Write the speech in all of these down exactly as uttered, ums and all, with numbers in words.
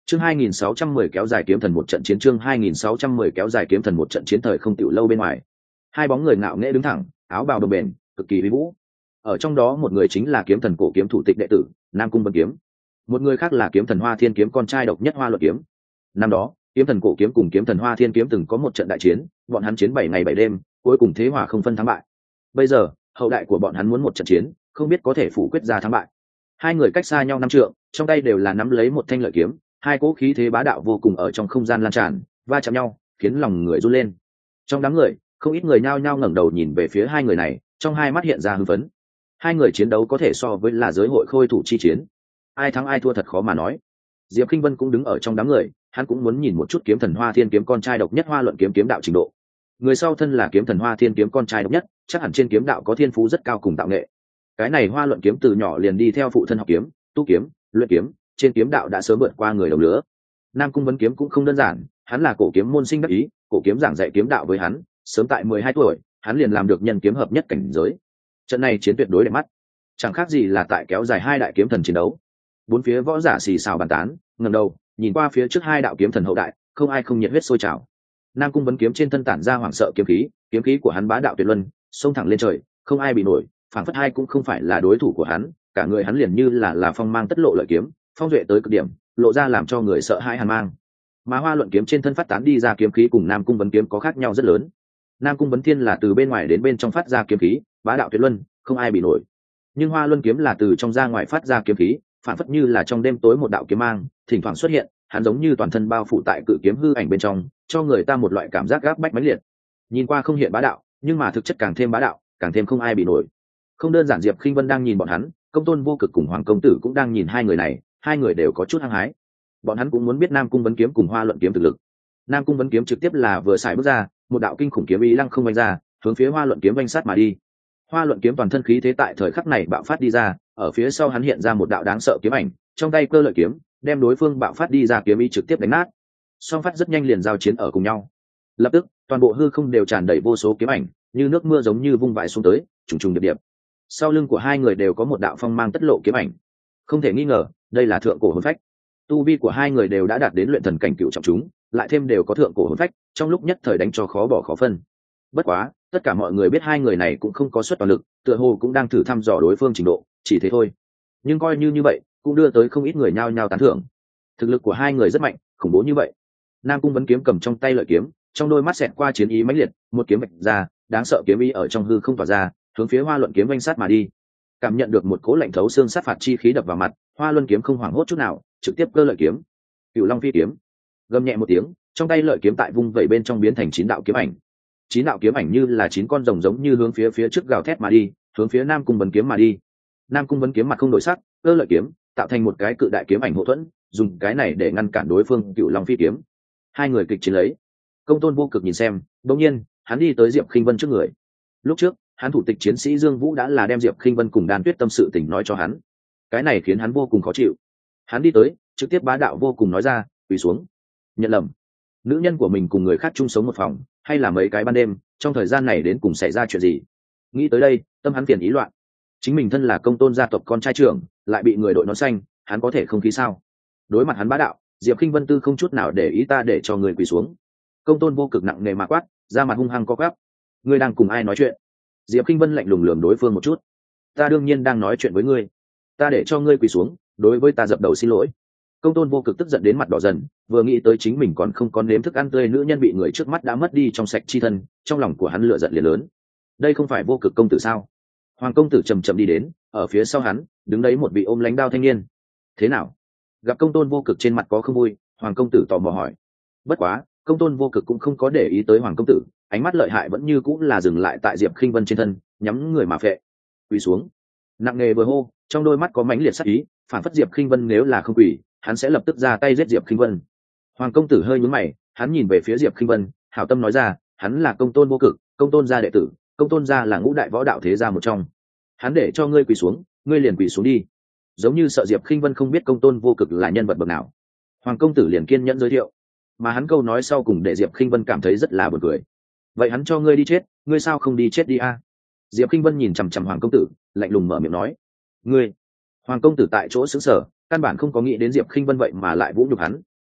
chương hai nghìn sáu trăm mười kéo dài kiếm thần một trận chiến chương hai nghìn sáu trăm mười kéo dài kiếm thần một trận chiến thời không tiểu lâu bên ngoài. Hai bóng người ngạo nghễ đứng thẳng, áo bào đồng bền, cực kỳ uy vũ. Ở trong đó một người chính là kiếm thần cổ kiếm thủ tịch đệ tử, Nam Cung Vân Kiếm. Một người khác là kiếm thần Hoa Thiên Kiếm con trai độc nhất Hoa Luận Kiếm. Năm đó, kiếm thần cổ kiếm cùng kiếm thần Hoa Thiên Kiếm từng có một trận đại chiến, bọn hắn chiến bảy ngày bảy đêm, cuối cùng thế hòa không phân thắng bại. Bây giờ, hậu đại của bọn hắn muốn một trận chiến, không biết có thể phủ quyết ra thắng bại. Hai người cách xa nhau năm trượng, trong tay đều là nắm lấy một thanh lợi kiếm, hai cỗ khí thế bá đạo vô cùng ở trong không gian lan tràn, va chạm nhau, khiến lòng người run lên. Trong đám người, không ít người nhao nhao ngẩng đầu nhìn về phía hai người này, trong hai mắt hiện ra hưng phấn. Hai người chiến đấu có thể so với là giới hội khôi thủ chi chiến, ai thắng ai thua thật khó mà nói. Diệp Khinh Vân cũng đứng ở trong đám người, hắn cũng muốn nhìn một chút kiếm thần Hoa Thiên Kiếm con trai độc nhất Hoa Luận Kiếm kiếm đạo trình độ. Người sau thân là kiếm thần Hoa Thiên Kiếm con trai độc nhất, chắc hẳn trên kiếm đạo có thiên phú rất cao cùng tạo nghệ. Cái này Hoa Luận Kiếm từ nhỏ liền đi theo phụ thân học kiếm, tu kiếm, luyện kiếm, trên kiếm đạo đã sớm vượt qua người đồng lứa. Nam Cung Vân Kiếm cũng không đơn giản, hắn là cổ kiếm môn sinh đắc ý, cổ kiếm giảng dạy kiếm đạo với hắn, sớm tại mười hai tuổi, hắn liền làm được nhân kiếm hợp nhất cảnh giới. Trận này chiến tuyệt đối đẹp mắt, chẳng khác gì là tại kéo dài hai đại kiếm thần chiến đấu. Bốn phía võ giả xì xào bàn tán, ngẩng đầu nhìn qua phía trước hai đạo kiếm thần hậu đại, không ai không nhiệt huyết sôi trào. Nam Cung Vân Kiếm trên thân tản ra hoảng sợ kiếm khí, kiếm khí của hắn bá đạo tuyệt luân, xông thẳng lên trời, không ai bị nổi, phảng phất hai cũng không phải là đối thủ của hắn, cả người hắn liền như là là phong mang tất lộ lợi kiếm, phong duệ tới cực điểm, lộ ra làm cho người sợ hãi hàn mang. Mà Hoa Luận Kiếm trên thân phát tán đi ra kiếm khí cùng Nam Cung Vân Kiếm có khác nhau rất lớn. Nam Cung Vấn Thiên là từ bên ngoài đến bên trong phát ra kiếm khí, bá đạo tuyệt luân, không ai bị nổi. Nhưng Hoa Luân Kiếm là từ trong ra ngoài phát ra kiếm khí, phản phất như là trong đêm tối một đạo kiếm mang, thỉnh thoảng xuất hiện, hắn giống như toàn thân bao phủ tại cự kiếm hư ảnh bên trong, cho người ta một loại cảm giác gáp bách mãnh liệt. Nhìn qua không hiện bá đạo, nhưng mà thực chất càng thêm bá đạo, càng thêm không ai bị nổi. Không đơn giản Diệp Khinh Vân đang nhìn bọn hắn, Công Tôn Vô Cực cùng Hoàng công tử cũng đang nhìn hai người này, hai người đều có chút hăng hái. Bọn hắn cũng muốn biết Nam Cung Vấn Kiếm cùng Hoa Luận Kiếm thực lực. Nam Cung Vấn Kiếm trực tiếp là vừa xài bước ra, một đạo kinh khủng kiếm ý lăng không vung ra, hướng phía Hoa Luận Kiếm vung sát mà đi. Hoa Luận Kiếm toàn thân khí thế tại thời khắc này bạo phát đi ra, ở phía sau hắn hiện ra một đạo đáng sợ kiếm ảnh, trong tay cơ lợi kiếm, đem đối phương bạo phát đi ra kiếm ý trực tiếp đánh nát. Song phát rất nhanh liền giao chiến ở cùng nhau. Lập tức, toàn bộ hư không đều tràn đầy vô số kiếm ảnh, như nước mưa giống như vung vãi xuống tới, trùng trùng điệp điệp. Sau lưng của hai người đều có một đạo phong mang tất lộ kiếm ảnh. Không thể nghi ngờ, đây là thượng cổ hồn phách. Tu vi của hai người đều đã đạt đến luyện thần cảnh cửu trọng chúng, lại thêm đều có thượng cổ hồn phách, trong lúc nhất thời đánh cho khó bỏ khó phân. Bất quá, tất cả mọi người biết hai người này cũng không có xuất toàn lực, tựa hồ cũng đang thử thăm dò đối phương trình độ, chỉ thế thôi. Nhưng coi như như vậy, cũng đưa tới không ít người nhao nhao tán thưởng. Thực lực của hai người rất mạnh, khủng bố như vậy. Nam Cung Vấn Kiếm cầm trong tay lợi kiếm, trong đôi mắt xẹt qua chiến ý mãnh liệt, một kiếm vạch ra, đáng sợ kiếm ý ở trong hư không tỏa ra, hướng phía Hoa Luận Kiếm vung sát mà đi. Cảm nhận được một cỗ lạnh thấu xương sát phạt chi khí đập vào mặt, Hoa Luân Kiếm không hoảng hốt chút nào, trực tiếp cơ lợi kiếm. Cửu Long Phi Kiếm. Gầm nhẹ một tiếng, trong tay lợi kiếm tại vung vẩy bên trong biến thành chín đạo kiếm ảnh. Chín đạo kiếm ảnh như là chín con rồng giống như hướng phía phía trước gào thét mà đi, hướng phía Nam Cung Vấn Kiếm mà đi. Nam Cung Vấn Kiếm mặt không đổi sắc, cơ lợi kiếm, tạo thành một cái cự đại kiếm ảnh hộ thuẫn, dùng cái này để ngăn cản đối phương Cửu Long Phi Kiếm. Hai người kịch chiến lấy. Công Tôn Vô Cực nhìn xem, đột nhiên, hắn đi tới Diệp Khinh Vân trước người. Lúc trước, hắn thủ tịch chiến sĩ Dương Vũ đã là đem Diệp Khinh Vân cùng Đan Tuyết tâm sự tình nói cho hắn. Cái này khiến hắn vô cùng khó chịu. Hắn đi tới, trực tiếp bá đạo vô cùng nói ra, quỳ xuống. Nhận lầm. Nữ nhân của mình cùng người khác chung sống một phòng, hay là mấy cái ban đêm, trong thời gian này đến cùng xảy ra chuyện gì? Nghĩ tới đây, tâm hắn phiền ý loạn. Chính mình thân là Công Tôn gia tộc con trai trưởng, lại bị người đội nón xanh, hắn có thể không khí sao? Đối mặt hắn bá đạo, Diệp Khinh Vân tư không chút nào để ý ta để cho người quỳ xuống. Công Tôn Vô Cực nặng nề mà quát, ra mặt hung hăng co quắp. Ngươi đang cùng ai nói chuyện? Diệp Khinh Vân lạnh lùng lườm đối phương một chút. Ta đương nhiên đang nói chuyện với ngươi. Ta để cho ngươi quỳ xuống, đối với ta dập đầu xin lỗi. Công Tôn Vô Cực tức giận đến mặt đỏ dần, vừa nghĩ tới chính mình còn không có nếm thức ăn tươi nữ nhân bị người trước mắt đã mất đi trong sạch chi thân, trong lòng của hắn lửa giận liền lớn. Đây không phải Vô Cực công tử sao? Hoàng công tử chậm chậm đi đến, ở phía sau hắn, đứng đấy một vị ôm lãnh đao thanh niên. Thế nào? Gặp Công Tôn Vô Cực trên mặt có không vui, Hoàng công tử tò mò hỏi. Bất quá, Công Tôn Vô Cực cũng không có để ý tới Hoàng công tử, ánh mắt lợi hại vẫn như cũng là dừng lại tại Diệp Khinh Vân trên thân, nhắm người mà phệ. Quỳ xuống. Nặng nề vừa hô, trong đôi mắt có mãnh liệt sát ý, phản phất Diệp Khinh Vân nếu là không quỳ, hắn sẽ lập tức ra tay giết Diệp Khinh Vân. Hoàng công tử hơi nhướng mày, hắn nhìn về phía Diệp Khinh Vân, hảo tâm nói ra, hắn là Công Tôn Vô Cực, Công Tôn gia đệ tử, Công Tôn gia là ngũ đại võ đạo thế gia một trong. Hắn để cho ngươi quỳ xuống, ngươi liền quỳ xuống đi. Giống như sợ Diệp Khinh Vân không biết Công Tôn Vô Cực là nhân vật bậc nào. Hoàng công tử liền kiên nhẫn giới thiệu, mà hắn câu nói sau cùng để Diệp Khinh Vân cảm thấy rất là buồn cười. Vậy hắn cho ngươi đi chết, ngươi sao không đi chết đi a? Diệp Khinh Vân nhìn chằm chằm Hoàng công tử, lạnh lùng mở miệng nói. Ngươi? Hoàng công tử tại chỗ sững sờ, căn bản không có nghĩ đến Diệp Khinh Vân vậy mà lại vũ nhục hắn.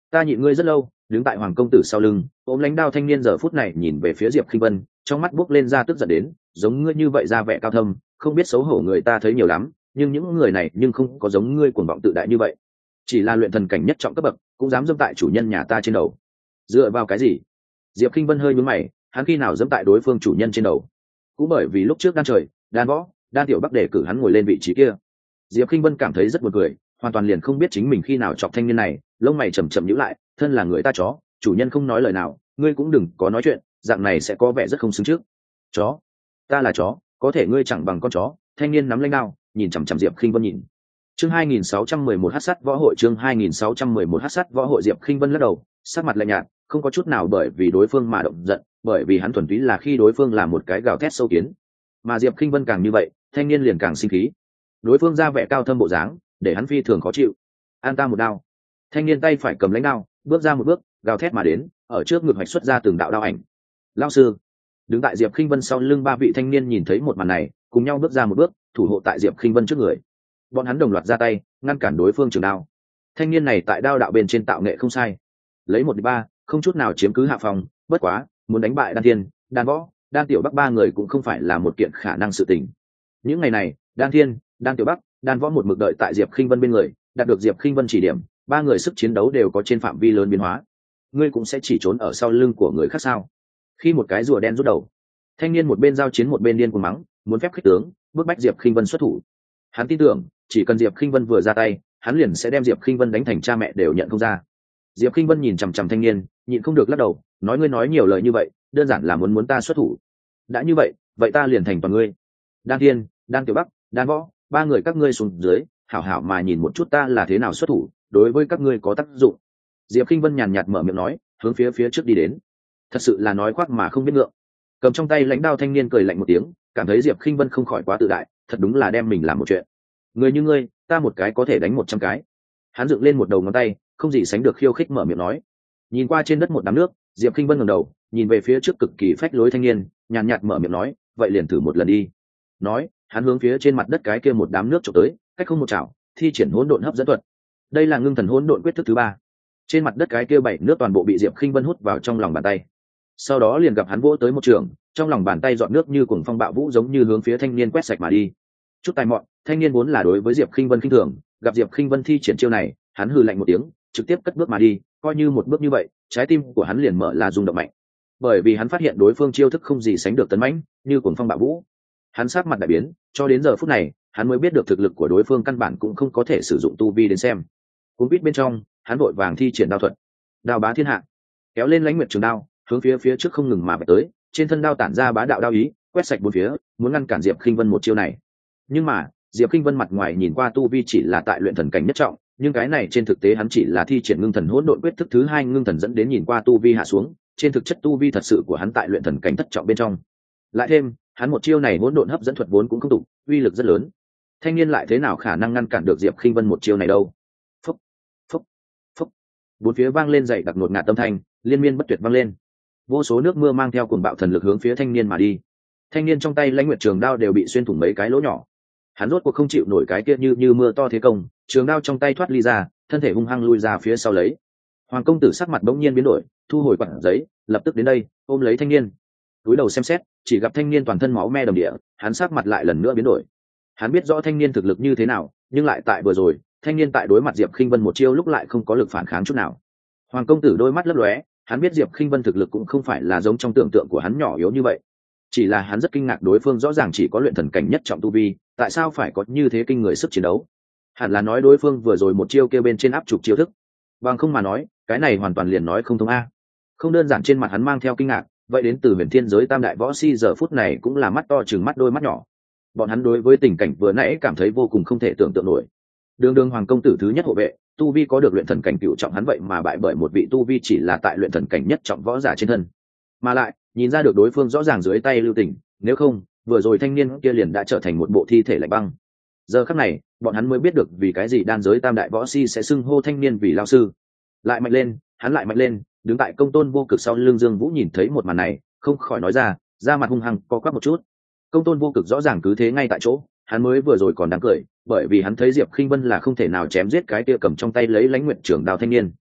ta nhịn ngươi rất lâu. Đứng tại hoàng công tử sau lưng ôm lãnh đao thanh niên giờ phút này nhìn về phía diệp khinh vân, trong mắt buốc lên ra tức giận đến. Giống ngươi như vậy ra vẻ cao thâm, không biết xấu hổ người ta thấy nhiều lắm, nhưng những người này nhưng không có giống ngươi cuồng vọng tự đại như vậy. Chỉ là luyện thần cảnh nhất trọng cấp bậc cũng dám dẫm tại chủ nhân nhà ta trên đầu, dựa vào cái gì? Diệp khinh vân hơi nhướng mày, hắn khi nào dẫm tại đối phương chủ nhân trên đầu? Cũng bởi vì lúc trước đan trời đan võ đan tiểu bắc để cử hắn ngồi lên vị trí kia. Diệp khinh vân cảm thấy rất buồn cười, hoàn toàn liền không biết chính mình khi nào chọc thanh niên này. Lông mày chầm chậm nhíu lại, thân là người ta chó, chủ nhân không nói lời nào, ngươi cũng đừng có nói chuyện, dạng này sẽ có vẻ rất không xứng trước. Chó? Ta là chó, có thể ngươi chẳng bằng con chó. Thanh niên nắm lãnh đao nhìn chằm chằm Diệp khinh vân nhìn. Chương hai nghìn sáu trăm mười một Hắc Sát Võ Hội. Chương hai nghìn sáu trăm mười một Hắc Sát Võ Hội. Diệp khinh vân lắc đầu, sắc mặt lạnh nhạt, không có chút nào bởi vì đối phương mà động giận, bởi vì hắn thuần túy là khi đối phương là một cái gào thét sâu kiến. Mà Diệp khinh vân càng như vậy, thanh niên liền càng sinh khí. Đối phương ra vẻ cao thâm bộ dáng, để hắn phi thường khó chịu. An ta một đao. Thanh niên tay phải cầm lãnh đao, bước ra một bước, gào thét mà đến, ở trước ngực hoạch xuất ra từng đạo đao ảnh. Lão sư. Đứng tại Diệp khinh vân sau lưng ba vị thanh niên nhìn thấy một màn này, cùng nhau bước ra một bước, thủ hộ tại Diệp khinh vân trước người. Bọn hắn đồng loạt ra tay, ngăn cản đối phương trường đao. Thanh niên này tại đao đạo bên trên tạo nghệ không sai, lấy một địch ba, không chút nào chiếm cứ hạ phòng. Bất quá, muốn đánh bại đan thiên, đan võ, đan tiểu bắc ba người cũng không phải là một kiện khả năng sự tình. Những ngày này, đan thiên, đan tiểu bắc, đan võ một mực đợi tại Diệp khinh vân bên người, đạt được Diệp khinh vân chỉ điểm, ba người sức chiến đấu đều có trên phạm vi lớn biến hóa. Ngươi cũng sẽ chỉ trốn ở sau lưng của người khác sao? Khi một cái rùa đen rút đầu, thanh niên một bên giao chiến một bên điên cuồng mắng, muốn phép khích tướng, bước bách Diệp khinh vân xuất thủ. Hắn tin tưởng, chỉ cần Diệp khinh vân vừa ra tay, hắn liền sẽ đem Diệp khinh vân đánh thành cha mẹ đều nhận không ra. Diệp khinh vân nhìn chằm chằm thanh niên, nhịn không được lắc đầu, nói ngươi nói nhiều lời như vậy, đơn giản là muốn muốn ta xuất thủ. Đã như vậy, vậy ta liền thành toàn ngươi. Đan Thiên, Đan Tiểu Bắc, Đan Võ, ba người các ngươi xuống dưới, hảo hảo mà nhìn một chút ta là thế nào xuất thủ, đối với các ngươi có tác dụng. Diệp khinh vân nhàn nhạt mở miệng nói, hướng phía phía trước đi đến. Thật sự là nói khoác mà không biết ngượng. Cầm trong tay lãnh đao thanh niên cười lạnh một tiếng, cảm thấy Diệp khinh vân không khỏi quá tự đại, thật đúng là đem mình làm một chuyện. Người như ngươi, ta một cái có thể đánh một trăm cái. Hắn dựng lên một đầu ngón tay, không gì sánh được khiêu khích mở miệng nói. Nhìn qua trên đất một đám nước, Diệp khinh vân ngẩng đầu, nhìn về phía trước cực kỳ phách lối thanh niên, nhàn nhạt mở miệng nói, vậy liền thử một lần đi. Nói, hắn hướng phía trên mặt đất cái kia một đám nước trộm tới, cách không một chảo, thi triển hỗn độn hấp dẫn thuật. Đây là ngưng thần hỗn độn quyết thức thứ ba. Trên mặt đất cái kia bảy nước toàn bộ bị Diệp khinh vân hút vào trong lòng bàn tay. Sau đó liền gặp hắn vỗ tới một trường, trong lòng bàn tay dọn nước như cuồng phong bạo vũ giống như hướng phía thanh niên quét sạch mà đi. Chút tài mọn, thanh niên vốn là đối với Diệp khinh vân khinh thường, gặp Diệp khinh vân thi triển chiêu này, hắn hừ lạnh một tiếng, trực tiếp cất bước mà đi. Coi như một bước như vậy, trái tim của hắn liền mở là rung động mạnh, bởi vì hắn phát hiện đối phương chiêu thức không gì sánh được tấn mãnh, như cuồng phong bạo vũ. Hắn sát mặt đại biến, cho đến giờ phút này, hắn mới biết được thực lực của đối phương căn bản cũng không có thể sử dụng tu vi đến xem. Cuốn quýt bên trong, hắn vội vàng thi triển đao thuật, đao bá thiên hạ, kéo lên lãnh nguyệt trường đao, hướng phía phía trước không ngừng mà vạch tới, trên thân đao tản ra bá đạo đao ý, quét sạch bốn phía, muốn ngăn cản Diệp khinh vân một chiêu này. Nhưng mà, Diệp khinh vân mặt ngoài nhìn qua tu vi chỉ là tại luyện thần cảnh nhất trọng, nhưng cái này trên thực tế hắn chỉ là thi triển ngưng thần hỗn độn quyết thức thứ hai ngưng thần dẫn đến nhìn qua tu vi hạ xuống, trên thực chất tu vi thật sự của hắn tại luyện thần cảnh thất trọng bên trong. Lại thêm, hắn một chiêu này hỗn độn hấp dẫn thuật vốn cũng không tục, uy lực rất lớn. Thanh niên lại thế nào khả năng ngăn cản được Diệp khinh vân một chiêu này đâu? Phúc, phúc, phúc. Bốn phía vang lên dậy đặc ngột ngạt âm thanh, liên miên bất tuyệt vang lên. Vô số nước mưa mang theo cuồng bạo thần lực hướng phía thanh niên mà đi. Thanh niên trong tay lãnh nguyệt trường đao đều bị xuyên thủng mấy cái lỗ nhỏ. Hắn rốt cuộc không chịu nổi cái kia như như mưa to thế công, trường đao trong tay thoát ly ra, thân thể hung hăng lui ra phía sau lấy. Hoàng công tử sắc mặt bỗng nhiên biến đổi, thu hồi quặng giấy, lập tức đến đây, ôm lấy thanh niên. Túi đầu xem xét, chỉ gặp thanh niên toàn thân máu me đầm địa, hắn sắc mặt lại lần nữa biến đổi. Hắn biết rõ thanh niên thực lực như thế nào, nhưng lại tại vừa rồi, thanh niên tại đối mặt Diệp khinh vân một chiêu lúc lại không có lực phản kháng chút nào. Hoàng công tử đôi mắt lấp lóe, hắn biết Diệp khinh vân thực lực cũng không phải là giống trong tưởng tượng của hắn nhỏ yếu như vậy, chỉ là hắn rất kinh ngạc đối phương rõ ràng chỉ có luyện thần cảnh nhất trọng tu vi, tại sao phải có như thế kinh người sức chiến đấu. Hẳn là nói đối phương vừa rồi một chiêu kêu bên trên áp trục chiêu thức, bằng không mà nói cái này hoàn toàn liền nói không thông a. Không đơn giản trên mặt hắn mang theo kinh ngạc, vậy đến từ huyền thiên giới tam đại võ si giờ phút này cũng là mắt to chừng mắt đôi mắt nhỏ. Bọn hắn đối với tình cảnh vừa nãy cảm thấy vô cùng không thể tưởng tượng nổi. Đường đường hoàng công tử thứ nhất hộ vệ, tu vi có được luyện thần cảnh cựu trọng, hắn vậy mà bại bởi một vị tu vi chỉ là tại luyện thần cảnh nhất trọng võ giả trên thân, mà lại nhìn ra được đối phương rõ ràng dưới tay lưu tình, nếu không vừa rồi thanh niên kia liền đã trở thành một bộ thi thể lạnh băng. Giờ khắc này bọn hắn mới biết được vì cái gì đan giới tam đại võ si sẽ xưng hô thanh niên vì lao sư. Lại mạnh lên, hắn lại mạnh lên. Đứng tại công tôn vô cực sau lưng Dương Vũ nhìn thấy một màn này, không khỏi nói ra, ra mặt hung hăng co quắp một chút. Công tôn vô cực rõ ràng cứ thế ngay tại chỗ, hắn mới vừa rồi còn đang cười, bởi vì hắn thấy Diệp khinh vân là không thể nào chém giết cái kia cầm trong tay lấy lãnh nguyện trưởng đao thanh niên.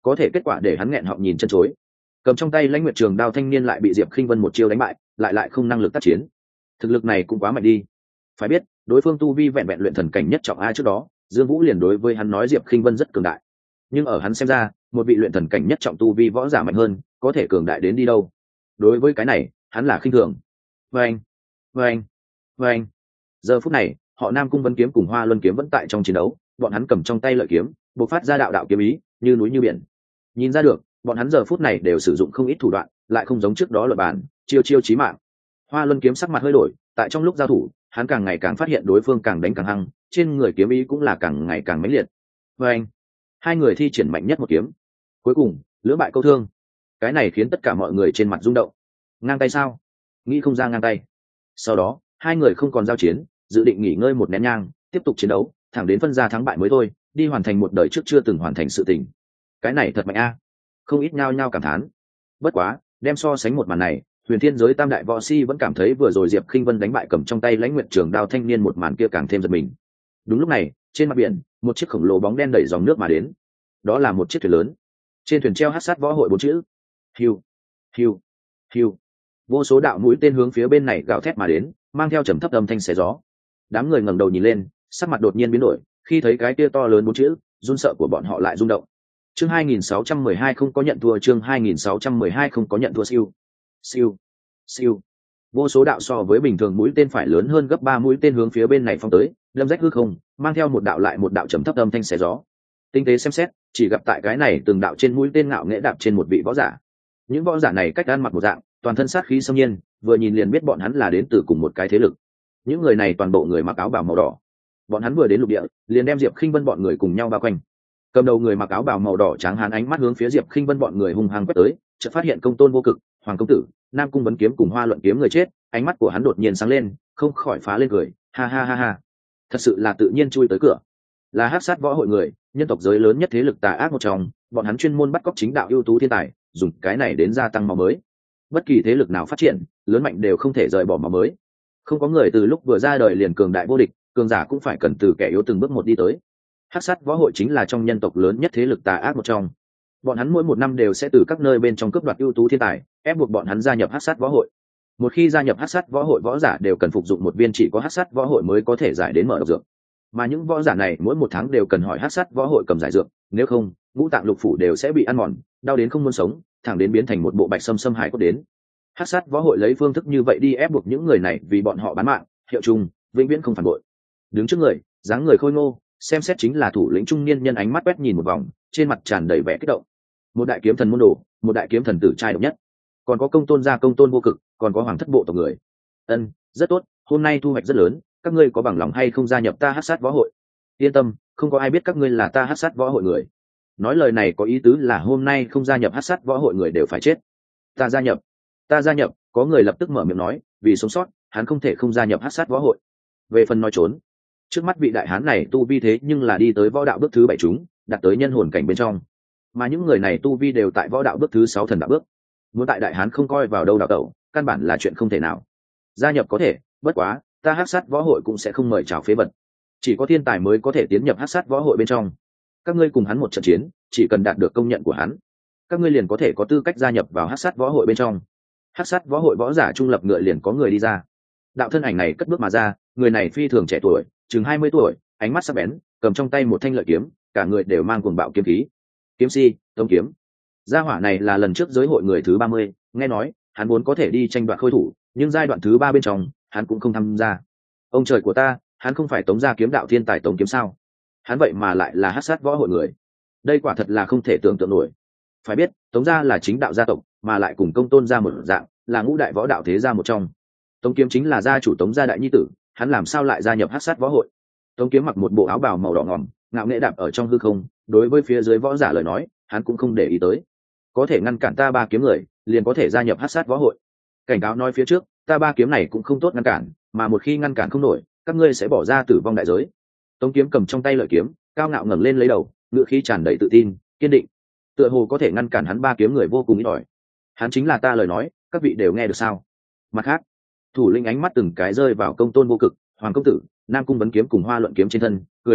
có thể kết quả để hắn nghẹn họng nhìn chân chối. Cầm trong tay lãnh nguyệt trường đao thanh niên lại bị diệp khinh vân một chiêu đánh bại, lại lại không năng lực tác chiến. Thực lực này cũng quá mạnh đi. Phải biết đối phương tu vi vẹn vẹn luyện thần cảnh nhất trọng a, trước đó Dương Vũ liền đối với hắn nói diệp khinh vân rất cường đại, nhưng ở hắn xem ra một vị luyện thần cảnh nhất trọng tu vi võ giả mạnh hơn có thể cường đại đến đi đâu. Đối với cái này hắn là khinh thường. Vâng, vâng, vâng. Giờ phút này họ Nam Cung Vấn Kiếm cùng Hoa Luân Kiếm vẫn tại trong chiến đấu, bọn hắn cầm trong tay lợi kiếm bộc phát ra đạo đạo kiếm ý như núi như biển. Nhìn ra được bọn hắn giờ phút này đều sử dụng không ít thủ đoạn, lại không giống trước đó luật bản chiêu chiêu chí mạng. Hoa Luân Kiếm sắc mặt hơi đổi, tại trong lúc giao thủ hắn càng ngày càng phát hiện đối phương càng đánh càng hăng, trên người kiếm ý cũng là càng ngày càng mãnh liệt. Vâng, hai người thi triển mạnh nhất một kiếm, cuối cùng lưỡng bại câu thương. Cái này khiến tất cả mọi người trên mặt rung động. Ngang tay sao? Nghĩ không ra ngang tay. Sau đó hai người không còn giao chiến, dự định nghỉ ngơi một nén nhang, tiếp tục chiến đấu thẳng đến phân ra thắng bại mới thôi, đi hoàn thành một đời trước chưa từng hoàn thành sự tình. Cái này thật mạnh a. Không ít nhao nhao cảm thán. Bất quá đem so sánh một màn này, huyền thiên giới tam đại võ si vẫn cảm thấy vừa rồi diệp khinh vân đánh bại cầm trong tay lãnh nguyệt trường đao thanh niên một màn kia càng thêm giật mình. Đúng lúc này trên mặt biển một chiếc khổng lồ bóng đen đẩy dòng nước mà đến. Đó là một chiếc thuyền lớn, trên thuyền treo hắc sát võ hội bốn chữ. Hiu, hiu, hiu. Vô số đạo mũi tên hướng phía bên này gào thét mà đến, mang theo trầm thấp âm thanh xé gió. Đám người ngẩng đầu nhìn lên, sắc mặt đột nhiên biến đổi, khi thấy cái kia to lớn bốn chữ, run sợ của bọn họ lại rung động. Chương hai nghìn sáu trăm mười hai không có nhận thua, chương hai nghìn sáu trăm mười hai không có nhận thua. Siêu, siêu, siêu. Vô số đạo so với bình thường mũi tên phải lớn hơn gấp ba mũi tên hướng phía bên này phóng tới, đâm rách hư không, mang theo một đạo lại một đạo trầm thấp âm thanh xé gió. Tinh tế xem xét, chỉ gặp tại cái này từng đạo trên mũi tên ngạo nghễ đạp trên một vị võ giả. Những võ giả này cách ăn mặc một dạng, toàn thân sát khí xâm nhiên, vừa nhìn liền biết bọn hắn là đến từ cùng một cái thế lực. Những người này toàn bộ người mặc áo bào màu đỏ. Bọn hắn vừa đến lục địa, liền đem diệp khinh vân bọn người cùng nhau bao quanh. Cầm đầu người mặc áo bào màu đỏ trắng hán ánh mắt hướng phía diệp khinh vân bọn người hung hăng quét tới, chợt phát hiện Công Tôn Vô Cực, Hoàng công tử, Nam Cung Vấn Kiếm cùng Hoa Luận Kiếm người chết, ánh mắt của hắn đột nhiên sáng lên, không khỏi phá lên cười, ha ha ha ha. Thật sự là tự nhiên chui tới cửa. Là hắc sát võ hội người, nhân tộc giới lớn nhất thế lực tà ác một trong, bọn hắn chuyên môn bắt cóc chính đạo ưu tú thiên tài, dùng cái này đến gia tăng máu mới. Bất kỳ thế lực nào phát triển lớn mạnh đều không thể rời bỏ máu mới. Không có người từ lúc vừa ra đời liền cường đại vô địch, cường giả cũng phải cần từ kẻ yếu từng bước một đi tới. Hắc sát võ hội chính là trong nhân tộc lớn nhất thế lực tà ác một trong. Bọn hắn mỗi một năm đều sẽ từ các nơi bên trong cướp đoạt ưu tú thiên tài, ép buộc bọn hắn gia nhập hắc sát võ hội. Một khi gia nhập hắc sát võ hội, võ giả đều cần phục dụng một viên chỉ có hắc sát võ hội mới có thể giải đến mở độc dược. Mà những võ giả này mỗi một tháng đều cần hỏi hắc sát võ hội cầm giải dược, nếu không ngũ tạng lục phủ đều sẽ bị ăn mòn, đau đến không muốn sống, thẳng đến biến thành một bộ bạch sâm sâm hải cốt đến. Hắc sát võ hội lấy phương thức như vậy đi ép buộc những người này vì bọn họ bán mạng, hiệu chung vĩnh viễn không phản bội. Đứng trước người, dáng người khôi ngô, xem xét chính là thủ lĩnh trung niên nhân, ánh mắt quét nhìn một vòng, trên mặt tràn đầy vẻ kích động. Một đại kiếm thần môn đồ, một đại kiếm thần tử trai độc nhất, còn có Công Tôn gia Công Tôn Vô Cực, còn có Hoàng thất bộ tộc người. Ân, rất tốt, hôm nay thu hoạch rất lớn, các ngươi có bằng lòng hay không gia nhập ta hắc sát võ hội? Yên tâm, không có ai biết các ngươi là ta hắc sát võ hội người. Nói lời này có ý tứ là hôm nay không gia nhập hắc sát võ hội người đều phải chết. Ta gia nhập, ta gia nhập. Có người lập tức mở miệng nói, vì sống sót hắn không thể không gia nhập hắc sát võ hội. Về phần nói trốn, trước mắt vị đại hán này tu vi thế nhưng là đi tới võ đạo bước thứ bảy chúng, đạt tới nhân hồn cảnh bên trong, mà những người này tu vi đều tại võ đạo bước thứ sáu thần đạo bước. Muốn tại đại hán không coi vào đâu đạo tẩu, căn bản là chuyện không thể nào. Gia nhập có thể, bất quá ta hắc sát võ hội cũng sẽ không mời chào phế vật, chỉ có thiên tài mới có thể tiến nhập hắc sát võ hội bên trong. Các ngươi cùng hắn một trận chiến, chỉ cần đạt được công nhận của hắn, các ngươi liền có thể có tư cách gia nhập vào hắc sát võ hội bên trong. Hắc sát võ hội võ giả trung lập ngựa liền có người đi ra. Đạo thân ảnh này cất bước mà ra, người này phi thường trẻ tuổi, chừng hai mươi tuổi, ánh mắt sắc bén, cầm trong tay một thanh lợi kiếm, cả người đều mang cuồng bạo kiếm khí. Kiếm si, Tống Kiếm. Gia hỏa này là lần trước giới hội người thứ ba mươi, nghe nói hắn vốn có thể đi tranh đoạt khôi thủ, nhưng giai đoạn thứ ba bên trong, hắn cũng không tham gia. Ông trời của ta, hắn không phải Tống gia kiếm đạo thiên tài Tống Kiếm sao? Hắn vậy mà lại là hắc sát võ hội người. Đây quả thật là không thể tưởng tượng nổi. Phải biết, Tống gia là chính đạo gia tộc, mà lại cùng Công Tôn gia một dạng, là ngũ đại võ đạo thế gia một trong. Tống Kiếm chính là gia chủ Tống gia đại nhi tử, hắn làm sao lại gia nhập hắc sát võ hội? Tống Kiếm mặc một bộ áo bào màu đỏ ngòm, ngạo nghễ đạp ở trong hư không, đối với phía dưới võ giả lời nói, hắn cũng không để ý tới. Có thể ngăn cản ta ba kiếm người, liền có thể gia nhập hắc sát võ hội. Cảnh cáo nói phía trước, ta ba kiếm này cũng không tốt ngăn cản, mà một khi ngăn cản không nổi, các ngươi sẽ bỏ ra tử vong đại giới. Tống Kiếm cầm trong tay lợi kiếm, cao ngạo ngẩng lên lấy đầu, ngữ khí tràn đầy tự tin, kiên định, tựa hồ có thể ngăn cản hắn ba kiếm người vô cùng ít ỏi. Hắn chính là ta lời nói, các vị đều nghe được sao? Mặt khác, thủ lĩnh ánh mắt từng cái rơi vào Công Tôn Vô Cực, Hoàng công tử, Nam Cung Vấn Kiếm cùng Hoa Luận Kiếm trên thân, cười hắc hắc,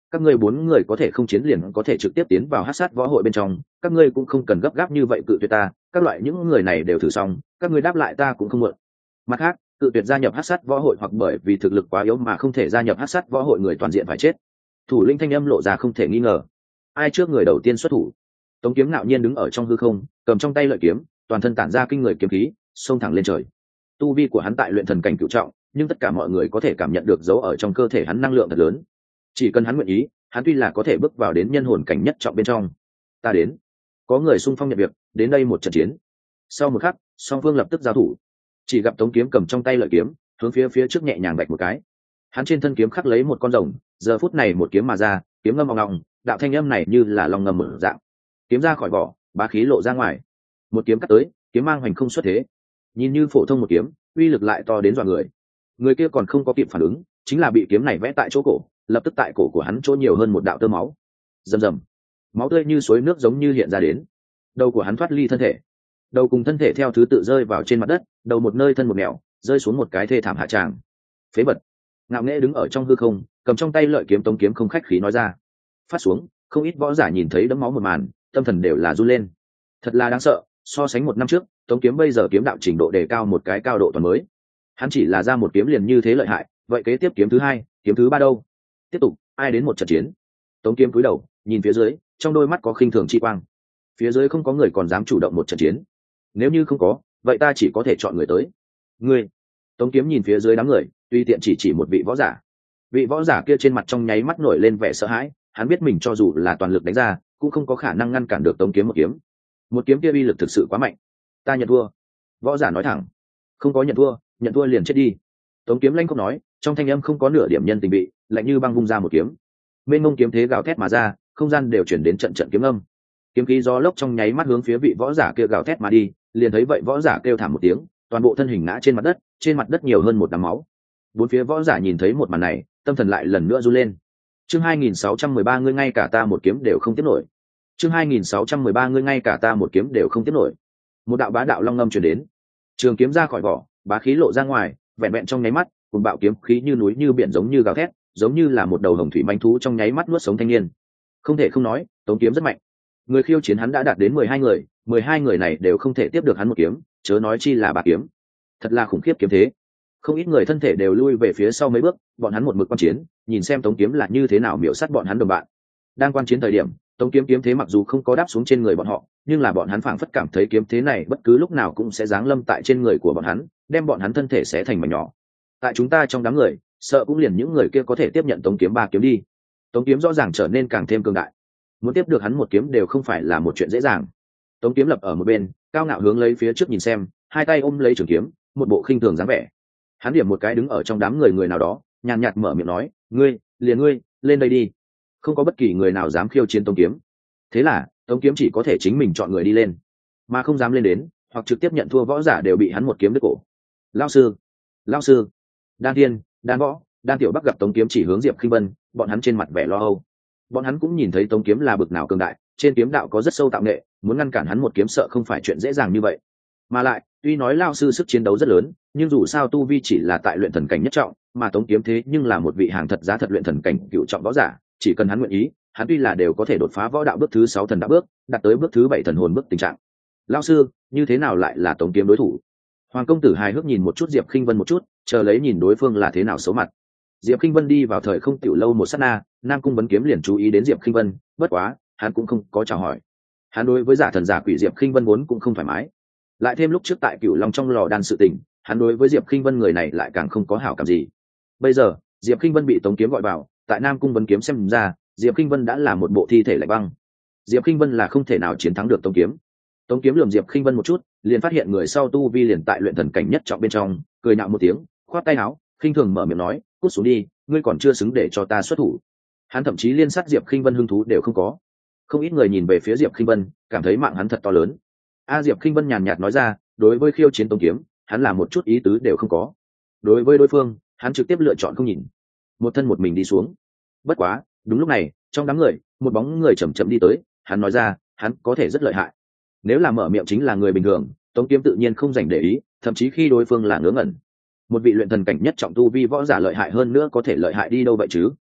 các ngươi bốn người có thể không chiến liền có thể trực tiếp tiến vào hắc sát võ hội bên trong, các ngươi cũng không cần gấp gáp như vậy cự tuyệt ta, các loại những người này đều thử xong, các ngươi đáp lại ta cũng không muộn. Mặt khác, cự tuyệt gia nhập hắc sát võ hội hoặc bởi vì thực lực quá yếu mà không thể gia nhập hắc sát võ hội người toàn diện phải chết. Thủ lĩnh thanh âm lộ ra không thể nghi ngờ. Ai trước người đầu tiên xuất thủ? Tống Kiếm ngạo nhiên đứng ở trong hư không, cầm trong tay lợi kiếm, toàn thân tản ra kinh người kiếm khí, xông thẳng lên trời. Tu vi của hắn tại luyện thần cảnh cửu trọng, nhưng tất cả mọi người có thể cảm nhận được dấu ở trong cơ thể hắn năng lượng thật lớn. Chỉ cần hắn nguyện ý, hắn tuy là có thể bước vào đến nhân hồn cảnh nhất trọng bên trong. Ta đến. Có người xung phong nhận việc, đến đây một trận chiến. Sau một khắc, song phương lập tức giao thủ. Chỉ gặp Tống Kiếm cầm trong tay lợi kiếm, hướng phía phía trước nhẹ nhàng vạch một cái. Hắn trên thân kiếm khắc lấy một con rồng, giờ phút này một kiếm mà ra, kiếm ngâm ong ong, đạo thanh âm này như là long ngầm mở dạng. Kiếm ra khỏi vỏ, bá khí lộ ra ngoài. Một kiếm cắt tới, kiếm mang hoành không xuất thế. Nhìn như phổ thông một kiếm, uy lực lại to đến dọa người. Người kia còn không có kịp phản ứng, chính là bị kiếm này vẽ tại chỗ cổ, lập tức tại cổ của hắn chỗ nhiều hơn một đạo tơ máu. Rầm rầm, máu tươi như suối nước giống như hiện ra đến. Đầu của hắn thoát ly thân thể, đầu cùng thân thể theo thứ tự rơi vào trên mặt đất, đầu một nơi thân một nẻo, rơi xuống một cái thê thảm hạ tràng. Phế vật. Ngạo nghễ đứng ở trong hư không, cầm trong tay lợi kiếm Tống Kiếm không khách khí nói ra. Phát xuống, không ít võ giả nhìn thấy đẫm máu một màn, tâm thần đều là run lên. Thật là đáng sợ, so sánh một năm trước, Tống Kiếm bây giờ kiếm đạo trình độ đề cao một cái cao độ toàn mới. Hắn chỉ là ra một kiếm liền như thế lợi hại, vậy kế tiếp kiếm thứ hai, kiếm thứ ba đâu? Tiếp tục, ai đến một trận chiến? Tống Kiếm cúi đầu, nhìn phía dưới, trong đôi mắt có khinh thường chi quang. Phía dưới không có người còn dám chủ động một trận chiến. Nếu như không có, vậy ta chỉ có thể chọn người tới. Ngươi. Tống Kiếm nhìn phía dưới đám người, tùy tiện chỉ chỉ một vị võ giả. Vị võ giả kia trên mặt trong nháy mắt nổi lên vẻ sợ hãi, hắn biết mình cho dù là toàn lực đánh ra, cũng không có khả năng ngăn cản được Tống Kiếm một kiếm. Một kiếm kia uy lực thực sự quá mạnh. Ta nhận thua. Võ giả nói thẳng. Không có nhận thua, nhận thua liền chết đi. Tống Kiếm lanh không nói, trong thanh âm không có nửa điểm nhân tình bị, lạnh như băng vung ra một kiếm. Mênh mông kiếm thế gào thét mà ra, không gian đều chuyển đến trận trận kiếm âm. Kiếm khí gió lốc trong nháy mắt hướng phía vị võ giả kia gào thét mà đi, liền thấy vậy võ giả kêu thảm một tiếng, toàn bộ thân hình ngã trên mặt đất, trên mặt đất nhiều hơn một đám máu. Bốn phía võ giả nhìn thấy một màn này, tâm thần lại lần nữa run lên. Chương hai nghìn sáu trăm mười ba ngươi ngay cả ta một kiếm đều không tiếp nổi. Chương hai nghìn sáu trăm mười ba ngươi ngay cả ta một kiếm đều không tiếp nổi. Một đạo bá đạo long ngâm truyền đến. Trường kiếm ra khỏi vỏ, bá khí lộ ra ngoài, vẹn vẹn trong nháy mắt, cùng bạo kiếm khí như núi như biển giống như gào thét, giống như là một đầu hồng thủy manh thú trong nháy mắt nuốt sống thanh niên. Không thể không nói, Tống Kiếm rất mạnh. Người khiêu chiến hắn đã đạt đến mười hai người, mười hai người này đều không thể tiếp được hắn một kiếm, chớ nói chi là ba kiếm. Thật là khủng khiếp kiếm thế. Không ít người thân thể đều lui về phía sau mấy bước, bọn hắn một mực quan chiến, nhìn xem Tống Kiếm là như thế nào miểu sát bọn hắn đồng bạn. Đang quan chiến thời điểm, Tống Kiếm kiếm thế mặc dù không có đáp xuống trên người bọn họ, nhưng là bọn hắn phảng phất cảm thấy kiếm thế này bất cứ lúc nào cũng sẽ giáng lâm tại trên người của bọn hắn, đem bọn hắn thân thể xé thành mảnh nhỏ. Tại chúng ta trong đám người, sợ cũng liền những người kia có thể tiếp nhận Tống Kiếm ba kiếm đi. Tống Kiếm rõ ràng trở nên càng thêm cường đại. Muốn tiếp được hắn một kiếm đều không phải là một chuyện dễ dàng. Tống Kiếm lập ở một bên, cao ngạo hướng lấy phía trước nhìn xem, hai tay ôm lấy trường kiếm, một bộ khinh thường dáng vẻ. Hắn điểm một cái đứng ở trong đám người người nào đó, nhàn nhạt mở miệng nói, ngươi, liền ngươi, lên đây đi. Không có bất kỳ người nào dám khiêu chiến Tống Kiếm. Thế là Tống Kiếm chỉ có thể chính mình chọn người đi lên, mà không dám lên đến hoặc trực tiếp nhận thua võ giả đều bị hắn một kiếm đứt cổ. Lão sư, lão sư. Đan Thiên, Đan Võ, Đan Tiểu Bắc gặp Tống Kiếm chỉ hướng Diệp Khinh Vân, bọn hắn trên mặt vẻ lo âu. Bọn hắn cũng nhìn thấy Tống Kiếm là bực nào cường đại, trên kiếm đạo có rất sâu tạo nghệ, muốn ngăn cản hắn một kiếm sợ không phải chuyện dễ dàng như vậy. Mà lại, tuy nói lão sư sức chiến đấu rất lớn, nhưng dù sao tu vi chỉ là tại luyện thần cảnh nhất trọng, mà Tống Kiếm thế nhưng là một vị hàng thật giá thật luyện thần cảnh cựu trọng võ giả, chỉ cần hắn nguyện ý, hắn tuy là đều có thể đột phá võ đạo bước thứ sáu thần đạo bước, đạt tới bước thứ bảy thần hồn bước tình trạng. Lão sư, như thế nào lại là Tống Kiếm đối thủ? Hoàng công tử hài hước nhìn một chút Diệp Khinh Vân một chút, chờ lấy nhìn đối phương là thế nào xấu mặt. Diệp Khinh Vân đi vào thời không tiểu lâu một sát na, Nam Cung Vấn Kiếm liền chú ý đến Diệp Khinh Vân, bất quá, hắn cũng không có chào hỏi. Hắn đối với giả thần giả quỷ Diệp Khinh Vân vốn cũng không thoải mái. Lại thêm lúc trước tại Cửu Long trong lò đan sự tình, hắn đối với Diệp Khinh Vân người này lại càng không có hảo cảm gì. Bây giờ, Diệp Khinh Vân bị Tống Kiếm gọi vào, tại Nam Cung Vấn Kiếm xem ra, Diệp Khinh Vân đã là một bộ thi thể lạnh băng. Diệp Khinh Vân là không thể nào chiến thắng được Tống Kiếm. Tống Kiếm lườm Diệp Khinh Vân một chút, liền phát hiện người sau tu vi liền tại luyện thần cảnh nhất trọng bên trong, cười nhạo một tiếng, khoát tay áo, khinh thường mở miệng nói, cút xuống đi, ngươi còn chưa xứng để cho ta xuất thủ. Hắn thậm chí liên sát Diệp Khinh Vân hứng thú đều không có. Không ít người nhìn về phía Diệp Khinh Vân, cảm thấy mạng hắn thật to lớn. A Diệp Khinh Vân nhàn nhạt nói ra, đối với khiêu chiến Tống Kiếm, hắn là một chút ý tứ đều không có. Đối với đối phương, hắn trực tiếp lựa chọn không nhìn, một thân một mình đi xuống. Bất quá, đúng lúc này, trong đám người, một bóng người chậm chậm đi tới, hắn nói ra, hắn có thể rất lợi hại. Nếu là mở miệng chính là người bình thường, Tống Kiếm tự nhiên không dành để ý, thậm chí khi đối phương là ngớ ngẩn. Một vị luyện thần cảnh nhất trọng tu vi võ giả lợi hại hơn nữa có thể lợi hại đi đâu vậy chứ?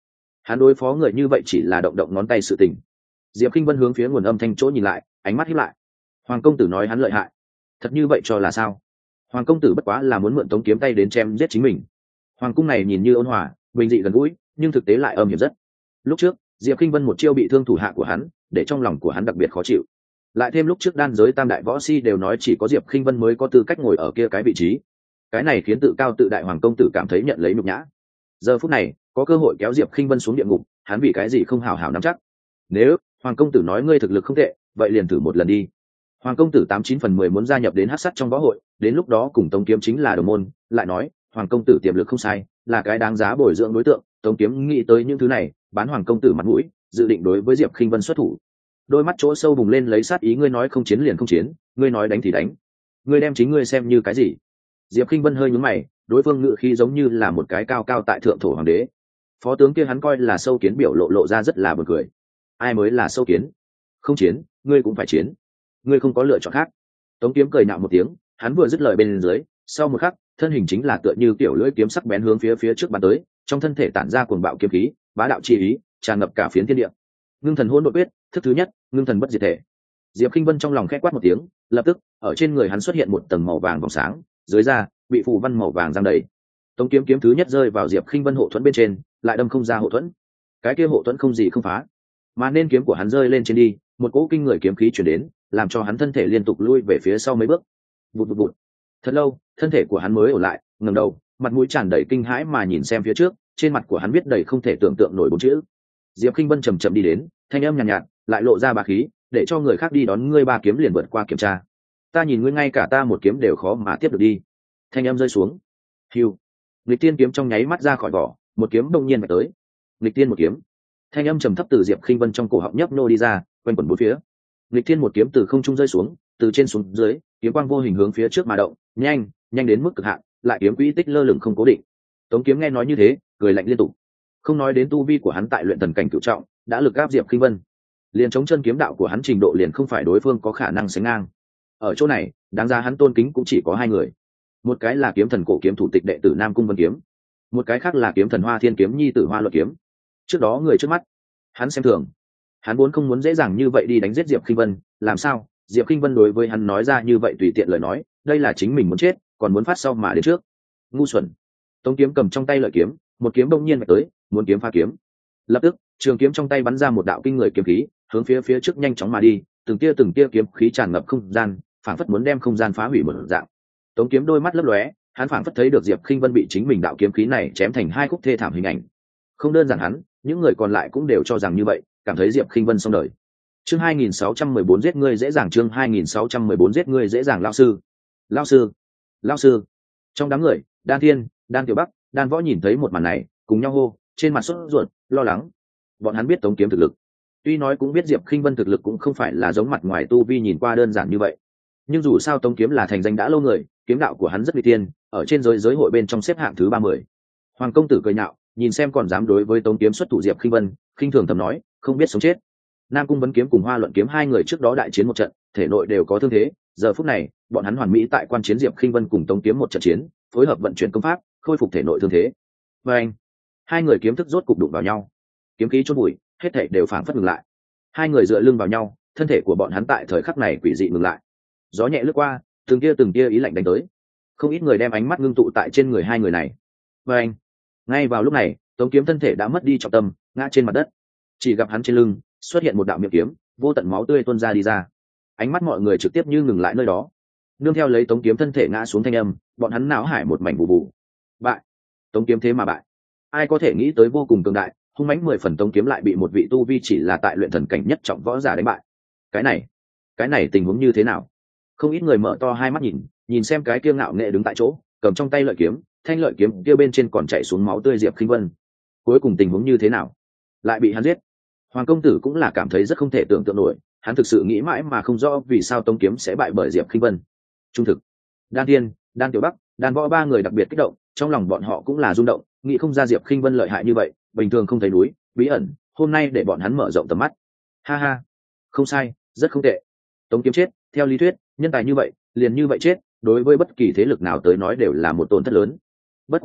hắn đối phó người như vậy chỉ là động động ngón tay sự tình. Diệp Kinh Vân hướng phía nguồn âm thanh chỗ nhìn lại, ánh mắt híp lại. Hoàng công tử nói hắn lợi hại, thật như vậy cho là sao? Hoàng công tử bất quá là muốn mượn Tống Kiếm tay đến chém giết chính mình. Hoàng cung này nhìn như ôn hòa, bình dị gần gũi, nhưng thực tế lại âm hiểm rất. Lúc trước, Diệp Kinh Vân một chiêu bị thương thủ hạ của hắn, để trong lòng của hắn đặc biệt khó chịu. Lại thêm lúc trước đan giới tam đại võ si đều nói chỉ có Diệp Kinh Vân mới có tư cách ngồi ở kia cái vị trí. Cái này khiến tự cao tự đại Hoàng công tử cảm thấy nhận lấy nhục nhã. Giờ phút này, có cơ hội kéo Diệp Kinh Vân xuống địa ngục, hắn vì cái gì không hào hào nắm chắc. Nếu Hoàng công tử nói ngươi thực lực không tệ, vậy liền thử một lần đi. Hoàng công tử tám chín phần mười muốn gia nhập đến hắc sát trong võ hội, đến lúc đó cùng Tống Kiếm chính là đồng môn. Lại nói, Hoàng công tử tiềm lực không sai, là cái đáng giá bồi dưỡng đối tượng. Tống Kiếm nghĩ tới những thứ này, bán Hoàng công tử mặt mũi, dự định đối với Diệp Kinh Vân xuất thủ. Đôi mắt chỗ sâu bùng lên lấy sát ý, ngươi nói không chiến liền không chiến, ngươi nói đánh thì đánh, ngươi đem chính ngươi xem như cái gì? Diệp Kinh Vân hơi nhướng mày, đối phương ngự khí giống như là một cái cao cao tại thượng thổ hoàng đế. Phó tướng kia hắn coi là sâu kiến biểu lộ lộ ra rất là buồn cười. Ai mới là sâu kiến? Không chiến, ngươi cũng phải chiến, ngươi không có lựa chọn khác. Tống Kiếm cười nhạo một tiếng, hắn vừa dứt lời bên dưới, sau một khắc, thân hình chính là tựa như tiểu lưỡi kiếm sắc bén hướng phía phía trước bắn tới, trong thân thể tản ra cuồng bạo kiếm khí, bá đạo chi ý, tràn ngập cả phiến thiên địa. Ngưng thần hỗn độn quyết, thức thứ nhất, ngưng thần bất diệt thể. Diệp Kinh Vân trong lòng khẽ quát một tiếng, lập tức, ở trên người hắn xuất hiện một tầng màu vàng vòng sáng, dưới da bị phù văn màu vàng giăng đầy. Tống Kiếm kiếm thứ nhất rơi vào Diệp Kinh Vân hộ thuẫn bên trên, lại đâm không ra hộ thuẫn. Cái kia hộ thuẫn không gì không phá, mà nên kiếm của hắn rơi lên trên đi, một cỗ kinh người kiếm khí truyền đến, làm cho hắn thân thể liên tục lui về phía sau mấy bước. Vụt vụt vụt. Thật lâu, thân thể của hắn mới ổn lại, ngẩng đầu, mặt mũi tràn đầy kinh hãi mà nhìn xem phía trước, trên mặt của hắn viết đầy không thể tưởng tượng nổi bốn chữ. Diệp Kinh Vân chậm chậm đi đến, thanh âm nhàn nhạt, nhạt, lại lộ ra bá khí, để cho người khác đi đón ngươi ba kiếm liền vượt qua kiểm tra. Ta nhìn ngươi ngay cả ta một kiếm đều khó mà tiếp được đi. Thanh âm rơi xuống. Hưu. Nghịch tiên kiếm trong nháy mắt ra khỏi vỏ, một kiếm đông nhiên vạch tới. Nghịch tiên một kiếm. Thanh âm trầm thấp từ Diệp Kinh Vân trong cổ họng nhấp nô đi ra, quanh quẩn bốn phía. Nghịch tiên một kiếm từ không trung rơi xuống, từ trên xuống dưới, kiếm quang vô hình hướng phía trước mà động, nhanh, nhanh đến mức cực hạn, lại kiếm quỹ tích lơ lửng không cố định. Tống Kiếm nghe nói như thế, cười lạnh liên tục. Không nói đến tu vi của hắn tại luyện thần cảnh cửu trọng, đã lực áp Diệp Kinh Vân. Liền chống chân kiếm đạo của hắn trình độ liền không phải đối phương có khả năng sánh ngang. Ở chỗ này, đáng ra hắn tôn kính cũng chỉ có hai người. Một cái là kiếm thần cổ kiếm thủ tịch đệ tử Nam Cung Vân Kiếm, một cái khác là kiếm thần Hoa Thiên Kiếm nhi tử Hoa Luật Kiếm. Trước đó người trước mắt, hắn xem thường. Hắn vốn không muốn dễ dàng như vậy đi đánh giết Diệp Kinh Vân, làm sao? Diệp Kinh Vân đối với hắn nói ra như vậy tùy tiện lời nói, đây là chính mình muốn chết, còn muốn phát sau mà đến trước. Ngu xuẩn. Tống Kiếm cầm trong tay lợi kiếm, một kiếm đông nhiên vạch tới, muốn kiếm phá kiếm. Lập tức, trường kiếm trong tay bắn ra một đạo kinh người kiếm khí, hướng phía phía trước nhanh chóng mà đi, từng tia từng tia kiếm khí tràn ngập không gian, phảng phất muốn đem không gian phá hủy một dạng. Tống Kiếm đôi mắt lấp lóe, hắn phảng phất thấy được Diệp Kinh Vân bị chính mình đạo kiếm khí này chém thành hai khúc thê thảm hình ảnh. Không đơn giản hắn, những người còn lại cũng đều cho rằng như vậy, cảm thấy Diệp Kinh Vân xong đời. Chương hai nghìn sáu trăm mười bốn giết ngươi dễ dàng, chương hai nghìn sáu trăm mười bốn giết ngươi dễ dàng. Lão sư, lão sư, lão sư. Trong đám người, Đan Thiên, Đan Tiểu Bắc, Đan Võ nhìn thấy một màn này, cùng nhau hô, trên mặt sốt ruột, lo lắng. Bọn hắn biết Tống Kiếm thực lực, tuy nói cũng biết Diệp Kinh Vân thực lực cũng không phải là giống mặt ngoài tu vi nhìn qua đơn giản như vậy, nhưng dù sao Tống Kiếm là thành danh đã lâu người, kiếm đạo của hắn rất uy tiên, ở trên giới giới hội bên trong xếp hạng thứ ba mươi. Hoàng công tử cười nhạo, nhìn xem còn dám đối với Tống Kiếm xuất thủ Diệp Kinh Vân, khinh thường thầm nói, không biết sống chết. Nam Cung Vấn Kiếm cùng Hoa Luận Kiếm hai người trước đó đại chiến một trận, thể nội đều có thương thế, giờ phút này, bọn hắn hoàn mỹ tại quan chiến Diệp Kinh Vân cùng Tống Kiếm một trận chiến, phối hợp vận chuyển công pháp, khôi phục thể nội thương thế. Và anh, hai người kiếm thức rốt cục đụng vào nhau, kiếm khí chôn bụi, hết thảy đều phảng phất ngừng lại. Hai người dựa lưng vào nhau, thân thể của bọn hắn tại thời khắc này quỷ dị ngừng lại. Gió nhẹ lướt qua, từng tia từng tia ý lạnh đánh tới. Không ít người đem ánh mắt ngưng tụ tại trên người hai người này. Và anh, ngay vào lúc này, Tống Kiếm thân thể đã mất đi trọng tâm, ngã trên mặt đất. Chỉ gặp hắn trên lưng xuất hiện một đạo miệng kiếm, vô tận máu tươi tuôn ra đi ra. Ánh mắt mọi người trực tiếp như ngừng lại nơi đó. Nương theo lấy Tống Kiếm thân thể ngã xuống thanh âm, bọn hắn não hải một mảnh bù bù. Bại. Tống Kiếm thế mà bại. Ai có thể nghĩ tới vô cùng cường đại, hung mãnh mười phần Tống Kiếm lại bị một vị tu vi chỉ là tại luyện thần cảnh nhất trọng võ giả đánh bại. Cái này, cái này tình huống như thế nào? Không ít người mở to hai mắt nhìn, nhìn xem cái kia ngạo nghệ đứng tại chỗ, cầm trong tay lợi kiếm, thanh lợi kiếm kia bên trên còn chảy xuống máu tươi Diệp Kinh Vân. Cuối cùng tình huống như thế nào? Lại bị hắn giết. Hoàng công tử cũng là cảm thấy rất không thể tưởng tượng nổi, hắn thực sự nghĩ mãi mà không rõ vì sao Tống Kiếm sẽ bại bởi Diệp Kinh Vân. Trung thực, Đan Thiên, Đan Tiểu Bắc, Đan Võ ba người đặc biệt kích động, trong lòng bọn họ cũng là rung động, nghĩ không ra Diệp Kinh Vân lợi hại như vậy, bình thường không thấy núi, bí ẩn, hôm nay để bọn hắn mở rộng tầm mắt. Ha ha, không sai, rất không tệ. Tống Kiếm chết, theo lý thuyết, nhân tài như vậy, liền như vậy chết, đối với bất kỳ thế lực nào tới nói đều là một tổn thất lớn. Bất quá,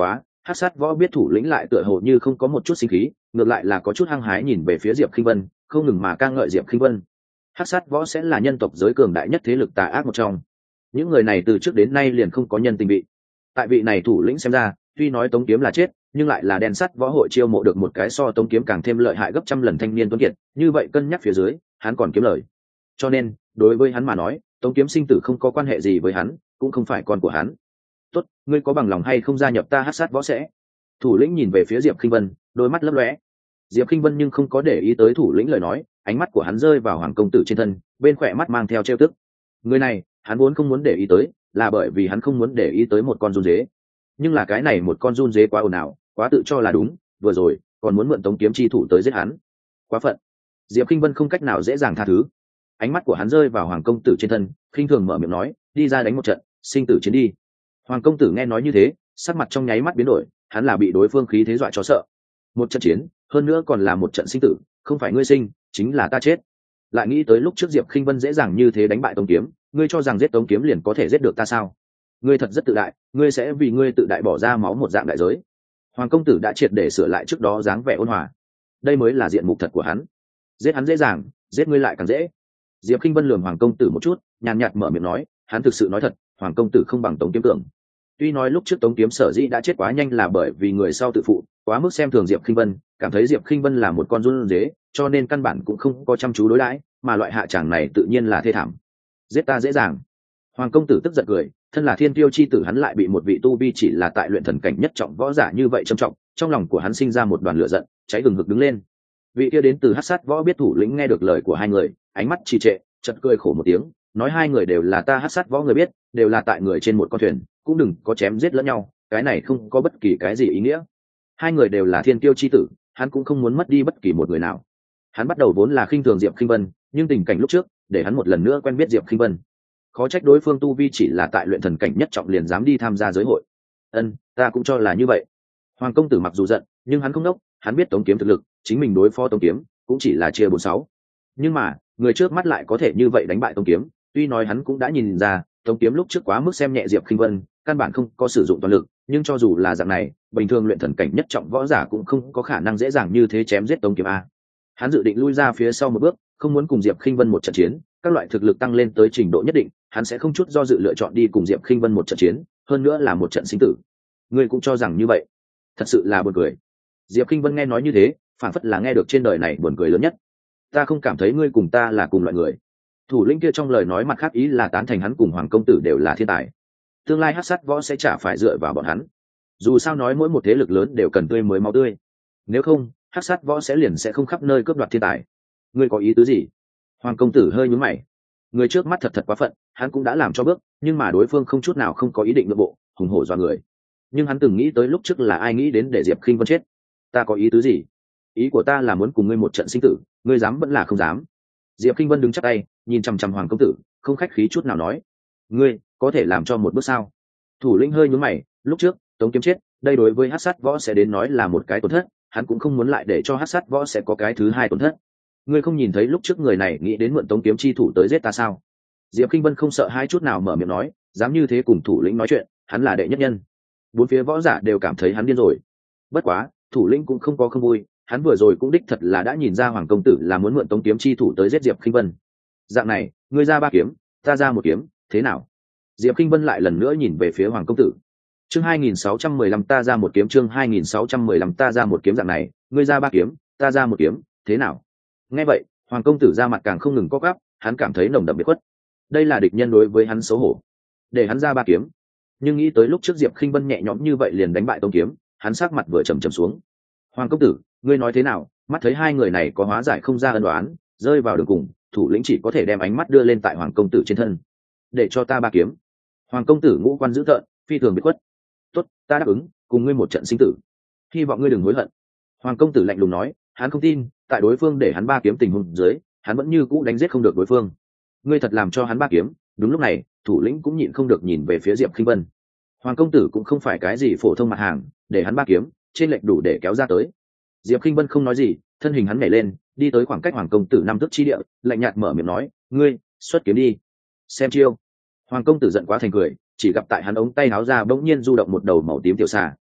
Hắc sát võ biết thủ lĩnh lại tựa hồ như không có một chút sinh khí, ngược lại là có chút hăng hái nhìn về phía Diệp Khinh Vân, không ngừng mà ca ngợi Diệp Khinh Vân. Hắc sát võ sẽ là nhân tộc giới cường đại nhất thế lực tà ác một trong. Những người này từ trước đến nay liền không có nhân tình vị. Tại vị này thủ lĩnh xem ra, tuy nói Tống Kiếm là chết, nhưng lại là đen sắt võ hội chiêu mộ được một cái so Tống Kiếm càng thêm lợi hại gấp trăm lần thanh niên tuấn kiệt, như vậy cân nhắc phía dưới, hắn còn kiếm lời. Cho nên, đối với hắn mà nói, Tống Kiếm sinh tử không có quan hệ gì với hắn, cũng không phải con của hắn. Tốt, ngươi có bằng lòng hay không gia nhập ta Hắc sát võ sẽ? Thủ lĩnh nhìn về phía Diệp Khinh Vân, đôi mắt lấp lóe. Diệp Khinh Vân nhưng không có để ý tới thủ lĩnh lời nói, ánh mắt của hắn rơi vào Hoàng công tử trên thân, bên khỏe mắt mang theo trêu tức. Người này, hắn vốn không muốn để ý tới, là bởi vì hắn không muốn để ý tới một con run dế. Nhưng là cái này một con run dế quá ồn ào, quá tự cho là đúng, vừa rồi còn muốn mượn Tống Kiếm chi thủ tới giết hắn. Quá phận. Diệp Khinh Vân không cách nào dễ dàng tha thứ. Ánh mắt của hắn rơi vào Hoàng công tử trên thân, khinh thường mở miệng nói, đi ra đánh một trận, sinh tử chiến đi. Hoàng công tử nghe nói như thế, sắc mặt trong nháy mắt biến đổi, hắn là bị đối phương khí thế dọa cho sợ. Một trận chiến, hơn nữa còn là một trận sinh tử, không phải ngươi sinh, chính là ta chết. Lại nghĩ tới lúc trước Diệp Khinh Vân dễ dàng như thế đánh bại Tống Kiếm, ngươi cho rằng giết Tống Kiếm liền có thể giết được ta sao? Ngươi thật rất tự đại, ngươi sẽ vì ngươi tự đại bỏ ra máu một dạng đại giới. Hoàng công tử đã triệt để sửa lại trước đó dáng vẻ ôn hòa. Đây mới là diện mục thật của hắn. Giết hắn dễ dàng, giết ngươi lại càng dễ. Diệp Khinh Vân lườm Hoàng công tử một chút, nhàn nhạt mở miệng nói, hắn thực sự nói thật, Hoàng công tử không bằng Tống Kiếm tưởng. Tuy nói lúc trước Tống Kiếm sở dĩ đã chết quá nhanh là bởi vì người sau tự phụ, quá mức xem thường Diệp Khinh Vân, cảm thấy Diệp Khinh Vân là một con run dế, cho nên căn bản cũng không có chăm chú đối đãi, mà loại hạ tràng này tự nhiên là thê thảm. Giết ta dễ dàng. Hoàng công tử tức giận cười, thân là thiên tiêu chi tử hắn lại bị một vị tu vi chỉ là tại luyện thần cảnh nhất trọng võ giả như vậy trầm trọng, trong lòng của hắn sinh ra một đoàn lửa giận, cháy hừng hực đứng lên. Vị kia đến từ Hắc sát võ biết thủ lĩnh nghe được lời của hai người, ánh mắt trì trệ, chợt cười khổ một tiếng, nói hai người đều là ta Hắc sát võ người biết, đều là tại người trên một con thuyền, cũng đừng có chém giết lẫn nhau, cái này không có bất kỳ cái gì ý nghĩa. Hai người đều là thiên tiêu chi tử, hắn cũng không muốn mất đi bất kỳ một người nào. Hắn bắt đầu vốn là khinh thường Diệp Khinh Vân, nhưng tình cảnh lúc trước để hắn một lần nữa quen biết Diệp Khinh Vân. Khó trách đối phương tu vi chỉ là tại luyện thần cảnh nhất trọng liền dám đi tham gia giới hội. Ân, ta cũng cho là như vậy. Hoàng công tử mặc dù giận, nhưng hắn không đốc, hắn biết Tống Kiếm thực lực, chính mình đối phó Tống Kiếm cũng chỉ là chia bốn sáu. Nhưng mà, người trước mắt lại có thể như vậy đánh bại Tống Kiếm, tuy nói hắn cũng đã nhìn ra, Tống Kiếm lúc trước quá mức xem nhẹ Diệp Khinh Vân, căn bản không có sử dụng toàn lực, nhưng cho dù là dạng này, bình thường luyện thần cảnh nhất trọng võ giả cũng không có khả năng dễ dàng như thế chém giết Tống Kiếm a. Hắn dự định lui ra phía sau một bước, không muốn cùng Diệp Khinh Vân một trận chiến, các loại thực lực tăng lên tới trình độ nhất định, hắn sẽ không chút do dự lựa chọn đi cùng Diệp Khinh Vân một trận chiến, hơn nữa là một trận sinh tử. Ngươi cũng cho rằng như vậy? Thật sự là buồn cười. Diệp Khinh Vân nghe nói như thế, phản phất là nghe được trên đời này buồn cười lớn nhất. Ta không cảm thấy ngươi cùng ta là cùng loại người. Thủ lĩnh kia trong lời nói mặt khác ý là tán thành hắn cùng Hoàng công tử đều là thiên tài. Tương lai Hắc sát võ sẽ chả phải dựa vào bọn hắn. Dù sao nói mỗi một thế lực lớn đều cần tươi mới máu tươi. Nếu không, Hắc sát võ sẽ liền sẽ không khắp nơi cướp đoạt thiên tài. Ngươi có ý tứ gì? Hoàng công tử hơi nhướng mày. Người trước mắt thật thật quá phận, hắn cũng đã làm cho bước, nhưng mà đối phương không chút nào không có ý định nội bộ, hùng hổ dọa người. Nhưng hắn từng nghĩ tới lúc trước là ai nghĩ đến để Diệp Khinh Vân chết. Ta có ý tứ gì? Ý của ta là muốn cùng ngươi một trận sinh tử, ngươi dám vẫn là không dám. Diệp Khinh Vân đứng chắp tay, nhìn chằm chằm Hoàng công tử, không khách khí chút nào nói: "Ngươi có thể làm cho một bước sao?" Thủ lĩnh hơi nhướng mày, lúc trước Tống Kiếm chết, đây đối với Hắc sát võ sẽ đến nói là một cái tổn thất, hắn cũng không muốn lại để cho Hắc sát võ sẽ có cái thứ hai tổn thất. Ngươi không nhìn thấy lúc trước người này nghĩ đến mượn Tống Kiếm chi thủ tới giết ta sao? Diệp Khinh Vân không sợ hai chút nào mở miệng nói, dám như thế cùng thủ lĩnh nói chuyện, hắn là đệ nhất nhân. Bốn phía võ giả đều cảm thấy hắn điên rồi. Bất quá, thủ lĩnh cũng không có không vui, hắn vừa rồi cũng đích thật là đã nhìn ra Hoàng công tử là muốn mượn Tống Kiếm chi thủ tới giết Diệp Khinh Vân. Dạng này, ngươi ra ba kiếm, ta ra một kiếm, thế nào? Diệp Khinh Vân lại lần nữa nhìn về phía Hoàng công tử. Chương hai nghìn sáu trăm mười lăm ta ra một kiếm, chương hai nghìn sáu trăm mười lăm ta ra một kiếm, dạng này, ngươi ra ba kiếm, ta ra một kiếm, thế nào? Nghe vậy, Hoàng công tử ra mặt càng không ngừng co quắp, hắn cảm thấy nồng đậm biệt khuất. Đây là địch nhân đối với hắn xấu hổ, để hắn ra ba kiếm. Nhưng nghĩ tới lúc trước Diệp Khinh Vân nhẹ nhõm như vậy liền đánh bại Tống Kiếm, hắn sắc mặt vừa trầm trầm xuống. Hoàng công tử, ngươi nói thế nào? Mắt thấy hai người này có hóa giải không ra ân oán, rơi vào đường cùng, thủ lĩnh chỉ có thể đem ánh mắt đưa lên tại Hoàng công tử trên thân. Để cho ta ba kiếm. Hoàng công tử ngũ quan dữ tợn, phi thường biệt khuất. Tốt, ta đáp ứng, cùng ngươi một trận sinh tử. Hy vọng ngươi đừng hối hận. Hoàng công tử lạnh lùng nói, hắn không tin, tại đối phương để hắn ba kiếm tình huống dưới, hắn vẫn như cũ đánh giết không được đối phương. Ngươi thật làm cho hắn ba kiếm. Đúng lúc này, thủ lĩnh cũng nhịn không được nhìn về phía Diệp Khinh Vân. Hoàng công tử cũng không phải cái gì phổ thông mặt hàng, để hắn ba kiếm, trên lệch đủ để kéo ra tới. Diệp Khinh Vân không nói gì, thân hình hắn nhảy lên, đi tới khoảng cách Hoàng công tử năm thước chi địa, lạnh nhạt mở miệng nói, ngươi xuất kiếm đi, xem chiêu. Hoàng công tử giận quá thành cười, chỉ gặp tại hắn ống tay áo ra bỗng nhiên du động một đầu màu tím tiểu xà,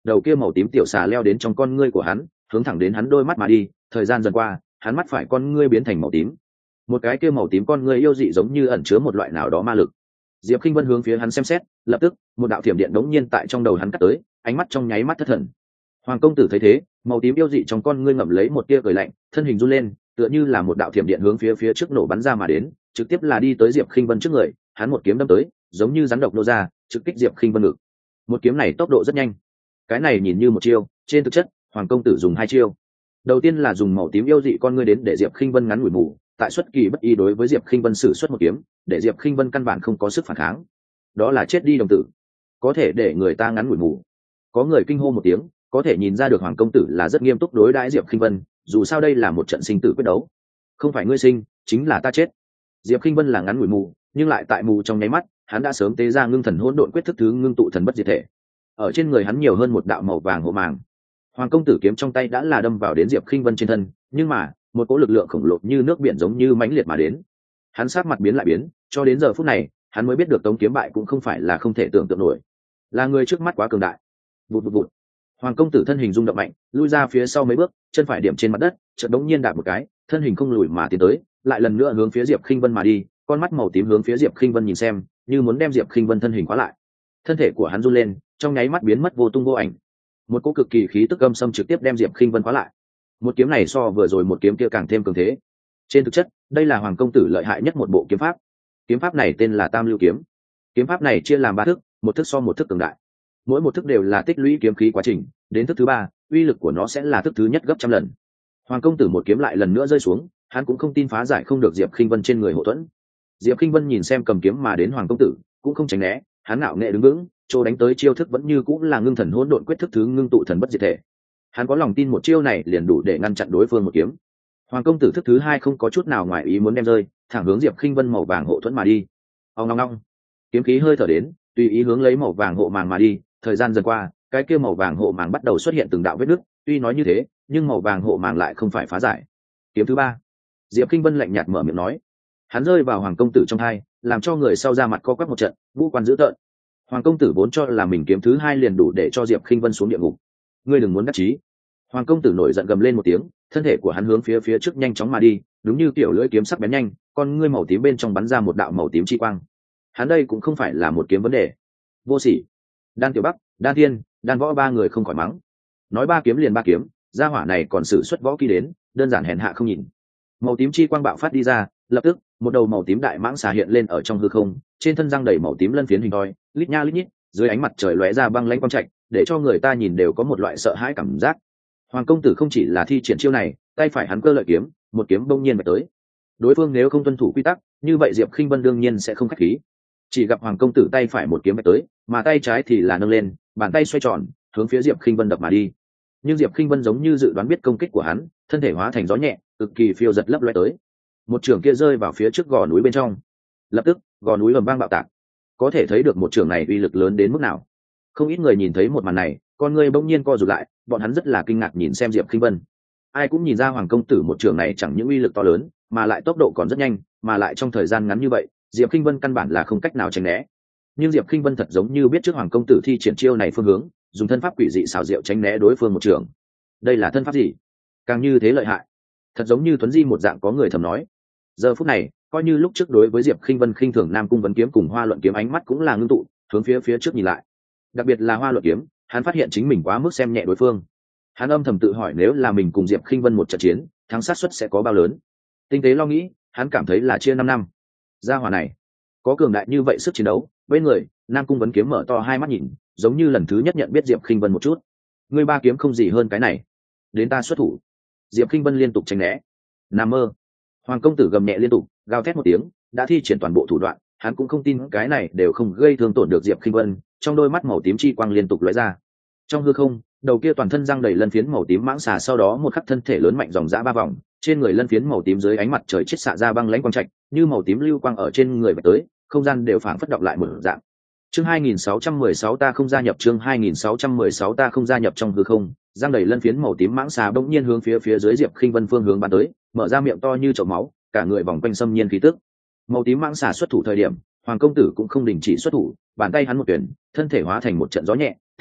đầu kia màu tím tiểu xà leo đến trong con ngươi của hắn, hướng thẳng đến hắn đôi mắt mà đi. Thời gian dần qua, hắn mắt phải con ngươi biến thành màu tím, một cái kia màu tím con ngươi yêu dị giống như ẩn chứa một loại nào đó ma lực. Diệp Khinh Vân hướng phía hắn xem xét, lập tức một đạo thiểm điện đống nhiên tại trong đầu hắn cắt tới, ánh mắt trong nháy mắt thất thần. Hoàng công tử thấy thế, màu tím yêu dị trong con ngươi ngậm lấy một tia cười lạnh, thân hình run lên, tựa như là một đạo thiểm điện hướng phía phía trước nổ bắn ra mà đến, trực tiếp là đi tới Diệp Khinh Vân trước người, hắn một kiếm đâm tới, giống như rắn độc nô ra, trực kích Diệp Khinh Vân ngực. Một kiếm này tốc độ rất nhanh, cái này nhìn như một chiêu, trên thực chất, Hoàng công tử dùng hai chiêu. Đầu tiên là dùng màu tím yêu dị con ngươi đến để Diệp Khinh Vân ngắn ngủi mù, tại xuất kỳ bất ý đối với Diệp Khinh Vân sử xuất một kiếm, để Diệp Khinh Vân căn bản không có sức phản kháng. Đó là chết đi đồng tử, có thể để người ta ngắn ngủi mù. Có người kinh hô một tiếng, có thể nhìn ra được Hoàng công tử là rất nghiêm túc đối đãi Diệp Khinh Vân, dù sao đây là một trận sinh tử quyết đấu, không phải ngươi sinh, chính là ta chết. Diệp Khinh Vân là ngắn ngủi mù, nhưng lại tại mù trong nháy mắt, hắn đã sớm tế ra ngưng thần hỗn độn quyết thức thứ ngưng tụ thần bất diệt thể. Ở trên người hắn nhiều hơn một đạo màu vàng hộ màng. Hoàng công tử kiếm trong tay đã là đâm vào đến Diệp Khinh Vân trên thân, nhưng mà, một cỗ lực lượng khổng lồ như nước biển giống như mãnh liệt mà đến. Hắn sát mặt biến lại biến, cho đến giờ phút này, hắn mới biết được Tống Kiếm Bại cũng không phải là không thể tưởng tượng nổi, là người trước mắt quá cường đại. Vụt vụt vụt. Hoàng công tử thân hình rung động mạnh, lui ra phía sau mấy bước, chân phải điểm trên mặt đất, chợt đống nhiên đạp một cái, thân hình không lùi mà tiến tới, lại lần nữa hướng phía Diệp Khinh Vân mà đi, con mắt màu tím hướng phía Diệp Khinh Vân nhìn xem, như muốn đem Diệp Khinh Vân thân hình khóa lại. Thân thể của hắn run lên, trong nháy mắt biến mất vô tung vô ảnh. Một cỗ cực kỳ khí tức âm xâm trực tiếp đem Diệp Khinh Vân khóa lại. Một kiếm này so vừa rồi một kiếm kia càng thêm cường thế. Trên thực chất, đây là Hoàng công tử lợi hại nhất một bộ kiếm pháp. Kiếm pháp này tên là Tam Lưu kiếm. Kiếm pháp này chia làm ba thức, một thức so một thức cường đại. Mỗi một thức đều là tích lũy kiếm khí quá trình, đến thức thứ ba, uy lực của nó sẽ là thức thứ nhất gấp trăm lần. Hoàng công tử một kiếm lại lần nữa rơi xuống, hắn cũng không tin phá giải không được Diệp Khinh Vân trên người hộ thuẫn. Diệp Khinh Vân nhìn xem cầm kiếm mà đến Hoàng công tử, cũng không tránh né, hắn ngạo nghệ đứng vững, chỗ đánh tới chiêu thức vẫn như cũng là ngưng thần hỗn độn quyết thức thứ ngưng tụ thần bất diệt thể. Hắn có lòng tin một chiêu này liền đủ để ngăn chặn đối phương một kiếm. Hoàng công tử thức thứ hai không có chút nào ngoài ý muốn đem rơi, thẳng hướng Diệp Khinh Vân màu vàng hộ thuẫn mà đi. Ong ong ong, kiếm khí hơi thở đến, tùy ý hướng lấy màu vàng hộ màng mà đi. Thời gian dần qua, cái kia màu vàng hộ màng bắt đầu xuất hiện từng đạo vết nứt, tuy nói như thế, nhưng màu vàng hộ màng lại không phải phá giải. Kiếm thứ ba, Diệp Khinh Vân lạnh nhạt mở miệng nói. Hắn rơi vào Hoàng công tử trong hai, làm cho người sau ra mặt co quắp một trận, ngũ quan dữ tợn. Hoàng công tử vốn cho là mình kiếm thứ hai liền đủ để cho Diệp Khinh Vân xuống địa ngục. Ngươi đừng muốn đắc chí. Hoàng công tử nổi giận gầm lên một tiếng, thân thể của hắn hướng phía phía trước nhanh chóng mà đi, đúng như tiểu lưỡi kiếm sắc bén nhanh, con ngươi màu tím bên trong bắn ra một đạo màu tím chi quang. Hắn đây cũng không phải là một kiếm vấn đề. Vô sỉ. Đan Tiểu Bắc, Đan Thiên, Đan Võ ba người không khỏi mắng. Nói ba kiếm liền ba kiếm, gia hỏa này còn sử xuất võ kỹ đến, đơn giản hèn hạ không nhìn. Màu tím chi quang bạo phát đi ra, lập tức, một đầu màu tím đại mãng xà hiện lên ở trong hư không, trên thân răng đầy màu tím lân phiến hình thoi, lít nha lít nhít, dưới ánh mặt trời lóe ra băng lãnh quang trạch, để cho người ta nhìn đều có một loại sợ hãi cảm giác. Hoàng công tử không chỉ là thi triển chiêu này, tay phải hắn cơ lợi kiếm, một kiếm bỗng nhiên vạch tới. Đối phương nếu không tuân thủ quy tắc, như vậy Diệp Khinh Vân đương nhiên sẽ không khách khí. Chỉ gặp Hoàng công tử tay phải một kiếm vạch tới, mà tay trái thì là nâng lên, bàn tay xoay tròn, hướng phía Diệp Khinh Vân đập mà đi. Nhưng Diệp Khinh Vân giống như dự đoán biết công kích của hắn, thân thể hóa thành gió nhẹ, cực kỳ phiêu giật lấp lóe tới. Một trường kia rơi vào phía trước gò núi bên trong, lập tức gò núi ầm vang bạo tạc. Có thể thấy được một trường này uy lực lớn đến mức nào. Không ít người nhìn thấy một màn này, con người bỗng nhiên co rụt lại, bọn hắn rất là kinh ngạc nhìn xem Diệp Khinh Vân. Ai cũng nhìn ra Hoàng công tử một trường này chẳng những uy lực to lớn, mà lại tốc độ còn rất nhanh, mà lại trong thời gian ngắn như vậy, Diệp Khinh Vân căn bản là không cách nào tránh né. Nhưng Diệp Khinh Vân thật giống như biết trước Hoàng công tử thi triển chiêu này phương hướng, dùng thân pháp quỷ dị xảo diệu tránh né đối phương một trường. Đây là thân pháp gì? Càng như thế lợi hại. Thật giống như Tuấn Di một dạng, có người thầm nói. Giờ phút này, coi như lúc trước đối với Diệp Khinh Vân khinh thường Nam Cung Vấn kiếm cùng Hoa Luận kiếm ánh mắt cũng là ngưng tụ, hướng phía phía trước nhìn lại. Đặc biệt là Hoa Luận kiếm, hắn phát hiện chính mình quá mức xem nhẹ đối phương. Hắn âm thầm tự hỏi nếu là mình cùng Diệp Khinh Vân một trận chiến, thắng xác suất sẽ có bao lớn. Tinh tế lo nghĩ, hắn cảm thấy là chia năm năm. Gia hỏa này, có cường đại như vậy sức chiến đấu, bên người, Nam Cung Vấn kiếm mở to hai mắt nhìn, giống như lần thứ nhất nhận biết Diệp Khinh Vân một chút. Ngươi ba kiếm không gì hơn cái này, đến ta xuất thủ. Diệp Khinh Vân liên tục tránh né. Nằm mơ. Hoàng công tử gầm nhẹ liên tục, gào thét một tiếng, đã thi triển toàn bộ thủ đoạn, hắn cũng không tin cái này đều không gây thương tổn được Diệp Khinh Vân, trong đôi mắt màu tím chi quang liên tục lóe ra. Trong hư không, đầu kia toàn thân răng đầy lân phiến màu tím mãng xà sau đó một khắc thân thể lớn mạnh dòng dã ba vòng, trên người lân phiến màu tím dưới ánh mặt trời chiết xạ ra băng lãnh quang trạch, như màu tím lưu quang ở trên người bạch tới, không gian đều phảng phất động lại một dạng. Chương hai nghìn sáu trăm mười sáu ta không gia nhập chương hai nghìn sáu trăm mười sáu ta không gia nhập trong hư không, răng đầy lân phiến màu tím mãng xà bỗng nhiên hướng phía phía dưới Diệp Khinh Vân phương hướng bắn tới, mở ra miệng to như chậu máu, cả người vòng quanh xâm nhiên khí tức. Màu tím mãng xà xuất thủ thời điểm, Hoàng công tử cũng không đình chỉ xuất thủ, bàn tay hắn một tuyển, thân thể hóa thành một trận gió nhẹ,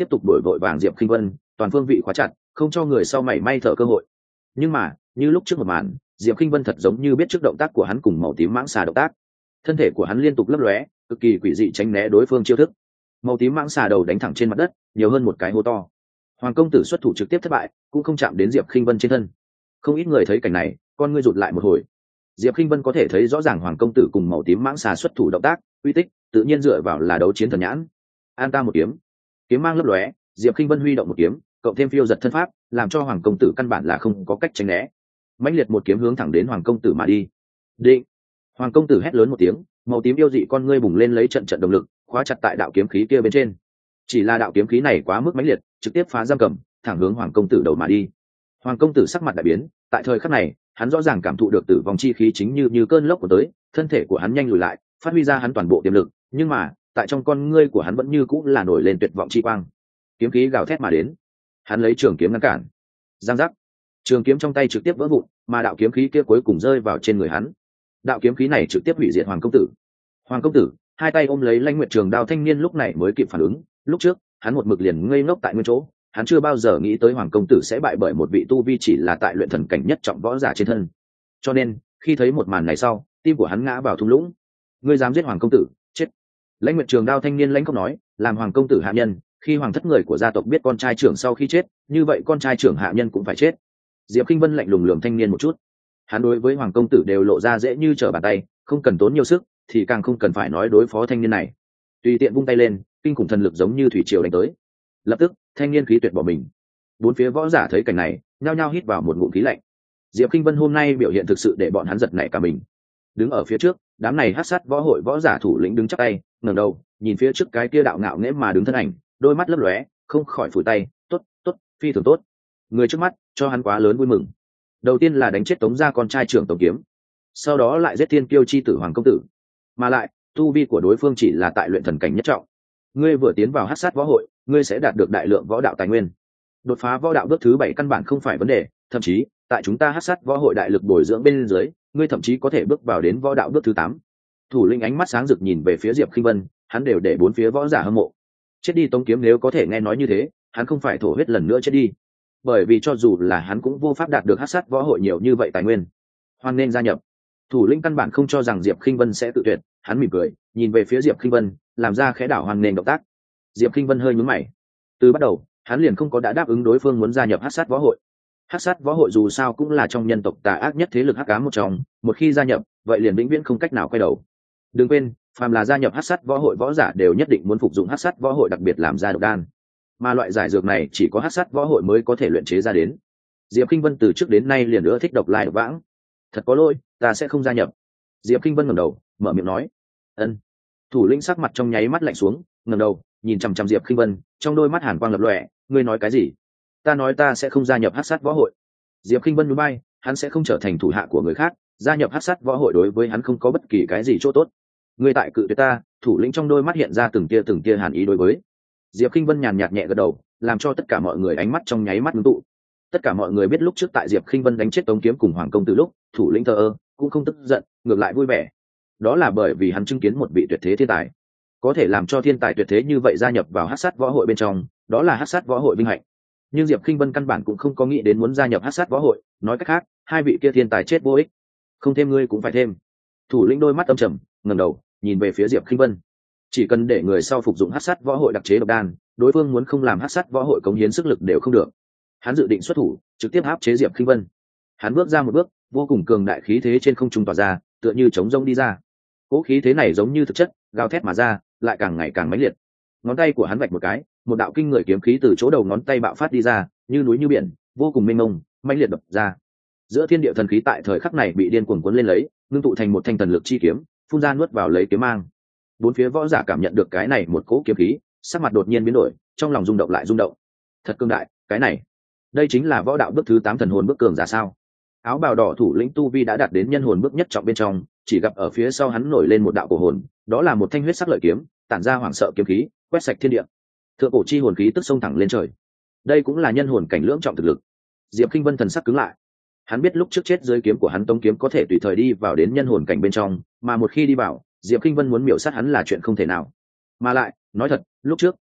tiếp tục đuổi vội vàng diệp khinh vân, toàn phương vị khóa chặt, không cho người sau mảy may thở cơ hội. Nhưng mà như lúc trước một màn, diệp khinh vân thật giống như biết trước động tác của hắn cùng màu tím mãng xà động tác, thân thể của hắn liên tục lấp lóe, cực kỳ quỷ dị tránh né đối phương chiêu thức. Màu tím mãng xà đầu đánh thẳng trên mặt đất, nhiều hơn một cái hố to. Hoàng công tử xuất thủ trực tiếp thất bại, cũng không chạm đến diệp khinh vân trên thân. Không ít người thấy cảnh này, con ngươi rụt lại một hồi. Diệp khinh vân có thể thấy rõ ràng hoàng công tử cùng màu tím mãng xà xuất thủ động tác, uy tích, tự nhiên dựa vào là đấu chiến thần nhãn. An ta một kiếm, kiếm mang lấp lóe, diệp khinh vân huy động một kiếm, cộng thêm phiêu giật thân pháp, làm cho hoàng công tử căn bản là không có cách tránh né. Mãnh liệt một kiếm hướng thẳng đến hoàng công tử mà đi. Định. Hoàng công tử hét lớn một tiếng, màu tím yêu dị con ngươi bùng lên lấy trận trận động lực, khóa chặt tại đạo kiếm khí kia bên trên. Chỉ là đạo kiếm khí này quá mức mãnh liệt, trực tiếp phá giam cầm, thẳng hướng hoàng công tử đầu mà đi. Hoàng công tử sắc mặt đại biến, tại thời khắc này, hắn rõ ràng cảm thụ được tử vong chi khí chính như như cơn lốc của tới, thân thể của hắn nhanh lùi lại, phát huy ra hắn toàn bộ tiềm lực, nhưng mà, tại trong con ngươi của hắn vẫn như cũng là nổi lên tuyệt vọng chi quang. Kiếm khí gào thét mà đến, hắn lấy trường kiếm ngăn cản. Giang giác, trường kiếm trong tay trực tiếp vỡ vụn, mà đạo kiếm khí kia cuối cùng rơi vào trên người hắn. Đạo kiếm khí này trực tiếp hủy diệt hoàng công tử. Hoàng công tử hai tay ôm lấy Lãnh Nguyệt Trường Đao thanh niên lúc này mới kịp phản ứng, lúc trước hắn một mực liền ngây ngốc tại nguyên chỗ, hắn chưa bao giờ nghĩ tới hoàng công tử sẽ bại bởi một vị tu vi chỉ là tại luyện thần cảnh nhất trọng võ giả trên thân. Cho nên khi thấy một màn này sau, tim của hắn ngã vào thung lũng. Ngươi dám giết hoàng công tử, chết! Lãnh Nguyệt Trường Đao thanh niên lãnh không nói, làm hoàng công tử hạ nhân, khi hoàng thất người của gia tộc biết con trai trưởng sau khi chết, như vậy con trai trưởng hạ nhân cũng phải chết. Diệp Kinh Vân lạnh lùng lườm thanh niên một chút, hắn đối với hoàng công tử đều lộ ra dễ như trở bàn tay, không cần tốn nhiều sức, thì càng không cần phải nói đối phó thanh niên này. Tùy tiện vung tay lên, kinh khủng thần lực giống như thủy triều đánh tới. Lập tức thanh niên khí tuyệt bỏ mình. Bốn phía võ giả thấy cảnh này, nhao nhao hít vào một ngụm khí lạnh. Diệp Kinh Vân hôm nay biểu hiện thực sự để bọn hắn giật nảy cả mình. Đứng ở phía trước, đám này hắc sát võ hội võ giả thủ lĩnh đứng chắp tay, ngẩng đầu nhìn phía trước cái kia đạo ngạo nghễ mà đứng thân ảnh, đôi mắt lấp lóe, không khỏi phủi tay, tốt, tốt, phi thường tốt. Người trước mắt cho hắn quá lớn vui mừng. Đầu tiên là đánh chết Tống gia con trai trưởng Tống Kiếm, sau đó lại giết thiên kiêu chi tử hoàng công tử, mà lại tu vi của đối phương chỉ là tại luyện thần cảnh nhất trọng. Ngươi vừa tiến vào hắc sát võ hội, ngươi sẽ đạt được đại lượng võ đạo tài nguyên. Đột phá võ đạo bước thứ bảy căn bản không phải vấn đề, thậm chí tại chúng ta hắc sát võ hội đại lực bồi dưỡng bên dưới, ngươi thậm chí có thể bước vào đến võ đạo bước thứ tám. Thủ lĩnh ánh mắt sáng rực nhìn về phía Diệp Khinh Vân, hắn đều để bốn phía võ giả hâm mộ. Chết đi Tống Kiếm nếu có thể nghe nói như thế, hắn không phải thổ huyết lần nữa chết đi. Bởi vì cho dù là hắn cũng vô pháp đạt được hắc sát võ hội nhiều như vậy tài nguyên. Hoan nên gia nhập. Thủ lĩnh căn bản không cho rằng Diệp Khinh Vân sẽ tự tuyệt, hắn mỉm cười, nhìn về phía Diệp Khinh Vân, làm ra khẽ đảo hoan nên động tác. Diệp Khinh Vân hơi nhướng mày. Từ bắt đầu, hắn liền không có đã đáp ứng đối phương muốn gia nhập hắc sát võ hội. Hắc sát võ hội dù sao cũng là trong nhân tộc tà ác nhất thế lực hắc ám một trong, một khi gia nhập, vậy liền vĩnh viễn không cách nào quay đầu. Đừng quên, phàm là gia nhập hắc sát võ hội võ giả đều nhất định muốn phục dụng hắc sát võ hội đặc biệt làm ra độc đan, mà loại giải dược này chỉ có hắc sát võ hội mới có thể luyện chế ra đến. Diệp Kinh Vân từ trước đến nay liền ưa thích độc lai độc vãng. Thật có lỗi, ta sẽ không gia nhập. Diệp Kinh Vân ngẩng đầu, mở miệng nói. Ân. Thủ lĩnh sắc mặt trong nháy mắt lạnh xuống, ngẩng đầu, nhìn chằm chằm Diệp Kinh Vân, trong đôi mắt hàn quang lập lòe. Ngươi nói cái gì? Ta nói ta sẽ không gia nhập hắc sát võ hội. Diệp Kinh Vân núi bay, hắn sẽ không trở thành thủ hạ của người khác, gia nhập hắc sát võ hội đối với hắn không có bất kỳ cái gì chỗ tốt. Ngươi tại cự tuyệt ta, thủ lĩnh trong đôi mắt hiện ra từng tia từng tia hàn ý đối với. Diệp Kinh Vân nhàn nhạt nhẹ gật đầu, làm cho tất cả mọi người ánh mắt trong nháy mắt ngưng tụ. Tất cả mọi người biết lúc trước tại Diệp Kinh Vân đánh chết Tống Kiếm cùng Hoàng công tử lúc, thủ lĩnh thờ ơ, cũng không tức giận, ngược lại vui vẻ. Đó là bởi vì hắn chứng kiến một vị tuyệt thế thiên tài, có thể làm cho thiên tài tuyệt thế như vậy gia nhập vào hắc sát võ hội bên trong, đó là hắc sát võ hội vinh hạnh. Nhưng Diệp Kinh Vân căn bản cũng không có nghĩ đến muốn gia nhập hắc sát võ hội, nói cách khác, hai vị kia thiên tài chết vô ích, không thêm ngươi cũng phải thêm. Thủ lĩnh đôi mắt âm trầm, ngẩng đầu, nhìn về phía Diệp Kinh Vân. Chỉ cần để người sau phục dụng hắc sát võ hội đặc chế độc đan, đối phương muốn không làm hắc sát võ hội cống hiến sức lực đều không được. Hắn dự định xuất thủ, trực tiếp áp chế Diệp Kinh Vân. Hắn bước ra một bước, vô cùng cường đại khí thế trên không trung tỏa ra, tựa như trống rông đi ra. Cỗ khí thế này giống như thực chất, gào thét mà ra, lại càng ngày càng mãnh liệt. Ngón tay của hắn vạch một cái, một đạo kinh người kiếm khí từ chỗ đầu ngón tay bạo phát đi ra, như núi như biển, vô cùng mênh mông, mãnh liệt đập ra. Giữa thiên địa thần khí tại thời khắc này bị điên cuồng cuốn lên lấy, ngưng tụ thành một thanh thần lực chi kiếm, phun ra nuốt vào lấy kiếm mang. Bốn phía võ giả cảm nhận được cái này một cỗ kiếm khí, sắc mặt đột nhiên biến đổi, trong lòng rung động lại rung động. Thật cường đại, cái này, đây chính là võ đạo bước thứ tám thần hồn bước cường giả sao? Áo bào đỏ thủ lĩnh tu vi đã đạt đến nhân hồn bước nhất trọng bên trong, chỉ gặp ở phía sau hắn nổi lên một đạo cổ hồn, đó là một thanh huyết sắc lợi kiếm, tản ra hoảng sợ kiếm khí, quét sạch thiên địa. Thượng cổ chi hồn khí tức xông thẳng lên trời. Đây cũng là nhân hồn cảnh lưỡng trọng thực lực. Diệp Kinh Vân thần sắc cứng lại. Hắn biết lúc trước chết dưới kiếm của hắn Tống Kiếm có thể tùy thời đi vào đến nhân hồn cảnh bên trong, mà một khi đi vào, Diệp Kinh Vân muốn miểu sát hắn là chuyện không thể nào. Mà lại, nói thật, lúc trước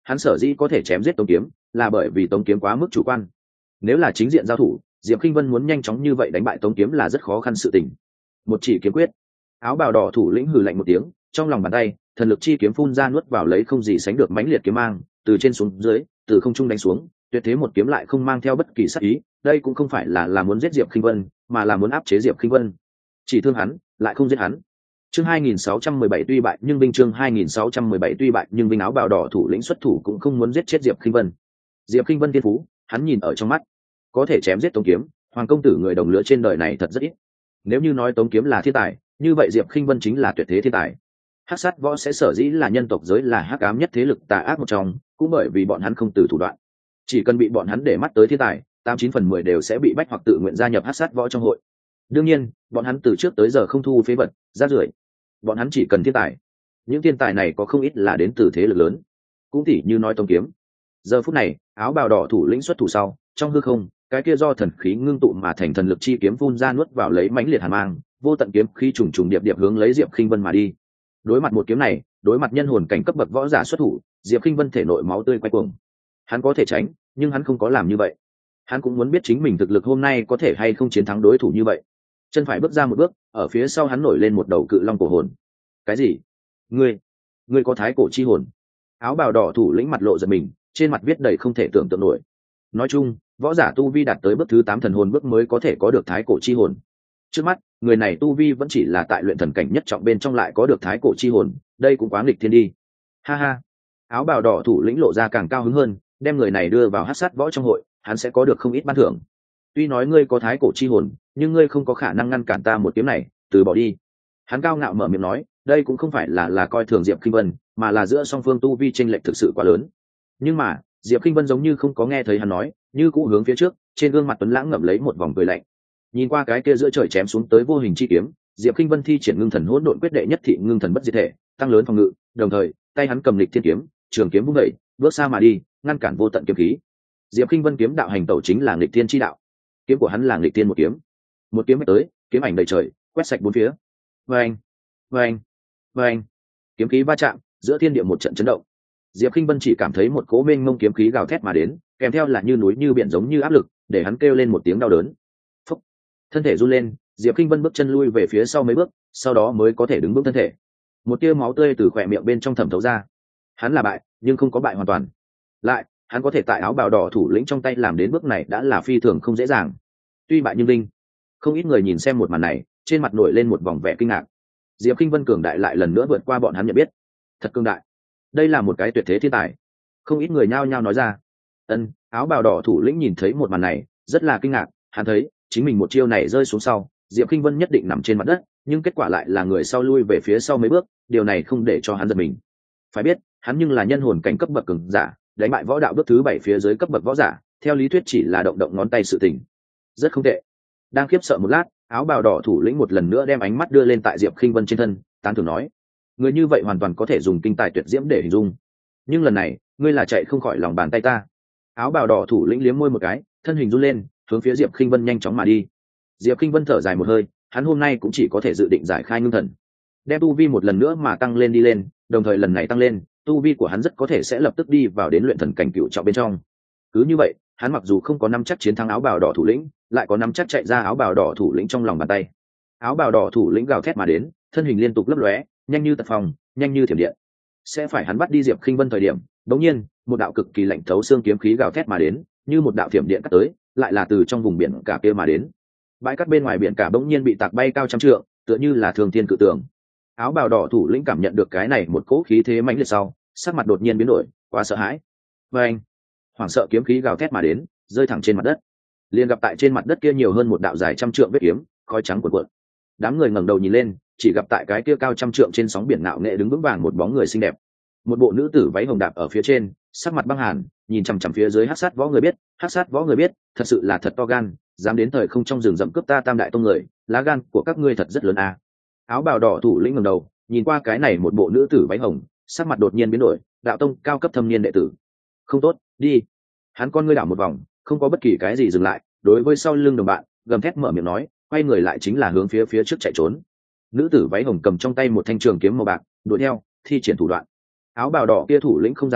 hắn sở dĩ có thể chém giết Tống Kiếm là bởi vì Tống Kiếm quá mức chủ quan. Nếu là chính diện giao thủ, Diệp Khinh Vân muốn nhanh chóng như vậy đánh bại Tống Kiếm là rất khó khăn sự tình. Một chỉ kiếm quyết, áo bào đỏ thủ lĩnh hừ lạnh một tiếng, trong lòng bàn tay thần lực chi kiếm phun ra nuốt vào lấy không gì sánh được mãnh liệt kiếm mang, từ trên xuống dưới, từ không trung đánh xuống, tuyệt thế một kiếm lại không mang theo bất kỳ sát ý. Đây cũng không phải là là muốn giết Diệp Khinh Vân, mà là muốn áp chế Diệp Khinh Vân, chỉ thương hắn, lại không giết hắn. Chương hai nghìn sáu trăm mười bảy tuy bại nhưng binh chương hai nghìn sáu trăm mười bảy tuy bại nhưng binh áo bào đỏ thủ lĩnh xuất thủ cũng không muốn giết chết Diệp Khinh Vân. Diệp Khinh Vân thiên phú, hắn nhìn ở trong mắt, có thể chém giết Tống Kiếm, Hoàng công tử người đồng lứa trên đời này thật rất ít. Nếu như nói Tống Kiếm là thiên tài, như vậy Diệp Khinh Vân chính là tuyệt thế thiên tài. Hắc sát võ sẽ sở dĩ là nhân tộc giới là hắc ám nhất thế lực tà ác một trong, cũng bởi vì bọn hắn không từ thủ đoạn. Chỉ cần bị bọn hắn để mắt tới thiên tài, tám chín phần mười đều sẽ bị bách hoặc tự nguyện gia nhập hắc sát võ trong hội. Đương nhiên, bọn hắn từ trước tới giờ không thu phế vật, rác rưởi. Bọn hắn chỉ cần thiên tài. Những thiên tài này có không ít là đến từ thế lực lớn. Cũng tỉ như nói Tống Kiếm. Giờ phút này, áo bào đỏ thủ lĩnh xuất thủ sau, trong hư không, cái kia do thần khí ngưng tụ mà thành thần lực chi kiếm phun ra nuốt vào lấy mãnh liệt hàn mang, vô tận kiếm khí trùng trùng điệp điệp hướng lấy Diệp Khinh Vân mà đi. Đối mặt một kiếm này, đối mặt nhân hồn cảnh cấp bậc võ giả xuất thủ, Diệp Khinh Vân thể nội máu tươi quay cuồng. Hắn có thể tránh, nhưng hắn không có làm như vậy. Hắn cũng muốn biết chính mình thực lực hôm nay có thể hay không chiến thắng đối thủ như vậy. Chân phải bước ra một bước, ở phía sau hắn nổi lên một đầu cự long cổ hồn. Cái gì? Ngươi, ngươi có thái cổ chi hồn? Áo bào đỏ thủ lĩnh mặt lộ giật mình, trên mặt viết đầy không thể tưởng tượng nổi. Nói chung, võ giả tu vi đạt tới bước thứ tám thần hồn bước mới có thể có được thái cổ chi hồn. Trước mắt, người này tu vi vẫn chỉ là tại luyện thần cảnh nhất trọng bên trong lại có được thái cổ chi hồn, đây cũng quá nghịch thiên đi. Ha ha. Áo bào đỏ thủ lĩnh lộ ra càng cao hứng hơn, đem người này đưa vào hắc sát võ trong hội, hắn sẽ có được không ít ban thưởng. Tuy nói ngươi có thái cổ chi hồn, nhưng ngươi không có khả năng ngăn cản ta một kiếm này, từ bỏ đi. Hắn cao ngạo mở miệng nói, đây cũng không phải là là coi thường Diệp Khinh Vân, mà là giữa song phương tu vi chênh lệch thực sự quá lớn. Nhưng mà, Diệp Khinh Vân giống như không có nghe thấy hắn nói, như cũ hướng phía trước, trên gương mặt tuấn lãng ngậm lấy một vòng cười lạnh. Nhìn qua cái kia giữa trời chém xuống tới vô hình chi kiếm, Diệp Khinh Vân thi triển ngưng thần hỗn độn quyết đệ nhất thị ngưng thần bất diệt thể, tăng lớn phòng ngự, đồng thời, tay hắn cầm lịch thiên kiếm, trường kiếm vung dậy, bước xa mà đi, ngăn cản vô tận kiếm khí. Diệp Khinh Vân kiếm đạo hành tẩu chính là nghịch thiên chi đạo. Kiếm của hắn là nghịch thiên một kiếm. Một kiếm tới, kiếm ảnh đầy trời, quét sạch bốn phía. Oeng, oeng, oeng. Kiếm khí va chạm, giữa thiên địa một trận chấn động. Diệp Khinh Vân chỉ cảm thấy một cỗ mênh mông kiếm khí gào thét mà đến, kèm theo là như núi như biển giống như áp lực, để hắn kêu lên một tiếng đau đớn. Phúc. Thân thể run lên, Diệp Khinh Vân bước chân lui về phía sau mấy bước, sau đó mới có thể đứng vững thân thể. Một tia máu tươi từ khóe miệng bên trong thẩm thấu ra. Hắn là bại, nhưng không có bại hoàn toàn. Lại, hắn có thể tại áo bào đỏ thủ lĩnh trong tay làm đến bước này đã là phi thường không dễ dàng. Tuy bại nhưng linh, không ít người nhìn xem một màn này, trên mặt nổi lên một vòng vẻ kinh ngạc. Diệp Khinh Vân cường đại lại lần nữa vượt qua bọn hắn nhận biết. Thật cường đại. Đây là một cái tuyệt thế thiên tài. Không ít người nhao nhao nói ra. Ân, áo bào đỏ thủ lĩnh nhìn thấy một màn này, rất là kinh ngạc, hắn thấy, chính mình một chiêu này rơi xuống sau, Diệp Khinh Vân nhất định nằm trên mặt đất, nhưng kết quả lại là người sau lui về phía sau mấy bước, điều này không để cho hắn giật mình. Phải biết, hắn nhưng là nhân hồn cảnh cấp bậc cường giả, đánh bại võ đạo bước thứ bảy phía dưới cấp bậc võ giả, theo lý thuyết chỉ là động động ngón tay sự tình. Rất không tệ. Đang khiếp sợ một lát, áo bào đỏ thủ lĩnh một lần nữa đem ánh mắt đưa lên tại Diệp Khinh Vân trên thân, tán thưởng nói: người như vậy hoàn toàn có thể dùng kinh tài tuyệt diễm để hình dung, nhưng lần này ngươi là chạy không khỏi lòng bàn tay ta. Áo bào đỏ thủ lĩnh liếm môi một cái, thân hình run lên, hướng phía Diệp Khinh Vân nhanh chóng mà đi. Diệp Khinh Vân thở dài một hơi, hắn hôm nay cũng chỉ có thể dự định giải khai ngưng thần, đem tu vi một lần nữa mà tăng lên đi lên, đồng thời lần này tăng lên, tu vi của hắn rất có thể sẽ lập tức đi vào đến luyện thần cảnh cựu trọng bên trong. Cứ như vậy, hắn mặc dù không có nắm chắc chiến thắng áo bào đỏ thủ lĩnh, lại có nắm chắc chạy ra áo bào đỏ thủ lĩnh trong lòng bàn tay. Áo bào đỏ thủ lĩnh gào thét mà đến, thân hình liên tục lấp lóe, nhanh như tật phong, nhanh như thiểm điện. Sẽ phải hắn bắt đi Diệp Khinh Vân thời điểm, đột nhiên, một đạo cực kỳ lạnh thấu xương kiếm khí gào thét mà đến, như một đạo thiểm điện cắt tới, lại là từ trong vùng biển cả kia mà đến. Bãi cát bên ngoài biển cả bỗng nhiên bị tạc bay cao trăm trượng, tựa như là thường thiên cự tường. Áo bào đỏ thủ lĩnh cảm nhận được cái này một cỗ khí thế mãnh liệt sau, sắc mặt đột nhiên biến đổi, quá sợ hãi. Và anh, hoảng sợ kiếm khí gào thét mà đến, rơi thẳng trên mặt đất. Liền gặp tại trên mặt đất kia nhiều hơn một đạo dài trăm trượng vết kiếm, khói trắng cuộn cuộn. Đám người ngẩng đầu nhìn lên, chỉ gặp tại cái kia cao trăm trượng trên sóng biển ngạo nghệ đứng vững vàng một bóng người xinh đẹp. Một bộ nữ tử váy hồng đạp ở phía trên, sắc mặt băng hàn, nhìn chằm chằm phía dưới hắc sát võ người biết, hắc sát võ người biết, thật sự là thật to gan, dám đến thời không trong rừng rậm cướp ta Tam đại tông người, lá gan của các ngươi thật rất lớn à. Áo bào đỏ thủ lĩnh ngẩng đầu, nhìn qua cái này một bộ nữ tử váy hồng, sắc mặt đột nhiên biến đổi, đạo tông cao cấp thâm niên đệ tử. Không tốt, đi. Hắn con ngươi đảo một vòng, không có bất kỳ cái gì dừng lại, đối với sau lưng đồng bạn, gầm thét mở miệng nói, quay người lại chính là hướng phía phía trước chạy trốn. Nữ tử váy hồng cầm trong tay một thanh trường kiếm màu bạc, đuổi theo, thi triển thủ đoạn. Áo bào đỏ kia thủ lĩnh không dám chiến,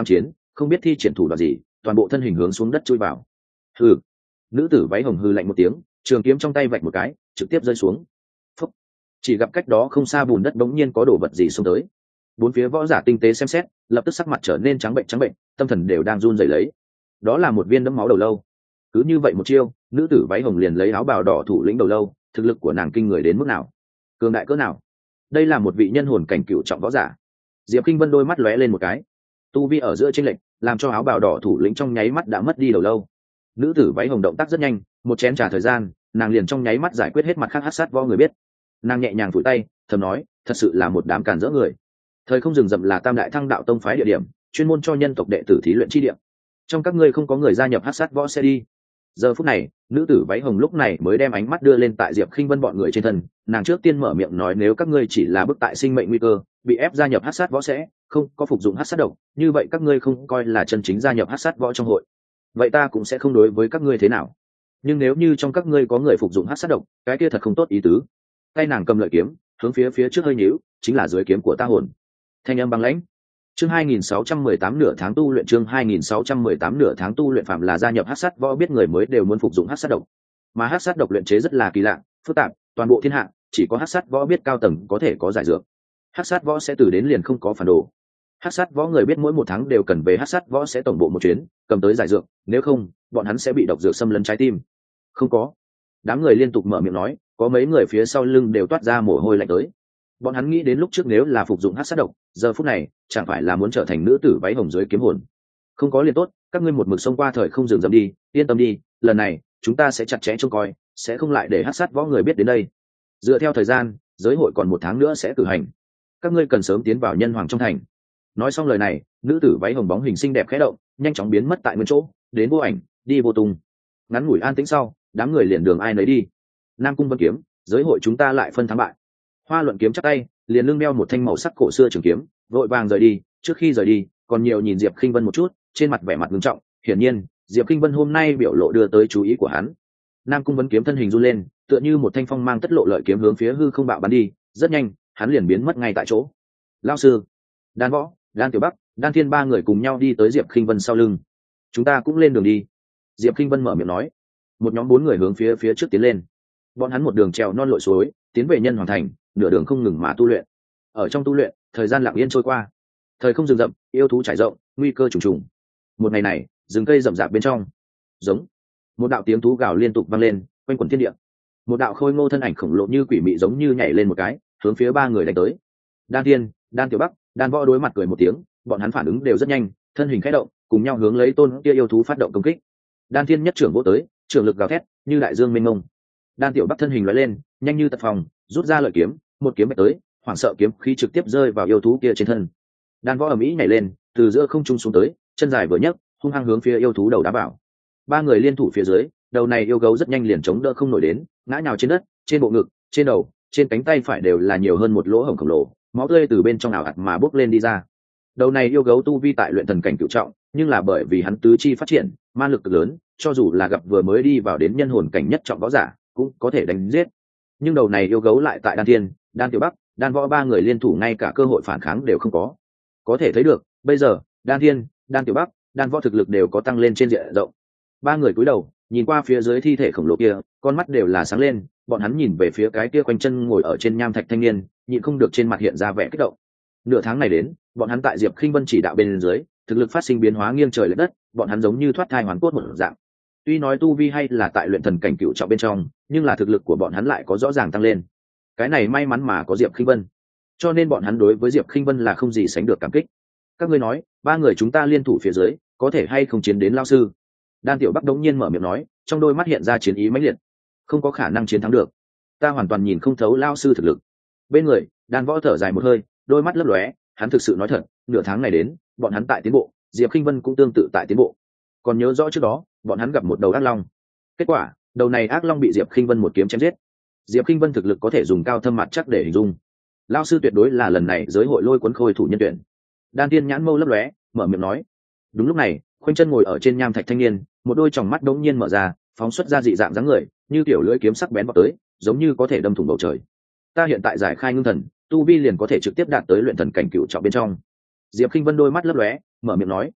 không biết thi triển thủ đoạn gì, toàn bộ thân hình hướng xuống đất chui vào. Hừ. Nữ tử váy hồng hư lạnh một tiếng, trường kiếm trong tay vạch một cái, trực tiếp rơi xuống. Phúc. Chỉ gặp cách đó không xa bùn đất bỗng nhiên có đồ vật gì xông tới. Bốn phía võ giả tinh tế xem xét, lập tức sắc mặt trở nên trắng bệnh trắng bệnh, tâm thần đều đang run rẩy lấy. Đó là một viên đẫm máu đầu lâu. Cứ như vậy một chiêu, nữ tử váy hồng liền lấy áo bào đỏ thủ lĩnh đầu lâu, thực lực của nàng kinh người đến mức nào, cường đại cỡ nào. Đây là một vị nhân hồn cảnh cựu trọng võ giả. Diệp Kinh Vân đôi mắt lóe lên một cái, tu vi ở giữa chênh lệch làm cho áo bào đỏ thủ lĩnh trong nháy mắt đã mất đi đầu lâu. Nữ tử váy hồng động tác rất nhanh, một chén trà thời gian, nàng liền trong nháy mắt giải quyết hết mặt khác hắc sát võ người biết. Nàng nhẹ nhàng phủi tay, thầm nói, thật sự là một đám càn rỡ người. Thời không rừng rậm là Tam Đại Thăng Đạo Tông phái địa điểm, chuyên môn cho nhân tộc đệ tử thí luyện chi điểm. Trong các ngươi không có người gia nhập hắc sát võ sẽ đi. Giờ phút này, nữ tử váy hồng lúc này mới đem ánh mắt đưa lên tại Diệp Khinh Vân bọn người trên thân, nàng trước tiên mở miệng nói, nếu các ngươi chỉ là bức tại sinh mệnh nguy cơ, bị ép gia nhập hắc sát võ sẽ, không có phục dụng hắc sát độc, như vậy các ngươi không coi là chân chính gia nhập hắc sát võ trong hội. Vậy ta cũng sẽ không đối với các ngươi thế nào. Nhưng nếu như trong các ngươi có người phục dụng hắc sát độc, cái kia thật không tốt ý tứ. Tay nàng cầm lợi kiếm, hướng phía phía trước hơi nhíu, chính là dưới kiếm của ta hồn. Thanh âm băng lãnh. Chương hai nghìn sáu trăm mười tám nửa tháng tu luyện, chương hai nghìn sáu trăm mười tám nửa tháng tu luyện, phạm là gia nhập hắc sát võ biết người mới đều muốn phục dụng hắc sát độc. Mà hắc sát độc luyện chế rất là kỳ lạ, phức tạp, toàn bộ thiên hạ chỉ có hắc sát võ biết cao tầng có thể có giải dược. Hắc sát võ sẽ từ đến liền không có phản đồ. Hắc sát võ người biết mỗi một tháng đều cần về hắc sát võ sẽ tổng bộ một chuyến, cầm tới giải dược, nếu không, bọn hắn sẽ bị độc dược xâm lấn trái tim. Không có. Đám người liên tục mở miệng nói, có mấy người phía sau lưng đều toát ra mồ hôi lạnh tới. Bọn hắn nghĩ đến lúc trước nếu là phục dụng hắc sát độc, giờ phút này chẳng phải là muốn trở thành nữ tử váy hồng dưới kiếm hồn. Không có liền tốt, các ngươi một mực xông qua thời không dừng dậm đi, yên tâm đi, lần này chúng ta sẽ chặt chẽ trông coi, sẽ không lại để hắc sát võ người biết đến đây. Dựa theo thời gian, giới hội còn một tháng nữa sẽ cử hành, các ngươi cần sớm tiến vào nhân hoàng trong thành. Nói xong lời này, nữ tử váy hồng bóng hình xinh đẹp khẽ động, nhanh chóng biến mất tại nguyên chỗ, đến vô ảnh, đi vô tung. Ngắn ngủi an tĩnh sau, đám người liền đường ai nấy đi. Nam Cung Vân kiếm, giới hội chúng ta lại phân thắng bại. Hoa Luận kiếm chắp tay, liền lưng đeo một thanh màu sắc cổ xưa trường kiếm, vội vàng rời đi. Trước khi rời đi, còn nhiều nhìn Diệp Khinh Vân một chút, trên mặt vẻ mặt nghiêm trọng. Hiển nhiên, Diệp Khinh Vân hôm nay biểu lộ đưa tới chú ý của hắn. Nam Cung Vân kiếm thân hình run lên, tựa như một thanh phong mang tất lộ lợi kiếm hướng phía hư không bạo bắn đi. Rất nhanh, hắn liền biến mất ngay tại chỗ. Lão sư, Đan Võ, Đan Tiểu Bắc, Đan Thiên ba người cùng nhau đi tới Diệp Khinh Vân sau lưng. Chúng ta cũng lên đường đi. Diệp Khinh Vân mở miệng nói. Một nhóm bốn người hướng phía phía trước tiến lên. Bọn hắn một đường trèo non lội suối, tiến về nhân hoàng thành, nửa đường không ngừng mà tu luyện. Ở trong tu luyện, thời gian lặng yên trôi qua. Thời không rừng rậm, yêu thú trải rộng, nguy cơ trùng trùng. Một ngày này, rừng cây rậm rạp bên trong, giống một đạo tiếng thú gào liên tục vang lên, quanh quẩn thiên địa. Một đạo khôi ngô thân ảnh khổng lồ như quỷ mị giống như nhảy lên một cái, hướng phía ba người đánh tới. Đan Thiên, Đan Tiểu Bắc, Đan Võ đối mặt cười một tiếng, bọn hắn phản ứng đều rất nhanh, thân hình khẽ động, cùng nhau hướng lấy tôn kia yêu thú phát động công kích. Đan Thiên nhất trưởng vỗ tới, trưởng lực gào thét, như đại dương mênh mông. Đan Tiểu Bắc thân hình lóe lên, nhanh như tật phòng, rút ra lợi kiếm, một kiếm bạch tới, hoảng sợ kiếm khí trực tiếp rơi vào yêu thú kia trên thân. Đan Võ ầm ĩ nhảy lên, từ giữa không trung xuống tới, chân dài vừa nhấc, hung hăng hướng phía yêu thú đầu đá vào. Ba người liên thủ phía dưới, đầu này yêu gấu rất nhanh liền chống đỡ không nổi đến, ngã nhào trên đất, trên bộ ngực, trên đầu, trên cánh tay phải đều là nhiều hơn một lỗ hổng khổng lồ, máu tươi từ bên trong ảo ạt mà bốc lên đi ra. Đầu này yêu gấu tu vi tại luyện thần cảnh cửu trọng, nhưng là bởi vì hắn tứ chi phát triển, ma lực cực lớn, cho dù là gặp vừa mới đi vào đến nhân hồn cảnh nhất trọng võ giả, cũng có thể đánh giết. Nhưng đầu này yêu gấu lại tại Đan Thiên, Đan Tiểu Bắc, Đan Võ ba người liên thủ ngay cả cơ hội phản kháng đều không có. Có thể thấy được, bây giờ, Đan Thiên, Đan Tiểu Bắc, Đan Võ thực lực đều có tăng lên trên diện rộng. Ba người cúi đầu, nhìn qua phía dưới thi thể khổng lồ kia, con mắt đều là sáng lên, bọn hắn nhìn về phía cái kia quanh chân ngồi ở trên nham thạch thanh niên, nhịn không được trên mặt hiện ra vẻ kích động. Nửa tháng này đến, bọn hắn tại Diệp Khinh Vân chỉ đạo bên dưới, thực lực phát sinh biến hóa nghiêng trời lệch đất, bọn hắn giống như thoát thai hoàn cốt một dạng. Tuy nói tu vi hay là tại luyện thần cảnh cửu trọng bên trong, nhưng là thực lực của bọn hắn lại có rõ ràng tăng lên. Cái này may mắn mà có Diệp Khinh Vân, cho nên bọn hắn đối với Diệp Khinh Vân là không gì sánh được cảm kích. Các ngươi nói, ba người chúng ta liên thủ phía dưới, có thể hay không chiến đến lão sư? Đan Tiểu Bắc đống nhiên mở miệng nói, trong đôi mắt hiện ra chiến ý mãnh liệt. Không có khả năng chiến thắng được, ta hoàn toàn nhìn không thấu lão sư thực lực. Bên người, Đan Võ thở dài một hơi, đôi mắt lấp lóe, hắn thực sự nói thật, nửa tháng này đến, bọn hắn tại tiến bộ, Diệp Khinh Vân cũng tương tự tại tiến bộ. Còn nhớ rõ trước đó, bọn hắn gặp một đầu ác long. Kết quả, đầu này ác long bị Diệp Khinh Vân một kiếm chém giết. Diệp Khinh Vân thực lực có thể dùng cao thâm mặt chắc để hình dung. Lão sư tuyệt đối là lần này giới hội lôi cuốn khôi thủ nhân tuyển. Đan Tiên nhãn mâu lấp lóe, mở miệng nói. Đúng lúc này, khoanh chân ngồi ở trên nham thạch thanh niên, một đôi tròng mắt đống nhiên mở ra, phóng xuất ra dị dạng dáng người, như kiểu lưỡi kiếm sắc bén vọt tới, giống như có thể đâm thủng bầu trời. Ta hiện tại giải khai ngưng thần, tu vi liền có thể trực tiếp đạt tới luyện thần cảnh cửu trọng bên trong. Diệp Khinh Vân đôi mắt lấp lóe, mở miệng nói.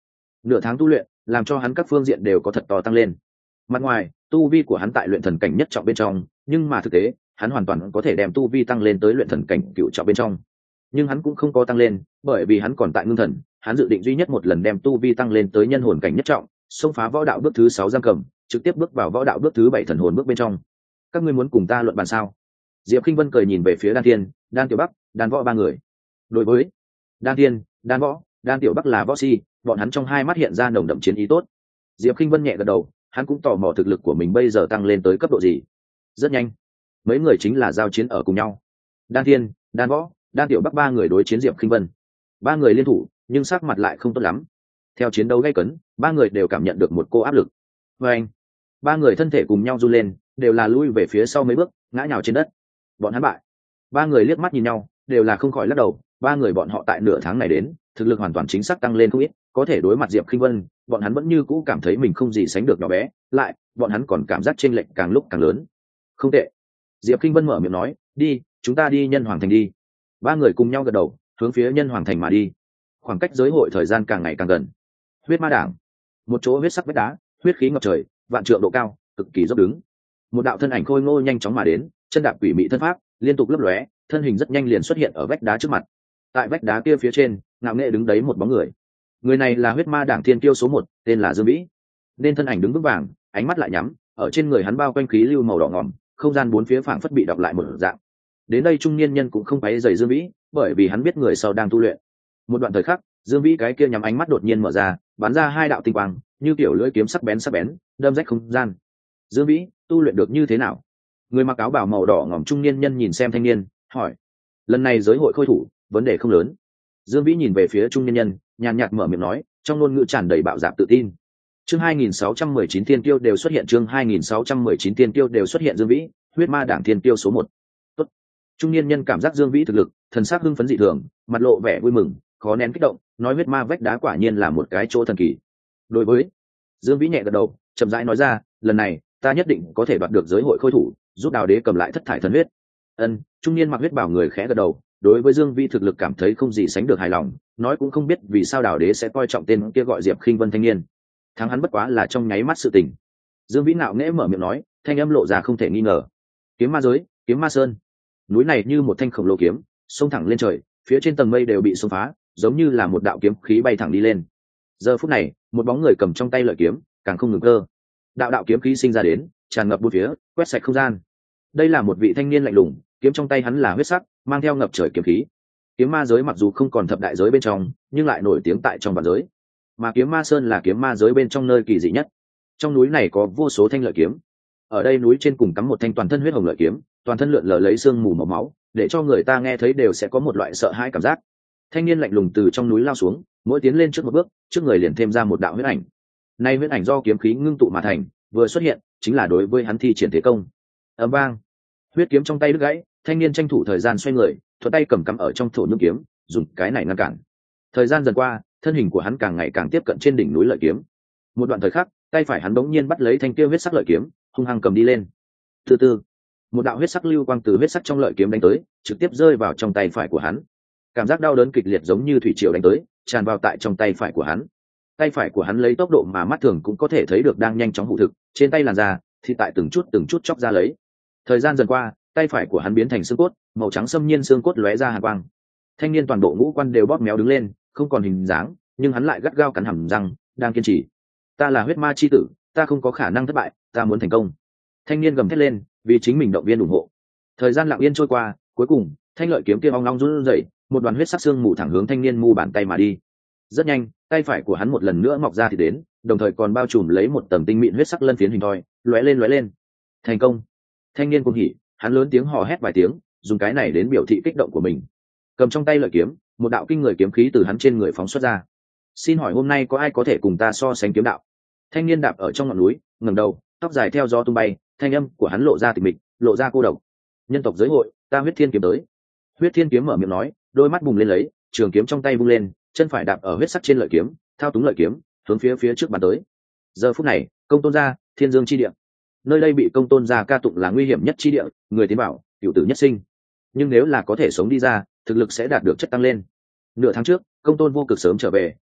nửa tháng tu luyện làm cho hắn các phương diện đều có thật to tăng lên. Mặt ngoài tu vi của hắn tại luyện thần cảnh nhất trọng bên trong, nhưng mà thực tế hắn hoàn toàn có thể đem tu vi tăng lên tới luyện thần cảnh cựu trọng bên trong, nhưng hắn cũng không có tăng lên, bởi vì hắn còn tại ngưng thần. Hắn dự định duy nhất một lần đem tu vi tăng lên tới nhân hồn cảnh nhất trọng, xông phá võ đạo bước thứ sáu giam cầm, trực tiếp bước vào võ đạo bước thứ bảy thần hồn bước bên trong. Các ngươi muốn cùng ta luận bàn sao? Diệp Kinh Vân cười nhìn về phía Đan Thiên, Đan Tiểu Bắc, Đan Võ ba người. Đối với Đan Thiên, Đan Võ, Đan Tiểu Bắc là võ si, bọn hắn trong hai mắt hiện ra nồng đậm chiến ý tốt. Diệp Kinh Vân nhẹ gật đầu, hắn cũng tò mò thực lực của mình bây giờ tăng lên tới cấp độ gì. Rất nhanh, mấy người chính là giao chiến ở cùng nhau. Đan Thiên, Đan Võ, Đan Tiểu Bắc ba người đối chiến Diệp Kinh Vân. Ba người liên thủ, nhưng sắc mặt lại không tốt lắm. Theo chiến đấu gay cấn, ba người đều cảm nhận được một cô áp lực. Và anh, ba người thân thể cùng nhau run lên, đều là lui về phía sau mấy bước, ngã nhào trên đất. Bọn hắn bại. Ba người liếc mắt nhìn nhau, đều là không khỏi lắc đầu. Ba người bọn họ tại nửa tháng này đến, thực lực hoàn toàn chính xác tăng lên không ít, có thể đối mặt Diệp Kinh Vân, bọn hắn vẫn như cũ cảm thấy mình không gì sánh được nhỏ bé, lại, bọn hắn còn cảm giác chênh lệch càng lúc càng lớn. Không tệ. Diệp Kinh Vân mở miệng nói, đi, chúng ta đi Nhân Hoàng Thành đi. Ba người cùng nhau gật đầu, hướng phía Nhân Hoàng Thành mà đi. Khoảng cách giới hội thời gian càng ngày càng gần. Huyết Ma Đảng, một chỗ huyết sắc vách đá, huyết khí ngập trời, vạn trượng độ cao, cực kỳ dốc đứng. Một đạo thân ảnh khôi ngô nhanh chóng mà đến, chân đạp quỷ mị thân pháp, liên tục lấp lóe, thân hình rất nhanh liền xuất hiện ở vách đá trước mặt. Tại vách đá kia phía trên, ngạo nghệ đứng đấy một bóng người. Người này là Huyết Ma Đảng thiên kiêu số một, tên là Dương Vĩ. Nên thân ảnh đứng vững vàng, ánh mắt lại nhắm, ở trên người hắn bao quanh khí lưu màu đỏ ngòm, không gian bốn phía phảng phất bị đọc lại một dạng. Đến đây trung niên nhân cũng không quấy rầy Dương Vĩ, bởi vì hắn biết người sau đang tu luyện. Một đoạn thời khắc, Dương Vĩ cái kia nhắm ánh mắt đột nhiên mở ra, bắn ra hai đạo tinh quang, như kiểu lưỡi kiếm sắc bén sắc bén, đâm rách không gian. Dương Vĩ, tu luyện được như thế nào? Người mặc áo bào màu đỏ ngòm trung niên nhân nhìn xem thanh niên, hỏi. Lần này giới hội khôi thủ, vấn đề không lớn. Dương Vĩ nhìn về phía trung niên nhân, nhàn nhạt mở miệng nói, trong ngôn ngữ tràn đầy bạo dạn tự tin. Chương hai nghìn sáu trăm mười chín tiên tiêu đều xuất hiện, chương hai nghìn sáu trăm mười chín tiên tiêu đều xuất hiện Dương Vĩ, Huyết Ma Đảng thiên tiêu số một. Tốt. Trung niên nhân cảm giác Dương Vĩ thực lực, thần sắc hưng phấn dị thường, mặt lộ vẻ vui mừng, khó nén kích động, nói huyết ma vách đá quả nhiên là một cái chỗ thần kỳ. Đối với Dương Vĩ nhẹ gật đầu, chậm rãi nói ra, lần này ta nhất định có thể đoạt được giới hội khôi thủ, giúp Đào Đế cầm lại thất thải thần huyết. Ân, trung niên mặc huyết bảo người khẽ gật đầu, đối với Dương Vĩ thực lực cảm thấy không gì sánh được hài lòng, nói cũng không biết vì sao Đào Đế sẽ coi trọng tên kia gọi Diệp Khinh Vân thanh niên. Thắng hắn bất quá là trong nháy mắt sự tình. Dương Vĩ ngạo nghễ mở miệng nói, thanh âm lộ ra không thể nghi ngờ. Kiếm ma giới, kiếm ma sơn. Núi này như một thanh khổng lồ kiếm, xông thẳng lên trời, phía trên tầng mây đều bị xông phá, giống như là một đạo kiếm khí bay thẳng đi lên. Giờ phút này, một bóng người cầm trong tay lợi kiếm, càng không ngừng cơ. Đạo đạo kiếm khí sinh ra đến, tràn ngập bốn phía, quét sạch không gian. Đây là một vị thanh niên lạnh lùng, kiếm trong tay hắn là huyết sắc, mang theo ngập trời kiếm khí. Kiếm ma giới mặc dù không còn thập đại giới bên trong, nhưng lại nổi tiếng tại trong vạn giới. Mà kiếm ma sơn là kiếm ma giới bên trong nơi kỳ dị nhất. Trong núi này có vô số thanh lợi kiếm. Ở đây núi trên cùng cắm một thanh toàn thân huyết hồng lợi kiếm, toàn thân lượn lờ lấy sương mù màu máu, để cho người ta nghe thấy đều sẽ có một loại sợ hãi cảm giác. Thanh niên lạnh lùng từ trong núi lao xuống, mỗi tiến lên trước một bước, trước người liền thêm ra một đạo huyết ảnh. Nay huyết ảnh do kiếm khí ngưng tụ mà thành, vừa xuất hiện, chính là đối với hắn thi triển thế công. Ầm vang, huyết kiếm trong tay đứt gãy, thanh niên tranh thủ thời gian xoay người, thuận tay cầm cắm ở trong thổ nhung kiếm, dùng cái này ngăn cản. Thời gian dần qua, thân hình của hắn càng ngày càng tiếp cận trên đỉnh núi lợi kiếm. Một đoạn thời khắc, tay phải hắn bỗng nhiên bắt lấy thanh kia huyết sắc lợi kiếm, hung hăng cầm đi lên. Từ từ, một đạo huyết sắc lưu quang từ huyết sắc trong lợi kiếm đánh tới, trực tiếp rơi vào trong tay phải của hắn. Cảm giác đau đớn kịch liệt giống như thủy triều đánh tới, tràn vào tại trong tay phải của hắn. Tay phải của hắn lấy tốc độ mà mắt thường cũng có thể thấy được đang nhanh chóng hụ thực, trên tay làn da thì tại từng chút từng chút chóc ra lấy. Thời gian dần qua, tay phải của hắn biến thành xương cốt, màu trắng xâm nhiên xương cốt lóe ra hàn quang. Thanh niên toàn bộ ngũ quan đều bóp méo đứng lên, không còn hình dáng, nhưng hắn lại gắt gao cắn hàm răng, đang kiên trì. Ta là huyết ma chi tử, ta không có khả năng thất bại, ta muốn thành công. Thanh niên gầm thét lên, vì chính mình động viên ủng hộ. Thời gian lặng yên trôi qua, cuối cùng, thanh lợi kiếm kia ong long run rẩy, một đoàn huyết sắc xương mù thẳng hướng thanh niên mu bàn tay mà đi. Rất nhanh, tay phải của hắn một lần nữa mọc ra thì đến, đồng thời còn bao trùm lấy một tầng tinh mịn huyết sắc lân phiến hình thoi, lóe lên lóe lên. Thành công! Thanh niên cuồng hỉ, hắn lớn tiếng hò hét vài tiếng, dùng cái này đến biểu thị kích động của mình. Cầm trong tay lợi kiếm, một đạo kinh người kiếm khí từ hắn trên người phóng xuất ra. Xin hỏi hôm nay có ai có thể cùng ta so sánh kiếm đạo? Thanh niên đạp ở trong ngọn núi, ngẩng đầu, tóc dài theo gió tung bay, thanh âm của hắn lộ ra tịch mịch, lộ ra cô độc. Nhân tộc giới hội, ta huyết thiên kiếm tới. Huyết thiên kiếm mở miệng nói, đôi mắt bùng lên lấy, trường kiếm trong tay vung lên, chân phải đạp ở huyết sắc trên lợi kiếm, thao túng lợi kiếm, hướng phía phía trước bắn tới. Giờ phút này, công tôn gia, thiên dương chi địa. Nơi đây bị công tôn gia ca tụng là nguy hiểm nhất chi địa, người tiến bảo, cửu tử nhất sinh. Nhưng nếu là có thể sống đi ra, thực lực sẽ đạt được chất tăng lên. Nửa tháng trước, công tôn vô cực sớm trở về,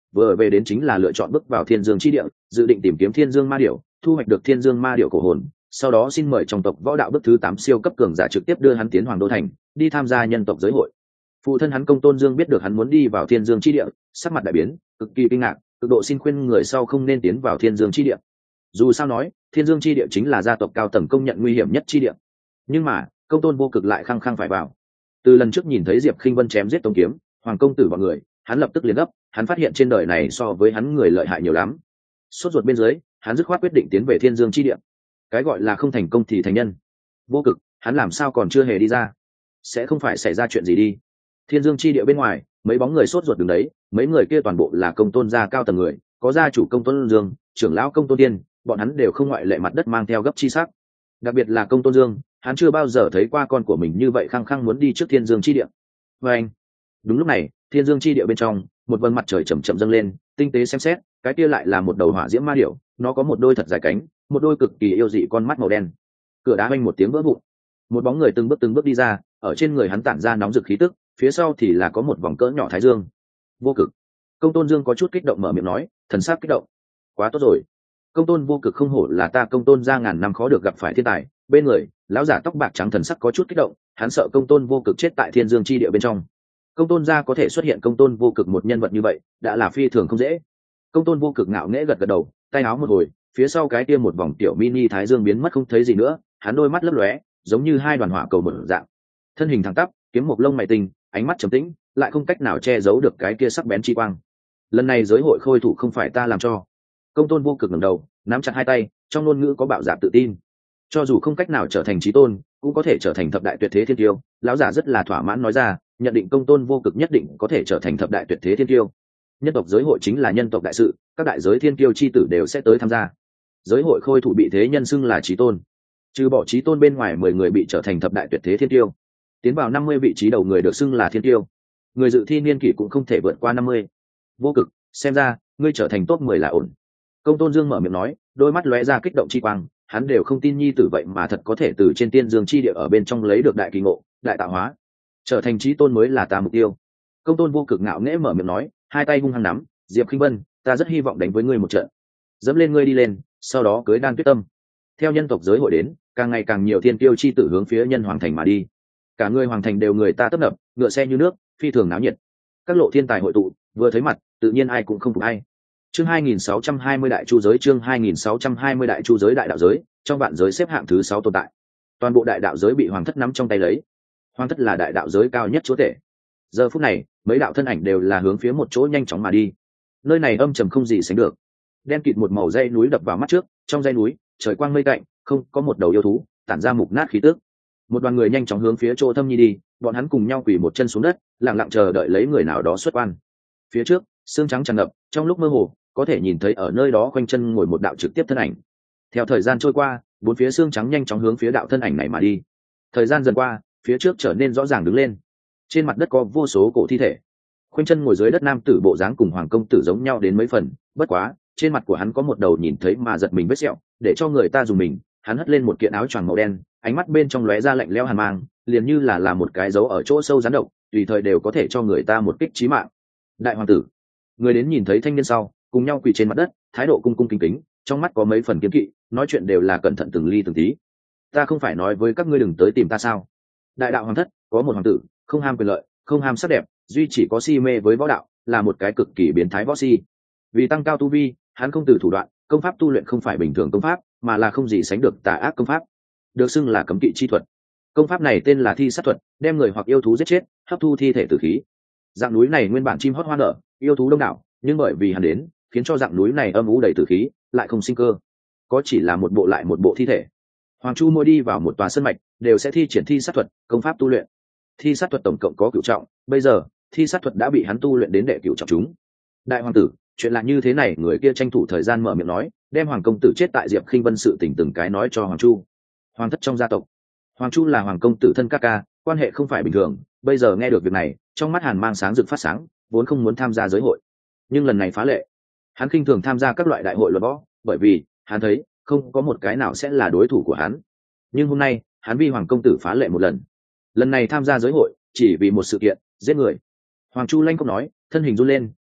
vừa về đến chính là lựa chọn bước vào thiên dương chi địa, dự định tìm kiếm thiên dương ma điểu, thu hoạch được thiên dương ma điểu cổ hồn, sau đó xin mời trong tộc võ đạo bước thứ tám siêu cấp cường giả trực tiếp đưa hắn tiến hoàng đô thành, đi tham gia nhân tộc giới hội. Phụ thân hắn Công Tôn Dương biết được hắn muốn đi vào thiên dương chi địa, sắc mặt đại biến, cực kỳ kinh ngạc, cực độ xin khuyên người sau không nên tiến vào thiên dương chi địa. Dù sao nói, thiên dương chi địa chính là gia tộc cao tầng công nhận nguy hiểm nhất chi địa, nhưng mà Công Tôn Vô Cực lại khăng khăng phải vào. Từ lần trước nhìn thấy Diệp Khinh Vân chém giết Tống Kiếm, Hoàng công tử bọn người, hắn lập tức liền gấp, hắn phát hiện trên đời này so với hắn người lợi hại nhiều lắm. Sốt ruột bên dưới, hắn dứt khoát quyết định tiến về thiên dương chi địa. Cái gọi là không thành công thì thành nhân. Vô Cực, hắn làm sao còn chưa hề đi ra? Sẽ không phải xảy ra chuyện gì đi? Thiên dương chi địa bên ngoài, mấy bóng người sốt ruột đứng đấy, mấy người kia toàn bộ là Công Tôn gia cao tầng người, có gia chủ Công Tôn Dương, trưởng lão Công Tôn Tiên, bọn hắn đều không ngoại lệ mặt đất mang theo gấp chi sắc. Đặc biệt là Công Tôn Dương, hắn chưa bao giờ thấy qua con của mình như vậy khăng khăng muốn đi trước thiên dương chi địa. Và anh, đúng lúc này, thiên dương chi địa bên trong, một vầng mặt trời chậm chậm dâng lên, tinh tế xem xét, cái kia lại là một đầu hỏa diễm ma điểu, nó có một đôi thật dài cánh, một đôi cực kỳ yêu dị con mắt màu đen. Cửa đá oanh một tiếng vỡ vụn, một bóng người từng bước từng bước đi ra, ở trên người hắn tản ra nóng rực khí tức, phía sau thì là có một vòng cỡ nhỏ thái dương. Vô Cực. Công Tôn Dương có chút kích động mở miệng nói, thần sắc kích động. Quá tốt rồi. Công Tôn Vô Cực không hổ là ta Công Tôn gia ngàn năm khó được gặp phải thiên tài. Bên người, lão giả tóc bạc trắng thần sắc có chút kích động, hắn sợ Công Tôn Vô Cực chết tại thiên dương chi địa bên trong. Công Tôn gia có thể xuất hiện Công Tôn Vô Cực một nhân vật như vậy, đã là phi thường không dễ. Công Tôn Vô Cực ngạo nghễ gật gật đầu, tay áo một hồi, phía sau cái kia một vòng tiểu mini thái dương biến mất không thấy gì nữa, hắn đôi mắt lấp lóe, giống như hai đoàn hỏa cầu mở dạng. Thân hình thẳng tắp, kiếm một lông mày tinh, ánh mắt trầm tĩnh, lại không cách nào che giấu được cái kia sắc bén chi quang. Lần này giới hội khôi thủ không phải ta làm cho. Công Tôn Vô Cực ngẩng đầu, nắm chặt hai tay, trong ngôn ngữ có bạo dạn tự tin. Cho dù không cách nào trở thành chí tôn, cũng có thể trở thành thập đại tuyệt thế thiên tiêu. Lão giả rất là thỏa mãn nói ra, nhận định Công Tôn Vô Cực nhất định có thể trở thành thập đại tuyệt thế thiên tiêu. Nhân tộc giới hội chính là nhân tộc đại sự, các đại giới thiên tiêu chi tử đều sẽ tới tham gia. Giới hội khôi thủ bị thế nhân xưng là chí tôn, trừ bỏ chí tôn bên ngoài mười người bị trở thành thập đại tuyệt thế thiên tiêu. Tiến vào năm mươi vị trí đầu người được xưng là thiên tiêu. Người dự thi niên kỷ cũng không thể vượt qua năm mươi. Vô Cực, xem ra ngươi trở thành top mười là ổn. Công Tôn Dương mở miệng nói, đôi mắt lóe ra kích động chi quang, hắn đều không tin nhi tử vậy mà thật có thể từ trên tiên dương chi địa ở bên trong lấy được đại kỳ ngộ, đại tạo hóa, trở thành chí tôn mới là ta mục tiêu. Công Tôn Vô Cực ngạo nghễ mở miệng nói, hai tay hung hăng nắm, Diệp Khinh Vân, ta rất hy vọng đánh với ngươi một trận. Dẫm lên ngươi đi lên, sau đó cưới Đan Tuyết Tâm. Theo nhân tộc giới hội đến, càng ngày càng nhiều thiên tiêu chi tử hướng phía nhân hoàng thành mà đi. Cả người hoàng thành đều người ta tấp nập, ngựa xe như nước, phi thường náo nhiệt. Các lộ thiên tài hội tụ, vừa thấy mặt, tự nhiên ai cũng không phục ai. Chương hai nghìn sáu trăm hai mươi đại chu giới, chương hai nghìn sáu trăm hai mươi đại chu giới đại đạo giới, trong vạn giới xếp hạng thứ sáu tồn tại. Toàn bộ đại đạo giới bị hoàng thất nắm trong tay lấy. Hoàng thất là đại đạo giới cao nhất chúa tể. Giờ phút này, mấy đạo thân ảnh đều là hướng phía một chỗ nhanh chóng mà đi. Nơi này âm trầm không gì sánh được. Đen kịt một màu dãy núi đập vào mắt trước, trong dãy núi, trời quang mây tạnh, không có một đầu yêu thú, tản ra mục nát khí tức. Một đoàn người nhanh chóng hướng phía chỗ Thâm Nhi đi, bọn hắn cùng nhau quỳ một chân xuống đất, lặng lặng chờ đợi lấy người nào đó xuất quan. Phía trước, xương trắng tràn ngập, trong lúc mơ hồ, có thể nhìn thấy ở nơi đó quanh chân ngồi một đạo trực tiếp thân ảnh. Theo thời gian trôi qua, bốn phía xương trắng nhanh chóng hướng phía đạo thân ảnh này mà đi. Thời gian dần qua, phía trước trở nên rõ ràng đứng lên. Trên mặt đất có vô số cổ thi thể. Quanh chân ngồi dưới đất nam tử bộ dáng cùng hoàng công tử giống nhau đến mấy phần, bất quá, trên mặt của hắn có một đầu nhìn thấy mà giật mình vết sẹo, để cho người ta dùng mình. Hắn hất lên một kiện áo choàng màu đen, ánh mắt bên trong lóe ra lạnh lẽo hàn mang, liền như là là một cái dấu ở chỗ sâu rắn độc, tùy thời đều có thể cho người ta một kích chí mạng. Đại hoàng tử, người đến nhìn thấy thanh niên sau, cùng nhau quỳ trên mặt đất, thái độ cung cung kính kính, trong mắt có mấy phần kiêng kỵ, nói chuyện đều là cẩn thận từng ly từng tí. Ta không phải nói với các ngươi đừng tới tìm ta sao? Đại đạo hoàng thất có một hoàng tử, không ham quyền lợi, không ham sắc đẹp, duy chỉ có si mê với võ đạo, là một cái cực kỳ biến thái võ si. Vì tăng cao tu vi, hắn không từ thủ đoạn, công pháp tu luyện không phải bình thường công pháp, mà là không gì sánh được tà ác công pháp, được xưng là cấm kỵ chi thuật. Công pháp này tên là thi sát thuật, đem người hoặc yêu thú giết chết, hấp thu thi thể tử khí. Dạng núi này nguyên bản chim hót hoa nở, yêu thú đông đảo, nhưng bởi vì hắn đến, khiến cho dạng núi này âm u đầy tử khí, lại không sinh cơ, có chỉ là một bộ lại một bộ thi thể. Hoàng Chu mỗi đi vào một tòa sơn mạch, đều sẽ thi triển thi sát thuật, công pháp tu luyện. Thi sát thuật tổng cộng có cửu trọng, bây giờ thi sát thuật đã bị hắn tu luyện đến đệ cửu trọng chúng. Đại hoàng tử, chuyện là như thế này, người kia tranh thủ thời gian mở miệng nói, đem hoàng công tử chết tại Diệp Khinh Vân sự tình từng cái nói cho Hoàng Chu. Hoàng thất trong gia tộc, Hoàng Chu là hoàng công tử thân ca ca, quan hệ không phải bình thường, bây giờ nghe được việc này, trong mắt hàn mang sáng rực phát sáng, vốn không muốn tham gia giới hội, nhưng lần này phá lệ. Hắn khinh thường tham gia các loại đại hội luận võ, bởi vì hắn thấy không có một cái nào sẽ là đối thủ của hắn. Nhưng hôm nay, hắn vì hoàng công tử phá lệ một lần. Lần này tham gia giới hội, chỉ vì một sự kiện, giết người. Hoàng Chu lanh không nói, thân hình run lên,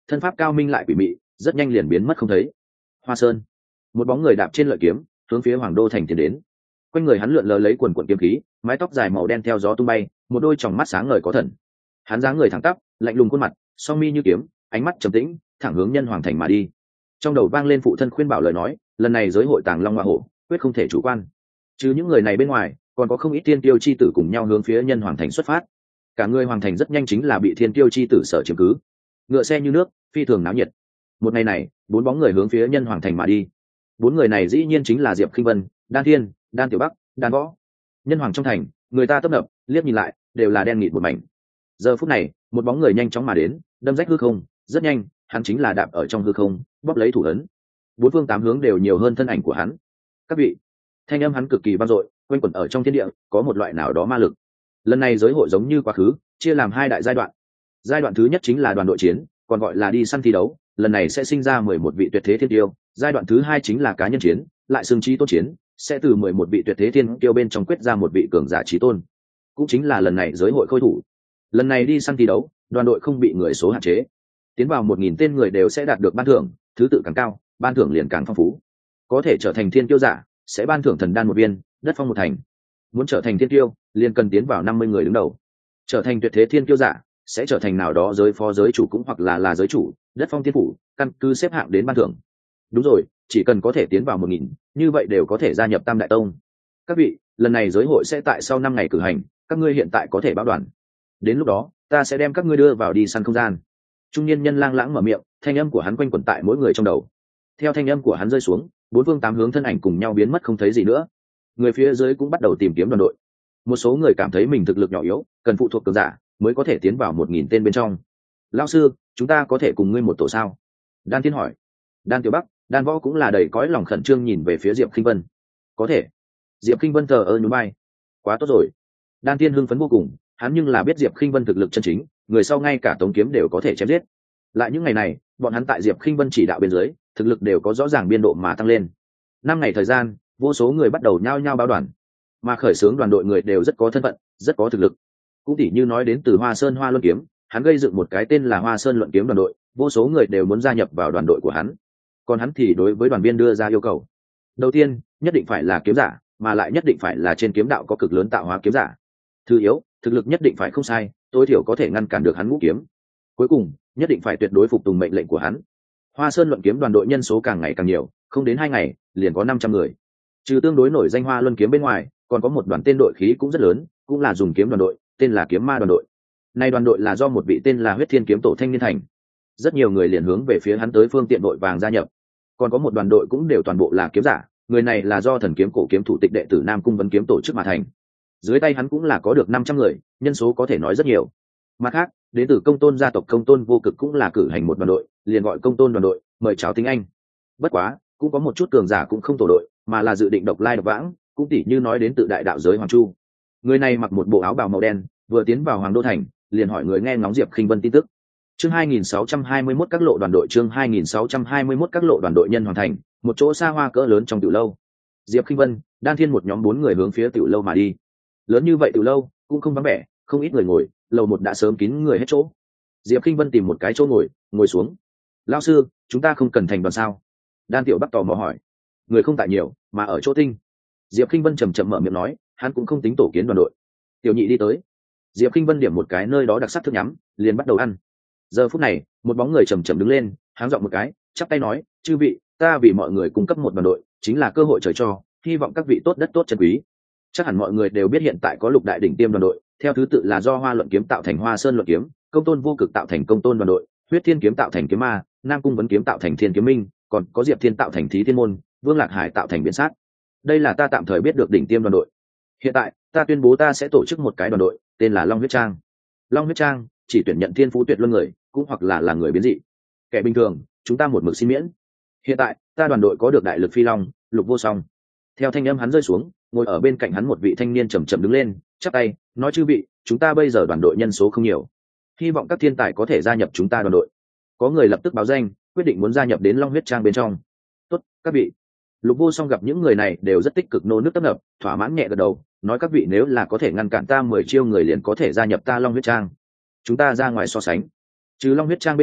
thân pháp cao minh lại quỷ mị, rất nhanh liền biến mất không thấy. Hoa Sơn, một bóng người đạp trên lợi kiếm hướng phía Hoàng Đô thành tiến đến. Quanh người hắn lượn lờ lấy quần quần kiếm khí, mái tóc dài màu đen theo gió tung bay, một đôi tròng mắt sáng ngời có thần. Hắn dáng người thẳng tắp, lạnh lùng khuôn mặt, song mi như kiếm, ánh mắt trầm tĩnh, thẳng hướng Nhân Hoàng thành mà đi. Trong đầu vang lên phụ thân khuyên bảo lời nói, lần này giới hội Tàng Long Hoa Hổ, quyết không thể chủ quan. Chứ những người này bên ngoài, còn có không ít thiên tiêu chi tử cùng nhau hướng phía Nhân Hoàng thành xuất phát. Cả người hoàng thành rất nhanh chính là bị thiên tiêu chi tử sở chiếm cứ. Ngựa xe như nước, phi thường náo nhiệt. Một ngày này, bốn bóng người hướng phía Nhân Hoàng thành mà đi. Bốn người này dĩ nhiên chính là Diệp Khinh Vân, Đan Thiên, Đan Tiểu Bắc, Đan Võ. Nhân Hoàng trong thành, người ta tấp nập, liếc nhìn lại, đều là đen nghịt một mảnh. Giờ phút này, một bóng người nhanh chóng mà đến, đâm rách hư không, rất nhanh, hắn chính là đạp ở trong hư không, bóp lấy thủ ấn. Bốn phương tám hướng đều nhiều hơn thân ảnh của hắn. Các vị, thanh âm hắn cực kỳ vang dội, quanh quẩn ở trong thiên địa, có một loại nào đó ma lực. Lần này giới hội giống như quá khứ, chia làm hai đại giai đoạn. Giai đoạn thứ nhất chính là đoàn đội chiến, còn gọi là đi săn thi đấu, lần này sẽ sinh ra mười một vị tuyệt thế thiên tiêu. Giai đoạn thứ hai chính là cá nhân chiến, lại xưng chí tôn chiến, sẽ từ mười một vị tuyệt thế thiên tiêu bên trong quyết ra một vị cường giả chí tôn, cũng chính là lần này giới hội khôi thủ. Lần này đi săn thi đấu, đoàn đội không bị người số hạn chế, tiến vào một nghìn tên người đều sẽ đạt được ban thưởng, thứ tự càng cao, ban thưởng liền càng phong phú. Có thể trở thành thiên tiêu giả, sẽ ban thưởng thần đan một viên, đất phong một thành. Muốn trở thành thiên tiêu, liền cần tiến vào năm mươi người đứng đầu. Trở thành tuyệt thế thiên tiêu giả, sẽ trở thành nào đó giới phó giới chủ cũng hoặc là là giới chủ, đất phong tiên phủ, căn cứ xếp hạng đến ban thưởng. Đúng rồi, chỉ cần có thể tiến vào một nghìn, như vậy đều có thể gia nhập Tam Đại Tông. Các vị, lần này giới hội sẽ tại sau năm ngày cử hành, các ngươi hiện tại có thể báo đoàn. Đến lúc đó, ta sẽ đem các ngươi đưa vào đi săn không gian. Trung niên nhân lang lãng mở miệng, thanh âm của hắn quanh quẩn tại mỗi người trong đầu. Theo thanh âm của hắn rơi xuống, bốn phương tám hướng thân ảnh cùng nhau biến mất không thấy gì nữa. Người phía dưới cũng bắt đầu tìm kiếm đoàn đội. Một số người cảm thấy mình thực lực nhỏ yếu, cần phụ thuộc cường giả mới có thể tiến vào một nghìn tên bên trong. Lão sư, chúng ta có thể cùng ngươi một tổ sao? Đan Thiên hỏi. Đan Tiểu Bắc, Đan Võ cũng là đầy cõi lòng khẩn trương nhìn về phía Diệp Khinh Vân. Có thể. Diệp Khinh Vân thờ ơ nhún vai. Quá tốt rồi. Đan Thiên hưng phấn vô cùng, hắn nhưng là biết Diệp Khinh Vân thực lực chân chính, người sau ngay cả tống kiếm đều có thể chém giết. Lại những ngày này, bọn hắn tại Diệp Khinh Vân chỉ đạo bên dưới, thực lực đều có rõ ràng biên độ mà tăng lên. Năm ngày thời gian, vô số người bắt đầu nhao nhao báo đoàn, mà khởi xướng đoàn đội người đều rất có thân phận, rất có thực lực. Cũng tỉ như nói đến từ Hoa Sơn Hoa Luân Kiếm, hắn gây dựng một cái tên là Hoa Sơn Luận Kiếm đoàn đội, vô số người đều muốn gia nhập vào đoàn đội của hắn. Còn hắn thì đối với đoàn viên đưa ra yêu cầu. Đầu tiên, nhất định phải là kiếm giả, mà lại nhất định phải là trên kiếm đạo có cực lớn tạo hóa kiếm giả. Thứ yếu, thực lực nhất định phải không sai, tối thiểu có thể ngăn cản được hắn ngũ kiếm. Cuối cùng, nhất định phải tuyệt đối phục tùng mệnh lệnh của hắn. Hoa Sơn Luận Kiếm đoàn đội nhân số càng ngày càng nhiều, không đến hai ngày, liền có năm trăm người. Trừ tương đối nổi danh Hoa Luân Kiếm bên ngoài, còn có một đoàn tên đội khí cũng rất lớn, cũng là dùng kiếm đoàn đội, tên là Kiếm Ma đoàn đội. Này đoàn đội là do một vị tên là Huyết Thiên Kiếm Tổ thanh niên thành. Rất nhiều người liền hướng về phía hắn tới phương tiện đội vàng gia nhập. Còn có một đoàn đội cũng đều toàn bộ là kiếm giả, người này là do Thần Kiếm Cổ Kiếm thủ tịch đệ tử Nam Cung Vấn Kiếm tổ chức mà thành. Dưới tay hắn cũng là có được năm trăm người, nhân số có thể nói rất nhiều. Mặt khác, đến từ Công Tôn gia tộc Công Tôn Vô Cực cũng là cử hành một đoàn đội, liền gọi Công Tôn đoàn đội, mời chào tiếng Anh. Bất quá, cũng có một chút cường giả cũng không tổ đội, mà là dự định độc lai độc vãng, cũng tỉ như nói đến tự đại đạo giới Hoàng Chu. Người này mặc một bộ áo bào màu đen, vừa tiến vào Hoàng Đô thành, liền hỏi người nghe ngóng Diệp Khinh Vân tin tức. Chương hai nghìn sáu trăm hai mươi mốt các lộ đoàn đội chương hai nghìn sáu trăm hai mươi mốt các lộ đoàn đội Nhân Hoàng thành, một chỗ xa hoa cỡ lớn trong tiểu lâu. Diệp Khinh Vân, Đan Thiên một nhóm bốn người hướng phía tiểu lâu mà đi. Lớn như vậy tiểu lâu, cũng không vắng vẻ, không ít người ngồi, lầu một đã sớm kín người hết chỗ. Diệp Khinh Vân tìm một cái chỗ ngồi, ngồi xuống. Lão sư, chúng ta không cần thành đoàn sao? Đan Tiểu Bắc tò mò hỏi. Người không tại nhiều, mà ở chỗ tinh. Diệp Khinh Vân chậm chậm mở miệng nói, hắn cũng không tính tổ kiến đoàn đội. Tiểu Nhị đi tới. Diệp Khinh Vân điểm một cái nơi đó đặc sắc thức nhắm, liền bắt đầu ăn. Giờ phút này, một bóng người chậm chậm đứng lên, háng giọng một cái, chắp tay nói, chư vị, ta vì mọi người cung cấp một đoàn đội, chính là cơ hội trời cho, hy vọng các vị tốt đất tốt chân quý. Chắc hẳn mọi người đều biết hiện tại có lục đại đỉnh tiêm đoàn đội, theo thứ tự là do Hoa Luận Kiếm tạo thành Hoa Sơn Luận Kiếm, Công Tôn Vô Cực tạo thành Công Tôn đoàn đội, Huyết Thiên Kiếm tạo thành Kiếm Ma, Nam Cung Vấn Kiếm tạo thành Thiên Kiếm Minh, còn có Diệp Thiên tạo thành Thí Thiên Môn, Vương Lạc Hải tạo thành Biến Sát. Đây là ta tạm thời biết được đỉnh tiêm đoàn đội. Hiện tại, ta tuyên bố ta sẽ tổ chức một cái đoàn đội, tên là Long Huyết Trang. Long Huyết Trang chỉ tuyển nhận thiên phú tuyệt luân người, cũng hoặc là là người biến dị. Kẻ bình thường, chúng ta một mực xin miễn. Hiện tại, ta đoàn đội có được đại lực phi long, Lục Vô Song. Theo thanh âm hắn rơi xuống, ngồi ở bên cạnh hắn một vị thanh niên chậm chậm đứng lên, chắp tay, nói chư vị, chúng ta bây giờ đoàn đội nhân số không nhiều, hy vọng các thiên tài có thể gia nhập chúng ta đoàn đội. Có người lập tức báo danh, quyết định muốn gia nhập đến Long Huyết Trang bên trong. Tốt, các vị. Lục Vô Song gặp những người này đều rất tích cực nô nước tấp nập, thỏa mãn nhẹ gật đầu, nói các vị nếu là có thể ngăn cản ta mười chiêu người liền có thể gia nhập ta Long Huyết Trang. Chúng ta ra ngoài so sánh. Trừ Long Huyết Trang bên ngoài,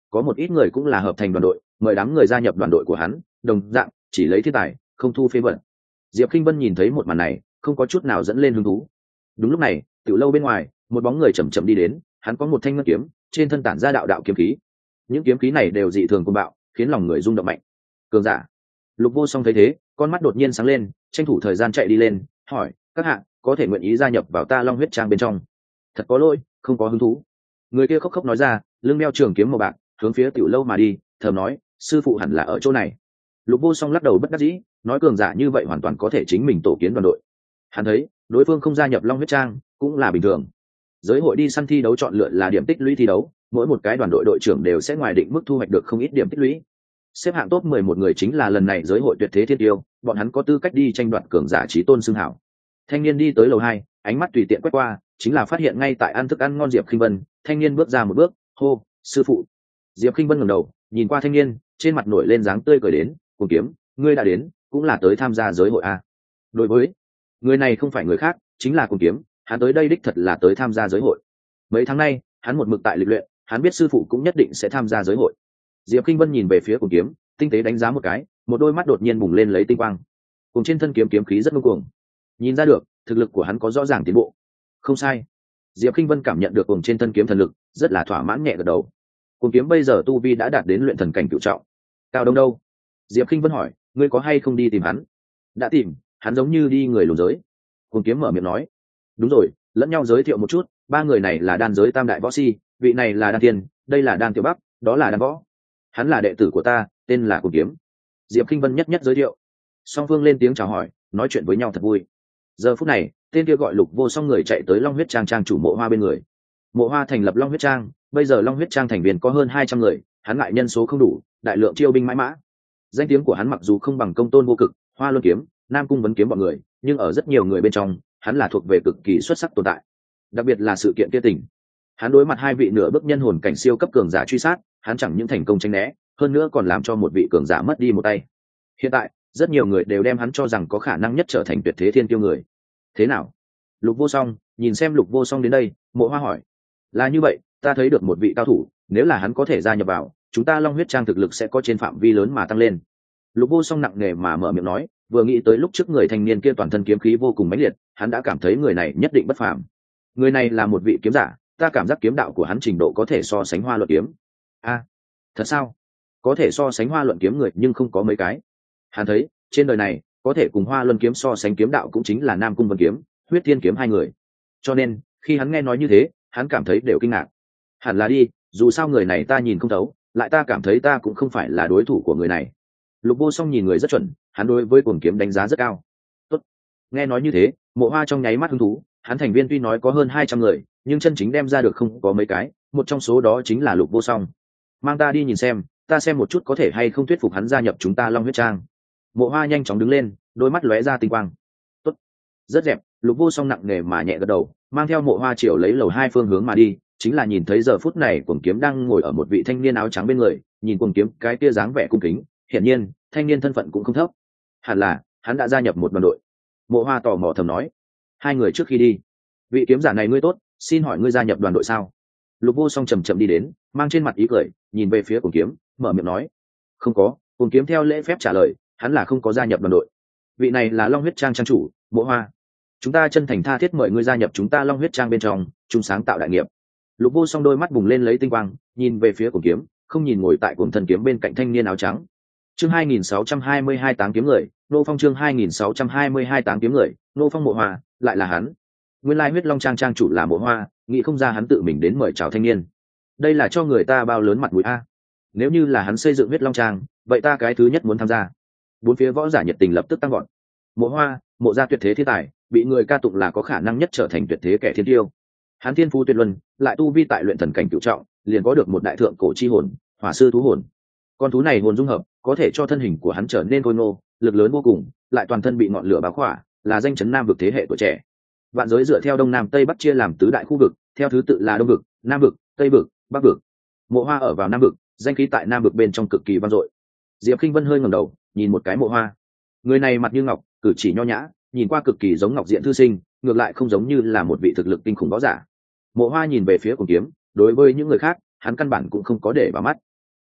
có một ít người cũng là hợp thành đoàn đội, mời đám người gia nhập đoàn đội của hắn, đồng dạng chỉ lấy thiên tài không thu phế vật. Diệp Kinh Vân nhìn thấy một màn này không có chút nào dẫn lên hứng thú. Đúng lúc này tiểu lâu bên ngoài một bóng người chậm chậm đi đến, hắn có một thanh ngân kiếm, trên thân tản ra đạo đạo kiếm khí, những kiếm khí này đều dị thường cuồng bạo, khiến lòng người rung động mạnh. Cường giả. Lục Vô Song thấy thế, con mắt đột nhiên sáng lên, tranh thủ thời gian chạy đi lên, hỏi: các hạ có thể nguyện ý gia nhập vào ta Long huyết trang bên trong? Thật có lỗi, không có hứng thú. Người kia khóc khóc nói ra, lưng đeo trường kiếm màu bạc, hướng phía tiểu lâu mà đi, thầm nói: sư phụ hẳn là ở chỗ này. Lục Vô Song lắc đầu bất đắc dĩ, nói cường giả như vậy hoàn toàn có thể chính mình tổ kiến đoàn đội. Hắn thấy đối phương không gia nhập Long huyết trang cũng là bình thường. Giới hội đi săn thi đấu chọn lựa là điểm tích lũy thi đấu, mỗi một cái đoàn đội đội trưởng đều sẽ ngoài định mức thu hoạch được không ít điểm tích lũy. Xếp hạng top mười một người chính là lần này giới hội tuyệt thế thiên tiêu, bọn hắn có tư cách đi tranh đoạt cường giả chí tôn xưng hảo. Thanh niên đi tới lầu hai, ánh mắt tùy tiện quét qua, chính là phát hiện ngay tại ăn thức ăn ngon Diệp Khinh Vân, thanh niên bước ra một bước, hô: sư phụ. Diệp Khinh Vân ngẩng đầu, nhìn qua thanh niên, trên mặt nổi lên dáng tươi cười đến, Cuồng Kiếm, ngươi đã đến, cũng là tới tham gia giới hội a. Đối với người này không phải người khác, chính là Cuồng Kiếm, hắn tới đây đích thật là tới tham gia giới hội. Mấy tháng nay, hắn một mực tại lịch luyện, hắn biết sư phụ cũng nhất định sẽ tham gia giới hội. Diệp Kinh Vân nhìn về phía Cuồng Kiếm, tinh tế đánh giá một cái, một đôi mắt đột nhiên bùng lên lấy tinh quang. Cùng trên thân kiếm kiếm khí rất ngông cuồng, nhìn ra được thực lực của hắn có rõ ràng tiến bộ. Không sai. Diệp Kinh Vân cảm nhận được cùng trên thân kiếm thần lực, rất là thỏa mãn nhẹ gật đầu. Cuồng Kiếm bây giờ tu vi đã đạt đến luyện thần cảnh cửu trọng. Cao Đông đâu? Diệp Kinh Vân hỏi, ngươi có hay không đi tìm hắn? Đã tìm, hắn giống như đi người lùn giới. Cuồng Kiếm mở miệng nói, đúng rồi, lẫn nhau giới thiệu một chút, ba người này là đan giới tam đại võ si, vị này là đan tiên, đây là đan tiểu bắc, đó là đan võ. Hắn là đệ tử của ta, tên là Cuồng Kiếm. Diệp Kinh Vân nhất nhất giới thiệu. Song Phương lên tiếng chào hỏi, nói chuyện với nhau thật vui. Giờ phút này, tên kia gọi Lục Vô Song người chạy tới Long huyết trang trang chủ Mộ Hoa bên người. Mộ Hoa thành lập Long huyết trang, bây giờ Long huyết trang thành viên có hơn hai trăm người, hắn ngại nhân số không đủ, đại lượng chiêu binh mãi mã. Danh tiếng của hắn mặc dù không bằng Công Tôn Vô Cực, Hoa Luân Kiếm, Nam Cung Vấn Kiếm bọn người, nhưng ở rất nhiều người bên trong, hắn là thuộc về cực kỳ xuất sắc tồn tại. Đặc biệt là sự kiện kia tình, hắn đối mặt hai vị nửa bước nhân hồn cảnh siêu cấp cường giả truy sát, hắn chẳng những thành công tránh né, hơn nữa còn làm cho một vị cường giả mất đi một tay. Hiện tại, rất nhiều người đều đem hắn cho rằng có khả năng nhất trở thành tuyệt thế thiên kiêu người. Thế nào? Lục Vô Song nhìn xem Lục Vô Song đến đây, Mộ Hoa hỏi. Là như vậy, ta thấy được một vị cao thủ, nếu là hắn có thể gia nhập vào, chúng ta Long huyết trang thực lực sẽ có trên phạm vi lớn mà tăng lên. Lục Vô Song nặng nề mà mở miệng nói, vừa nghĩ tới lúc trước người thanh niên kia toàn thân kiếm khí vô cùng mãnh liệt, hắn đã cảm thấy người này nhất định bất phàm. Người này là một vị kiếm giả, ta cảm giác kiếm đạo của hắn trình độ có thể so sánh Hoa Luận Kiếm. A, thật sao? Có thể so sánh Hoa Luận Kiếm người nhưng không có mấy cái. Hắn thấy, trên đời này, có thể cùng Hoa Luân Kiếm so sánh kiếm đạo cũng chính là Nam Cung Vân Kiếm, Huyết Thiên Kiếm hai người. Cho nên, khi hắn nghe nói như thế, hắn cảm thấy đều kinh ngạc. Hẳn là đi, dù sao người này ta nhìn không thấu, lại ta cảm thấy ta cũng không phải là đối thủ của người này. Lục Vô Song nhìn người rất chuẩn, hắn đối với Cuồng Kiếm đánh giá rất cao. Tốt. Nghe nói như thế, Mộ Hoa trong nháy mắt hứng thú, hắn thành viên tuy nói có hơn hai trăm người, nhưng chân chính đem ra được không có mấy cái, một trong số đó chính là Lục Vô Song. Mang ta đi nhìn xem, ta xem một chút có thể hay không thuyết phục hắn gia nhập chúng ta Long huyết trang. Mộ Hoa nhanh chóng đứng lên, đôi mắt lóe ra tinh quang. Tốt, rất đẹp. Lục Vô Song nặng nề mà nhẹ gật đầu, mang theo Mộ Hoa chiều lấy lầu hai phương hướng mà đi, chính là nhìn thấy giờ phút này Cuồng Kiếm đang ngồi ở một vị thanh niên áo trắng bên người, nhìn Cuồng Kiếm cái kia dáng vẻ cung kính, hiển nhiên, thanh niên thân phận cũng không thấp. Hẳn là hắn đã gia nhập một đoàn đội. Mộ Hoa tò mò thầm nói. Hai người trước khi đi, vị kiếm giả này ngươi tốt, xin hỏi ngươi gia nhập đoàn đội sao? Lục Vô Song chậm chậm đi đến, mang trên mặt ý cười, nhìn về phía Cuồng Kiếm, mở miệng nói. Không có. Cuồng Kiếm theo lễ phép trả lời, hắn là không có gia nhập đoàn đội. Vị này là Long huyết trang trang chủ Mộ Hoa, chúng ta chân thành tha thiết mời ngươi gia nhập chúng ta Long huyết trang bên trong, chung sáng tạo đại nghiệp. Lục Vô Song đôi mắt bùng lên lấy tinh quang, nhìn về phía Cuồng Kiếm, không nhìn ngồi tại Cuồng Thần Kiếm bên cạnh thanh niên áo trắng. Chương hai nghìn sáu trăm hai mươi hai Táng kiếm người, Nô Phong chương hai nghìn sáu trăm hai mươi hai Táng kiếm người, Nô Phong. Mộ Hoa, lại là hắn. Nguyên lai huyết Long trang trang chủ là Mộ Hoa, nghĩ không ra hắn tự mình đến mời chào thanh niên. Đây là cho người ta bao lớn mặt mũi a. Nếu như là hắn xây dựng huyết Long trang, vậy ta cái thứ nhất muốn tham gia. Bốn phía võ giả nhiệt tình lập tức tăng gọn. Mộ Hoa, Mộ gia tuyệt thế thiên tài, bị người ca tụng là có khả năng nhất trở thành tuyệt thế kẻ thiên tiêu. Hắn thiên phú tuyệt luân, lại tu vi tại luyện thần cảnh cửu trọng, liền có được một đại thượng cổ chi hồn, Hỏa sư thú hồn. Con thú này hồn dung hợp, có thể cho thân hình của hắn trở nên khôi ngô, lực lớn vô cùng, lại toàn thân bị ngọn lửa bao khỏa, là danh chấn nam vực thế hệ tuổi trẻ. Vạn giới dựa theo đông nam tây bắc chia làm tứ đại khu vực, theo thứ tự là đông vực, nam vực, tây vực, bắc vực. Mộ Hoa ở vào nam vực, danh khí tại nam vực bên trong cực kỳ vang dội. Diệp Kinh Vân hơi ngẩng đầu, nhìn một cái Mộ Hoa. Người này mặt như ngọc, cử chỉ nho nhã, nhìn qua cực kỳ giống ngọc diện thư sinh, ngược lại không giống như là một vị thực lực kinh khủng võ giả. Mộ Hoa nhìn về phía Cuồng Kiếm, đối với những người khác, hắn căn bản cũng không có để vào mắt.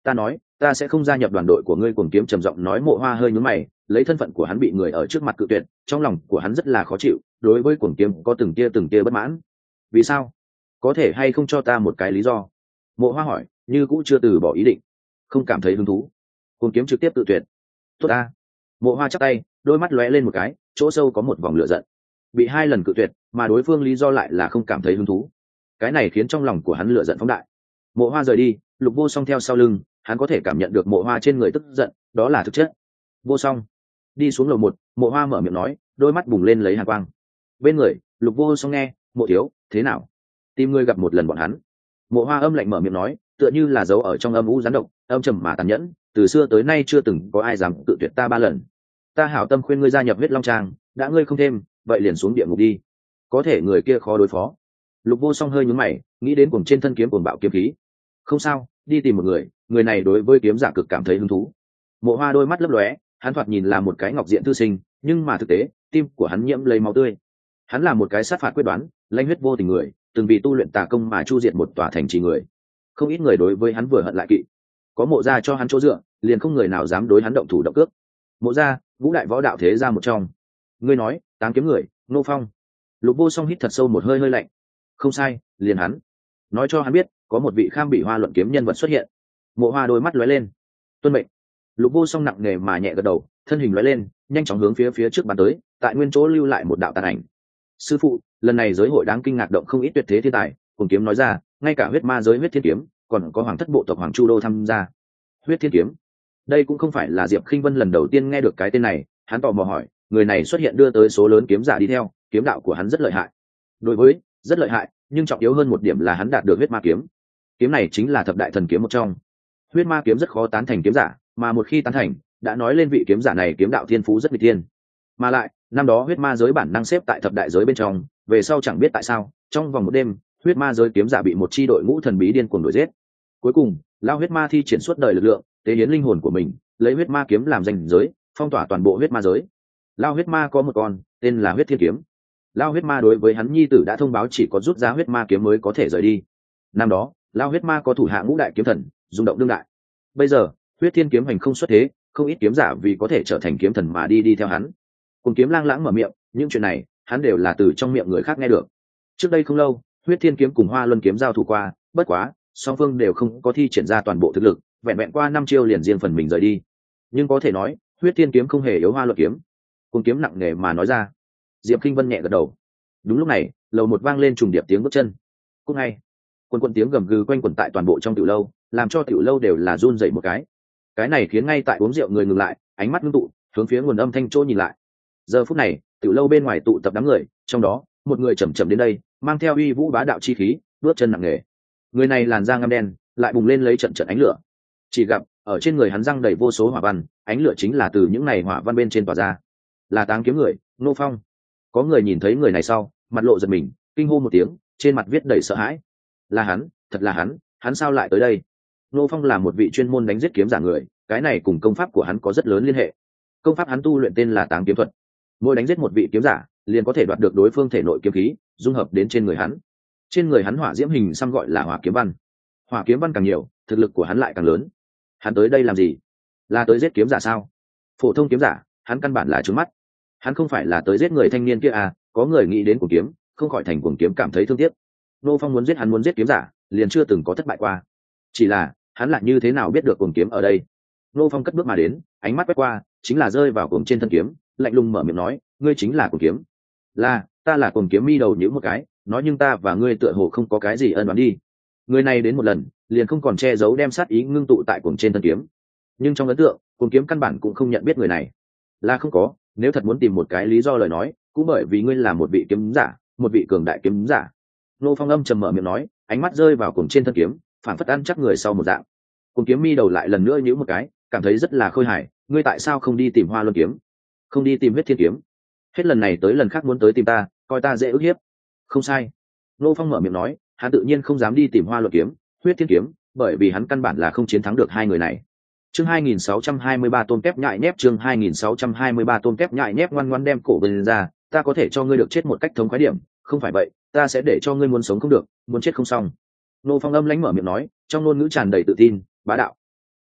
ta nói ta sẽ không gia nhập đoàn đội của ngươi. Cuồng kiếm trầm giọng nói. Mộ Hoa hơi nhướng mày, lấy thân phận của hắn bị người ở trước mặt cự tuyệt, trong lòng của hắn rất là khó chịu, đối với Cuồng kiếm có từng tia từng tia bất mãn. Vì sao? Có thể hay không cho ta một cái lý do? Mộ Hoa hỏi, như cũ chưa từ bỏ ý định, không cảm thấy hứng thú. Cuồng kiếm trực tiếp tự tuyệt. Tốt ta. Mộ Hoa chắp tay, đôi mắt lóe lên một cái, chỗ sâu có một vòng lửa giận. Bị hai lần cự tuyệt mà đối phương lý do lại là không cảm thấy hứng thú, cái này khiến trong lòng của hắn lửa giận phóng đại. Mộ Hoa rời đi, Lục Vô Song theo sau lưng, hắn có thể cảm nhận được Mộ Hoa trên người tức giận, đó là thực chất. Vô Song đi xuống lầu một, Mộ Hoa mở miệng nói, đôi mắt bùng lên lấy hàn quang. Bên người Lục Vô Song nghe, Mộ thiếu thế nào, tìm ngươi gặp một lần bọn hắn. Mộ Hoa âm lạnh mở miệng nói, tựa như là giấu ở trong âm u rắn độc, âm trầm mà tàn nhẫn, từ xưa tới nay chưa từng có ai dám tự tuyệt ta ba lần. Ta hảo tâm khuyên ngươi gia nhập Huyết Long Trang, đã ngươi không thêm, vậy liền xuống địa ngục đi, có thể người kia khó đối phó. Lục Vô Song hơi nhướng mày, nghĩ đến cuồng trên thân kiếm cuồng bạo kiếm khí. Không sao, đi tìm một người, người này đối với kiếm giả cực cảm thấy hứng thú. Mộ Hoa đôi mắt lấp lóe, hắn thoạt nhìn là một cái ngọc diện thư sinh, nhưng mà thực tế tim của hắn nhiễm lấy máu tươi. Hắn là một cái sát phạt quyết đoán, lãnh huyết vô tình người, từng vì tu luyện tà công mà chu diệt một tòa thành trì người. Không ít người đối với hắn vừa hận lại kỵ, có Mộ gia cho hắn chỗ dựa, liền không người nào dám đối hắn động thủ động cước. Mộ gia, ngũ đại võ đạo thế gia một trong. Ngươi nói Táng kiếm người Ngô Phong. Lục Vô Song hít thật sâu một hơi hơi lạnh. Không sai, liền hắn. Nói cho hắn biết có một vị Kham Bị Hoa luận kiếm nhân vật xuất hiện. Mộ Hoa đôi mắt lóe lên. Tuân mệnh. Lục Vô Song nặng nề mà nhẹ gật đầu, thân hình lóe lên, nhanh chóng hướng phía phía trước bắn tới, tại nguyên chỗ lưu lại một đạo tàn ảnh. Sư phụ, lần này giới hội đáng kinh ngạc động không ít tuyệt thế thiên tài. Cuồng kiếm nói ra, ngay cả huyết ma giới huyết thiên kiếm, còn có hoàng thất bộ tộc Hoàng Chu Đô tham gia. Huyết thiên kiếm, đây cũng không phải là Diệp Khinh Vân lần đầu tiên nghe được cái tên này, hắn tò mò hỏi, người này xuất hiện đưa tới số lớn kiếm giả đi theo, kiếm đạo của hắn rất lợi hại. Đối với rất lợi hại, nhưng trọng yếu hơn một điểm là hắn đạt được huyết ma kiếm. Kiếm này chính là thập đại thần kiếm một trong. Huyết ma kiếm rất khó tán thành kiếm giả, mà một khi tán thành, đã nói lên vị kiếm giả này kiếm đạo thiên phú rất nghịch thiên. Mà lại, năm đó huyết ma giới bản năng xếp tại thập đại giới bên trong, về sau chẳng biết tại sao, trong vòng một đêm, huyết ma giới kiếm giả bị một chi đội ngũ thần bí điên cuồng đuổi giết. Cuối cùng, lao huyết ma thi triển suốt đời lực lượng, tế hiến linh hồn của mình, lấy huyết ma kiếm làm danh giới, phong tỏa toàn bộ huyết ma giới. Lao huyết ma có một con, tên là huyết thiên kiếm. Lao huyết ma đối với hắn nhi tử đã thông báo chỉ có rút ra huyết ma kiếm mới có thể rời đi. Năm đó, Lao huyết ma có thủ hạ ngũ đại kiếm thần, rung động đương đại. Bây giờ, huyết thiên kiếm hành không xuất thế, không ít kiếm giả vì có thể trở thành kiếm thần mà đi đi theo hắn. Cùng kiếm lang lãng mở miệng, những chuyện này, hắn đều là từ trong miệng người khác nghe được. Trước đây không lâu, huyết thiên kiếm cùng Hoa Luân kiếm giao thủ qua, bất quá, song phương đều không có thi triển ra toàn bộ thực lực, vẹn vẹn qua năm chiêu liền riêng phần mình rời đi. Nhưng có thể nói, huyết thiên kiếm không hề yếu Hoa Luân kiếm. Cùng kiếm nặng nề mà nói ra. Diệp Kinh Vân nhẹ gật đầu. Đúng lúc này, lầu một vang lên trùng điệp tiếng bước chân. Cũng ngay, quân quân tiếng gầm gừ quanh quẩn tại toàn bộ trong tiểu lâu, làm cho tiểu lâu đều là run rẩy một cái. Cái này khiến ngay tại uống rượu người ngừng lại, ánh mắt ngưng tụ, hướng phía nguồn âm thanh chỗ nhìn lại. Giờ phút này, tiểu lâu bên ngoài tụ tập đám người, trong đó, một người chậm chậm đến đây, mang theo uy vũ bá đạo chi khí, bước chân nặng nề. Người này làn da ngăm đen, lại bùng lên lấy trận trận ánh lửa. Chỉ gặp, ở trên người hắn răng đầy vô số hỏa văn, ánh lửa chính là từ những này hỏa văn bên trên tỏa ra. Là Táng kiếm người, Ngô Phong. Có người nhìn thấy người này sau, mặt lộ giật mình, kinh hô một tiếng, trên mặt viết đầy sợ hãi. Là hắn, thật là hắn, hắn sao lại tới đây? Ngô Phong là một vị chuyên môn đánh giết kiếm giả người, cái này cùng công pháp của hắn có rất lớn liên hệ. Công pháp hắn tu luyện tên là Táng kiếm thuật. Mỗi đánh giết một vị kiếm giả, liền có thể đoạt được đối phương thể nội kiếm khí, dung hợp đến trên người hắn. Trên người hắn hỏa diễm hình xăm gọi là hỏa kiếm văn. Hỏa kiếm văn càng nhiều, thực lực của hắn lại càng lớn. Hắn tới đây làm gì? Là tới giết kiếm giả sao? Phổ thông kiếm giả, hắn căn bản là trướng mắt. Hắn không phải là tới giết người thanh niên kia à? Có người nghĩ đến cuồng kiếm, không khỏi thành cuồng kiếm cảm thấy thương tiếc. Nô Phong muốn giết hắn muốn giết kiếm giả, liền chưa từng có thất bại qua. Chỉ là, hắn lại như thế nào biết được cuồng kiếm ở đây? Nô Phong cất bước mà đến, ánh mắt quét qua, chính là rơi vào cuồng trên thân kiếm, lạnh lùng mở miệng nói, ngươi chính là cuồng kiếm. Là, ta là cuồng kiếm mi đầu nhíu một cái, nói nhưng ta và ngươi tựa hồ không có cái gì ân oán đi. Người này đến một lần, liền không còn che giấu đem sát ý ngưng tụ tại cuồng trên thân kiếm. Nhưng trong ấn tượng, cuồng kiếm căn bản cũng không nhận biết người này. Là không có, nếu thật muốn tìm một cái lý do lời nói, cũng bởi vì ngươi là một vị kiếm giả, một vị cường đại kiếm giả. Nô Phong âm trầm mở miệng nói, ánh mắt rơi vào cuồng trên thân kiếm, phản phất ăn chắc người sau một dạng. Cuồng kiếm mi đầu lại lần nữa nhíu một cái, cảm thấy rất là khôi hài, ngươi tại sao không đi tìm Hoa Luân kiếm, không đi tìm huyết thiên kiếm? Hết lần này tới lần khác muốn tới tìm ta, coi ta dễ ức hiếp. Không sai. Nô Phong mở miệng nói, hắn tự nhiên không dám đi tìm Hoa Luân kiếm, huyết thiên kiếm, bởi vì hắn căn bản là không chiến thắng được hai người này. Chương hai nghìn sáu trăm hai mươi ba tôm kép nhại nhép, chương hai nghìn sáu trăm hai mươi ba tôm kép nhại nhép, ngoan ngoãn đem cổ bên ra, ta có thể cho ngươi được chết một cách thống khoái điểm, không phải vậy, ta sẽ để cho ngươi muốn sống không được, muốn chết không xong. Nô Phong âm lãnh mở miệng nói, trong ngôn ngữ tràn đầy tự tin, bá đạo.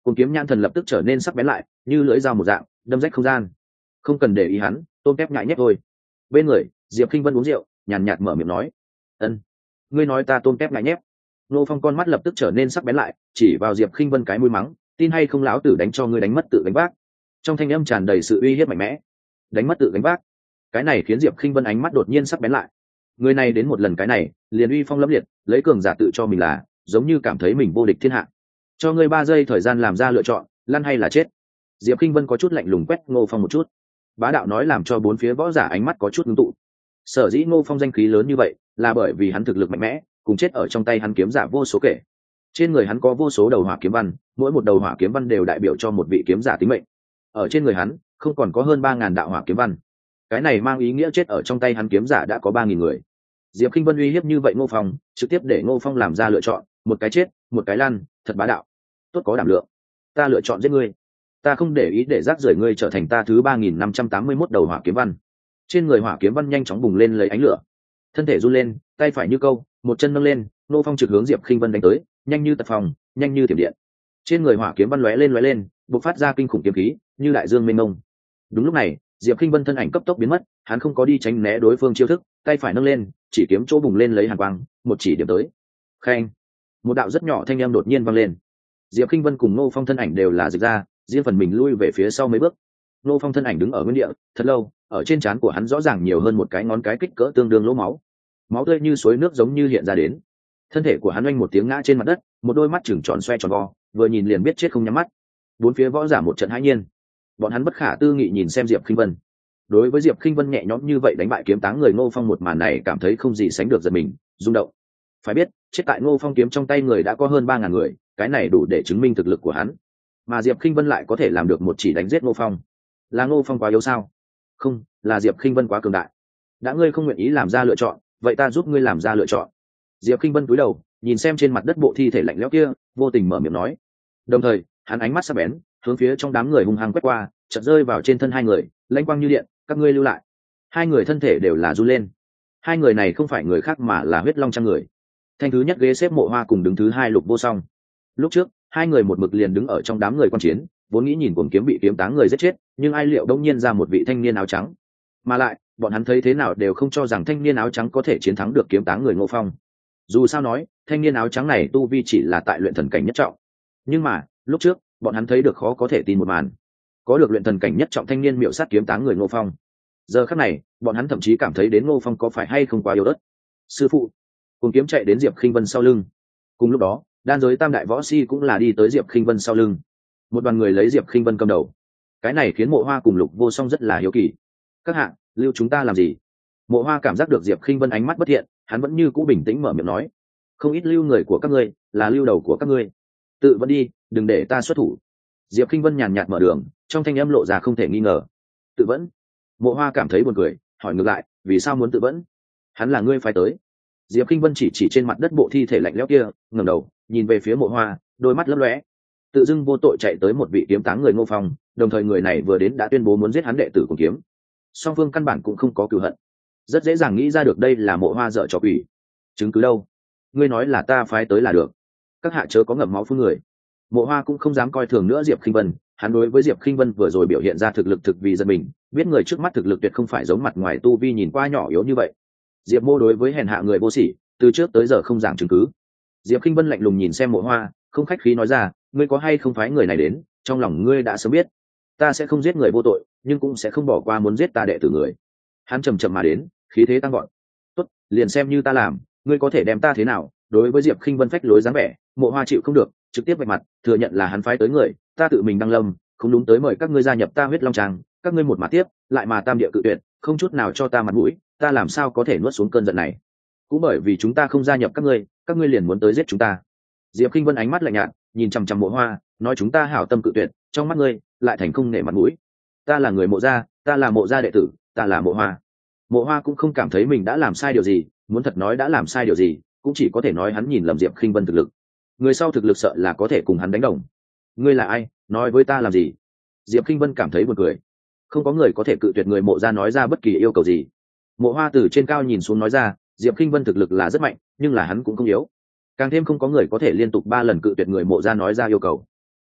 Cùng kiếm nhãn thần lập tức trở nên sắc bén lại, như lưỡi dao một dạng, đâm rách không gian. Không cần để ý hắn, tôm tép nhại nhép thôi. Bên người, Diệp Khinh Vân uống rượu, nhàn nhạt mở miệng nói: "Ân, ngươi nói ta tôm tép nhại nhép?" Ngô Phong con mắt lập tức trở nên sắc bén lại, chỉ vào Diệp Khinh Vân cái mũi mắng: "Tin hay không lão tử đánh cho ngươi đánh mất tự gánh vác." Trong thanh âm tràn đầy sự uy hiếp mạnh mẽ. Đánh mất tự gánh vác. Cái này khiến Diệp Khinh Vân ánh mắt đột nhiên sắc bén lại. Người này đến một lần cái này, liền uy phong lẫm liệt, lấy cường giả tự cho mình là, giống như cảm thấy mình vô địch thiên hạ. Cho ngươi ba giây thời gian làm ra lựa chọn, lăn hay là chết. Diệp Khinh Vân có chút lạnh lùng quét Ngô Phong một chút. Bá đạo nói làm cho bốn phía võ giả ánh mắt có chút ngưng tụ. Sở dĩ Ngô Phong danh khí lớn như vậy, là bởi vì hắn thực lực mạnh mẽ, cùng chết ở trong tay hắn kiếm giả vô số kể. Trên người hắn có vô số đầu hỏa kiếm văn, mỗi một đầu hỏa kiếm văn đều đại biểu cho một vị kiếm giả tính mệnh. Ở trên người hắn, không còn có hơn ba ngàn đạo hỏa kiếm văn. Cái này mang ý nghĩa chết ở trong tay hắn kiếm giả đã có ba nghìn người. Diệp Khinh Vân uy hiếp như vậy Ngô Phong, trực tiếp để Ngô Phong làm ra lựa chọn, một cái chết, một cái lăn, thật bá đạo. Tốt có đảm lượng. Ta lựa chọn giết ngươi. Ta không để ý để rác rưởi ngươi trở thành ta thứ ba nghìn năm trăm tám mươi mốt đầu hỏa kiếm văn. Trên người hỏa kiếm văn nhanh chóng bùng lên lấy ánh lửa. Thân thể run lên, tay phải như câu, một chân nâng lên, Ngô Phong trực hướng Diệp Khinh Vân đánh tới, nhanh như tật phòng, nhanh như thiểm điện. Trên người hỏa kiếm văn lóe lên lóe lên, bộc phát ra kinh khủng kiếm khí, như đại dương mênh mông. Đúng lúc này, Diệp Khinh Vân thân ảnh cấp tốc biến mất, hắn không có đi tránh né đối phương chiêu thức, tay phải nâng lên, chỉ kiếm chỗ bùng lên lấy hàn quang, một chỉ điểm tới. Khen, một đạo rất nhỏ thanh âm đột nhiên vang lên. Diệp Khinh Vân cùng Ngô Phong thân ảnh đều là dịch ra, riêng phần mình lui về phía sau mấy bước. Ngô Phong thân ảnh đứng ở nguyên địa, thật lâu, ở trên trán của hắn rõ ràng nhiều hơn một cái ngón cái kích cỡ tương đương lỗ máu. Máu tươi như suối nước giống như hiện ra đến. Thân thể của hắn oanh một tiếng ngã trên mặt đất, một đôi mắt trừng tròn xoe tròn vo, vừa nhìn liền biết chết không nhắm mắt. Bốn phía võ giả một trận hãi nhiên. Bọn hắn bất khả tư nghị nhìn xem Diệp Khinh Vân. Đối với Diệp Khinh Vân nhẹ nhõm như vậy đánh bại kiếm táng người Ngô Phong một màn này cảm thấy không gì sánh được giật mình, rung động. Phải biết, chết tại Ngô Phong kiếm trong tay người đã có hơn ba ngàn người, cái này đủ để chứng minh thực lực của hắn. Mà Diệp Khinh Vân lại có thể làm được một chỉ đánh giết Ngô Phong. Là Ngô Phong quá yếu sao? Không, là Diệp Khinh Vân quá cường đại. Đã ngươi không nguyện ý làm ra lựa chọn, vậy ta giúp ngươi làm ra lựa chọn. Diệp Khinh Vân cúi đầu, nhìn xem trên mặt đất bộ thi thể lạnh lẽo kia, vô tình mở miệng nói. Đồng thời, hắn ánh mắt sắc bén, hướng phía trong đám người hung hăng quét qua, chợt rơi vào trên thân hai người, lãnh quang như điện, các ngươi lưu lại. Hai người thân thể đều là run lên. Hai người này không phải người khác mà là huyết long trăm người. Thanh thứ nhất ghế xếp Mộ Hoa cùng đứng thứ hai Lục Vô Song. Lúc trước, hai người một mực liền đứng ở trong đám người quan chiến, vốn nghĩ nhìn cuồng kiếm bị kiếm táng người giết chết, nhưng ai liệu đông nhiên ra một vị thanh niên áo trắng. Mà lại, bọn hắn thấy thế nào đều không cho rằng thanh niên áo trắng có thể chiến thắng được kiếm táng người Ngô Phong. Dù sao nói, thanh niên áo trắng này tu vi chỉ là tại luyện thần cảnh nhất trọng. Nhưng mà, lúc trước, bọn hắn thấy được khó có thể tin một màn. Có được luyện thần cảnh nhất trọng thanh niên miệu sát kiếm táng người Ngô Phong. Giờ khắc này, bọn hắn thậm chí cảm thấy đến Ngô Phong có phải hay không quá yếu ớt. Sư phụ, cùng kiếm chạy đến Diệp Khinh Vân sau lưng. Cùng lúc đó, đan giới tam đại võ si cũng là đi tới Diệp Khinh Vân sau lưng. Một đoàn người lấy Diệp Khinh Vân cầm đầu. Cái này khiến Mộ Hoa cùng Lục Vô Song rất là hiếu kỳ. Các hạ, lưu chúng ta làm gì? Mộ Hoa cảm giác được Diệp Khinh Vân ánh mắt bất thiện, hắn vẫn như cũ bình tĩnh mở miệng nói: không ít lưu người của các ngươi, là lưu đầu của các ngươi. Tự vẫn đi, đừng để ta xuất thủ. Diệp Khinh Vân nhàn nhạt mở đường, trong thanh âm lộ ra không thể nghi ngờ. Tự vẫn? Mộ Hoa cảm thấy buồn cười, hỏi ngược lại, vì sao muốn tự vẫn? Hắn là ngươi phái tới. Diệp Khinh Vân chỉ chỉ trên mặt đất bộ thi thể lạnh lẽo kia, ngẩng đầu, nhìn về phía Mộ Hoa, đôi mắt lấp lóe. Tự dưng vô tội chạy tới một vị kiếm táng người Ngô Phong, đồng thời người này vừa đến đã tuyên bố muốn giết hắn đệ tử của kiếm. Song phương căn bản cũng không có cừu hận, rất dễ dàng nghĩ ra được đây là Mộ Hoa dở trò quỷ. Chứng cứ đâu? Ngươi nói là ta phái tới là được. Các hạ chớ có ngậm máu phun người. Mộ Hoa cũng không dám coi thường nữa Diệp Khinh Vân, hắn đối với Diệp Khinh Vân vừa rồi biểu hiện ra thực lực thực vì giật mình, biết người trước mắt thực lực tuyệt không phải giống mặt ngoài tu vi nhìn qua nhỏ yếu như vậy. Diệp Mô đối với hèn hạ người vô sỉ, từ trước tới giờ không giảng chứng cứ. Diệp Khinh Vân lạnh lùng nhìn xem Mộ Hoa, không khách khí nói ra, ngươi có hay không phái người này đến, trong lòng ngươi đã sớm biết. Ta sẽ không giết người vô tội, nhưng cũng sẽ không bỏ qua muốn giết ta đệ tử người. Hắn chậm chậm mà đến, khí thế tăng vọt. Tốt, liền xem như ta làm, ngươi có thể đem ta thế nào? Đối với Diệp Khinh Vân phách lối dáng vẻ, Mộ Hoa chịu không được, trực tiếp vạch mặt, thừa nhận là hắn phái tới người, ta tự mình đăng lâm, không đúng tới mời các ngươi gia nhập ta Huyết Long Tràng, các ngươi một mà tiếp, lại mà tam địa cự tuyệt, không chút nào cho ta mặt mũi, ta làm sao có thể nuốt xuống cơn giận này? Cũng bởi vì chúng ta không gia nhập các ngươi, các ngươi liền muốn tới giết chúng ta. Diệp Khinh Vân ánh mắt lạnh nhạt, nhìn chằm chằm Mộ Hoa, nói chúng ta hảo tâm cự tuyệt, trong mắt ngươi lại thành không nể mặt mũi. Ta là người Mộ gia, ta là Mộ gia đệ tử, ta là Mộ Hoa. Mộ Hoa cũng không cảm thấy mình đã làm sai điều gì, muốn thật nói đã làm sai điều gì, cũng chỉ có thể nói hắn nhìn lầm Diệp Khinh Vân thực lực. Người sau thực lực sợ là có thể cùng hắn đánh đồng. Ngươi là ai, nói với ta làm gì? Diệp Khinh Vân cảm thấy buồn cười. Không có người có thể cự tuyệt người Mộ gia nói ra bất kỳ yêu cầu gì. Mộ Hoa từ trên cao nhìn xuống nói ra, Diệp Khinh Vân thực lực là rất mạnh, nhưng là hắn cũng không yếu. Càng thêm không có người có thể liên tục ba lần cự tuyệt người Mộ gia nói ra yêu cầu.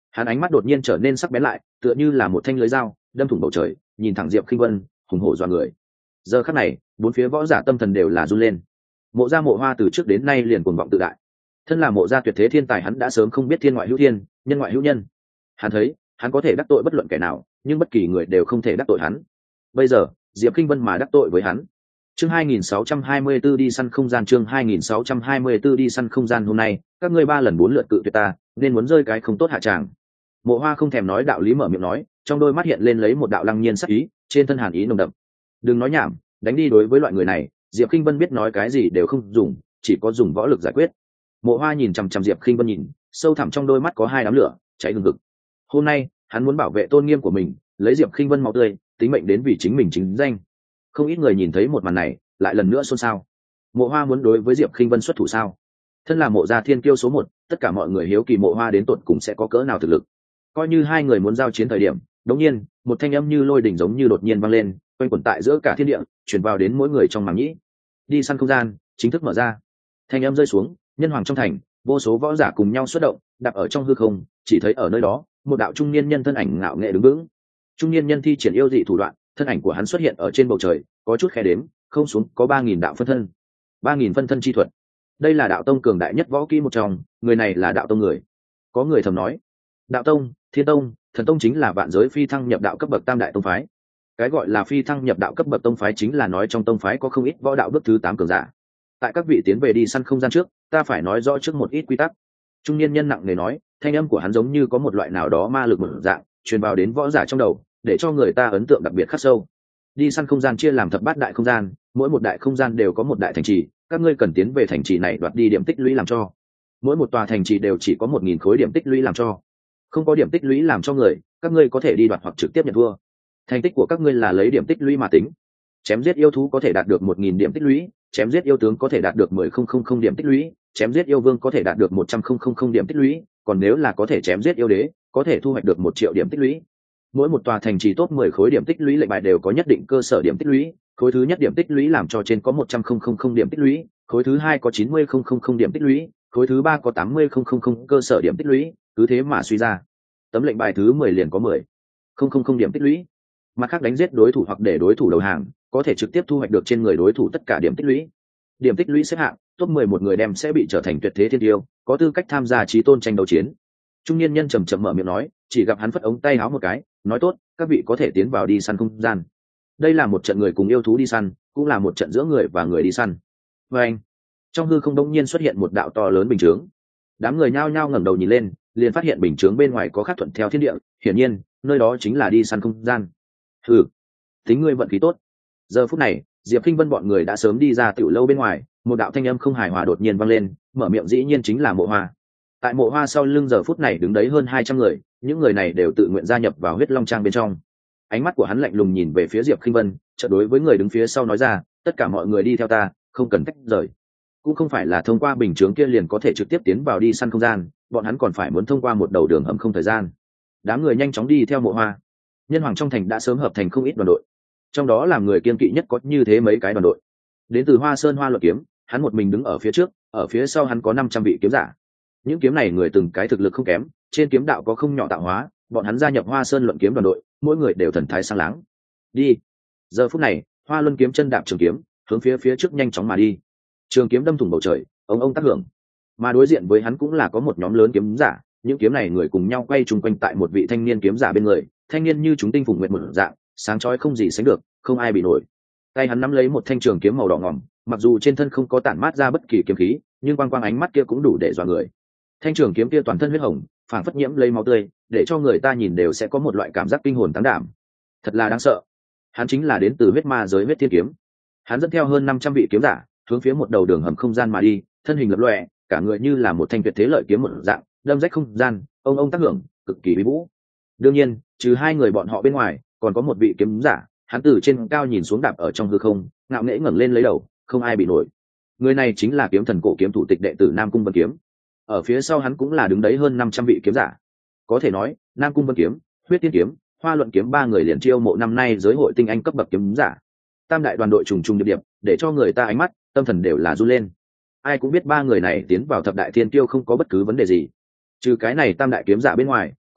Hắn ánh mắt đột nhiên trở nên sắc bén lại, tựa như là một thanh lưới dao đâm thủng bầu trời, nhìn thẳng Diệp Khinh Vân, hùng hổ dọa người. Giờ khắc này, bốn phía võ giả tâm thần đều là run lên. Mộ Gia Mộ Hoa từ trước đến nay liền cuồng vọng tự đại, thân là Mộ Gia tuyệt thế thiên tài, hắn đã sớm không biết thiên ngoại hữu thiên, nhân ngoại hữu nhân. Hắn thấy, hắn có thể đắc tội bất luận kẻ nào, nhưng bất kỳ người đều không thể đắc tội hắn. Bây giờ, Diệp Khinh Vân mà đắc tội với hắn. Chương hai nghìn sáu trăm hai mươi tư đi săn không gian, chương hai nghìn sáu trăm hai mươi tư đi săn không gian. Hôm nay, các ngươi ba lần bốn lượt cự tuyệt ta, nên muốn rơi cái không tốt hạ tràng. Mộ Hoa không thèm nói đạo lý, mở miệng nói, trong đôi mắt hiện lên lấy một đạo lăng nhiên sắc ý, trên thân hàn ý nồng đậm. Đừng nói nhảm, đánh đi. Đối với loại người này, Diệp Khinh Vân biết nói cái gì đều không dùng, chỉ có dùng võ lực giải quyết. Mộ Hoa nhìn chằm chằm Diệp Khinh Vân nhìn, sâu thẳm trong đôi mắt có hai đám lửa cháy hừng hực. Hôm nay, hắn muốn bảo vệ tôn nghiêm của mình, lấy Diệp Khinh Vân máu tươi, tính mệnh đến vì chính mình chính danh. Không ít người nhìn thấy một màn này, lại lần nữa xôn xao. Mộ Hoa muốn đối với Diệp Khinh Vân xuất thủ sao? Thân là Mộ Gia thiên kiêu số một, tất cả mọi người hiếu kỳ Mộ Hoa đến tột cùng sẽ có cỡ nào thực lực. Coi như hai người muốn giao chiến thời điểm, đột nhiên, một thanh âm như lôi đỉnh giống như đột nhiên vang lên, quanh quẩn tại giữa cả thiên địa, truyền vào đến mỗi người trong màng nhĩ. Đi săn không gian chính thức mở ra. Thanh âm rơi xuống, nhân hoàng trong thành, vô số võ giả cùng nhau xuất động, đạp ở trong hư không, chỉ thấy ở nơi đó, một đạo trung niên nhân thân ảnh ngạo nghệ đứng vững. Trung niên nhân thi triển yêu dị thủ đoạn, thân ảnh của hắn xuất hiện ở trên bầu trời, có chút khe đếm, không xuống có ba nghìn đạo phân thân. Ba nghìn phân thân chi thuật. Đây là đạo tông cường đại nhất võ kỹ một trong, người này là đạo tông người. Có người thầm nói, đạo tông, thiên tông, thần tông chính là vạn giới phi thăng nhập đạo cấp bậc tam đại tông phái. Cái gọi là phi thăng nhập đạo cấp bậc tông phái chính là nói trong tông phái có không ít võ đạo bước thứ tám cường giả. Tại các vị tiến về đi săn không gian trước, ta phải nói rõ trước một ít quy tắc. Trung niên nhân nặng nề nói, thanh âm của hắn giống như có một loại nào đó ma lực mở dạng, truyền vào đến võ giả trong đầu, để cho người ta ấn tượng đặc biệt khắc sâu. Đi săn không gian chia làm thập bát đại không gian, mỗi một đại không gian đều có một đại thành trì, các ngươi cần tiến về thành trì này đoạt đi điểm tích lũy làm cho. Mỗi một tòa thành trì đều chỉ có một nghìn khối điểm tích lũy làm cho. Không có điểm tích lũy làm cho người, các ngươi có thể đi đoạt hoặc trực tiếp nhận thua. Thành tích của các ngươi là lấy điểm tích lũy mà tính. Chém giết yêu thú có thể đạt được một nghìn điểm tích lũy, chém giết yêu tướng có thể đạt được mười nghìn điểm tích lũy, chém giết yêu vương có thể đạt được một trăm nghìn điểm tích lũy, còn nếu là có thể chém giết yêu đế, có thể thu hoạch được một triệu điểm tích lũy. Mỗi một tòa thành trì top mười khối điểm tích lũy lệnh bài đều có nhất định cơ sở điểm tích lũy, khối thứ nhất điểm tích lũy làm cho trên có một trăm nghìn điểm tích lũy, khối thứ hai có chín mươi nghìn điểm tích lũy, khối thứ ba có tám mươi nghìn cơ sở điểm tích lũy, cứ thế mà suy ra. Tấm lệnh bài thứ mười liền có mười nghìn điểm tích lũy. Mặt khác đánh giết đối thủ hoặc để đối thủ đầu hàng, có thể trực tiếp thu hoạch được trên người đối thủ tất cả điểm tích lũy. Điểm tích lũy xếp hạng, top mười một người đem sẽ bị trở thành tuyệt thế thiên tiêu, có tư cách tham gia chí tôn tranh đấu chiến. Trung niên nhân trầm trầm mở miệng nói, chỉ gặp hắn phất ống tay áo một cái, nói tốt, các vị có thể tiến vào đi săn không gian. Đây là một trận người cùng yêu thú đi săn, cũng là một trận giữa người và người đi săn. Và anh, trong hư không đống nhiên xuất hiện một đạo to lớn bình chướng. Đám người nhao nhao ngẩng đầu nhìn lên, liền phát hiện bình chướng bên ngoài có khác thuận theo thiên địa, hiển nhiên, nơi đó chính là đi săn không gian. Hừ, tính ngươi vận khí tốt. Giờ phút này, Diệp Khinh Vân bọn người đã sớm đi ra tiểu lâu bên ngoài, một đạo thanh âm không hài hòa đột nhiên vang lên, mở miệng dĩ nhiên chính là Mộ Hoa. Tại Mộ Hoa sau lưng giờ phút này đứng đấy hơn hai trăm người, những người này đều tự nguyện gia nhập vào huyết long trang bên trong. Ánh mắt của hắn lạnh lùng nhìn về phía Diệp Khinh Vân, chợt đối với người đứng phía sau nói ra, tất cả mọi người đi theo ta, không cần tách rời. Cũng không phải là thông qua bình chướng kia liền có thể trực tiếp tiến vào đi săn không gian, bọn hắn còn phải muốn thông qua một đầu đường hầm không thời gian. Đám người nhanh chóng đi theo Mộ Hoa. Nhân hoàng trong thành đã sớm hợp thành không ít đoàn đội, trong đó làm người kiên kỵ nhất có như thế mấy cái đoàn đội. Đến từ Hoa Sơn Hoa Luận Kiếm, hắn một mình đứng ở phía trước, ở phía sau hắn có năm trăm vị kiếm giả. Những kiếm này người từng cái thực lực không kém, trên kiếm đạo có không nhỏ tạo hóa, bọn hắn gia nhập Hoa Sơn Luận Kiếm đoàn đội, mỗi người đều thần thái sang láng. Đi. Giờ phút này, Hoa Luân Kiếm chân đạp trường kiếm, hướng phía phía trước nhanh chóng mà đi. Trường kiếm đâm thủng bầu trời, ông ông tác hưởng. Mà đối diện với hắn cũng là có một nhóm lớn kiếm giả, những kiếm này người cùng nhau quay chung quanh tại một vị thanh niên kiếm giả bên người, thanh niên như chúng tinh phùng nguyệt một dạng, sáng chói không gì sánh được, không ai bị nổi. Tay hắn nắm lấy một thanh trường kiếm màu đỏ ngòm, mặc dù trên thân không có tản mát ra bất kỳ kiếm khí, nhưng quang quang ánh mắt kia cũng đủ để dọa người. Thanh trường kiếm kia toàn thân huyết hồng, phảng phất nhiễm lấy máu tươi, để cho người ta nhìn đều sẽ có một loại cảm giác kinh hồn táng đảm. Thật là đáng sợ. Hắn chính là đến từ huyết ma giới huyết thiên kiếm. Hắn dẫn theo hơn năm trăm vị kiếm giả, hướng phía một đầu đường hầm không gian mà đi, thân hình lập lòe, cả người như là một thanh tuyệt thế lợi kiếm một dạng, đâm rách không gian, ông ông tác hưởng, cực kỳ uy vũ. Đương nhiên, trừ hai người bọn họ bên ngoài, còn có một vị kiếm giả, hắn từ trên cao nhìn xuống đạp ở trong hư không, ngạo nghễ ngẩng lên lấy đầu, không ai bị nổi. Người này chính là kiếm thần cổ kiếm thủ tịch đệ tử Nam Cung Vân Kiếm. Ở phía sau hắn cũng là đứng đấy hơn năm trăm vị kiếm giả. Có thể nói, Nam Cung Vân Kiếm, Huyết Tiên Kiếm, Hoa Luận Kiếm ba người liền chiêu mộ năm nay giới hội tinh anh cấp bậc kiếm giả. Tam đại đoàn đội trùng trùng điệp điệp, để cho người ta ánh mắt, tâm thần đều là run lên. Ai cũng biết ba người này tiến vào thập đại thiên tiêu không có bất cứ vấn đề gì. Trừ cái này tam đại kiếm giả bên ngoài,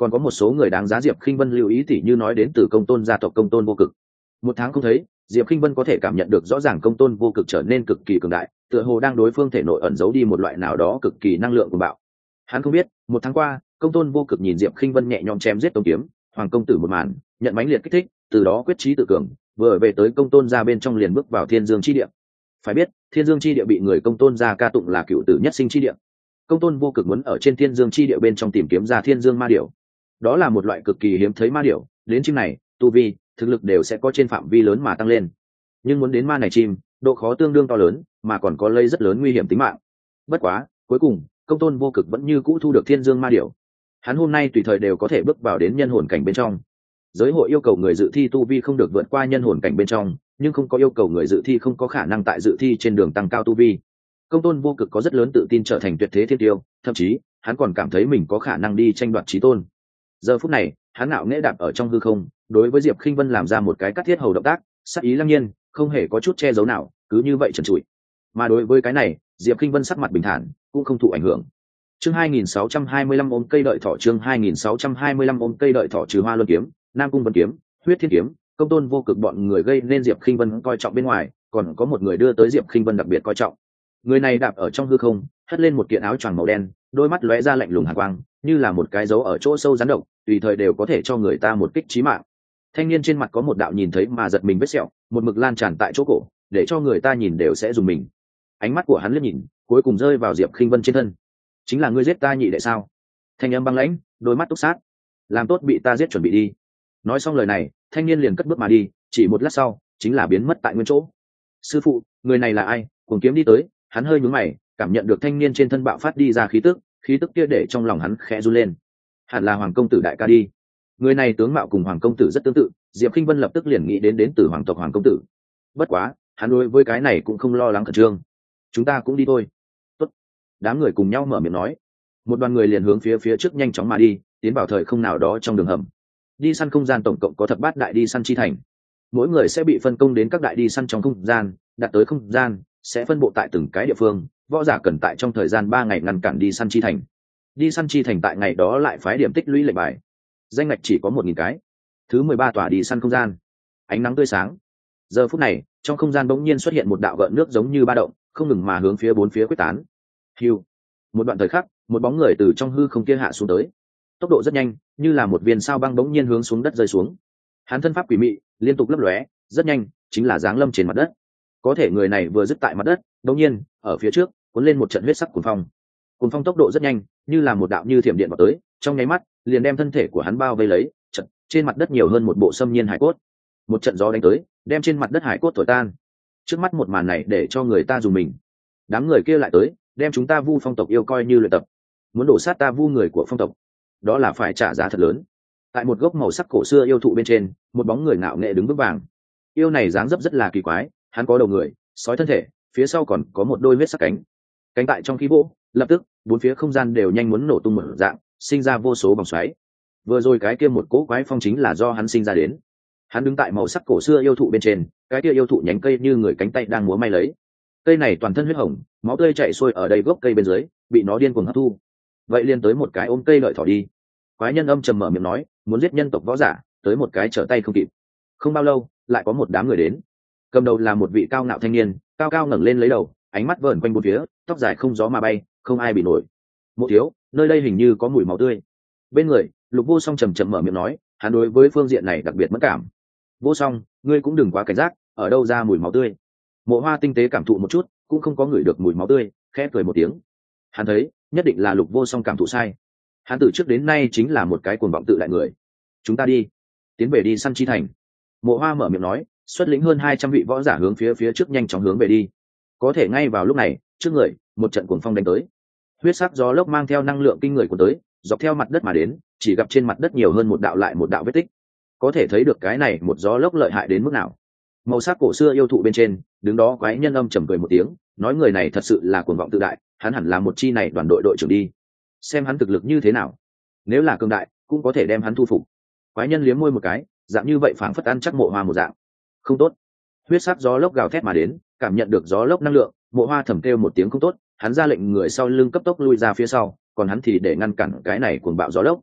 còn có một số người đáng giá Diệp Khinh Vân lưu ý, tỉ như nói đến từ Công Tôn gia tộc Công Tôn Vô Cực. Một tháng không thấy, Diệp Khinh Vân có thể cảm nhận được rõ ràng Công Tôn Vô Cực trở nên cực kỳ cường đại, tựa hồ đang đối phương thể nội ẩn giấu đi một loại nào đó cực kỳ năng lượng của bạo. Hắn không biết, một tháng qua, Công Tôn Vô Cực nhìn Diệp Khinh Vân nhẹ nhõm chém giết Tông Kiếm, Hoàng công tử một màn, nhận mãnh liệt kích thích, từ đó quyết chí tự cường, vừa về tới Công Tôn gia bên trong liền bước vào Thiên Dương chi địa. Phải biết, Thiên Dương chi địa bị người Công Tôn gia ca tụng là cựu tử nhất sinh chi địa. Công Tôn Vô Cực muốn ở trên Thiên Dương chi địa bên trong tìm kiếm ra Thiên Dương ma điểu. Đó là một loại cực kỳ hiếm thấy ma điểu, đến chim này, tu vi, thực lực đều sẽ có trên phạm vi lớn mà tăng lên. Nhưng muốn đến ma này chim, độ khó tương đương to lớn, mà còn có lây rất lớn nguy hiểm tính mạng. Bất quá, cuối cùng, Công Tôn Vô Cực vẫn như cũ thu được Thiên Dương ma điểu. Hắn hôm nay tùy thời đều có thể bước vào đến nhân hồn cảnh bên trong. Giới hội yêu cầu người dự thi tu vi không được vượt qua nhân hồn cảnh bên trong, nhưng không có yêu cầu người dự thi không có khả năng tại dự thi trên đường tăng cao tu vi. Công Tôn Vô Cực có rất lớn tự tin trở thành tuyệt thế thiên tiêu, thậm chí hắn còn cảm thấy mình có khả năng đi tranh đoạt chí tôn. Giờ phút này, hắn ngạo nghễ đạp ở trong hư không, đối với Diệp Khinh Vân làm ra một cái cắt thiết hầu động tác, sắc ý lăng nhiên, không hề có chút che giấu nào, cứ như vậy trần trụi. Mà đối với cái này, Diệp Khinh Vân sắc mặt bình thản, cũng không thụ ảnh hưởng. Chương hai nghìn sáu trăm hai mươi lăm ôm cây đợi thỏ, chương hai nghìn sáu trăm hai mươi lăm ôm cây đợi thỏ, trừ Hoa Luân kiếm, Nam Cung Vân kiếm, Huyết Thiên kiếm, Công Tôn Vô Cực bọn người gây nên Diệp Khinh Vân coi trọng bên ngoài, còn có một người đưa tới Diệp Khinh Vân đặc biệt coi trọng. Người này đạp ở trong hư không, hất lên một kiện áo choàng màu đen, đôi mắt lóe ra lạnh lùng hàn quang, như là một cái dấu ở chỗ sâu rắn độc, tùy thời đều có thể cho người ta một kích chí mạng. Thanh niên trên mặt có một đạo nhìn thấy mà giật mình vết sẹo, một mực lan tràn tại chỗ cổ, để cho người ta nhìn đều sẽ dùng mình. Ánh mắt của hắn liếc nhìn, cuối cùng rơi vào Diệp Khinh Vân trên thân. Chính là ngươi giết ta nhị đệ sao? Thanh âm băng lãnh, đôi mắt túc sát. Làm tốt bị ta giết chuẩn bị đi. Nói xong lời này, thanh niên liền cất bước mà đi, chỉ một lát sau, chính là biến mất tại nguyên chỗ. Sư phụ, người này là ai? Cuồng kiếm đi tới, hắn hơi nhướng mày, cảm nhận được thanh niên trên thân bạo phát đi ra khí tức, khí tức kia để trong lòng hắn khẽ run lên. Hẳn là Hoàng công tử đại ca đi. Người này tướng mạo cùng Hoàng công tử rất tương tự, Diệp Khinh Vân lập tức liền nghĩ đến đến từ hoàng tộc Hoàng công tử. Bất quá, hắn đối với cái này cũng không lo lắng khẩn trương. Chúng ta cũng đi thôi. Tốt. Đám người cùng nhau mở miệng nói. Một đoàn người liền hướng phía phía trước nhanh chóng mà đi, tiến vào thời không nào đó trong đường hầm. Đi săn không gian tổng cộng có thập bát đại đi săn chi thành, mỗi người sẽ bị phân công đến các đại đi săn trong không gian, đặt tới không gian sẽ phân bộ tại từng cái địa phương, võ giả cần tại trong thời gian ba ngày ngăn cản đi săn chi thành. Đi săn chi thành tại ngày đó lại phái điểm tích lũy lệnh bài, danh ngạch chỉ có một nghìn cái. Thứ mười ba tòa đi săn không gian, ánh nắng tươi sáng. Giờ phút này, trong không gian bỗng nhiên xuất hiện một đạo gợn nước giống như ba động, không ngừng mà hướng phía bốn phía quyết tán. Hưu. Một đoạn thời khắc, một bóng người từ trong hư không kia hạ xuống tới, tốc độ rất nhanh, như là một viên sao băng bỗng nhiên hướng xuống đất rơi xuống. Hắn thân pháp quỷ mị, liên tục lấp lóe, rất nhanh, chính là giáng lâm trên mặt đất. Có thể người này vừa dứt tại mặt đất, đột nhiên, ở phía trước, cuốn lên một trận huyết sắc cuồng phong. Cuồng phong tốc độ rất nhanh, như là một đạo như thiểm điện vào tới, trong nháy mắt, liền đem thân thể của hắn bao vây lấy, trận, trên mặt đất nhiều hơn một bộ xâm nhiên hải cốt. Một trận gió đánh tới, đem trên mặt đất hải cốt thổi tan. Trước mắt một màn này để cho người ta dùng mình. Đám người kia lại tới, đem chúng ta Vu phong tộc yêu coi như luyện tập, muốn đổ sát ta Vu người của phong tộc, đó là phải trả giá thật lớn. Tại một gốc màu sắc cổ xưa yêu thụ bên trên, một bóng người ngạo nghệ đứng vững vàng. Yêu này dáng dấp rất là kỳ quái, hắn có đầu người, sói thân thể, phía sau còn có một đôi huyết sắc cánh. Cánh tại trong khí vỗ, lập tức bốn phía không gian đều nhanh muốn nổ tung một dạng, sinh ra vô số vòng xoáy. Vừa rồi cái kia một cỗ quái phong chính là do hắn sinh ra đến. Hắn đứng tại màu sắc cổ xưa yêu thụ bên trên, cái kia yêu thụ nhánh cây như người cánh tay đang múa may lấy. Cây này toàn thân huyết hồng, máu tươi chảy xuôi ở đây gốc cây bên dưới, bị nó điên cuồng hấp thu. Vậy liền tới một cái ôm cây lợi thỏ đi. Quái nhân âm trầm mở miệng nói, muốn giết nhân tộc võ giả, tới một cái trở tay không kịp. Không bao lâu, lại có một đám người đến. Cầm đầu là một vị cao ngạo thanh niên, cao cao ngẩng lên lấy đầu, ánh mắt vờn quanh bốn phía, tóc dài không gió mà bay, không ai bị nổi. Mộ thiếu, nơi đây hình như có mùi máu tươi. Bên người, Lục Vô Song trầm trầm mở miệng nói, hắn đối với phương diện này đặc biệt mất cảm. Vô Song, ngươi cũng đừng quá cảnh giác, ở đâu ra mùi máu tươi? Mộ Hoa tinh tế cảm thụ một chút, cũng không có ngửi được mùi máu tươi, khẽ cười một tiếng. Hắn thấy, nhất định là Lục Vô Song cảm thụ sai. Hắn từ trước đến nay chính là một cái cuồng vọng tự đại người. Chúng ta đi, tiến về đi săn chi thành. Mộ Hoa mở miệng nói, xuất lĩnh hơn hai trăm vị võ giả hướng phía phía trước nhanh chóng hướng về đi. Có thể ngay vào lúc này, trước người, một trận cuồng phong đánh tới. Huyết sắc gió lốc mang theo năng lượng kinh người của tới, dọc theo mặt đất mà đến, chỉ gặp trên mặt đất nhiều hơn một đạo lại một đạo vết tích. Có thể thấy được cái này một gió lốc lợi hại đến mức nào. Màu sắc cổ xưa yêu thụ bên trên, đứng đó quái nhân âm trầm cười một tiếng, nói người này thật sự là cuồng vọng tự đại, hắn hẳn là một chi này đoàn đội đội trưởng đi. Xem hắn thực lực như thế nào, nếu là cường đại, cũng có thể đem hắn thu phục. Quái nhân liếm môi một cái, dạng như vậy phảng phất ăn chắc Mộ Hoa một dạng. Không tốt. Huyết sắc gió lốc gào thét mà đến, cảm nhận được gió lốc năng lượng, Mộ Hoa thầm kêu một tiếng không tốt, hắn ra lệnh người sau lưng cấp tốc lui ra phía sau, còn hắn thì để ngăn cản cái này cuồng bạo gió lốc.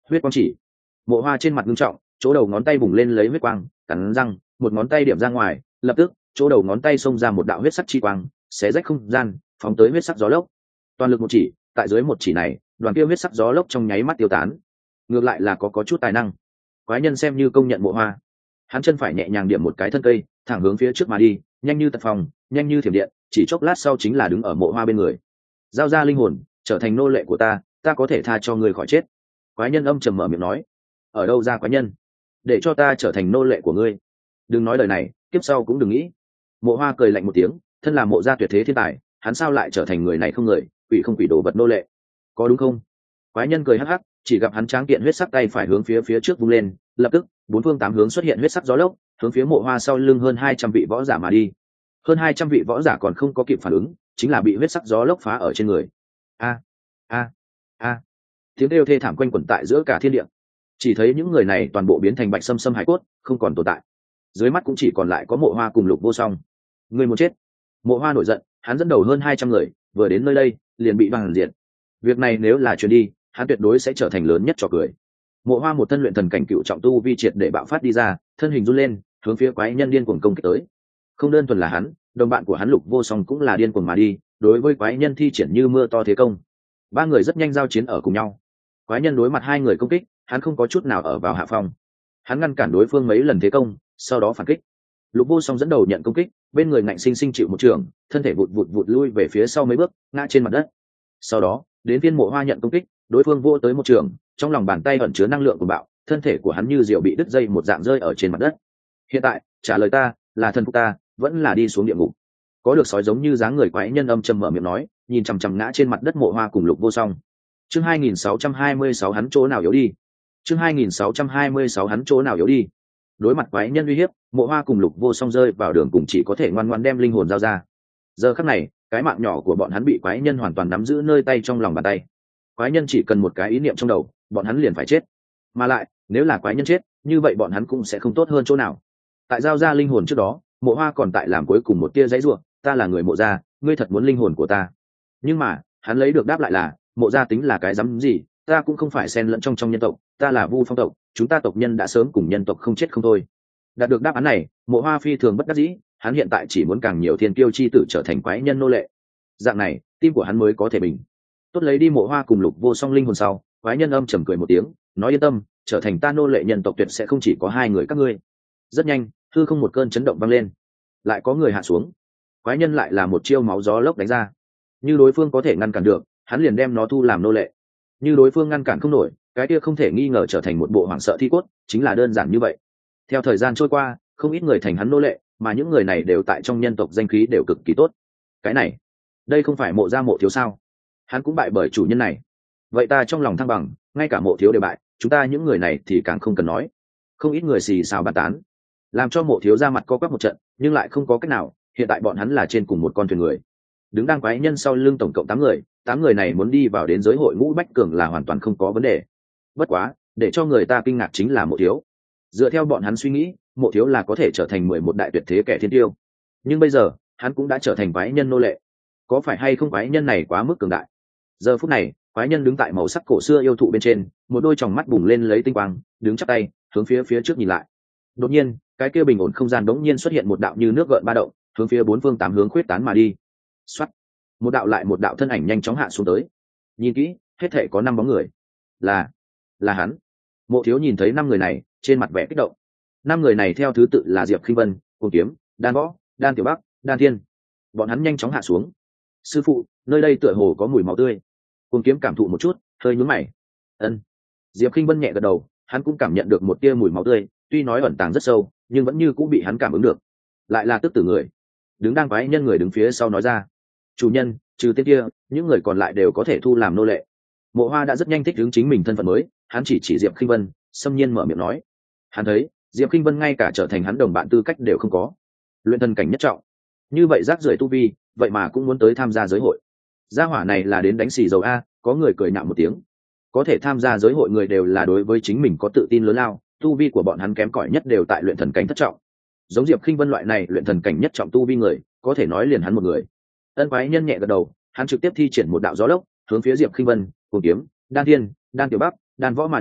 huyết quang chỉ. Mộ Hoa trên mặt nghiêm trọng, chỗ đầu ngón tay bùng lên lấy huyết quang, cắn răng, một ngón tay điểm ra ngoài, lập tức chỗ đầu ngón tay xông ra một đạo huyết sắc chi quang, xé rách không gian, phóng tới huyết sắc gió lốc. Toàn lực một chỉ, tại dưới một chỉ này, đoàn kia huyết sắc gió lốc trong nháy mắt tiêu tán. Ngược lại là có có chút tài năng. Quái nhân xem như công nhận Mộ Hoa. Hắn chân phải nhẹ nhàng điểm một cái thân cây, thẳng hướng phía trước mà đi, nhanh như tật phòng, nhanh như thiểm điện, chỉ chốc lát sau chính là đứng ở Mộ Hoa bên người. Giao ra linh hồn, trở thành nô lệ của ta, ta có thể tha cho người khỏi chết. Quái nhân âm trầm mở miệng nói. Ở đâu ra quái nhân? Để cho ta trở thành nô lệ của ngươi. Đừng nói lời này, kiếp sau cũng đừng nghĩ. Mộ Hoa cười lạnh một tiếng, thân là Mộ gia tuyệt thế thiên tài, hắn sao lại trở thành người này không người, quỷ không quỷ đồ vật nô lệ, có đúng không? Quái nhân cười hắc hắc, chỉ gặp hắn tráng kiện huyết sắc tay phải hướng phía phía trước vung lên, lập tức bốn phương tám hướng xuất hiện huyết sắc gió lốc, hướng phía Mộ Hoa sau lưng hơn hai trăm vị võ giả mà đi. Hơn hai trăm vị võ giả còn không có kịp phản ứng, chính là bị huyết sắc gió lốc phá ở trên người. A a a, tiếng kêu thê thảm quanh quẩn tại giữa cả thiên địa. Chỉ thấy những người này toàn bộ biến thành bạch sâm sâm hải cốt, không còn tồn tại. Dưới mắt cũng chỉ còn lại có Mộ Hoa cùng Lục Vô Song. Người muốn chết. Mộ Hoa nổi giận, hắn dẫn đầu hơn hai trăm người, vừa đến nơi đây, liền bị bằng diệt. Việc này nếu là truyền đi, hắn tuyệt đối sẽ trở thành lớn nhất trò cười. Mộ Hoa một thân luyện thần cảnh cựu trọng tu vi triệt để bạo phát đi ra, thân hình run lên, hướng phía quái nhân điên cuồng công kích tới. Không đơn thuần là hắn, đồng bạn của hắn Lục Vô Song cũng là điên cuồng mà đi, đối với quái nhân thi triển như mưa to thế công. Ba người rất nhanh giao chiến ở cùng nhau. Quái nhân đối mặt hai người công kích, hắn không có chút nào ở vào hạ phong. Hắn ngăn cản đối phương mấy lần thế công, sau đó phản kích. Lục Vô Song dẫn đầu nhận công kích, bên người ngạnh sinh sinh chịu một trường, thân thể vụt vụt vụt lui về phía sau mấy bước, ngã trên mặt đất. Sau đó, đến viên Mộ Hoa nhận công kích, đối phương vô tới một trường, trong lòng bàn tay ẩn chứa năng lượng của bạo, thân thể của hắn như diều bị đứt dây một dạng rơi ở trên mặt đất. Hiện tại, trả lời ta, là thần phục ta, vẫn là đi xuống địa ngục. Có được sói giống như dáng người quái nhân âm trầm mở miệng nói, nhìn chằm chằm ngã trên mặt đất Mộ Hoa cùng Lục Vô Song. Chương hai nghìn sáu trăm hai mươi sáu hắn chỗ nào yếu đi. Chương hai nghìn sáu trăm hai mươi sáu hắn chỗ nào yếu đi. Đối mặt quái nhân uy hiếp, Mộ Hoa cùng Lục Vô Song rơi vào đường cùng chỉ có thể ngoan ngoãn đem linh hồn giao ra. Giờ khắc này, cái mạng nhỏ của bọn hắn bị quái nhân hoàn toàn nắm giữ nơi tay trong lòng bàn tay. Quái nhân chỉ cần một cái ý niệm trong đầu, bọn hắn liền phải chết. Mà lại, nếu là quái nhân chết, như vậy bọn hắn cũng sẽ không tốt hơn chỗ nào. Tại giao ra linh hồn trước đó, Mộ Hoa còn tại làm cuối cùng một tia giãy giụa, ta là người Mộ gia, ngươi thật muốn linh hồn của ta. Nhưng mà, hắn lấy được đáp lại là, Mộ gia tính là cái dám gì, ta cũng không phải xen lẫn trong trong nhân tộc, ta là Vu Phong tộc, chúng ta tộc nhân đã sớm cùng nhân tộc không chết không thôi. Đạt được đáp án này, Mộ Hoa phi thường bất đắc dĩ, hắn hiện tại chỉ muốn càng nhiều thiên kiêu chi tử trở thành quái nhân nô lệ. Dạng này, tim của hắn mới có thể bình. Tốt lấy đi Mộ Hoa cùng Lục Vô Song linh hồn sau, quái nhân âm trầm cười một tiếng, nói yên tâm, trở thành ta nô lệ nhân tộc tuyệt sẽ không chỉ có hai người các ngươi. Rất nhanh, hư không một cơn chấn động vang lên, lại có người hạ xuống. Quái nhân lại là một chiêu máu gió lốc đánh ra. Như đối phương có thể ngăn cản được, hắn liền đem nó thu làm nô lệ. Như đối phương ngăn cản không nổi, cái kia không thể nghi ngờ trở thành một bộ hoảng sợ thi cốt, chính là đơn giản như vậy. Theo thời gian trôi qua, không ít người thành hắn nô lệ, mà những người này đều tại trong nhân tộc danh khí đều cực kỳ tốt. Cái này, đây không phải Mộ gia Mộ thiếu sao? Hắn cũng bại bởi chủ nhân này. Vậy ta trong lòng thăng bằng, ngay cả Mộ thiếu đều bại, chúng ta những người này thì càng không cần nói. Không ít người xì xào bàn tán, làm cho Mộ thiếu ra mặt co quắp một trận, nhưng lại không có cách nào, hiện tại bọn hắn là trên cùng một con thuyền người. Đứng đang quái nhân sau lưng tổng cộng tám người, tám người này muốn đi vào đến giới hội ngũ bách cường là hoàn toàn không có vấn đề. Bất quá, để cho người ta kinh ngạc chính là Mộ thiếu. Dựa theo bọn hắn suy nghĩ, Mộ thiếu là có thể trở thành mười một đại tuyệt thế kẻ thiên tiêu. Nhưng bây giờ, hắn cũng đã trở thành quái nhân nô lệ. Có phải hay không quái nhân này quá mức cường đại? Giờ phút này, quái nhân đứng tại màu sắc cổ xưa yêu thụ bên trên, một đôi tròng mắt bùng lên lấy tinh quang, đứng chắp tay, hướng phía phía trước nhìn lại. Đột nhiên, cái kia bình ổn không gian đống nhiên xuất hiện một đạo như nước gợn ba động, hướng phía bốn phương tám hướng khuyết tán mà đi. Soát, một đạo lại một đạo thân ảnh nhanh chóng hạ xuống tới. Nhìn kỹ, hết thể có năm bóng người. Là, là hắn. Mộ thiếu nhìn thấy năm người này, trên mặt vẻ kích động. Năm người này theo thứ tự là Diệp Khinh Vân, Cuồng Kiếm, Đan Võ, Đan Tiểu Bắc, Đan Thiên. Bọn hắn nhanh chóng hạ xuống. Sư phụ, nơi đây tựa hồ có mùi máu tươi. Cuồng Kiếm cảm thụ một chút, hơi nhướng mày. Ân. Diệp Khinh Vân nhẹ gật đầu, hắn cũng cảm nhận được một tia mùi máu tươi, tuy nói ẩn tàng rất sâu, nhưng vẫn như cũng bị hắn cảm ứng được. Lại là tức tử người. Đứng đang quái nhân người đứng phía sau nói ra, chủ nhân, trừ tên kia, những người còn lại đều có thể thu làm nô lệ. Mộ Hoa đã rất nhanh thích ứng chính mình thân phận mới, hắn chỉ chỉ Diệp Khinh Vân, xâm nhiên mở miệng nói. Hắn thấy, Diệp Khinh Vân ngay cả trở thành hắn đồng bạn tư cách đều không có. Luyện thần cảnh nhất trọng, như vậy rác rưởi tu vi, vậy mà cũng muốn tới tham gia giới hội. Gia hỏa này là đến đánh xì dầu a, có người cười nhạo một tiếng. Có thể tham gia giới hội người đều là đối với chính mình có tự tin lớn lao, tu vi của bọn hắn kém cỏi nhất đều tại luyện thần cảnh thất trọng. Giống Diệp Khinh Vân loại này luyện thần cảnh nhất trọng tu vi người, có thể nói liền hắn một người. Ân quái nhân nhẹ gật đầu, hắn trực tiếp thi triển một đạo gió lốc, hướng phía Diệp Khinh Vân, Cuồng Kiếm, Đan Thiên, Đan Tiểu Bắc, Đan Võ mà đi,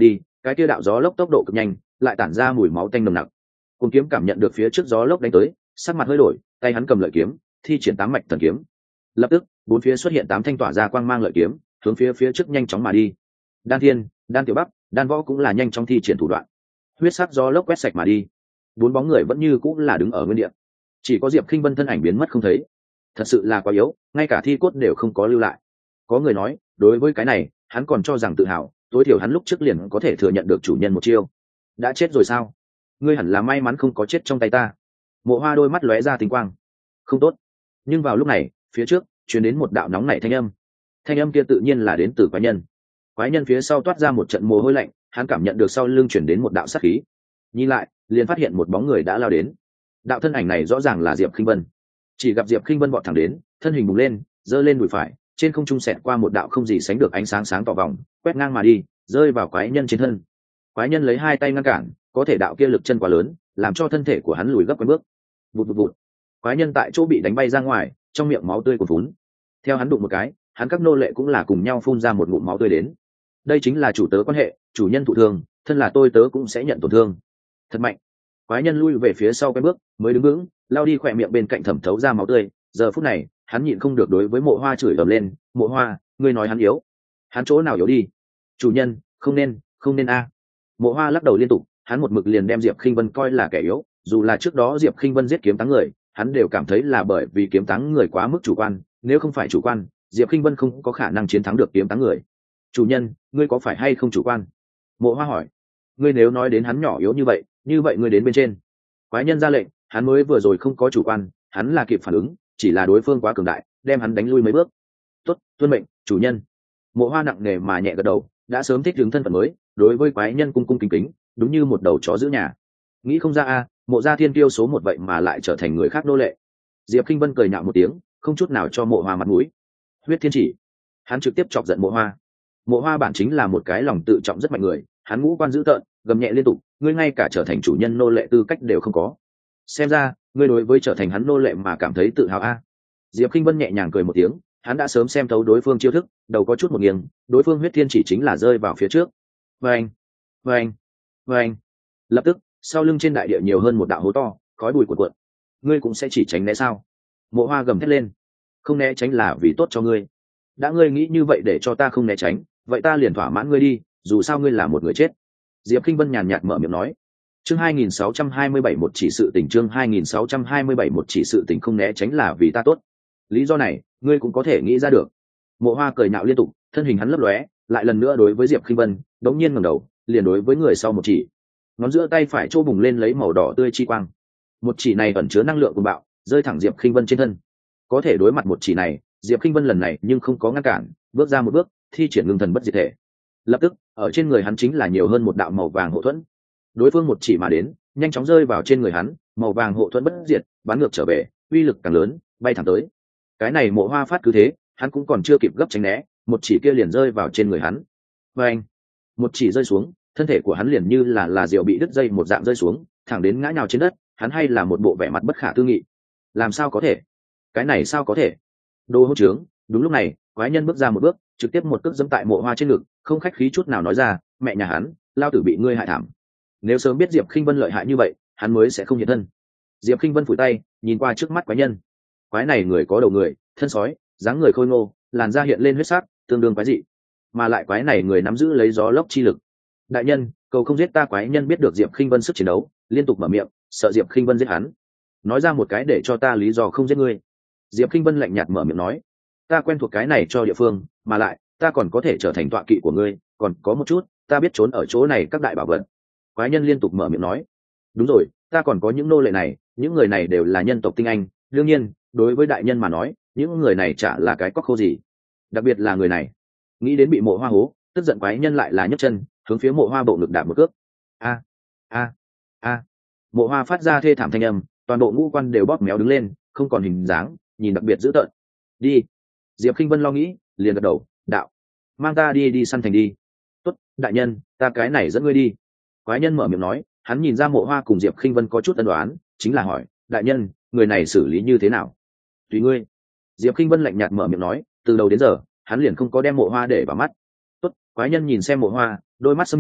cái kia đạo gió lốc tốc độ cực nhanh, lại tản ra mùi máu tanh nồng nặc. Cùng kiếm cảm nhận được phía trước gió lốc đánh tới, sắc mặt hơi đổi, tay hắn cầm lợi kiếm, thi triển tám mạch thần kiếm. Lập tức, bốn phía xuất hiện tám thanh tỏa ra quang mang lợi kiếm, hướng phía phía trước nhanh chóng mà đi. Đan Thiên, Đan Tiểu Bắc, Đan Võ cũng là nhanh chóng thi triển thủ đoạn. Huyết sắc gió lốc quét sạch mà đi. Bốn bóng người vẫn như cũng là đứng ở nguyên địa. Chỉ có Diệp Khinh Vân thân ảnh biến mất không thấy. Thật sự là quá yếu, ngay cả thi cốt đều không có lưu lại. Có người nói, đối với cái này, hắn còn cho rằng tự hào, tối thiểu hắn lúc trước liền có thể thừa nhận được chủ nhân một chiêu. Đã chết rồi sao? Ngươi hẳn là may mắn không có chết trong tay ta. Mộ Hoa đôi mắt lóe ra tinh quang. Không tốt. Nhưng vào lúc này, phía trước truyền đến một đạo nóng nảy thanh âm. Thanh âm kia tự nhiên là đến từ quái nhân. Quái nhân phía sau toát ra một trận mồ hôi lạnh, hắn cảm nhận được sau lưng truyền đến một đạo sát khí. Nhìn lại, liền phát hiện một bóng người đã lao đến. Đạo thân ảnh này rõ ràng là Diệp Khinh Vân. Chỉ gặp Diệp Khinh Vân vọt thẳng đến, thân hình bùng lên, giơ lên đùi phải, trên không trung xẹt qua một đạo không gì sánh được ánh sáng sáng tỏ vòng, quét ngang mà đi, rơi vào quái nhân trên thân. Quái nhân lấy hai tay ngăn cản, có thể đạo kia lực chân quá lớn, làm cho thân thể của hắn lùi gấp quay bước. Vụt vụt vụt. Quái nhân tại chỗ bị đánh bay ra ngoài, trong miệng máu tươi cuồn phún. Theo hắn đụng một cái, hắn các nô lệ cũng là cùng nhau phun ra một ngụm máu tươi đến. Đây chính là chủ tớ quan hệ, chủ nhân thụ thương, thân là tôi tớ cũng sẽ nhận tổn thương. Thật mạnh. Quái nhân lui về phía sau quay bước, mới đứng vững, lao đi khỏe miệng bên cạnh thẩm thấu ra máu tươi. Giờ phút này, hắn nhịn không được đối với Mộ Hoa chửi ầm lên, "Mộ Hoa, ngươi nói hắn yếu? Hắn chỗ nào yếu đi? Chủ nhân, không nên, không nên a." Mộ Hoa lắc đầu liên tục, hắn một mực liền đem Diệp Khinh Vân coi là kẻ yếu, dù là trước đó Diệp Khinh Vân giết kiếm táng người, hắn đều cảm thấy là bởi vì kiếm táng người quá mức chủ quan, nếu không phải chủ quan, Diệp Khinh Vân không có khả năng chiến thắng được kiếm táng người. "Chủ nhân, ngươi có phải hay không chủ quan?" Mộ Hoa hỏi. "Ngươi nếu nói đến hắn nhỏ yếu như vậy, như vậy ngươi đến bên trên." Quái nhân ra lệnh, hắn mới vừa rồi không có chủ quan, hắn là kịp phản ứng, chỉ là đối phương quá cường đại, đem hắn đánh lui mấy bước. "Tốt, tuân mệnh, chủ nhân." Mộ Hoa nặng nề mà nhẹ gật đầu, đã sớm thích ứng thân phận mới, đối với quái nhân cung cung kính kính, đúng như một đầu chó giữ nhà. Nghĩ không ra a, Mộ gia thiên kiêu số một vậy mà lại trở thành người khác nô lệ. Diệp Khinh Vân cười nhạo một tiếng, không chút nào cho Mộ Hoa mặt mũi. Huyết thiên chỉ. Hắn trực tiếp chọc giận Mộ Hoa. Mộ Hoa bản chính là một cái lòng tự trọng rất mạnh người, hắn ngũ quan dữ tợn, gầm nhẹ liên tục, ngươi ngay cả trở thành chủ nhân nô lệ tư cách đều không có. Xem ra, ngươi đối với trở thành hắn nô lệ mà cảm thấy tự hào a. Diệp Khinh Vân nhẹ nhàng cười một tiếng, hắn đã sớm xem thấu đối phương chiêu thức, đầu có chút một nghiêng, đối phương huyết thiên chỉ chính là rơi vào phía trước. Vâng, vâng, vâng. Lập tức, sau lưng trên đại địa nhiều hơn một đạo hố to, khói bụi cuộn cuộn. Ngươi cũng sẽ chỉ tránh né sao? Mộ Hoa gầm thét lên. Không né tránh là vì tốt cho ngươi. Đã ngươi nghĩ như vậy để cho ta không né tránh, vậy ta liền thỏa mãn ngươi đi, dù sao ngươi là một người chết. Diệp Khinh Vân nhàn nhạt mở miệng nói. Chương hai nghìn sáu trăm hai mươi bảy một chỉ sự tình chương hai nghìn sáu trăm hai mươi bảy một chỉ sự tình không né tránh là vì ta tốt. Lý do này, ngươi cũng có thể nghĩ ra được. Mộ Hoa cười nhạo liên tục, thân hình hắn lấp lóe, lại lần nữa đối với Diệp Khinh Vân, đống nhiên ngẩng đầu, liền đối với người sau một chỉ. Ngón giữa tay phải chô bùng lên lấy màu đỏ tươi chi quang. Một chỉ này ẩn chứa năng lượng cuồng bạo, rơi thẳng Diệp Khinh Vân trên thân. Có thể đối mặt một chỉ này, Diệp Khinh Vân lần này nhưng không có ngăn cản, bước ra một bước, thi triển ngưng thần bất diệt thể. Lập tức, ở trên người hắn chính là nhiều hơn một đạo màu vàng hộ thuẫn. Đối phương một chỉ mà đến, nhanh chóng rơi vào trên người hắn, màu vàng hộ thuẫn bất diệt, bắn ngược trở về, uy lực càng lớn, bay thẳng tới. Cái này Mộ Hoa phát cứ thế, hắn cũng còn chưa kịp gấp tránh né, một chỉ kia liền rơi vào trên người hắn. Và anh, một chỉ rơi xuống, thân thể của hắn liền như là là diều bị đứt dây một dạng rơi xuống, thẳng đến ngã nhào trên đất, hắn hay là một bộ vẻ mặt bất khả tư nghị. Làm sao có thể? Cái này sao có thể? Đồ hỗn trướng! Đúng lúc này, quái nhân bước ra một bước, trực tiếp một cước giẫm tại Mộ Hoa trên ngực, không khách khí chút nào nói ra, mẹ nhà hắn, lao tử bị ngươi hại thảm. Nếu sớm biết Diệp Khinh Vân lợi hại như vậy, hắn mới sẽ không hiện thân. Diệp Khinh Vân phủi tay, nhìn qua trước mắt quái nhân. Quái này người có đầu người, thân sói, dáng người khôi ngô, làn da hiện lên huyết sắc, tương đương quái dị. Mà lại quái này người nắm giữ lấy gió lốc chi lực. Đại nhân, cầu không giết ta. Quái nhân biết được Diệp Khinh Vân sức chiến đấu, liên tục mở miệng, sợ Diệp Khinh Vân giết hắn. Nói ra một cái để cho ta lý do không giết ngươi. Diệp Khinh Vân lạnh nhạt mở miệng nói, ta quen thuộc cái này cho địa phương, mà lại ta còn có thể trở thành tọa kỵ của ngươi, còn có một chút, ta biết trốn ở chỗ này các đại bảo vật. Quái nhân liên tục mở miệng nói, đúng rồi, ta còn có những nô lệ này, những người này đều là nhân tộc tinh anh, đương nhiên, đối với đại nhân mà nói, những người này chả là cái cóc khô gì. Đặc biệt là người này. Nghĩ đến bị Mộ Hoa hố, tức giận quái nhân lại là nhấc chân, hướng phía Mộ Hoa bộ ngực đạp một cước. A a a. Mộ Hoa phát ra thê thảm thanh âm, toàn bộ ngũ quan đều bóp méo đứng lên, không còn hình dáng, nhìn đặc biệt dữ tợn. Đi. Diệp Khinh Vân lo nghĩ, liền gật đầu, đạo, mang ta đi đi săn thành đi. Tốt, đại nhân, ta cái này dẫn ngươi đi. Quái nhân mở miệng nói, hắn nhìn ra Mộ Hoa cùng Diệp Khinh Vân có chút ân đoán, chính là hỏi, đại nhân, người này xử lý như thế nào? Tùy ngươi. Diệp Khinh Vân lạnh nhạt mở miệng nói, từ đầu đến giờ, hắn liền không có đem Mộ Hoa để vào mắt. Tốt, quái nhân nhìn xem Mộ Hoa, đôi mắt xâm nhiên,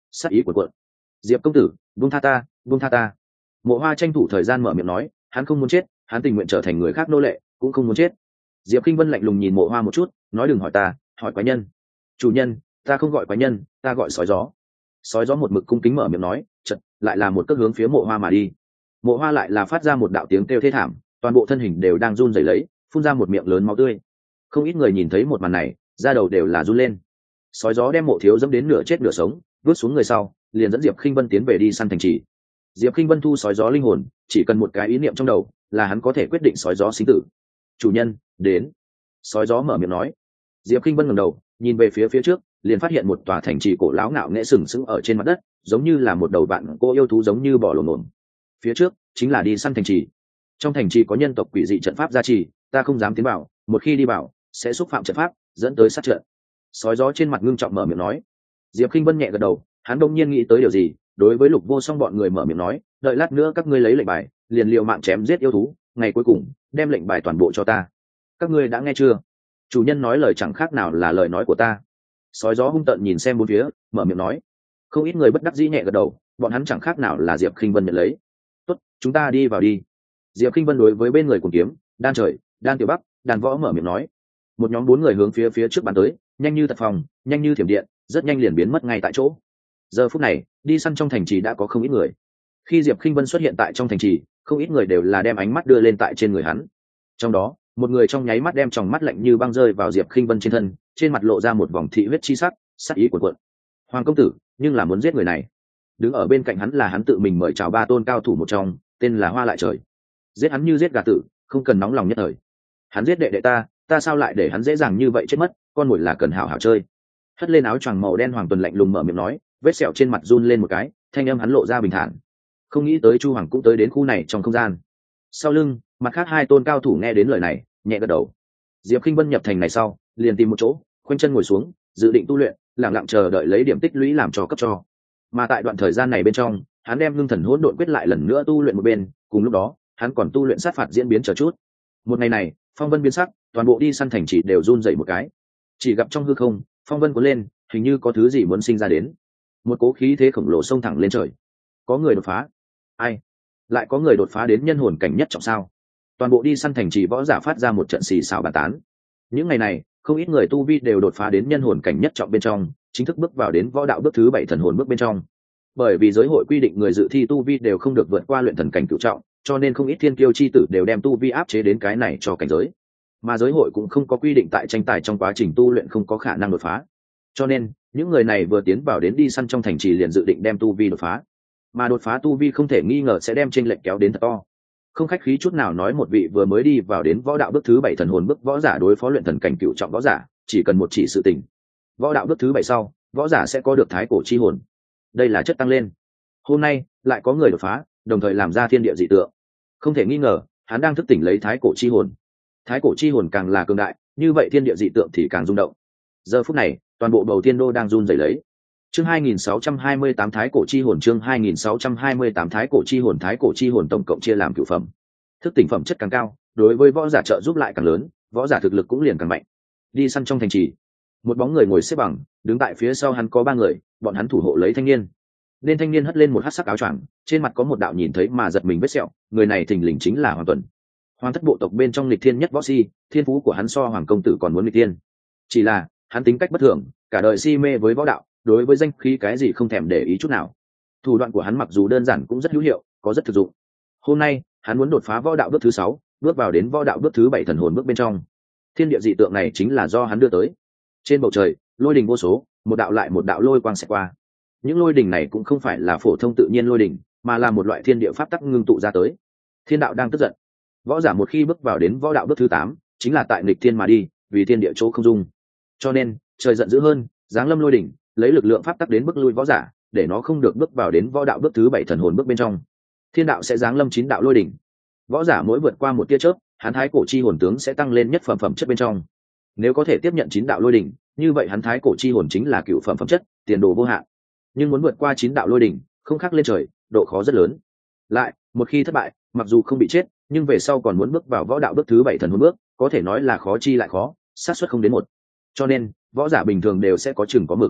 sát ý của quận. Diệp công tử, buông tha ta, buông tha ta. Mộ Hoa tranh thủ thời gian mở miệng nói, hắn không muốn chết, hắn tình nguyện trở thành người khác nô lệ, cũng không muốn chết. Diệp Kinh Vân lạnh lùng nhìn Mộ Hoa một chút, nói đừng hỏi ta, hỏi quái nhân. Chủ nhân, ta không gọi quái nhân, ta gọi sói gió. Sói gió một mực cung kính mở miệng nói, chợt lại là một cước hướng phía Mộ Hoa mà đi. Mộ Hoa lại là phát ra một đạo tiếng kêu thê thảm, toàn bộ thân hình đều đang run rẩy lấy, phun ra một miệng lớn máu tươi. Không ít người nhìn thấy một màn này, da đầu đều là run lên. Sói gió đem Mộ Thiếu dẫm đến nửa chết nửa sống, vứt xuống người sau, liền dẫn Diệp Khinh Vân tiến về đi săn thành trì. Diệp Khinh Vân thu sói gió linh hồn, chỉ cần một cái ý niệm trong đầu, là hắn có thể quyết định sói gió sinh tử. Chủ nhân, đến. Sói gió mở miệng nói. Diệp Khinh Vân ngẩng đầu, nhìn về phía phía trước, liền phát hiện một tòa thành trì cổ lão ngạo nghễ sừng sững ở trên mặt đất, giống như là một đầu bạn cô yêu thú giống như bò lổm lổm. Phía trước chính là đi săn thành trì. Trong thành trì có nhân tộc quỷ dị trận pháp gia trì, ta không dám tiến vào, một khi đi vào, sẽ xúc phạm trận pháp, dẫn tới sát trận. Sói gió trên mặt ngưng trọng mở miệng nói. Diệp Khinh Vân nhẹ gật đầu, hắn đông nhiên nghĩ tới điều gì, đối với Lục Vô Song bọn người mở miệng nói, đợi lát nữa các ngươi lấy lệnh bài, liền liều mạng chém giết yêu thú, ngày cuối cùng đem lệnh bài toàn bộ cho ta. Các ngươi đã nghe chưa? Chủ nhân nói lời chẳng khác nào là lời nói của ta. Sói gió hung tợn nhìn xem bốn phía, mở miệng nói. Không ít người bất đắc dĩ nhẹ gật đầu, bọn hắn chẳng khác nào là Diệp Khinh Vân nhận lấy. Tốt, chúng ta đi vào đi. Diệp Khinh Vân đối với bên người cùng kiếm, Đan Trời, Đan Tiểu Bắc, Đan Võ mở miệng nói. Một nhóm bốn người hướng phía phía trước bắn tới, nhanh như tật phòng, nhanh như thiểm điện, rất nhanh liền biến mất ngay tại chỗ. Giờ phút này, đi săn trong thành trì đã có không ít người. Khi Diệp Khinh Vân xuất hiện tại trong thành trì, không ít người đều là đem ánh mắt đưa lên tại trên người hắn. Trong đó, một người trong nháy mắt đem tròng mắt lạnh như băng rơi vào Diệp Khinh Vân trên thân, trên mặt lộ ra một vòng thị huyết chi sắc, sắc ý cuồn cuộn. Hoàng công tử, nhưng là muốn giết người này. Đứng ở bên cạnh hắn là hắn tự mình mời chào ba tôn cao thủ một trong, tên là Hoa Lại Trời. Giết hắn như giết gà tử, không cần nóng lòng nhất thời. Hắn giết đệ đệ ta, ta sao lại để hắn dễ dàng như vậy chết mất, con mồi là cần hảo hảo chơi. Hất lên áo choàng màu đen Hoàng Tuần lạnh lùng mở miệng nói, vết sẹo trên mặt run lên một cái, thanh âm hắn lộ ra bình thản. Không nghĩ tới Chu Hoàng cũng tới đến khu này trong không gian. Sau lưng, mặt khác hai tôn cao thủ nghe đến lời này, nhẹ gật đầu. Diệp Khinh Vân nhập thành này sau, liền tìm một chỗ, khoanh chân ngồi xuống, dự định tu luyện, lặng lặng chờ đợi lấy điểm tích lũy làm cho cấp cho. Mà tại đoạn thời gian này bên trong, hắn đem Ngưng Thần Hỗn Độn quyết lại lần nữa tu luyện một bên, cùng lúc đó, hắn còn tu luyện sát phạt diễn biến chờ chút. Một ngày này, phong vân biến sắc, toàn bộ đi săn thành chỉ đều run rẩy một cái. Chỉ gặp trong hư không, phong vân cuốn lên, hình như có thứ gì muốn sinh ra đến. Một cố khí thế khổng lồ xông thẳng lên trời. Có người đột phá. Ai? Lại có người đột phá đến nhân hồn cảnh nhất trọng sao? Toàn bộ đi săn thành trì võ giả phát ra một trận xì xào bàn tán. Những ngày này, không ít người tu vi đều đột phá đến nhân hồn cảnh nhất trọng bên trong, chính thức bước vào đến võ đạo bước thứ bảy thần hồn bước bên trong. Bởi vì giới hội quy định người dự thi tu vi đều không được vượt qua luyện thần cảnh cửu trọng, cho nên không ít thiên kiêu chi tử đều đem tu vi áp chế đến cái này cho cảnh giới. Mà giới hội cũng không có quy định tại tranh tài trong quá trình tu luyện không có khả năng đột phá. Cho nên, những người này vừa tiến vào đến đi săn trong thành trì liền dự định đem tu vi đột phá. Mà đột phá tu vi không thể nghi ngờ sẽ đem chênh lệch kéo đến thật to. Không khách khí chút nào nói một vị vừa mới đi vào đến võ đạo bước thứ bảy thần hồn bước võ giả đối phó luyện thần cảnh cửu trọng võ giả, chỉ cần một chỉ sự tình. Võ đạo bước thứ bảy sau, võ giả sẽ có được thái cổ chi hồn. Đây là chất tăng lên. Hôm nay, lại có người đột phá, đồng thời làm ra thiên địa dị tượng. Không thể nghi ngờ, hắn đang thức tỉnh lấy thái cổ chi hồn. Thái cổ chi hồn càng là cường đại, như vậy thiên địa dị tượng thì càng rung động. Giờ phút này, toàn bộ bầu thiên đô đang run rẩy lấy. Chương hai nghìn sáu trăm hai mươi tám Thái cổ chi hồn, chương hai nghìn sáu trăm hai mươi tám Thái cổ chi hồn, Thái cổ chi hồn tổng cộng chia làm cửu phẩm. Thức tỉnh phẩm chất càng cao, đối với võ giả trợ giúp lại càng lớn, võ giả thực lực cũng liền càng mạnh. Đi săn trong thành trì, một bóng người ngồi xếp bằng, đứng tại phía sau hắn có ba người, bọn hắn thủ hộ lấy thanh niên. Nên thanh niên hất lên một hắc sắc áo choàng, trên mặt có một đạo nhìn thấy mà giật mình vết sẹo, người này thình lình chính là Hoàng Tuần. Hoàng thất bộ tộc bên trong nghịch thiên nhất võ si, thiên phú của hắn so Hoàng công tử còn muốn nghịch thiên. Chỉ là, hắn tính cách bất thường, cả đời si mê với võ đạo, đối với danh khí cái gì không thèm để ý chút nào. Thủ đoạn của hắn mặc dù đơn giản cũng rất hữu hiệu, có rất thực dụng. Hôm nay, hắn muốn đột phá võ đạo bước thứ sáu, bước vào đến võ đạo bước thứ bảy thần hồn bước bên trong. Thiên địa dị tượng này chính là do hắn đưa tới. Trên bầu trời, lôi đình vô số, một đạo lại một đạo lôi quang xẹt qua. Những lôi đình này cũng không phải là phổ thông tự nhiên lôi đình, mà là một loại thiên địa pháp tắc ngưng tụ ra tới. Thiên đạo đang tức giận. Võ giả một khi bước vào đến võ đạo bước thứ tám, chính là tại nghịch thiên mà đi, vì thiên địa chỗ không dung. Cho nên, trời giận dữ hơn, giáng lâm lôi đỉnh, lấy lực lượng pháp tắc đến bức lui võ giả, để nó không được bước vào đến võ đạo bước thứ bảy thần hồn bước bên trong. Thiên đạo sẽ giáng lâm chín đạo lôi đỉnh. Võ giả mỗi vượt qua một tia chớp, hắn thái cổ chi hồn tướng sẽ tăng lên nhất phẩm phẩm chất bên trong. Nếu có thể tiếp nhận chín đạo lôi đỉnh, như vậy hắn thái cổ chi hồn chính là cửu phẩm phẩm chất, tiền đồ vô hạn. Nhưng muốn vượt qua chín đạo lôi đỉnh, không khác lên trời, độ khó rất lớn. Lại, một khi thất bại, mặc dù không bị chết, nhưng về sau còn muốn bước vào võ đạo bước thứ bảy thần hồn bước, có thể nói là khó chi lại khó, xác suất không đến một. Cho nên, võ giả bình thường đều sẽ có chừng có mực.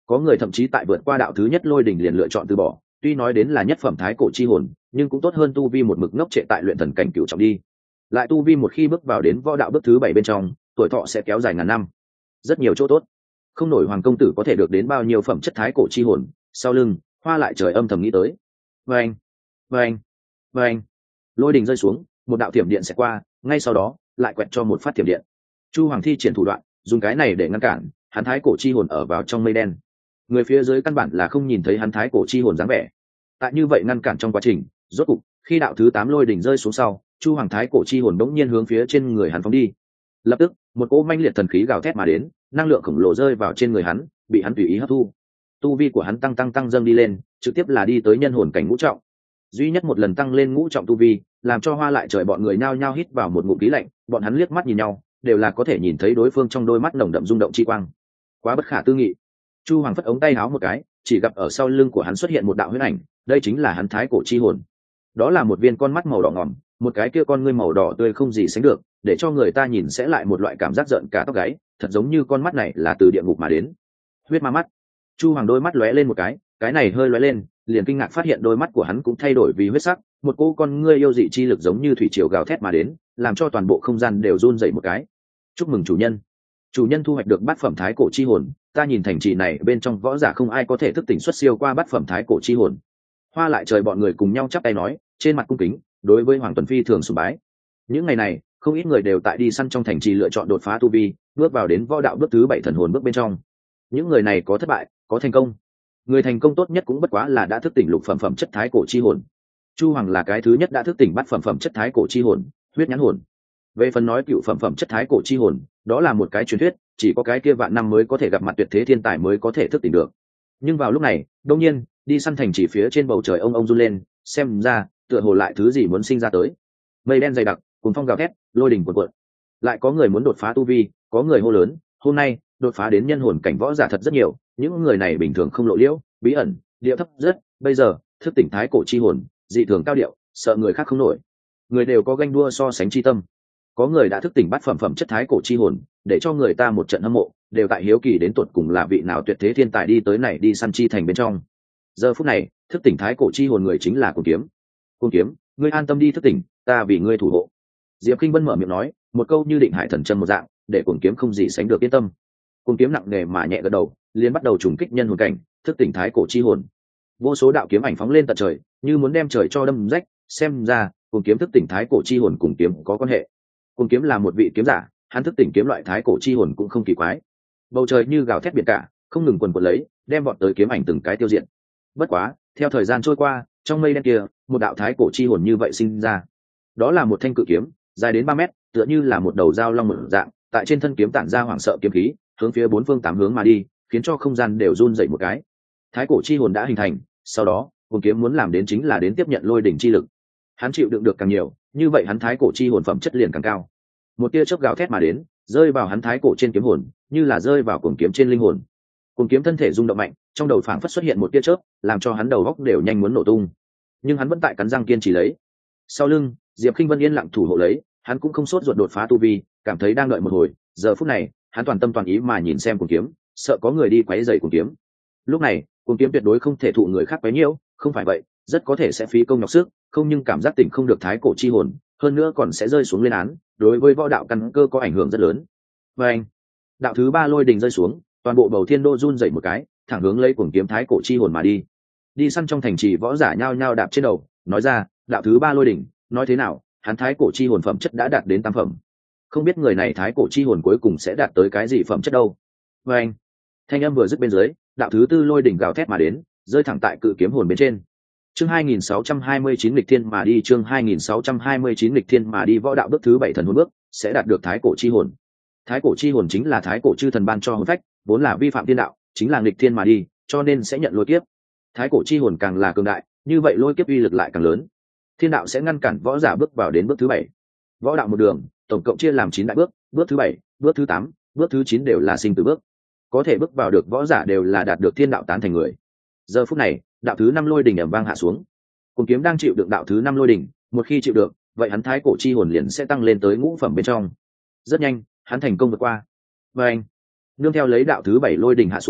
có người thậm chí tại vượt qua đạo thứ nhất lôi đỉnh liền lựa chọn từ bỏ, tuy nói đến là nhất phẩm thái cổ chi hồn, nhưng cũng tốt hơn tu vi một mực ngốc trệ tại luyện thần cảnh cửu trọng đi. Lại tu vi một khi bước vào đến võ đạo bước thứ bảy bên trong, tuổi thọ sẽ kéo dài ngàn năm, rất nhiều chỗ tốt. Không nổi hoàng công tử có thể được đến bao nhiêu phẩm chất thái cổ chi hồn, sau lưng Hoa lại trời âm thầm nghĩ tới. Vâng, vâng, vâng, lôi đình rơi xuống, một đạo thiểm điện sẽ qua, ngay sau đó lại quẹt cho một phát thiểm điện. Chu Hoàng thi triển thủ đoạn, dùng cái này để ngăn cản hắn thái cổ chi hồn ở vào trong mây đen. Người phía dưới căn bản là không nhìn thấy hắn thái cổ chi hồn dáng vẻ. Tại như vậy ngăn cản trong quá trình, rốt cục khi đạo thứ tám lôi đỉnh rơi xuống sau, Chu Hoàng thái cổ chi hồn đống nhiên hướng phía trên người hắn phóng đi. Lập tức, một cỗ manh liệt thần khí gào thét mà đến, năng lượng khổng lồ rơi vào trên người hắn, bị hắn tùy ý hấp thu. Tu vi của hắn tăng tăng tăng dâng đi lên, trực tiếp là đi tới nhân hồn cảnh ngũ trọng. Duy nhất một lần tăng lên ngũ trọng tu vi, làm cho Hoa lại trời bọn người nhao nhao hít vào một ngụm khí lạnh, bọn hắn liếc mắt nhìn nhau, đều là có thể nhìn thấy đối phương trong đôi mắt nồng đậm rung động chi quang. Quá bất khả tư nghị. Chu Hoàng phất ống tay áo một cái, chỉ gặp ở sau lưng của hắn xuất hiện một đạo huyết ảnh, đây chính là hắn thái cổ chi hồn. Đó là một viên con mắt màu đỏ ngòm, một cái kia con ngươi màu đỏ tươi không gì sánh được, để cho người ta nhìn sẽ lại một loại cảm giác giận cả tóc gáy, thật giống như con mắt này là từ địa ngục mà đến. Huyết ma mắt. Chu Hoàng đôi mắt lóe lên một cái, cái này hơi lóe lên, liền kinh ngạc phát hiện đôi mắt của hắn cũng thay đổi vì huyết sắc, một cô con ngươi yêu dị chi lực giống như thủy triều gào thét mà đến, làm cho toàn bộ không gian đều run rẩy một cái. Chúc mừng chủ nhân. Chủ nhân thu hoạch được bát phẩm thái cổ chi hồn, ta nhìn thành trì này bên trong võ giả không ai có thể thức tỉnh xuất siêu qua bát phẩm thái cổ chi hồn. Hoa lại trời bọn người cùng nhau chắp tay nói, trên mặt cung kính, đối với Hoàng Tuần Phi thường sùng bái. Những ngày này, không ít người đều tại đi săn trong thành trì lựa chọn đột phá tu vi, bước vào đến võ đạo bước thứ bảy thần hồn bước bên trong. Những người này có thất bại, có thành công. Người thành công tốt nhất cũng bất quá là đã thức tỉnh lục phẩm phẩm chất thái cổ chi hồn. Chu Hoàng là cái thứ nhất đã thức tỉnh bát phẩm phẩm chất thái cổ chi hồn, huyết nhãn hồn. Về phần nói cựu phẩm phẩm chất thái cổ chi hồn, đó là một cái truyền thuyết, chỉ có cái kia vạn năm mới có thể gặp mặt tuyệt thế thiên tài mới có thể thức tỉnh được. Nhưng vào lúc này, đột nhiên, đi săn thành chỉ phía trên bầu trời ông ông run lên, xem ra, tựa hồ lại thứ gì muốn sinh ra tới. Mây đen dày đặc, cuồng phong gào thét, lôi đình cuộn cuộn. Lại có người muốn đột phá tu vi, có người hô lớn, hôm nay, đột phá đến nhân hồn cảnh võ giả thật rất nhiều, những người này bình thường không lộ liễu, bí ẩn, điệu thấp rất, bây giờ, thức tỉnh thái cổ chi hồn, dị thường cao điệu, sợ người khác không nổi. Người đều có ganh đua so sánh chi tâm. Có người đã thức tỉnh bát phẩm phẩm chất thái cổ chi hồn, để cho người ta một trận hâm mộ, đều tại hiếu kỳ đến tột cùng là vị nào tuyệt thế thiên tài đi tới này đi săn chi thành bên trong. Giờ phút này, thức tỉnh thái cổ chi hồn người chính là Cuồng Kiếm. Cuồng Kiếm, ngươi an tâm đi thức tỉnh, ta vì ngươi thủ hộ. Diệp Kinh Vân mở miệng nói, một câu như định hải thần châm một dạng, để Cuồng Kiếm không gì sánh được yên tâm. Cuồng Kiếm nặng nề mà nhẹ gật đầu, liền bắt đầu trùng kích nhân hồn cảnh, thức tỉnh thái cổ chi hồn. Vô số đạo kiếm ảnh phóng lên tận trời, như muốn đem trời cho đâm rách, xem ra, Cuồng Kiếm thức tỉnh thái cổ chi hồn cùng kiếm có quan hệ. Cuồng Kiếm là một vị kiếm giả, hắn thức tỉnh kiếm loại thái cổ chi hồn cũng không kỳ quái. Bầu trời như gào thét biển cả, không ngừng quần quật lấy, đem vọt tới kiếm ảnh từng cái tiêu diệt. Bất quá, theo thời gian trôi qua, trong mây đen kia, một đạo thái cổ chi hồn như vậy sinh ra. Đó là một thanh cự kiếm, dài đến ba mét, tựa như là một đầu dao long mở dạng, tại trên thân kiếm tản ra hoảng sợ kiếm khí, hướng phía bốn phương tám hướng mà đi, khiến cho không gian đều run rẩy một cái. Thái cổ chi hồn đã hình thành, sau đó, Cuồng Kiếm muốn làm đến chính là đến tiếp nhận lôi đỉnh chi lực. Hắn chịu đựng được càng nhiều, như vậy hắn thái cổ chi hồn phẩm chất liền càng cao. Một tia chớp gào thét mà đến, rơi vào hắn thái cổ trên kiếm hồn, như là rơi vào Cuồng Kiếm trên linh hồn. Cuồng Kiếm thân thể rung động mạnh, trong đầu phảng phất xuất hiện một tia chớp, làm cho hắn đầu óc đều nhanh muốn nổ tung. Nhưng hắn vẫn tại cắn răng kiên trì lấy. Sau lưng, Diệp Kinh Vân yên lặng thủ hộ lấy, hắn cũng không sốt ruột đột phá tu vi, cảm thấy đang đợi một hồi, giờ phút này, hắn toàn tâm toàn ý mà nhìn xem Cuồng Kiếm, sợ có người đi quấy rầy Cuồng Kiếm. Lúc này, Cuồng Kiếm tuyệt đối không thể thụ người khác quấy nhiễu, không phải vậy, rất có thể sẽ phí công nhọc sức, không nhưng cảm giác tỉnh không được thái cổ chi hồn, hơn nữa còn sẽ rơi xuống lên án, đối với võ đạo căn cơ có ảnh hưởng rất lớn. Và anh, đạo thứ ba lôi đình rơi xuống, toàn bộ bầu thiên đô run rẩy một cái, thẳng hướng lấy Cuồng Kiếm thái cổ chi hồn mà đi. Đi săn trong thành trì võ giả nhao nhao đạp trên đầu, nói ra, đạo thứ ba lôi đỉnh, nói thế nào, hắn thái cổ chi hồn phẩm chất đã đạt đến tam phẩm. Không biết người này thái cổ chi hồn cuối cùng sẽ đạt tới cái gì phẩm chất đâu. Và anh, thanh âm vừa dứt bên dưới, đạo thứ tư lôi đỉnh gào thét mà đến, rơi thẳng tại cự kiếm hồn bên trên. Chương hai nghìn sáu trăm hai mươi chín lịch thiên mà đi, chương hai nghìn sáu trăm hai mươi chín lịch thiên mà đi, võ đạo bước thứ bảy thần hồn bước, sẽ đạt được thái cổ chi hồn. Thái cổ chi hồn chính là thái cổ chư thần ban cho hồn phách, vốn là vi phạm thiên đạo, chính là nghịch thiên mà đi, cho nên sẽ nhận lôi kiếp. Thái cổ chi hồn càng là cường đại, như vậy lôi kiếp uy lực lại càng lớn. Thiên đạo sẽ ngăn cản võ giả bước vào đến bước thứ bảy. Võ đạo một đường, tổng cộng chia làm chín đại bước, bước thứ bảy, bước thứ tám, bước thứ chín đều là sinh tử bước. Có thể bước vào được võ giả đều là đạt được thiên đạo tán thành người. Giờ phút này, đạo thứ năm lôi đỉnh ầm vang hạ xuống. Cuồng Kiếm đang chịu đựng đạo thứ năm lôi đỉnh, một khi chịu được, vậy hắn thái cổ chi hồn liền sẽ tăng lên tới ngũ phẩm bên trong. Rất nhanh, hắn thành công vượt qua. Và anh, nương theo lấy đạo thứ bảy lôi đỉnh hạ xuống,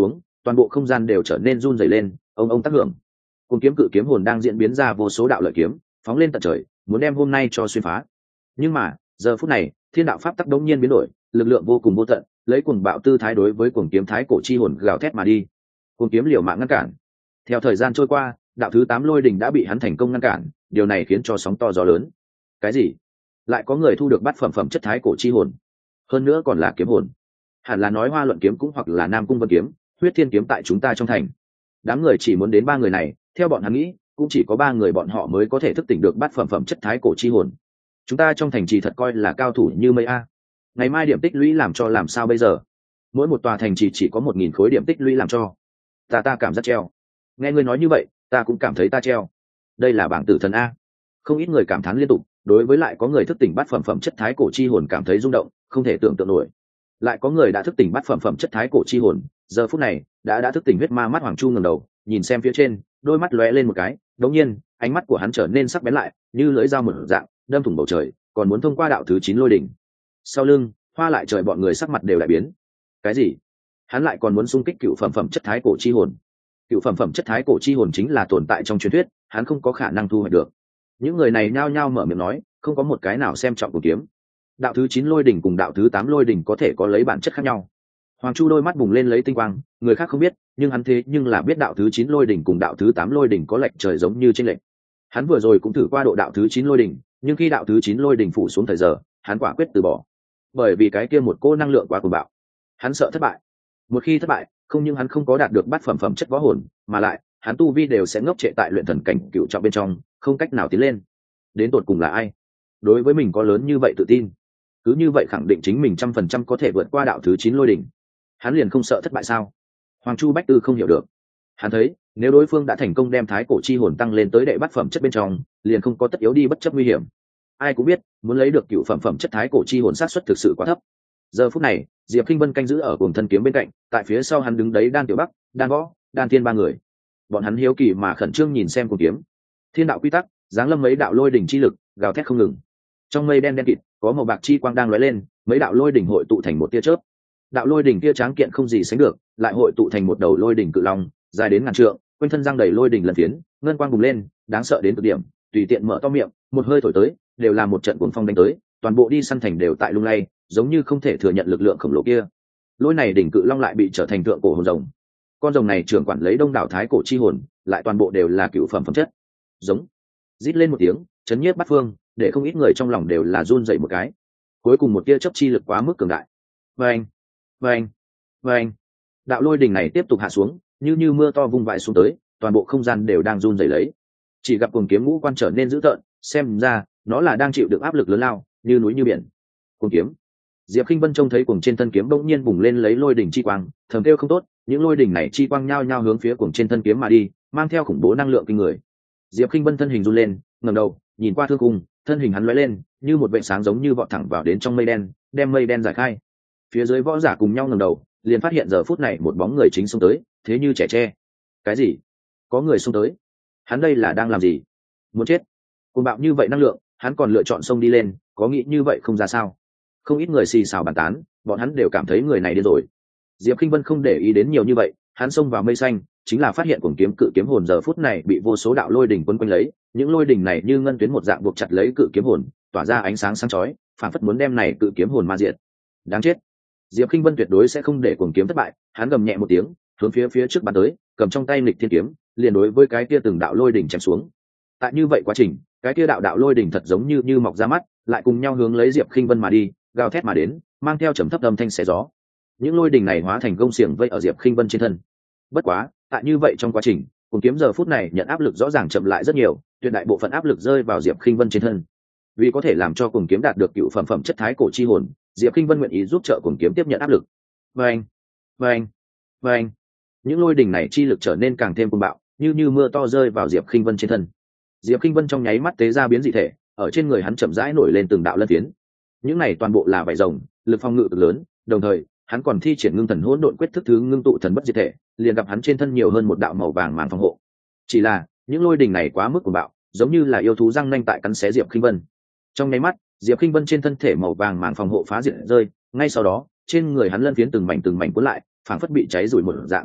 toàn bộ không gian đều trở nên run rẩy lên, ông ông tác hưởng. Cùng kiếm cự kiếm hồn đang diễn biến ra vô số đạo lợi kiếm, phóng lên tận trời, muốn đem hôm nay cho xuyên phá. Nhưng mà giờ phút này, thiên đạo pháp tắc đống nhiên biến đổi, lực lượng vô cùng vô tận, lấy cuồng bạo tư thái đối với cuồng kiếm thái cổ chi hồn gào thét mà đi. Cuồng kiếm liều mạng ngăn cản. Theo thời gian trôi qua, đạo thứ tám lôi đỉnh đã bị hắn thành công ngăn cản, điều này khiến cho sóng to gió lớn. Cái gì? Lại có người thu được bát phẩm phẩm chất thái cổ chi hồn, hơn nữa còn là kiếm hồn. Hẳn là nói Hoa Luận kiếm cũng hoặc là Nam Cung Vân kiếm, Huyết Thiên kiếm tại chúng ta trong thành. Đám người chỉ muốn đến ba người này, theo bọn hắn nghĩ, cũng chỉ có ba người bọn họ mới có thể thức tỉnh được bát phẩm phẩm chất thái cổ chi hồn. Chúng ta trong thành trì thật coi là cao thủ như mây a. Ngày mai điểm tích lũy làm cho làm sao bây giờ? Mỗi một tòa thành trì chỉ có một nghìn khối điểm tích lũy làm cho. Ta ta cảm giác treo. Nghe ngươi nói như vậy, ta cũng cảm thấy ta treo. Đây là bảng tử thần a. Không ít người cảm thán liên tục, đối với lại có người thức tỉnh bát phẩm phẩm chất thái cổ chi hồn cảm thấy rung động, không thể tưởng tượng nổi. Lại có người đã thức tỉnh bát phẩm phẩm chất thái cổ chi hồn, giờ phút này đã đã thức tỉnh huyết ma mắt Hoàng Chu ngẩng đầu, nhìn xem phía trên, đôi mắt lóe lên một cái, đột nhiên, ánh mắt của hắn trở nên sắc bén lại, như lưỡi dao mở dạng, đâm thủng bầu trời, còn muốn thông qua đạo thứ chín lôi đỉnh. Sau lưng, Hoa lại trời bọn người sắc mặt đều đại biến. Cái gì? Hắn lại còn muốn xung kích cựu phẩm phẩm chất thái cổ chi hồn? Cựu phẩm phẩm chất thái cổ chi hồn chính là tồn tại trong truyền thuyết, hắn không có khả năng thu hoạch được. Những người này nhao nhao mở miệng nói, không có một cái nào xem trọng của kiếm. Đạo thứ chín lôi đỉnh cùng đạo thứ tám lôi đỉnh có thể có lấy bản chất khác nhau. Hoàng Chu đôi mắt bùng lên lấy tinh quang, người khác không biết, nhưng hắn thế nhưng là biết đạo thứ chín lôi đỉnh cùng đạo thứ tám lôi đỉnh có lệch trời giống như chênh lệch. Hắn vừa rồi cũng thử qua độ đạo thứ chín lôi đỉnh, nhưng khi đạo thứ chín lôi đỉnh phủ xuống thời giờ, hắn quả quyết từ bỏ. Bởi vì cái kia một cô năng lượng quá cuồng bạo. Hắn sợ thất bại. Một khi thất bại, không những hắn không có đạt được bát phẩm phẩm chất võ hồn, mà lại, hắn tu vi đều sẽ ngốc trệ tại luyện thần cảnh cựu trọng bên trong, không cách nào tiến lên. Đến tột cùng là ai? Đối với mình có lớn như vậy tự tin, cứ như vậy khẳng định chính mình trăm phần trăm có thể vượt qua đạo thứ chín lôi đỉnh. Hắn liền không sợ thất bại sao? Hoàng Chu Bách Tư không hiểu được. Hắn thấy, nếu đối phương đã thành công đem thái cổ chi hồn tăng lên tới đệ bát phẩm chất bên trong, liền không có tất yếu đi bất chấp nguy hiểm. Ai cũng biết, muốn lấy được cựu phẩm phẩm chất thái cổ chi hồn xác suất thực sự quá thấp. Giờ phút này, Diệp Kinh Vân canh giữ ở cùng thân kiếm bên cạnh, tại phía sau hắn đứng đấy Đan Tiểu Bắc, Đan Võ, Đan Thiên ba người. Bọn hắn hiếu kỳ mà khẩn trương nhìn xem cùng kiếm. Thiên đạo quy tắc, giáng lâm mấy đạo lôi đỉnh chi lực, gào thét không ngừng. Trong mây đen đen kịt, có màu bạc chi quang đang lóe lên, mấy đạo lôi đỉnh hội tụ thành một tia chớp. Đạo lôi đỉnh kia tráng kiện không gì sánh được, lại hội tụ thành một đầu lôi đỉnh cự long, dài đến ngàn trượng, quanh thân răng đầy lôi đỉnh lần phiến, ngân quang bùng lên, đáng sợ đến cực điểm, tùy tiện mở to miệng, một hơi thổi tới, đều là một trận cuồng phong đánh tới, toàn bộ đi săn thành đều tại lung lay, giống như không thể thừa nhận lực lượng khổng lồ kia. Lôi này đỉnh cự long lại bị trở thành tượng cổ hồn rồng. Con rồng này trưởng quản lấy đông đảo thái cổ chi hồn, lại toàn bộ đều là cựu phẩm phẩm chất. Giống, rít lên một tiếng, chấn nhiếp bát phương, để không ít người trong lòng đều là run dậy một cái. Cuối cùng một tia chớp chi lực quá mức cường đại. Vâng, vâng, vâng. Đạo lôi đỉnh này tiếp tục hạ xuống, như như mưa to vung vãi xuống tới, toàn bộ không gian đều đang run rẩy lấy. Chỉ gặp cuồng kiếm ngũ quan trở nên dữ tợn, xem ra nó là đang chịu được áp lực lớn lao, như núi như biển. Cuồng kiếm. Diệp Kinh Vân trông thấy cuồng trên thân kiếm bỗng nhiên bùng lên lấy lôi đỉnh chi quang, thầm kêu không tốt, những lôi đỉnh này chi quang nhao nhao hướng phía cuồng trên thân kiếm mà đi, mang theo khủng bố năng lượng kinh người. Diệp Kinh Vân thân hình run lên, ngẩng đầu, nhìn qua thương cung, thân hình hắn lóe lên, như một vệt sáng giống như vọt thẳng vào đến trong mây đen, đem mây đen giải khai. Phía dưới võ giả cùng nhau ngẩng đầu, liền phát hiện giờ phút này một bóng người chính xông tới, thế như trẻ tre. Cái gì? Có người xông tới? Hắn đây là đang làm gì? Muốn chết? Cuồng bạo như vậy năng lượng, hắn còn lựa chọn xông đi lên, có nghĩ như vậy không ra sao? Không ít người xì xào bàn tán, bọn hắn đều cảm thấy người này điên rồi. Diệp Kinh Vân không để ý đến nhiều như vậy, hắn xông vào mây xanh, chính là phát hiện cuồng kiếm cự kiếm hồn giờ phút này bị vô số đạo lôi đỉnh quấn quanh lấy, những lôi đỉnh này như ngân tuyến một dạng buộc chặt lấy cự kiếm hồn, tỏa ra ánh sáng sáng chói, phản phất muốn đem này cự kiếm hồn ma diệt. Đáng chết! Diệp Kinh Vân tuyệt đối sẽ không để cuồng kiếm thất bại, hắn gầm nhẹ một tiếng, hướng phía phía trước bắn tới, cầm trong tay nghịch thiên kiếm, liền đối với cái kia từng đạo lôi đỉnh chém xuống. Tại như vậy quá trình, cái kia đạo đạo lôi đỉnh thật giống như như mọc ra mắt, lại cùng nhau hướng lấy Diệp Kinh Vân mà đi, gào thét mà đến, mang theo trầm thấp âm thanh xé gió. Những lôi đỉnh này hóa thành gông xiềng vây ở Diệp Kinh Vân trên thân. Bất quá, tại như vậy trong quá trình, cuồng kiếm giờ phút này nhận áp lực rõ ràng chậm lại rất nhiều, tuyệt đại bộ phận áp lực rơi vào Diệp Kinh Vân trên thân. Vì có thể làm cho cuồng kiếm đạt được cựu phẩm phẩm chất thái cổ chi hồn, Diệp Kinh Vân nguyện ý giúp trợ cuồng kiếm tiếp nhận áp lực. Vâng, vâng, vâng. Những lôi đỉnh này chi lực trở nên càng thêm cuồng bạo, như như mưa to rơi vào Diệp Kinh Vân trên thân. Diệp Kinh Vân trong nháy mắt tế ra biến dị thể, ở trên người hắn chậm rãi nổi lên từng đạo lân phiến. Những này toàn bộ là vảy rồng, lực phòng ngự cực lớn, đồng thời, hắn còn thi triển ngưng thần hỗn độn quyết thức thứ ngưng tụ thần bất diệt thể, liền gặp hắn trên thân nhiều hơn một đạo màu vàng màn phòng hộ. Chỉ là, những lôi đỉnh này quá mức cuồng bạo, giống như là yêu thú răng nanh tại cắn xé Diệp Kinh Vân. Trong nháy mắt, Diệp Kinh Vân trên thân thể màu vàng màn phòng hộ phá diệt rơi, ngay sau đó, trên người hắn lân phiến từng mảnh từng mảnh cuốn lại, phảng phất bị cháy rủi một dạng.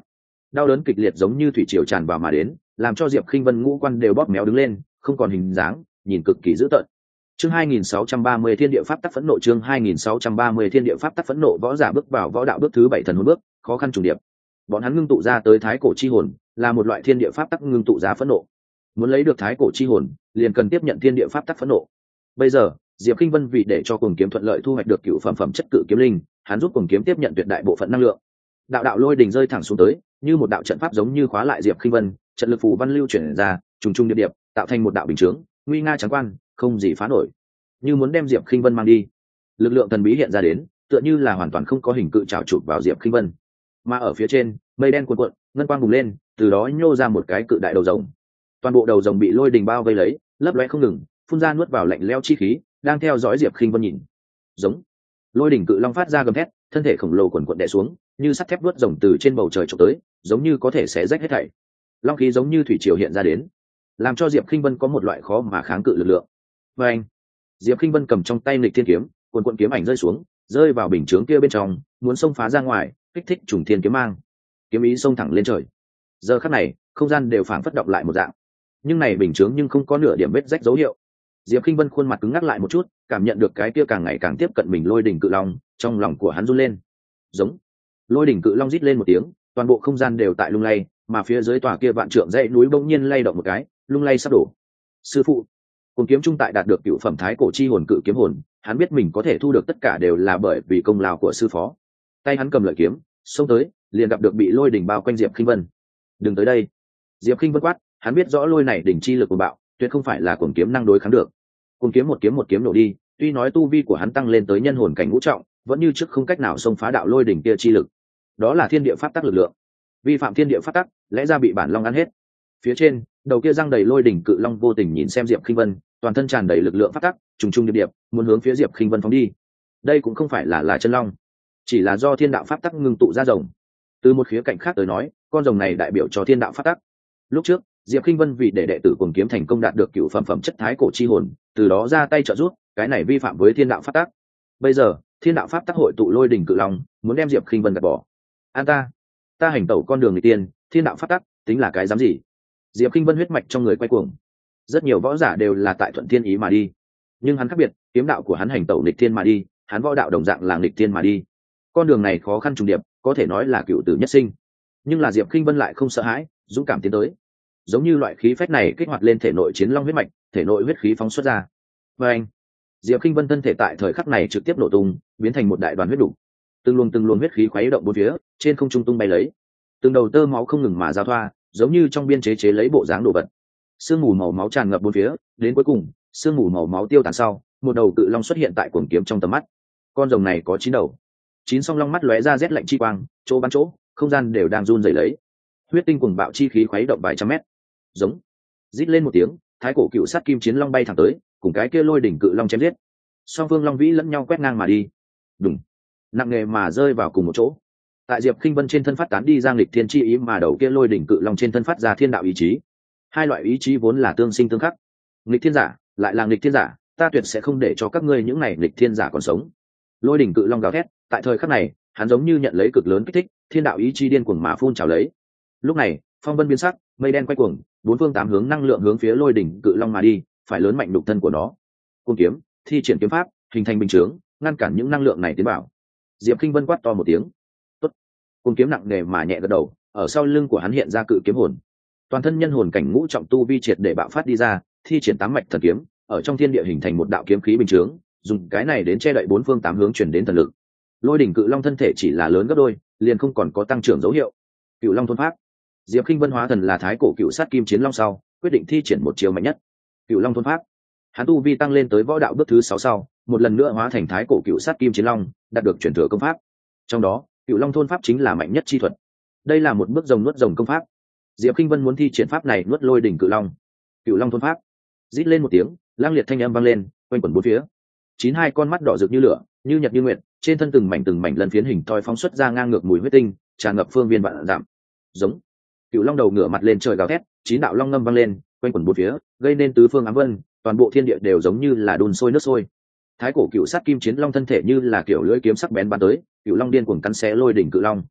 đau đớn kịch liệt giống như thủy triều tràn vào mà đến, làm cho Diệp Khinh Vân ngũ quan đều bóp méo đứng lên, không còn hình dáng, nhìn cực kỳ dữ tợn. Chương hai nghìn sáu trăm ba mươi Thiên địa pháp tắc phẫn nộ. Chương hai nghìn sáu trăm ba mươi Thiên địa pháp tắc phẫn nộ. Võ giả bước vào võ đạo bước thứ bảy thần hồn bước, khó khăn trùng điệp. Bọn hắn ngưng tụ ra tới thái cổ chi hồn, là một loại thiên địa pháp tắc ngưng tụ ra phẫn nộ. Muốn lấy được thái cổ chi hồn, liền cần tiếp nhận thiên địa pháp tắc phẫn nộ. Bây giờ, Diệp Khinh Vân vì để cho Cuồng Kiếm thuận lợi thu hoạch được cựu phẩm phẩm chất cự kiếm linh, hắn giúp Cuồng Kiếm tiếp nhận tuyệt đại bộ phận năng lượng. Đạo đạo lôi đình rơi thẳng xuống tới, như một đạo trận pháp giống như khóa lại Diệp Khinh Vân, trận lực phù văn lưu chuyển ra, trùng trùng điệp điệp, tạo thành một đạo bình chướng, nguy nga trắng quan, không gì phá nổi. Như muốn đem Diệp Khinh Vân mang đi. Lực lượng thần bí hiện ra đến, tựa như là hoàn toàn không có hình cự trảo chụp vào Diệp Khinh Vân. Mà ở phía trên, mây đen cuộn cuộn, ngân quang bùng lên, từ đó nhô ra một cái cự đại đầu rồng. Toàn bộ đầu rồng bị lôi đình bao vây lấy, lấp lóe không ngừng, phun ra nuốt vào lạnh lẽo chi khí, đang theo dõi Diệp Khinh Vân nhìn. Giống. Lôi đỉnh cự long phát ra gầm thét, thân thể khổng lồ quần quật đè xuống, như sắt thép vuốt rồng từ trên bầu trời chụp tới, giống như có thể xé rách hết thảy. Long khí giống như thủy triều hiện ra đến, làm cho Diệp Khinh Vân có một loại khó mà kháng cự lực lượng. Và anh, Diệp Khinh Vân cầm trong tay Nghịch Thiên kiếm, cuồn cuộn kiếm ảnh rơi xuống, rơi vào bình chướng kia bên trong, muốn xông phá ra ngoài, kích thích trùng thiên kiếm mang. Kiếm ý xông thẳng lên trời. Giờ khắc này, không gian đều phảng phất động lại một dạng. Nhưng này bình chướng nhưng không có nửa điểm vết rách dấu hiệu. Diệp Khinh Vân khuôn mặt cứng ngắc lại một chút, cảm nhận được cái kia càng ngày càng tiếp cận mình lôi đỉnh cự long, trong lòng của hắn run lên. Giống. Lôi đỉnh cự long rít lên một tiếng, toàn bộ không gian đều tại lung lay, mà phía dưới tòa kia vạn trượng dãy núi bỗng nhiên lay động một cái, lung lay sắp đổ. Sư phụ, Cuồng Kiếm trung tại đạt được cựu phẩm thái cổ chi hồn cự kiếm hồn, hắn biết mình có thể thu được tất cả đều là bởi vì công lao của sư phó. Tay hắn cầm lợi kiếm, xông tới, liền gặp được bị lôi đỉnh bao quanh Diệp Khinh Vân. Đừng tới đây. Diệp Khinh Vân quát, hắn biết rõ lôi này đỉnh chi lực của bạo, tuyệt không phải là Cuồng Kiếm năng đối kháng được. Cuồng Kiếm một kiếm một kiếm nổ đi, tuy nói tu vi của hắn tăng lên tới nhân hồn cảnh ngũ trọng, vẫn như trước không cách nào xông phá đạo lôi đỉnh kia chi lực. Đó là thiên địa pháp tắc lực lượng. Vi phạm thiên địa pháp tắc, lẽ ra bị bản long ăn hết. Phía trên, đầu kia răng đầy lôi đỉnh cự long vô tình nhìn xem Diệp Khinh Vân, toàn thân tràn đầy lực lượng pháp tắc, trùng trùng điệp điệp, muốn hướng phía Diệp Khinh Vân phóng đi. Đây cũng không phải là là chân long, chỉ là do thiên đạo pháp tắc ngưng tụ ra rồng. Từ một khía cạnh khác tới nói, con rồng này đại biểu cho thiên đạo pháp tắc. Lúc trước, Diệp Khinh Vân vì để đệ tử Cuồng Kiếm thành công đạt được cựu phẩm phẩm chất thái cổ chi hồn, từ đó ra tay trợ giúp, cái này vi phạm với thiên đạo pháp tắc. Bây giờ, thiên đạo pháp tắc hội tụ lôi đỉnh cự long, muốn đem Diệp Khinh Vân gạt bỏ. An ta, ta hành tẩu con đường nghịch tiên, thiên đạo pháp tắc, tính là cái dám gì? Diệp Khinh Vân huyết mạch trong người quay cuồng. Rất nhiều võ giả đều là tại thuận thiên ý mà đi, nhưng hắn khác biệt, kiếm đạo của hắn hành tẩu nghịch thiên mà đi, hắn võ đạo đồng dạng là nghịch thiên mà đi. Con đường này khó khăn trùng điệp, có thể nói là cựu tử nhất sinh. Nhưng là Diệp Khinh Vân lại không sợ hãi, dũng cảm tiến tới. Giống như loại khí phách này kích hoạt lên thể nội chiến long huyết mạch, thể nội huyết khí phóng xuất ra. Và anh, Diệp Khinh Vân thân thể tại thời khắc này trực tiếp nổ tung, biến thành một đại đoàn huyết đủ. Từng luồng từng luồng huyết khí khuấy động bốn phía, trên không trung tung bay lấy. Từng đầu tơ máu không ngừng mà giao thoa, giống như trong biên chế chế lấy bộ dáng đồ vật. Sương mù màu máu tràn ngập bốn phía, đến cuối cùng, sương mù màu máu tiêu tán sau, một đầu cự long xuất hiện tại Cuồng Kiếm trong tầm mắt. Con rồng này có chín đầu, chín song long mắt lóe ra rét lạnh chi quang, chỗ bắn chỗ, không gian đều đang run rẩy lấy. Huyết tinh cuồng bạo chi khí khuấy động vài trăm mét. Giống. Rít lên một tiếng, thái cổ cựu sát kim chiến long bay thẳng tới, cùng cái kia lôi đỉnh cự long chém giết. Song phương long vĩ lẫn nhau quét ngang mà đi. Đùng. Nặng nề mà rơi vào cùng một chỗ. Tại Diệp Khinh Vân trên thân phát tán đi giang lịch thiên chi ý, mà đầu kia lôi đỉnh cự long trên thân phát ra thiên đạo ý chí. Hai loại ý chí vốn là tương sinh tương khắc. Nghịch thiên giả, lại là nghịch thiên giả, ta tuyệt sẽ không để cho các ngươi những này nghịch thiên giả còn sống. Lôi đỉnh cự long gào thét, tại thời khắc này, hắn giống như nhận lấy cực lớn kích thích, thiên đạo ý chí điên cuồng mà phun trào lấy. Lúc này, phong vân biến sắc, mây đen quay cuồng, bốn phương tám hướng năng lượng hướng phía lôi đỉnh cự long mà đi, phải lớn mạnh đục thân của nó. Cuồng kiếm, thi triển kiếm pháp, hình thành bình chướng, ngăn cản những năng lượng này tiến vào. Diệp Khinh Vân quát to một tiếng. Tốt. Cuồng kiếm nặng nề mà nhẹ gật đầu, ở sau lưng của hắn hiện ra cự kiếm hồn. Toàn thân nhân hồn cảnh ngũ trọng tu vi triệt để bạo phát đi ra, thi triển tám mạch thần kiếm, ở trong thiên địa hình thành một đạo kiếm khí bình chướng, dùng cái này đến che đậy bốn phương tám hướng truyền đến thần lực. Lôi đỉnh cự long thân thể chỉ là lớn gấp đôi, liền không còn có tăng trưởng dấu hiệu. Cựu long thôn pháp. Diệp Khinh Vân hóa thần là thái cổ cựu sát kim chiến long sau, quyết định thi triển một chiều mạnh nhất. Cựu long thôn pháp. Hắn tu vi tăng lên tới võ đạo bước thứ sáu sau, một lần nữa hóa thành thái cổ cựu sát kim chiến long, đạt được truyền thừa công pháp. Trong đó, cựu long thôn pháp chính là mạnh nhất chi thuật. Đây là một bước rồng nuốt rồng công pháp. Diệp Khinh Vân muốn thi triển pháp này nuốt lôi đỉnh cự long. Cựu long thôn pháp. Rít lên một tiếng, lang liệt thanh âm vang lên, quanh quẩn bốn phía. Chín hai con mắt đỏ rực như lửa, như nhật như nguyệt, trên thân từng mảnh từng mảnh lần phiến hình thoi phóng xuất ra ngang ngược mùi huyết tinh, tràn ngập phương viên vạn dặm. Giống. Cựu long đầu ngửa mặt lên trời gào thét, chín đạo long ngâm vang lên, quanh quẩn bốn phía, gây nên tứ phương ám vân, toàn bộ thiên địa đều giống như là đun sôi nước sôi. Thái cổ cựu sát kim chiến long thân thể như là kiểu lưỡi kiếm sắc bén bắn tới, cựu long điên cuồng cắn xé lôi đỉnh cự long.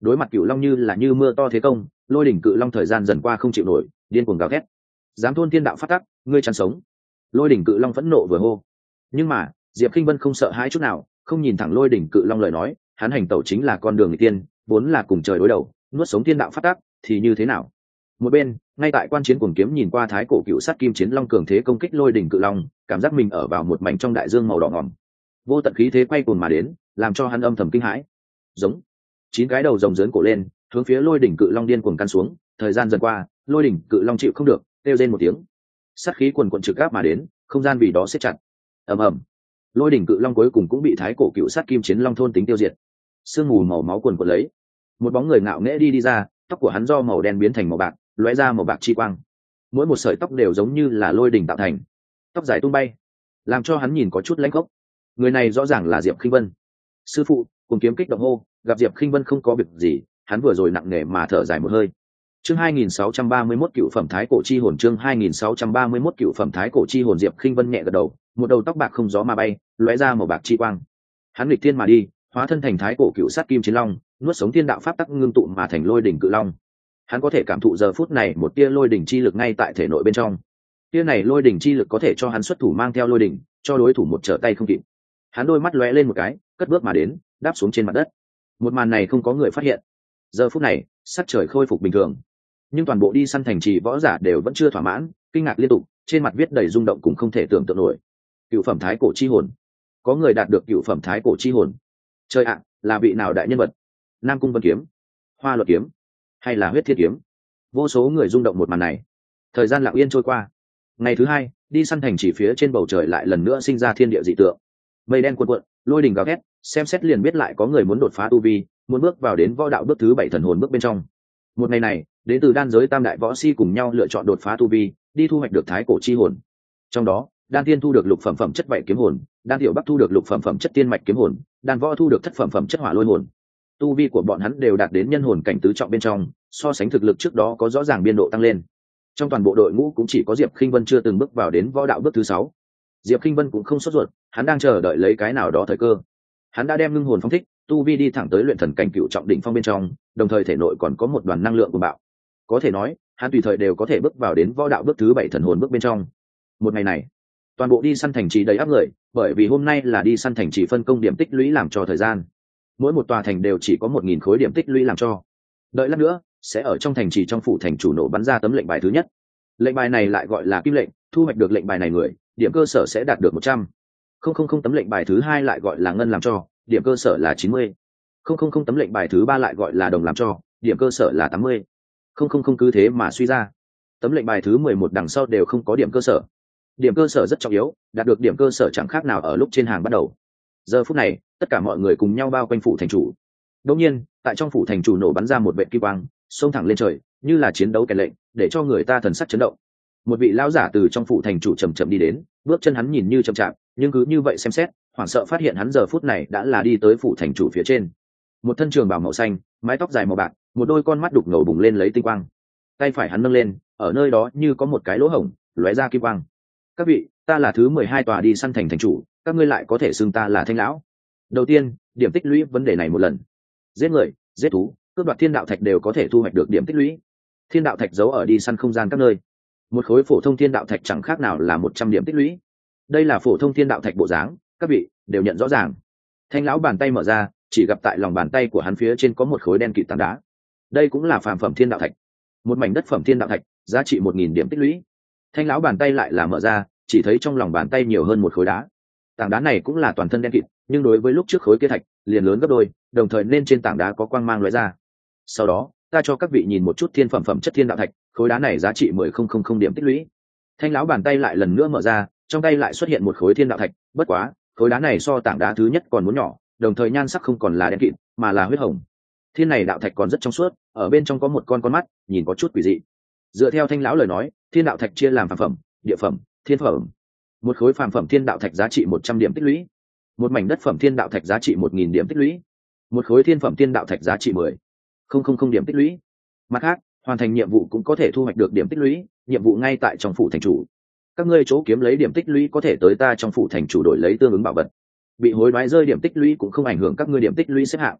đối mặt cựu long như là như mưa to thế công, lôi đỉnh cự long thời gian dần qua không chịu nổi, điên cuồng gào thét. Dám thôn thiên đạo phát tắc, ngươi chăn sống. Lôi đỉnh cự long phẫn nộ vừa hô. Nhưng mà Diệp Khinh Vân không sợ hãi chút nào, không nhìn thẳng lôi đỉnh cự long lời nói, hắn hành tẩu chính là con đường người tiên, vốn là cùng trời đối đầu, nuốt sống thiên đạo phát tắc thì như thế nào? Một bên, ngay tại quan chiến cuồng kiếm nhìn qua thái cổ cựu sát kim chiến long cường thế công kích lôi đỉnh cự long, cảm giác mình ở vào một mảnh trong đại dương màu đỏ ngòm. Vô tận khí thế quay cuồng mà đến, làm cho hắn âm thầm kinh hãi. Giống. Chín cái đầu rồng giớn cổ lên, hướng phía lôi đỉnh cự long điên cuồng căn xuống, thời gian dần qua, lôi đỉnh cự long chịu không được, kêu rên một tiếng. Sát khí quần quần trực áp mà đến, không gian vì đó siết chặt. Ầm ầm. Lôi đỉnh cự long cuối cùng cũng bị thái cổ cựu sát kim chiến long thôn tính tiêu diệt. Sương mù màu máu quần quần lấy. Một bóng người ngạo nghễ đi đi ra, tóc của hắn do màu đen biến thành màu bạc, lóe ra màu bạc chi quang. Mỗi một sợi tóc đều giống như là lôi đỉnh tạo thành, tóc dài tung bay, làm cho hắn nhìn có chút lãnh khốc. Người này rõ ràng là Diệp Khinh Vân. Sư phụ, cùng kiếm kích động hô, gặp Diệp Khinh Vân không có việc gì, hắn vừa rồi nặng nề mà thở dài một hơi. Chương hai nghìn sáu trăm ba mươi mốt cựu phẩm thái cổ chi hồn, chương hai nghìn sáu trăm ba mươi mốt cựu phẩm thái cổ chi hồn. Diệp Khinh Vân nhẹ gật đầu, một đầu tóc bạc không gió mà bay, lóe ra màu bạc chi quang. Hắn nghịch thiên mà đi, hóa thân thành thái cổ cựu sát kim chiến long, nuốt sống thiên đạo pháp tắc ngưng tụ mà thành lôi đỉnh cự long. Hắn có thể cảm thụ giờ phút này một tia lôi đỉnh chi lực ngay tại thể nội bên trong. Tia này lôi đỉnh chi lực có thể cho hắn xuất thủ mang theo lôi đỉnh, cho đối thủ một trở tay không kịp. Hắn đôi mắt lóe lên một cái, cất bước mà đến, đáp xuống trên mặt đất. Một màn này không có người phát hiện. Giờ phút này, sắc trời khôi phục bình thường, nhưng toàn bộ đi săn thành trì võ giả đều vẫn chưa thỏa mãn, kinh ngạc liên tục, trên mặt viết đầy rung động cũng không thể tưởng tượng nổi. Cựu phẩm thái cổ chi hồn, có người đạt được cựu phẩm thái cổ chi hồn. Trời ạ, là vị nào đại nhân vật? Nam Cung Vân kiếm, Hoa Luật kiếm, hay là Huyết Thiết kiếm? Vô số người rung động một màn này. Thời gian lặng yên trôi qua. Ngày thứ hai, đi săn thành trì phía trên bầu trời lại lần nữa sinh ra thiên địa dị tượng. Mây đen cuộn cuộn, lôi đình gào thét, xem xét liền biết lại có người muốn đột phá tu vi, muốn bước vào đến võ đạo bước thứ bảy thần hồn bước bên trong. Một ngày này, đến từ đan giới tam đại võ si cùng nhau lựa chọn đột phá tu vi, đi thu hoạch được thái cổ chi hồn. Trong đó, đan tiên thu được lục phẩm phẩm chất vậy kiếm hồn, đan tiểu bắc thu được lục phẩm phẩm chất tiên mạch kiếm hồn, đan võ thu được thất phẩm phẩm chất hỏa lôi hồn. Tu vi của bọn hắn đều đạt đến nhân hồn cảnh tứ trọng bên trong, so sánh thực lực trước đó có rõ ràng biên độ tăng lên. Trong toàn bộ đội ngũ cũng chỉ có Diệp Khinh Vân chưa từng bước vào đến võ đạo bước thứ sáu. Diệp Khinh Vân cũng không sốt ruột, hắn đang chờ đợi lấy cái nào đó thời cơ. Hắn đã đem ngưng hồn phóng thích, tu vi đi thẳng tới luyện thần cảnh cựu trọng đỉnh phong bên trong, đồng thời thể nội còn có một đoàn năng lượng cuồng bạo. Có thể nói, hắn tùy thời đều có thể bước vào đến võ đạo bước thứ bảy thần hồn bước bên trong. Một ngày này, toàn bộ đi săn thành trì đầy áp người, bởi vì hôm nay là đi săn thành trì phân công điểm tích lũy làm cho thời gian. Mỗi một tòa thành đều chỉ có một nghìn khối điểm tích lũy làm cho. Đợi lát nữa, sẽ ở trong thành trì trong phủ thành chủ nổ bắn ra tấm lệnh bài thứ nhất. Lệnh bài này lại gọi là kim lệnh, thu hoạch được lệnh bài này người, điểm cơ sở sẽ đạt được một trăm. Không không không tấm lệnh bài thứ hai lại gọi là ngân làm cho, điểm cơ sở là chín mươi. Không không không tấm lệnh bài thứ ba lại gọi là đồng làm cho, điểm cơ sở là tám mươi. Không không không cứ thế mà suy ra. Tấm lệnh bài thứ mười một đằng sau đều không có điểm cơ sở. Điểm cơ sở rất trọng yếu, đạt được điểm cơ sở chẳng khác nào ở lúc trên hàng bắt đầu. Giờ phút này, tất cả mọi người cùng nhau bao quanh phủ thành chủ. Đột nhiên, tại trong phủ thành chủ nổ bắn ra một vệt kim quang, xông thẳng lên trời, như là chiến đấu kèn lệnh, để cho người ta thần sắc chấn động. Một vị lão giả từ trong phủ thành chủ chậm chậm đi đến, bước chân hắn nhìn như chậm chạp, nhưng cứ như vậy xem xét, hoảng sợ phát hiện hắn giờ phút này đã là đi tới phủ thành chủ phía trên. Một thân trường bào màu xanh, mái tóc dài màu bạc, một đôi con mắt đục ngầu bùng lên lấy tinh quang. Tay phải hắn nâng lên, ở nơi đó như có một cái lỗ hổng, lóe ra kim quang. Các vị, ta là thứ mười hai tòa đi săn thành thành chủ, các ngươi lại có thể xưng ta là Thanh lão. Đầu tiên, điểm tích lũy vấn đề này một lần. Giết người, giết thú, cướp đoạt thiên đạo thạch đều có thể thu hoạch được điểm tích lũy. Thiên đạo thạch giấu ở đi săn không gian các nơi. Một khối phổ thông thiên đạo thạch chẳng khác nào là một trăm điểm tích lũy. Đây là phổ thông thiên đạo thạch bộ dáng, các vị đều nhận rõ ràng. Thanh lão bàn tay mở ra, chỉ gặp tại lòng bàn tay của hắn phía trên có một khối đen kịt tảng đá. Đây cũng là phàm phẩm thiên đạo thạch. Một mảnh đất phẩm thiên đạo thạch, giá trị một nghìn điểm tích lũy. Thanh lão bàn tay lại là mở ra, chỉ thấy trong lòng bàn tay nhiều hơn một khối đá. Tảng đá này cũng là toàn thân đen kịt, nhưng đối với lúc trước khối kia thạch, liền lớn gấp đôi, đồng thời nên trên tảng đá có quang mang lóe ra. Sau đó, ta cho các vị nhìn một chút thiên phẩm phẩm chất thiên đạo thạch, khối đá này giá trị mười nghìn điểm tích lũy. Thanh lão bàn tay lại lần nữa mở ra, trong tay lại xuất hiện một khối thiên đạo thạch, bất quá, khối đá này so tảng đá thứ nhất còn muốn nhỏ, đồng thời nhan sắc không còn là đen kịt, mà là huyết hồng. Thiên này đạo thạch còn rất trong suốt, ở bên trong có một con con mắt, nhìn có chút quỷ dị. Dựa theo Thanh lão lời nói, thiên đạo thạch chia làm phàm phẩm, địa phẩm, thiên phẩm. Một khối phàm phẩm thiên đạo thạch giá trị một trăm điểm tích lũy. Một mảnh đất phẩm thiên đạo thạch giá trị một nghìn điểm tích lũy. Một khối thiên phẩm thiên đạo thạch giá trị mười nghìn điểm tích lũy. Mặt khác, hoàn thành nhiệm vụ cũng có thể thu hoạch được điểm tích lũy, nhiệm vụ ngay tại trong phủ thành chủ. Các ngươi chỗ kiếm lấy điểm tích lũy có thể tới ta trong phủ thành chủ đổi lấy tương ứng bảo vật. Bị hối đoái rơi điểm tích lũy cũng không ảnh hưởng các ngươi điểm tích lũy xếp hạng.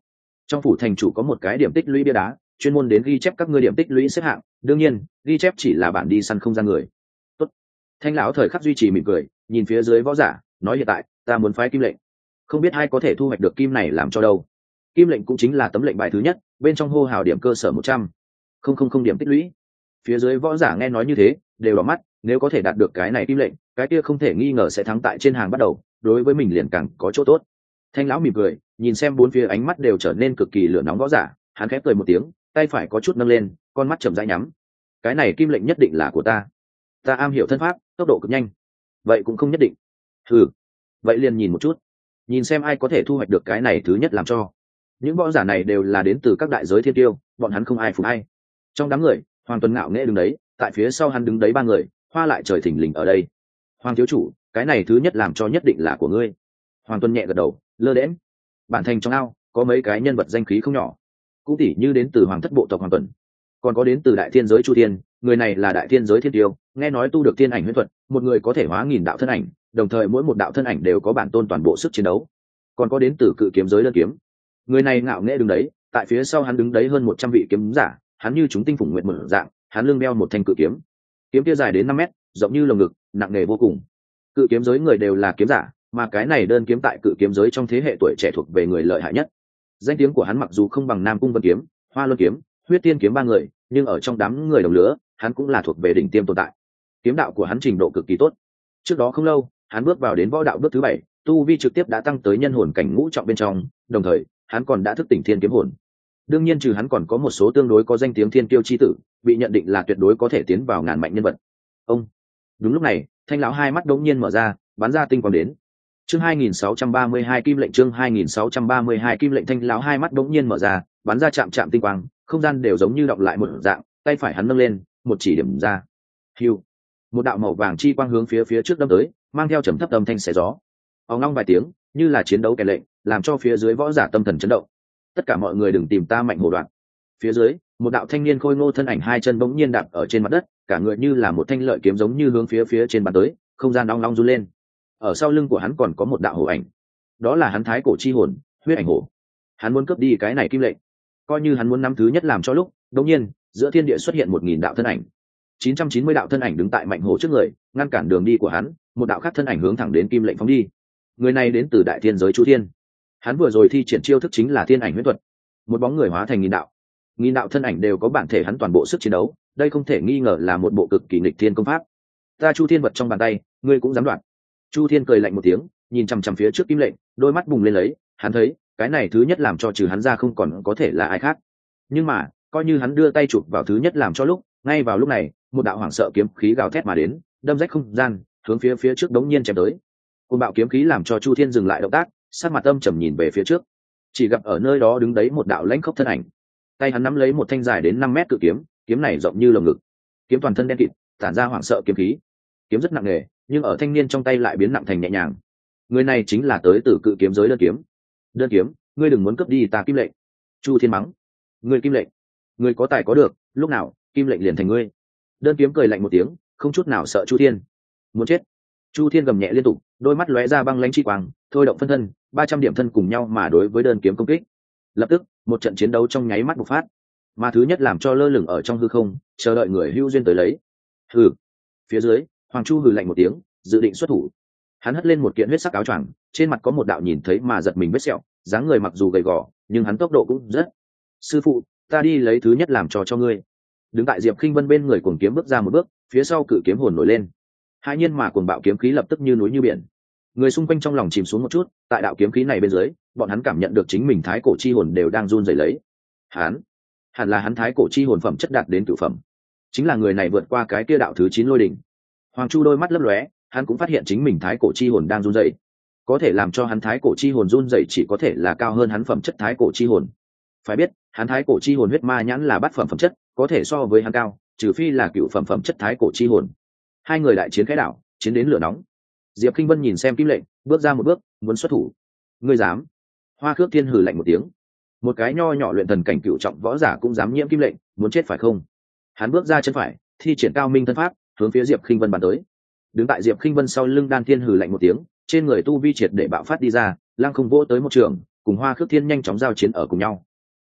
trong phủ thành chủ có một cái điểm tích lũy bia đá, chuyên môn đến ghi chép các ngươi điểm tích lũy xếp hạng, đương nhiên ghi chép chỉ là bản đi săn không ra người. Tốt. Thanh lão thời khắc duy trì mỉm cười, nhìn phía dưới võ giả nói, hiện tại ta muốn phái kim lệnh, không biết ai có thể thu hoạch được kim này làm cho đâu. Kim lệnh cũng chính là tấm lệnh bài thứ nhất, bên trong hô hào điểm cơ sở một trăm không không không điểm tích lũy. Phía dưới võ giả nghe nói như thế đều đỏ mắt, nếu có thể đạt được cái này kim lệnh, cái kia không thể nghi ngờ sẽ thắng tại trên hàng bắt đầu, đối với mình liền càng có chỗ tốt. Thanh lão mỉm cười, nhìn xem bốn phía ánh mắt đều trở nên cực kỳ lửa nóng võ giả, hắn khép cười một tiếng, tay phải có chút nâng lên, con mắt chậm rãi nhắm. Cái này kim lệnh nhất định là của ta. Ta am hiểu thân pháp, tốc độ cực nhanh. Vậy cũng không nhất định. Ừ, vậy liền nhìn một chút, nhìn xem ai có thể thu hoạch được cái này thứ nhất làm cho. Những võ giả này đều là đến từ các đại giới thiên tiêu, bọn hắn không ai phục ai. Trong đám người, Hoàng Tuấn ngạo nghễ đứng đấy, tại phía sau hắn đứng đấy ba người, hoa lại trời thình lình ở đây. Hoàng thiếu chủ, cái này thứ nhất làm cho nhất định là của ngươi. Hoàng Tuấn nhẹ gật đầu, lơ đễnh. Bản thành trong ao có mấy cái nhân vật danh khí không nhỏ, cũng tỷ như đến từ Hoàng thất bộ tộc Hoàng Tuấn, còn có đến từ đại thiên giới Chu Thiên, người này là đại thiên giới thiên tiêu, nghe nói tu được thiên ảnh huyễn thuật, một người có thể hóa nghìn đạo thân ảnh, đồng thời mỗi một đạo thân ảnh đều có bản tôn toàn bộ sức chiến đấu. Còn có đến từ cự kiếm giới Đơn Kiếm, người này ngạo nghễ đứng đấy, tại phía sau hắn đứng đấy hơn một trăm vị kiếm giả, hắn như chúng tinh phủng nguyệt mở dạng, hắn lưng đeo một thanh cự kiếm, kiếm kia dài đến năm mét, rộng như lồng ngực, nặng nề vô cùng. Cự kiếm giới người đều là kiếm giả, mà cái này Đơn Kiếm tại cự kiếm giới trong thế hệ tuổi trẻ thuộc về người lợi hại nhất. Danh tiếng của hắn mặc dù không bằng Nam Cung Vân Kiếm, Hoa Luân Kiếm, Huyết Tiên Kiếm ba người, nhưng ở trong đám người đồng lứa, hắn cũng là thuộc về đỉnh tiêm tồn tại. Kiếm đạo của hắn trình độ cực kỳ tốt. Trước đó không lâu, hắn bước vào đến võ đạo bước thứ bảy, tu vi trực tiếp đã tăng tới nhân hồn cảnh ngũ trọng bên trong, đồng thời, hắn còn đã thức tỉnh thiên kiếm hồn. Đương nhiên trừ hắn còn có một số tương đối có danh tiếng thiên kiêu chi tử, bị nhận định là tuyệt đối có thể tiến vào ngàn mạnh nhân vật. Ông. Đúng lúc này, Thanh lão hai mắt đống nhiên mở ra, bắn ra tinh quang đến. Chương hai nghìn sáu trăm ba mươi hai kim lệnh chương hai nghìn sáu trăm ba mươi hai kim lệnh Thanh lão hai mắt đống nhiên mở ra, bắn ra chạm chạm tinh quang, không gian đều giống như đọng lại một dạng, tay phải hắn nâng lên, một chỉ điểm ra. Hưu. Một đạo màu vàng chi quang hướng phía phía trước đâm tới, mang theo trầm thấp âm thanh xé gió. Ong long vài tiếng, như là chiến đấu kèn lệnh, làm cho phía dưới võ giả tâm thần chấn động. Tất cả mọi người đừng tìm ta mạnh hổ đoạn. Phía dưới, một đạo thanh niên khôi ngô thân ảnh hai chân bỗng nhiên đạp ở trên mặt đất, cả người như là một thanh lợi kiếm giống như hướng phía phía trên bắn tới, không gian ong long run lên. Ở sau lưng của hắn còn có một đạo hổ ảnh, đó là hắn thái cổ chi hồn, huyết ảnh hổ. Hắn muốn cướp đi cái này kim lệnh, coi như hắn muốn nắm thứ nhất làm cho lúc. Đột nhiên, giữa thiên địa xuất hiện một nghìn đạo thân ảnh, chín trăm chín mươi đạo thân ảnh đứng tại mạnh hổ trước người, ngăn cản đường đi của hắn. Một đạo khác thân ảnh hướng thẳng đến kim lệnh phóng đi. Người này đến từ đại thiên giới Chu Thiên, hắn vừa rồi thi triển chiêu thức chính là thiên ảnh huyễn thuật, một bóng người hóa thành nghìn đạo, nghìn đạo thân ảnh đều có bản thể hắn toàn bộ sức chiến đấu, đây không thể nghi ngờ là một bộ cực kỳ nghịch thiên công pháp. Ta Chu Thiên vật trong bàn tay, ngươi cũng dám đoạt? Chu Thiên cười lạnh một tiếng, nhìn chằm chằm phía trước kim lệnh, đôi mắt bùng lên lấy, hắn thấy cái này thứ nhất làm cho trừ hắn ra không còn có thể là ai khác. Nhưng mà coi như hắn đưa tay chụp vào thứ nhất làm cho lúc, ngay vào lúc này một đạo hoảng sợ kiếm khí gào thét mà đến, đâm rách không gian, hướng phía phía trước đống nhiên chém tới. Cơn bạo kiếm khí làm cho Chu Thiên dừng lại động tác, sát mặt âm trầm nhìn về phía trước, chỉ gặp ở nơi đó đứng đấy một đạo lãnh khốc thân ảnh, tay hắn nắm lấy một thanh dài đến năm mét cự kiếm, kiếm này rộng như lồng ngực, kiếm toàn thân đen kịt, tản ra hoảng sợ kiếm khí, kiếm rất nặng nề, nhưng ở thanh niên trong tay lại biến nặng thành nhẹ nhàng. Người này chính là tới từ cự kiếm giới Đơn Kiếm. Đơn Kiếm, ngươi đừng muốn cướp đi ta kim lệnh. Chu Thiên mắng, ngươi kim lệnh, ngươi có tài có được, lúc nào kim lệnh liền thành ngươi. Đơn Kiếm cười lạnh một tiếng, không chút nào sợ Chu Thiên. Muốn chết. Chu Thiên gầm nhẹ liên tục, đôi mắt lóe ra băng lãnh chi quang, thôi động phân thân, ba trăm điểm thân cùng nhau mà đối với Đơn Kiếm công kích. Lập tức, một trận chiến đấu trong nháy mắt bộc phát, mà thứ nhất làm cho lơ lửng ở trong hư không, chờ đợi người hưu duyên tới lấy. Hừ. Phía dưới, Hoàng Chu hừ lạnh một tiếng, dự định xuất thủ. Hắn hất lên một kiện huyết sắc áo choàng, trên mặt có một đạo nhìn thấy mà giật mình vết sẹo, dáng người mặc dù gầy gò, nhưng hắn tốc độ cũng rất. Sư phụ, ta đi lấy thứ nhất làm trò cho ngươi. Đứng tại Diệp Khinh Vân bên người cuồng kiếm bước ra một bước, phía sau cự kiếm hồn nổi lên. Hai nhiên mà cuồng bạo kiếm khí lập tức như núi như biển. Người xung quanh trong lòng chìm xuống một chút, tại đạo kiếm khí này bên dưới, bọn hắn cảm nhận được chính mình thái cổ chi hồn đều đang run rẩy lấy. Hắn, hẳn là hắn thái cổ chi hồn phẩm chất đạt đến cửu phẩm. Chính là người này vượt qua cái kia đạo thứ chín lôi đỉnh. Hoàng Chu đôi mắt lấp lóe, hắn cũng phát hiện chính mình thái cổ chi hồn đang run rẩy. Có thể làm cho hắn thái cổ chi hồn run rẩy chỉ có thể là cao hơn hắn phẩm chất thái cổ chi hồn. Phải biết, hắn thái cổ chi hồn huyết ma nhãn là bát phẩm phẩm chất, có thể so với hắn cao, trừ phi là cửu phẩm phẩm chất thái cổ chi hồn. Hai người đại chiến cái đảo, chiến đến lửa nóng. Diệp Khinh Vân nhìn xem kim lệnh, bước ra một bước, muốn xuất thủ. Ngươi dám? Hoa Khước Thiên hừ lạnh một tiếng. Một cái nho nhỏ luyện thần cảnh cửu trọng võ giả cũng dám nhiễm kim lệnh, muốn chết phải không? Hắn bước ra chân phải, thi triển cao minh thân pháp, hướng phía Diệp Khinh Vân bắn tới. Đứng tại Diệp Khinh Vân sau lưng Đan Thiên hừ lạnh một tiếng, trên người tu vi triệt để bạo phát đi ra, lăng không vỗ tới một trường, cùng Hoa Khước Thiên nhanh chóng giao chiến ở cùng nhau.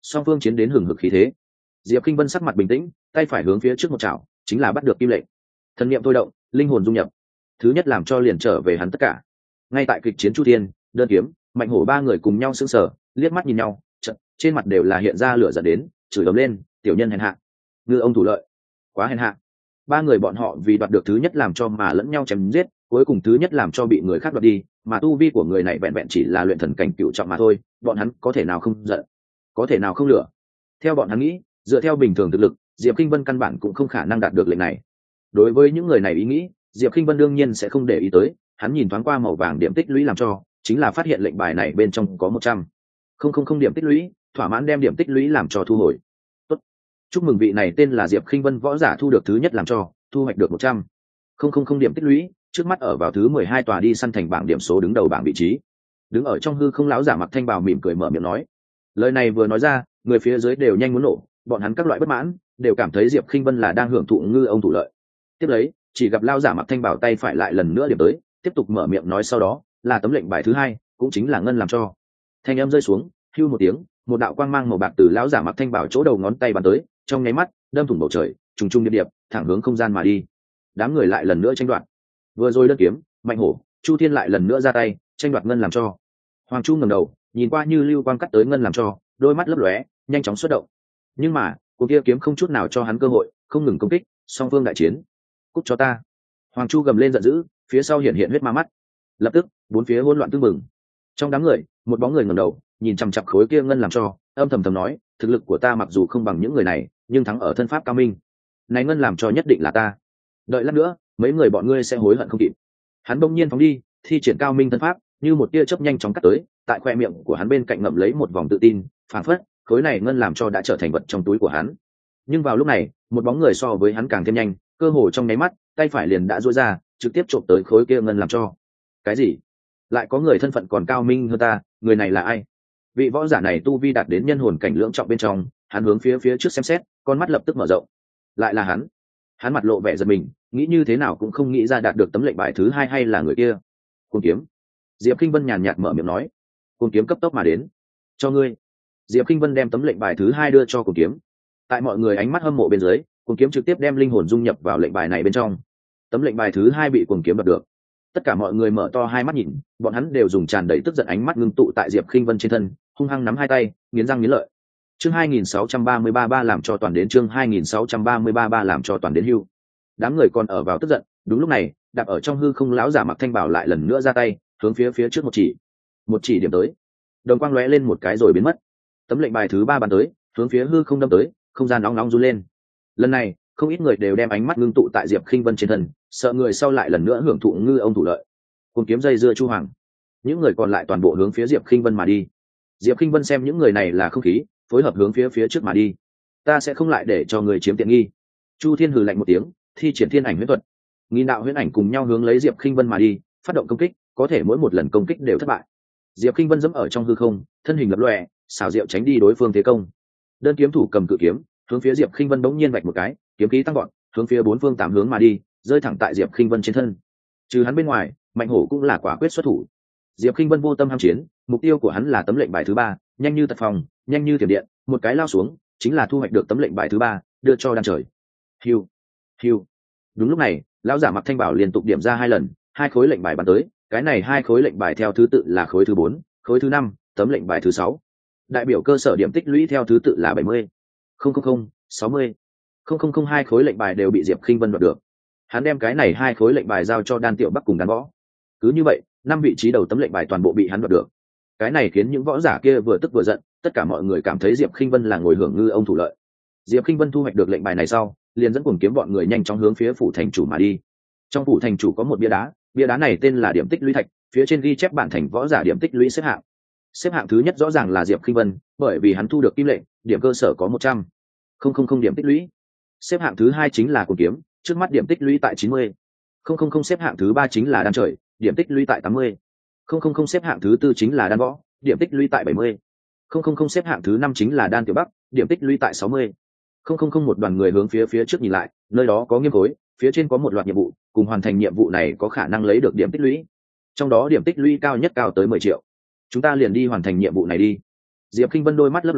song phương chiến đến hừng hực khí thế. Diệp Kinh Vân sắc mặt bình tĩnh, tay phải hướng phía trước một chảo, chính là bắt được kim lệnh. Thần niệm thôi động, linh hồn dung nhập, thứ nhất làm cho liền trở về hắn tất cả. Ngay tại kịch chiến chu thiên, đơn kiếm, mạnh hổ ba người cùng nhau sững sờ, liếc mắt nhìn nhau, chợt trên mặt đều là hiện ra lửa giận đến, chửi ầm lên, tiểu nhân hèn hạ, ngư ông thủ lợi, quá hèn hạ. Ba người bọn họ vì đoạt được thứ nhất làm cho mà lẫn nhau chém giết, cuối cùng thứ nhất làm cho bị người khác đoạt đi, mà tu vi của người này vẹn vẹn chỉ là luyện thần cảnh cựu trọng mà thôi, bọn hắn có thể nào không giận, có thể nào không lửa. Theo bọn hắn nghĩ, dựa theo bình thường thực lực, Diệp Kinh Vân căn bản cũng không khả năng đạt được lệnh này. Đối với những người này ý nghĩ, Diệp Kinh Vân đương nhiên sẽ không để ý tới, hắn nhìn thoáng qua màu vàng điểm tích lũy làm cho, chính là phát hiện lệnh bài này bên trong có một trăm không không không điểm tích lũy, thỏa mãn đem điểm tích lũy làm cho thu hồi. Tốt, chúc mừng vị này tên là Diệp Kinh Vân võ giả thu được thứ nhất làm cho, thu hoạch được một trăm không không không điểm tích lũy, trước mắt ở vào thứ mười hai tòa đi săn thành bảng điểm số đứng đầu bảng vị trí. Đứng ở trong hư không lão giả mặc thanh bào mỉm cười mở miệng nói. Lời này vừa nói ra, người phía dưới đều nhanh muốn nổ, bọn hắn các loại bất mãn, đều cảm thấy Diệp Kinh Vân là đang hưởng thụ ngư ông thủ lợi. Tiếp lấy, chỉ gặp lão giả mặc thanh bào tay phải lại lần nữa điểm tới, tiếp tục mở miệng nói sau đó, là tấm lệnh bài thứ hai, cũng chính là ngân làm cho. Thanh âm rơi xuống, hưu một tiếng, một đạo quang mang màu bạc từ lão giả mặc thanh bào chỗ đầu ngón tay bắn tới, trong nháy mắt, đâm thủng bầu trời, trùng trùng điệp điệp, thẳng hướng không gian mà đi. Đám người lại lần nữa tranh đoạt. Vừa rồi đơn kiếm, mạnh hổ, chu thiên lại lần nữa ra tay, tranh đoạt ngân làm cho. Hoàng Chu ngẩng đầu, nhìn qua như lưu quang cắt tới ngân làm cho, đôi mắt lấp lóe, nhanh chóng xuất động. Nhưng mà, cuộc kia kiếm không chút nào cho hắn cơ hội, không ngừng công kích, song phương đại chiến. Cút cho ta! Hoàng Chu gầm lên giận dữ, phía sau hiện hiện huyết ma mắt. Lập tức, bốn phía hỗn loạn tương mừng. Trong đám người, một bóng người ngẩng đầu, nhìn chằm chằm khối kia ngân làm cho, âm thầm thầm nói, thực lực của ta mặc dù không bằng những người này, nhưng thắng ở thân pháp cao minh. Này ngân làm cho nhất định là ta. Đợi lát nữa, mấy người bọn ngươi sẽ hối hận không kịp. Hắn bỗng nhiên phóng đi, thi triển cao minh thân pháp, như một tia chớp nhanh chóng cắt tới, tại khoe miệng của hắn bên cạnh ngậm lấy một vòng tự tin, phảng phất, khối này ngân làm cho đã trở thành vật trong túi của hắn. Nhưng vào lúc này, một bóng người so với hắn càng thêm nhanh, cơ hồ trong nháy mắt, tay phải liền đã duỗi ra, trực tiếp chộp tới khối kia ngân làm cho. Cái gì? Lại có người thân phận còn cao minh hơn ta, người này là ai? Vị võ giả này tu vi đạt đến nhân hồn cảnh lưỡng trọng bên trong, hắn hướng phía phía trước xem xét, con mắt lập tức mở rộng. Lại là hắn. Hắn mặt lộ vẻ giật mình, nghĩ như thế nào cũng không nghĩ ra đạt được tấm lệnh bài thứ hai hay là người kia. Cuồng kiếm. Diệp Kinh Vân nhàn nhạt mở miệng nói. Cuồng kiếm cấp tốc mà đến. Cho ngươi. Diệp Kinh Vân đem tấm lệnh bài thứ hai đưa cho cuồng kiếm. Tại mọi người ánh mắt hâm mộ bên dưới, cuồng kiếm trực tiếp đem linh hồn dung nhập vào lệnh bài này bên trong. Tấm lệnh bài thứ hai bị cuồng kiếm đoạt được. Tất cả mọi người mở to hai mắt nhìn, bọn hắn đều dùng tràn đầy tức giận ánh mắt ngưng tụ tại Diệp Kinh Vân trên thân, hung hăng nắm hai tay, nghiến răng nghiến lợi. Chương hai nghìn sáu trăm ba mươi ba ba làm cho toàn đến chương hai nghìn sáu trăm ba mươi ba ba làm cho toàn đến hưu. Đám người còn ở vào tức giận, đúng lúc này, đạp ở trong hư không lão giả mặc thanh bảo lại lần nữa ra tay, hướng phía phía trước một chỉ. Một chỉ điểm tới. Đồng quang lóe lên một cái rồi biến mất. Tấm lệnh bài thứ ba bắn tới, hướng phía hư không đâm tới, không gian nóng nóng run lên. Lần này, không ít người đều đem ánh mắt ngưng tụ tại Diệp Kinh Vân trên thân, sợ người sau lại lần nữa hưởng thụ ngư ông thủ lợi. Cùng kiếm dây dưa chu hoàng. Những người còn lại toàn bộ hướng phía Diệp Kinh Vân mà đi. Diệp Kinh Vân xem những người này là không khí, phối hợp hướng phía phía trước mà đi. Ta sẽ không lại để cho người chiếm tiện nghi. Chu Thiên hừ lạnh một tiếng, thi triển thiên ảnh huyễn thuật. Nghìn đạo huyễn ảnh cùng nhau hướng lấy Diệp Kinh Vân mà đi, phát động công kích, có thể mỗi một lần công kích đều thất bại. Diệp Kinh Vân giẫm ở trong hư không, thân hình lập lòe, xảo diệu tránh đi đối phương thế công. Đơn kiếm thủ cầm cự kiếm, hướng phía Diệp Kinh Vân bỗng nhiên vạch một cái, kiếm khí tăng gọn, hướng phía bốn phương tám hướng mà đi, rơi thẳng tại Diệp Kinh Vân trên thân. Trừ hắn bên ngoài, Mạnh Hổ cũng là quả quyết xuất thủ. Diệp Kinh Vân vô tâm ham chiến, mục tiêu của hắn là tấm lệnh bài thứ ba, nhanh như tật phòng, nhanh như thiểm điện, một cái lao xuống, chính là thu hoạch được tấm lệnh bài thứ ba, đưa cho đan trời. Hiu, hiu. Đúng lúc này, lão giả mặc thanh bảo liên tục điểm ra hai lần, hai khối lệnh bài bắn tới, cái này hai khối lệnh bài theo thứ tự là khối thứ bốn, khối thứ năm, tấm lệnh bài thứ sáu. Đại biểu cơ sở điểm tích lũy theo thứ tự là bảy mươi, không không không, sáu mươi, không không không hai khối lệnh bài đều bị Diệp Kinh Vân đoạt được. Hắn đem cái này hai khối lệnh bài giao cho Đan Tiểu Bắc cùng Đan Võ. Cứ như vậy, năm vị trí đầu tấm lệnh bài toàn bộ bị hắn đoạt được. Cái này khiến những võ giả kia vừa tức vừa giận, tất cả mọi người cảm thấy Diệp Kinh Vân là ngồi hưởng ngư ông thủ lợi. Diệp Kinh Vân thu hoạch được lệnh bài này sau, liền dẫn cuồng kiếm bọn người nhanh chóng hướng phía phủ thành chủ mà đi. Trong phủ thành chủ có một bia đá, bia đá này tên là điểm tích lũy thạch, phía trên ghi chép bản thành võ giả điểm tích lũy xếp hạng. Xếp hạng thứ nhất rõ ràng là Diệp Kinh Vân, bởi vì hắn thu được kim lệnh, điểm cơ sở có một trăm không không không điểm tích lũy. Xếp hạng thứ hai chính là cuồng kiếm, trước mắt điểm tích lũy tại chín mươi. Không không không xếp hạng thứ ba chính là Đan Trời, điểm tích lũy tại tám mươi. Không không không xếp hạng thứ tư chính là Đan Võ, điểm tích lũy tại bảy mươi. Không không không xếp hạng thứ năm chính là Đan Tiểu Bắc, điểm tích lũy tại sáu mươi. Không không không một đoàn người hướng phía phía trước nhìn lại, nơi đó có nghiêm khối, phía trên có một loạt nhiệm vụ, cùng hoàn thành nhiệm vụ này có khả năng lấy được điểm tích lũy. Trong đó điểm tích lũy cao nhất cao tới mười triệu. Chúng ta liền đi hoàn thành nhiệm vụ này đi. Diệp Kinh Vân đôi mắt lấp lóe,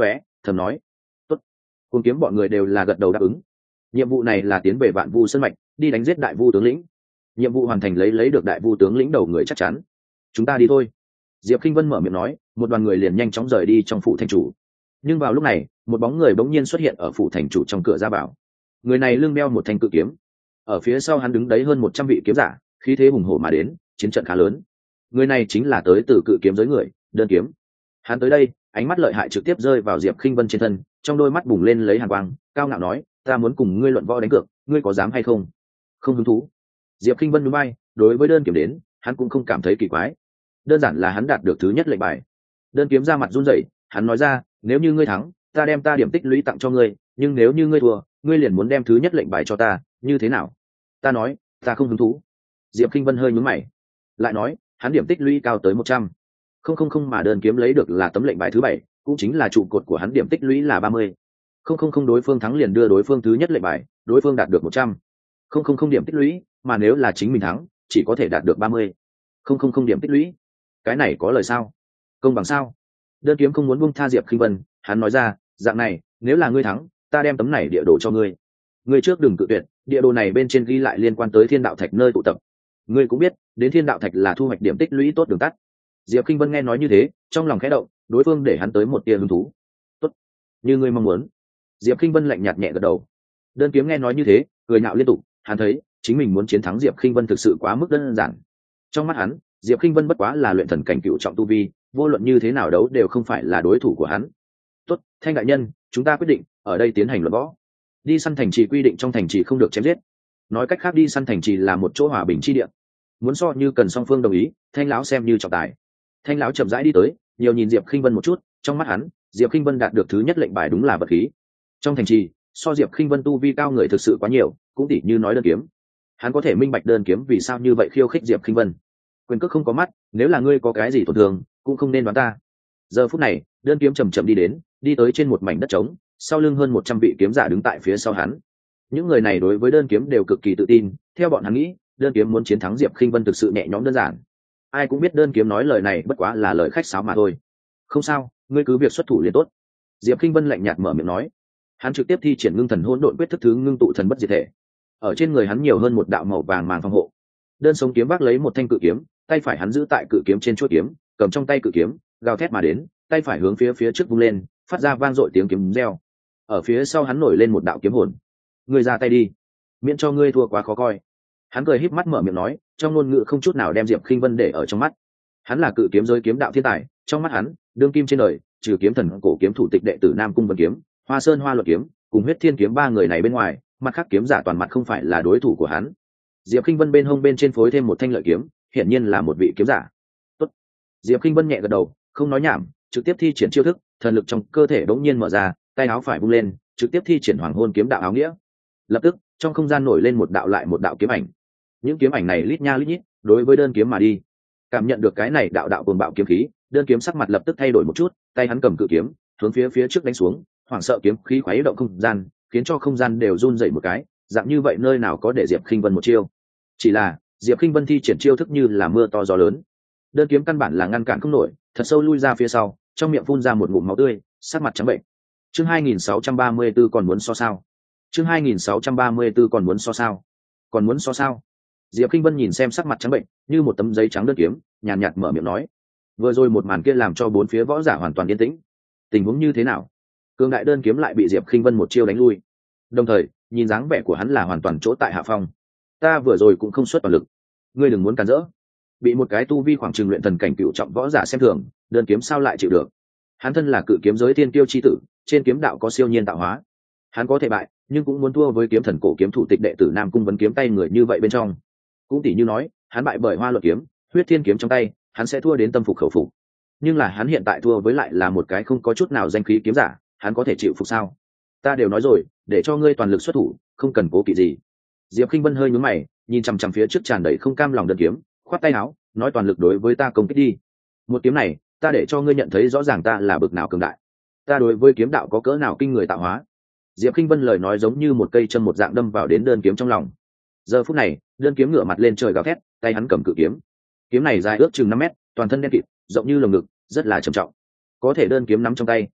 thầm nói: tốt. Cùng kiếm bọn người đều là gật đầu đáp ứng. Nhiệm vụ này là tiến về Vạn Vu Sơn mạch, đi đánh giết đại vu tướng lĩnh. Nhiệm vụ hoàn thành lấy lấy được đại vu tướng lĩnh đầu người chắc chắn. Chúng ta đi thôi. Diệp Kinh Vân mở miệng nói, một đoàn người liền nhanh chóng rời đi trong phủ thành chủ. Nhưng vào lúc này, một bóng người bỗng nhiên xuất hiện ở phủ thành chủ trong cửa ra vào. Người này lưng đeo một thanh cự kiếm, ở phía sau hắn đứng đấy hơn một trăm vị kiếm giả, khí thế hùng hổ mà đến, chiến trận khá lớn. Người này chính là tới từ cự kiếm giới người, Đơn Kiếm. Hắn tới đây, ánh mắt lợi hại trực tiếp rơi vào Diệp Kinh Vân trên thân, trong đôi mắt bùng lên lấy hàn quang, cao ngạo nói: ta muốn cùng ngươi luận võ đánh cược, ngươi có dám hay không? Không hứng thú. Diệp Kinh Vân núi bay, đối với Đơn Kiếm đến, hắn cũng không cảm thấy kỳ quái. Đơn giản là hắn đạt được thứ nhất lệnh bài. Đơn Kiếm ra mặt run rẩy, hắn nói ra: nếu như ngươi thắng, ta đem ta điểm tích lũy tặng cho ngươi, nhưng nếu như ngươi thua, ngươi liền muốn đem thứ nhất lệnh bài cho ta, như thế nào? Ta nói, ta không hứng thú. Diệp Kinh Vân hơi nhướng mày, lại nói, hắn điểm tích lũy cao tới một trăm. Không không không mà Đơn Kiếm lấy được là tấm lệnh bài thứ bảy, cũng chính là trụ cột của hắn điểm tích lũy là ba mươi. Không không không đối phương thắng liền đưa đối phương thứ nhất lệnh bài, đối phương đạt được một trăm. Không không không điểm tích lũy, mà nếu là chính mình thắng, chỉ có thể đạt được ba mươi. Không không không điểm tích lũy. Cái này có lời sao? Công bằng sao? Đơn Kiếm không muốn buông tha Diệp Kinh Vân, hắn nói ra: dạng này, nếu là ngươi thắng, ta đem tấm này địa đồ cho ngươi. Ngươi trước đừng cự tuyệt, địa đồ này bên trên ghi lại liên quan tới Thiên Đạo Thạch nơi tụ tập. Ngươi cũng biết, đến Thiên Đạo Thạch là thu hoạch điểm tích lũy tốt đường tắt. Diệp Kinh Vân nghe nói như thế, trong lòng khẽ động, đối phương để hắn tới một tia hứng thú. Tốt, như ngươi mong muốn. Diệp Kinh Vân lạnh nhạt nhẹ gật đầu. Đơn Kiếm nghe nói như thế, cười nhạo liên tục, hắn thấy chính mình muốn chiến thắng Diệp Kinh Vân thực sự quá mức đơn giản. Trong mắt hắn, Diệp Kinh Vân bất quá là luyện thần cảnh cựu trọng tu vi, vô luận như thế nào đấu đều không phải là đối thủ của hắn. Tốt, Thanh đại nhân, chúng ta quyết định ở đây tiến hành luận võ. Đi săn thành trì quy định trong thành trì không được chém giết. Nói cách khác, đi săn thành trì là một chỗ hòa bình chi địa. Muốn so như cần song phương đồng ý, Thanh lão xem như trọng tài. Thanh lão chậm rãi đi tới, nhiều nhìn Diệp Kinh Vân một chút, trong mắt hắn, Diệp Kinh Vân đạt được thứ nhất lệnh bài đúng là vật khí. Trong thành trì, so Diệp Kinh Vân tu vi cao người thực sự quá nhiều, cũng tỉ như nói Đơn Kiếm. Hắn có thể minh bạch Đơn Kiếm vì sao như vậy khiêu khích Diệp Kinh Vân. Quyền cước không có mắt, nếu là ngươi có cái gì tổn thương, cũng không nên đoán ta. Giờ phút này, Đơn Kiếm chậm chậm đi đến, đi tới trên một mảnh đất trống, sau lưng hơn một trăm vị kiếm giả đứng tại phía sau hắn. Những người này đối với Đơn Kiếm đều cực kỳ tự tin, theo bọn hắn nghĩ, Đơn Kiếm muốn chiến thắng Diệp Kinh Vân thực sự nhẹ nhõm đơn giản. Ai cũng biết Đơn Kiếm nói lời này bất quá là lời khách sáo mà thôi. Không sao, ngươi cứ việc xuất thủ liền tốt. Diệp Kinh Vân lạnh nhạt mở miệng nói. Hắn trực tiếp thi triển ngưng thần hỗn độn quyết thức thứ ngưng tụ thần bất diệt thể. Ở trên người hắn nhiều hơn một đạo màu vàng màng phòng hộ. Đơn sống kiếm vác lấy một thanh cự kiếm, tay phải hắn giữ tại cự kiếm trên chuôi kiếm, cầm trong tay cự kiếm, gào thét mà đến, tay phải hướng phía phía trước vung lên, phát ra vang dội tiếng kiếm reo. Ở phía sau hắn nổi lên một đạo kiếm hồn. Ngươi ra tay đi, miễn cho ngươi thua quá khó coi. Hắn cười híp mắt mở miệng nói, trong ngôn ngữ không chút nào đem Diệp Kinh Vân để ở trong mắt. Hắn là cự kiếm giới kiếm đạo thiên tài, trong mắt hắn, đương kim trên đời, trừ kiếm thần cổ kiếm thủ tịch đệ tử Nam Cung Vân Kiếm, Hoa Sơn Hoa Luật Kiếm, cùng Huyết Thiên Kiếm ba người này bên ngoài, mặt khác kiếm giả toàn mặt không phải là đối thủ của hắn. Diệp Kinh Vân bên hông bên trên phối thêm một thanh lợi kiếm, hiển nhiên là một vị kiếm giả. Tốt. Diệp Kinh Vân nhẹ gật đầu, không nói nhảm, trực tiếp thi triển chiêu thức, thần lực trong cơ thể bỗng nhiên mở ra, tay áo phải vung lên, trực tiếp thi triển Hoàng Hôn kiếm đạo áo nghĩa. Lập tức, trong không gian nổi lên một đạo lại một đạo kiếm ảnh. Những kiếm ảnh này lít nha lít nhít, đối với Đơn Kiếm mà đi. Cảm nhận được cái này đạo đạo cuồng bạo kiếm khí, Đơn Kiếm sắc mặt lập tức thay đổi một chút, tay hắn cầm cự kiếm, hướng phía phía trước đánh xuống, hoảng sợ kiếm khí khuấy động không gian, khiến cho không gian đều run rẩy một cái, dạng như vậy nơi nào có để Diệp Kinh Vân một chiêu. Chỉ là, Diệp Kinh Vân thi triển chiêu thức như là mưa to gió lớn. Đơn Kiếm căn bản là ngăn cản không nổi, thật sâu lui ra phía sau, trong miệng phun ra một ngụm máu tươi, sắc mặt trắng bệnh. Chương hai nghìn sáu trăm ba mươi tư còn muốn so sao? Chương hai nghìn sáu trăm ba mươi tư còn muốn so sao? Còn muốn so sao? Diệp Kinh Vân nhìn xem sắc mặt trắng bệnh, như một tấm giấy trắng Đơn Kiếm, nhàn nhạt mở miệng nói. Vừa rồi một màn kia làm cho bốn phía võ giả hoàn toàn yên tĩnh. Tình huống như thế nào? Cường đại Đơn Kiếm lại bị Diệp Kinh Vân một chiêu đánh lui. Đồng thời, nhìn dáng vẻ của hắn là hoàn toàn chỗ tại hạ phong. Ta vừa rồi cũng không xuất toàn lực, ngươi đừng muốn cản rỡ. Bị một cái tu vi khoảng chừng luyện thần cảnh cựu trọng võ giả xem thường, Đơn Kiếm sao lại chịu được? Hắn thân là cự kiếm giới tiên tiêu chi tử, trên kiếm đạo có siêu nhiên tạo hóa. Hắn có thể bại, nhưng cũng muốn thua với kiếm thần cổ kiếm thủ tịch đệ tử Nam Cung Vấn Kiếm tay người như vậy bên trong. Cũng tỷ như nói, hắn bại bởi Hoa Luật Kiếm, Huyết Thiên Kiếm trong tay, hắn sẽ thua đến tâm phục khẩu phục. Nhưng là hắn hiện tại thua với lại là một cái không có chút nào danh khí kiếm giả, hắn có thể chịu phục sao? Ta đều nói rồi, để cho ngươi toàn lực xuất thủ, không cần cố kỵ gì. Diệp Kinh Vân hơi nhướng mày, nhìn chằm chằm phía trước tràn đầy không cam lòng Đơn Kiếm, khoát tay áo, nói toàn lực đối với ta công kích đi. Một kiếm này, ta để cho ngươi nhận thấy rõ ràng ta là bực nào cường đại, ta đối với kiếm đạo có cỡ nào kinh người tạo hóa. Diệp Kinh Vân lời nói giống như một cây châm một dạng đâm vào đến Đơn Kiếm trong lòng. Giờ phút này, Đơn Kiếm ngửa mặt lên trời gào thét, tay hắn cầm cự kiếm. Kiếm này dài ước chừng năm mét, toàn thân đen kịt, rộng như lồng ngực, rất là trầm trọng. Có thể Đơn Kiếm nắm trong tay,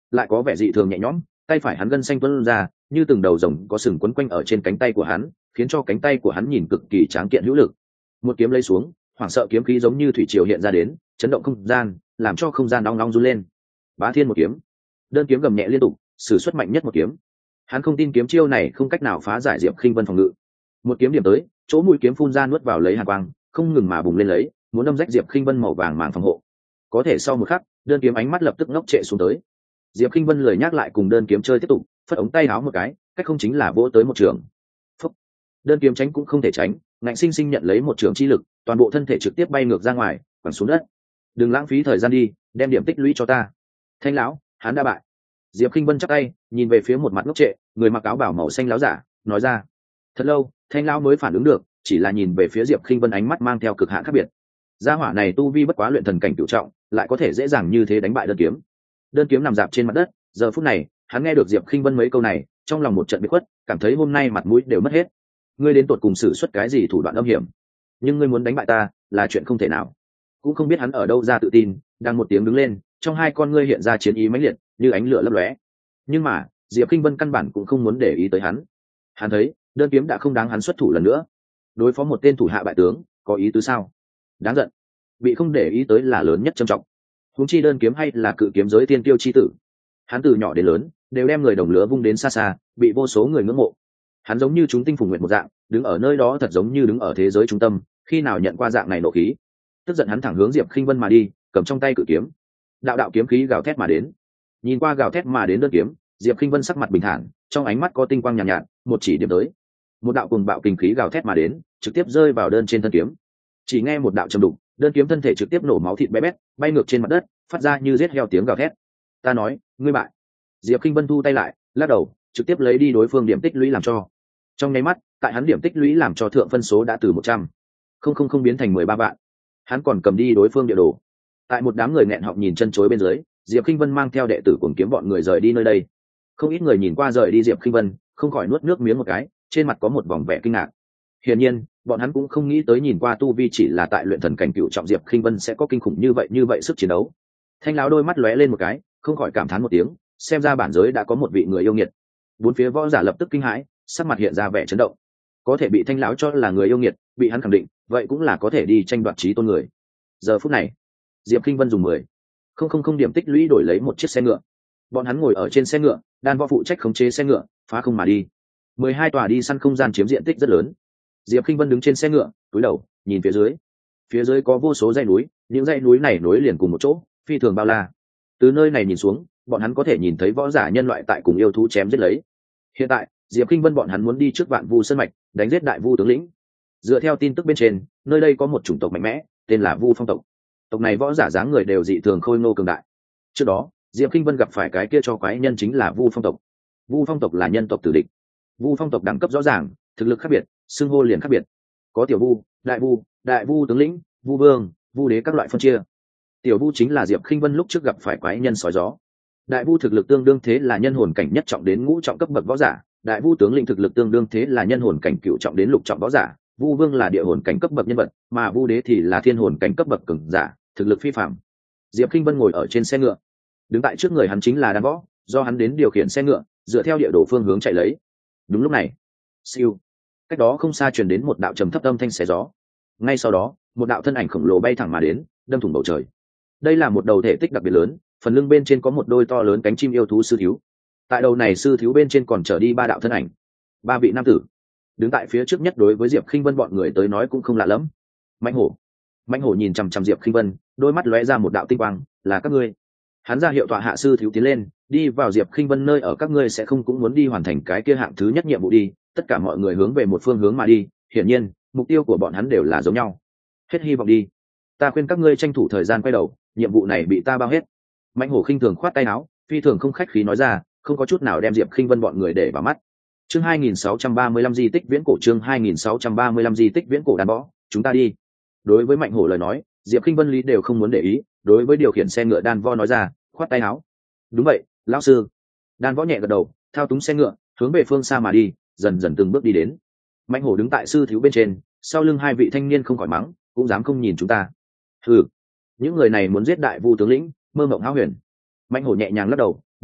lại có vẻ dị thường nhẹ nhõm, tay phải hắn gân xanh tuôn ra như từng đầu rồng có sừng quấn quanh ở trên cánh tay của hắn, khiến cho cánh tay của hắn nhìn cực kỳ tráng kiện hữu lực. Một kiếm lấy xuống, hoảng sợ kiếm khí giống như thủy triều hiện ra đến, chấn động không gian, làm cho không gian đong đong run lên. Bá Thiên một kiếm, đơn kiếm gầm nhẹ liên tục, sử xuất mạnh nhất một kiếm. Hắn không tin kiếm chiêu này không cách nào phá giải Diệp Khinh Vân phòng ngự. Một kiếm điểm tới, chỗ mũi kiếm phun ra nuốt vào lấy hàn quang, không ngừng mà bùng lên lấy, muốn đâm rách Diệp Khinh Vân màu vàng màng phòng hộ. Có thể sau một khắc, đơn kiếm ánh mắt lập tức ngốc trệ xuống tới. Diệp Khinh Vân lười nhắc lại cùng đơn kiếm chơi tiếp tục, phất ống tay áo một cái, cách không chính là vỗ tới một trường. Phúc. Đơn kiếm tránh cũng không thể tránh, ngạnh sinh sinh nhận lấy một trường chi lực, toàn bộ thân thể trực tiếp bay ngược ra ngoài, quẳng xuống đất. Đừng lãng phí thời gian đi, đem điểm tích lũy cho ta. Thanh lão, hắn đã bại. Diệp Khinh Vân chắp tay, nhìn về phía một mặt ngốc trệ, người mặc áo bào màu xanh lão giả, nói ra. Thật lâu, Thanh lão mới phản ứng được, chỉ là nhìn về phía Diệp Khinh Vân ánh mắt mang theo cực hạn khác biệt. Gia hỏa này tu vi bất quá luyện thần cảnh cửu trọng, lại có thể dễ dàng như thế đánh bại đơn kiếm. Đơn kiếm nằm dạp trên mặt đất, giờ phút này, hắn nghe được Diệp Khinh Vân mấy câu này, trong lòng một trận bị khuất, cảm thấy hôm nay mặt mũi đều mất hết. Ngươi đến tuột cùng sử xuất cái gì thủ đoạn âm hiểm, nhưng ngươi muốn đánh bại ta, là chuyện không thể nào. Cũng không biết hắn ở đâu ra tự tin, đang một tiếng đứng lên, trong hai con ngươi hiện ra chiến ý mãnh liệt, như ánh lửa lấp lóe. Nhưng mà, Diệp Khinh Vân căn bản cũng không muốn để ý tới hắn. Hắn thấy, đơn kiếm đã không đáng hắn xuất thủ lần nữa. Đối phó một tên thủ hạ bại tướng, có ý tứ sao? Đáng giận. Bị không để ý tới là lớn nhất trầm trọng. Huống chi đơn kiếm hay là cự kiếm giới tiên tiêu chi tử. Hắn từ nhỏ đến lớn, đều đem người đồng lứa vung đến xa xa, bị vô số người ngưỡng mộ. Hắn giống như chúng tinh phùng nguyện một dạng, đứng ở nơi đó thật giống như đứng ở thế giới trung tâm, khi nào nhận qua dạng này nộ khí. Tức giận hắn thẳng hướng Diệp Khinh Vân mà đi, cầm trong tay cự kiếm. Đạo đạo kiếm khí gào thét mà đến. Nhìn qua gào thét mà đến đơn kiếm, Diệp Khinh Vân sắc mặt bình thản, trong ánh mắt có tinh quang nhàn nhạt, nhạt, một chỉ điểm tới. Một đạo cùng bạo kinh khí gào thét mà đến, trực tiếp rơi vào đơn trên thân kiếm. Chỉ nghe một đạo trầm đục, đơn kiếm thân thể trực tiếp nổ máu thịt bé bét, bay ngược trên mặt đất, phát ra như giết heo tiếng gào thét. Ta nói, ngươi bại. Diệp Khinh Vân thu tay lại, lắc đầu, trực tiếp lấy đi đối phương điểm tích lũy làm cho. Trong nháy mắt, tại hắn điểm tích lũy làm cho thượng phân số đã từ một trăm không không không biến thành mười ba vạn. Hắn còn cầm đi đối phương địa đồ. Tại một đám người nghẹn họng nhìn chân chối bên dưới, Diệp Khinh Vân mang theo đệ tử cuồng kiếm bọn người rời đi nơi đây. Không ít người nhìn qua rời đi Diệp Khinh Vân, không khỏi nuốt nước miếng một cái, trên mặt có một vòng vẻ kinh ngạc. Hiển nhiên, bọn hắn cũng không nghĩ tới nhìn qua tu vi chỉ là tại luyện thần cảnh cựu trọng Diệp Khinh Vân sẽ có kinh khủng như vậy như vậy sức chiến đấu. Thanh lão đôi mắt lóe lên một cái, không khỏi cảm thán một tiếng, xem ra bản giới đã có một vị người yêu nghiệt. Bốn phía võ giả lập tức kinh hãi, sắc mặt hiện ra vẻ chấn động. Có thể bị Thanh lão cho là người yêu nghiệt, bị hắn khẳng định, vậy cũng là có thể đi tranh đoạt chí tôn người. Giờ phút này, Diệp Khinh Vân dùng mười không không không điểm tích lũy đổi lấy một chiếc xe ngựa. Bọn hắn ngồi ở trên xe ngựa, đan võ phụ trách khống chế xe ngựa, phá không mà đi. Mười hai tòa đi săn không gian chiếm diện tích rất lớn. Diệp Khinh Vân đứng trên xe ngựa, cúi đầu nhìn phía dưới. Phía dưới có vô số dãy núi, những dãy núi này nối liền cùng một chỗ, phi thường bao la. Từ nơi này nhìn xuống, bọn hắn có thể nhìn thấy võ giả nhân loại tại cùng yêu thú chém giết lấy. Hiện tại, Diệp Khinh Vân bọn hắn muốn đi trước Vạn Vu Sơn mạch, đánh giết đại vu tướng lĩnh. Dựa theo tin tức bên trên, nơi đây có một chủng tộc mạnh mẽ, tên là Vu Phong tộc. Tộc này võ giả dáng người đều dị thường khôi ngô cường đại. Trước đó, Diệp Khinh Vân gặp phải cái kia cho quái nhân chính là Vu Phong tộc. Vu Phong tộc là nhân tộc tử địch. Vu Phong tộc đẳng cấp rõ ràng, thực lực khác biệt, xưng hô liền khác biệt. Có tiểu vu, đại vu, đại vu tướng lĩnh, vu vương, vu đế các loại phân chia. Tiểu vu chính là Diệp Khinh Vân lúc trước gặp phải quái nhân sói gió. Đại vu thực lực tương đương thế là nhân hồn cảnh nhất trọng đến ngũ trọng cấp bậc võ giả, đại vu tướng lĩnh thực lực tương đương thế là nhân hồn cảnh cửu trọng đến lục trọng võ giả, vu vương là địa hồn cảnh cấp bậc nhân vật, mà vu đế thì là thiên hồn cảnh cấp bậc cường giả, thực lực phi phàm. Diệp Khinh Vân ngồi ở trên xe ngựa, đứng tại trước người hắn chính là đan võ, do hắn đến điều khiển xe ngựa, dựa theo địa đồ phương hướng chạy lấy. Đúng lúc này, siêu, cách đó không xa truyền đến một đạo trầm thấp âm thanh xé gió. Ngay sau đó, một đạo thân ảnh khổng lồ bay thẳng mà đến, đâm thủng bầu trời. Đây là một đầu thể tích đặc biệt lớn, phần lưng bên trên có một đôi to lớn cánh chim yêu thú sư thiếu. Tại đầu này sư thiếu bên trên còn trở đi ba đạo thân ảnh, ba vị nam tử đứng tại phía trước nhất. Đối với Diệp Khinh Vân bọn người tới nói cũng không lạ lắm. Mãnh hổ, Mãnh hổ nhìn chằm chằm Diệp Khinh Vân, đôi mắt lóe ra một đạo tinh quang, là các ngươi. Hắn ra hiệu tọa hạ sư thiếu tiến lên, đi vào Diệp Khinh Vân nơi ở. Các ngươi sẽ không cũng muốn đi hoàn thành cái kia hạng thứ nhất nhiệm vụ đi. Tất cả mọi người hướng về một phương hướng mà đi, hiển nhiên mục tiêu của bọn hắn đều là giống nhau. Hết hy vọng đi, ta khuyên các ngươi tranh thủ thời gian quay đầu, nhiệm vụ này bị ta bao hết. Mãnh hổ khinh thường khoát tay áo, phi thường không khách khí nói ra, không có chút nào đem Diệp Khinh Vân bọn người để vào mắt. Chương hai nghìn sáu trăm ba mươi lăm di tích viễn cổ, chương hai nghìn sáu trăm ba mươi lăm di tích viễn cổ đàn võ, chúng ta đi. Đối với Mạnh hổ lời nói, Diệp Khinh Vân lý đều không muốn để ý, đối với điều khiển xe ngựa đan võ nói ra, khoát tay áo. Đúng vậy, lão sư. Đan võ nhẹ gật đầu, thao túng xe ngựa, hướng về phương xa mà đi, dần dần từng bước đi đến. Mạnh hổ đứng tại sư thiếu bên trên, sau lưng hai vị thanh niên không khỏi mắng, cũng dám không nhìn chúng ta. Hừ, những người này muốn giết đại vu tướng lĩnh, mơ mộng hão huyền. Mạnh hổ nhẹ nhàng lắc đầu,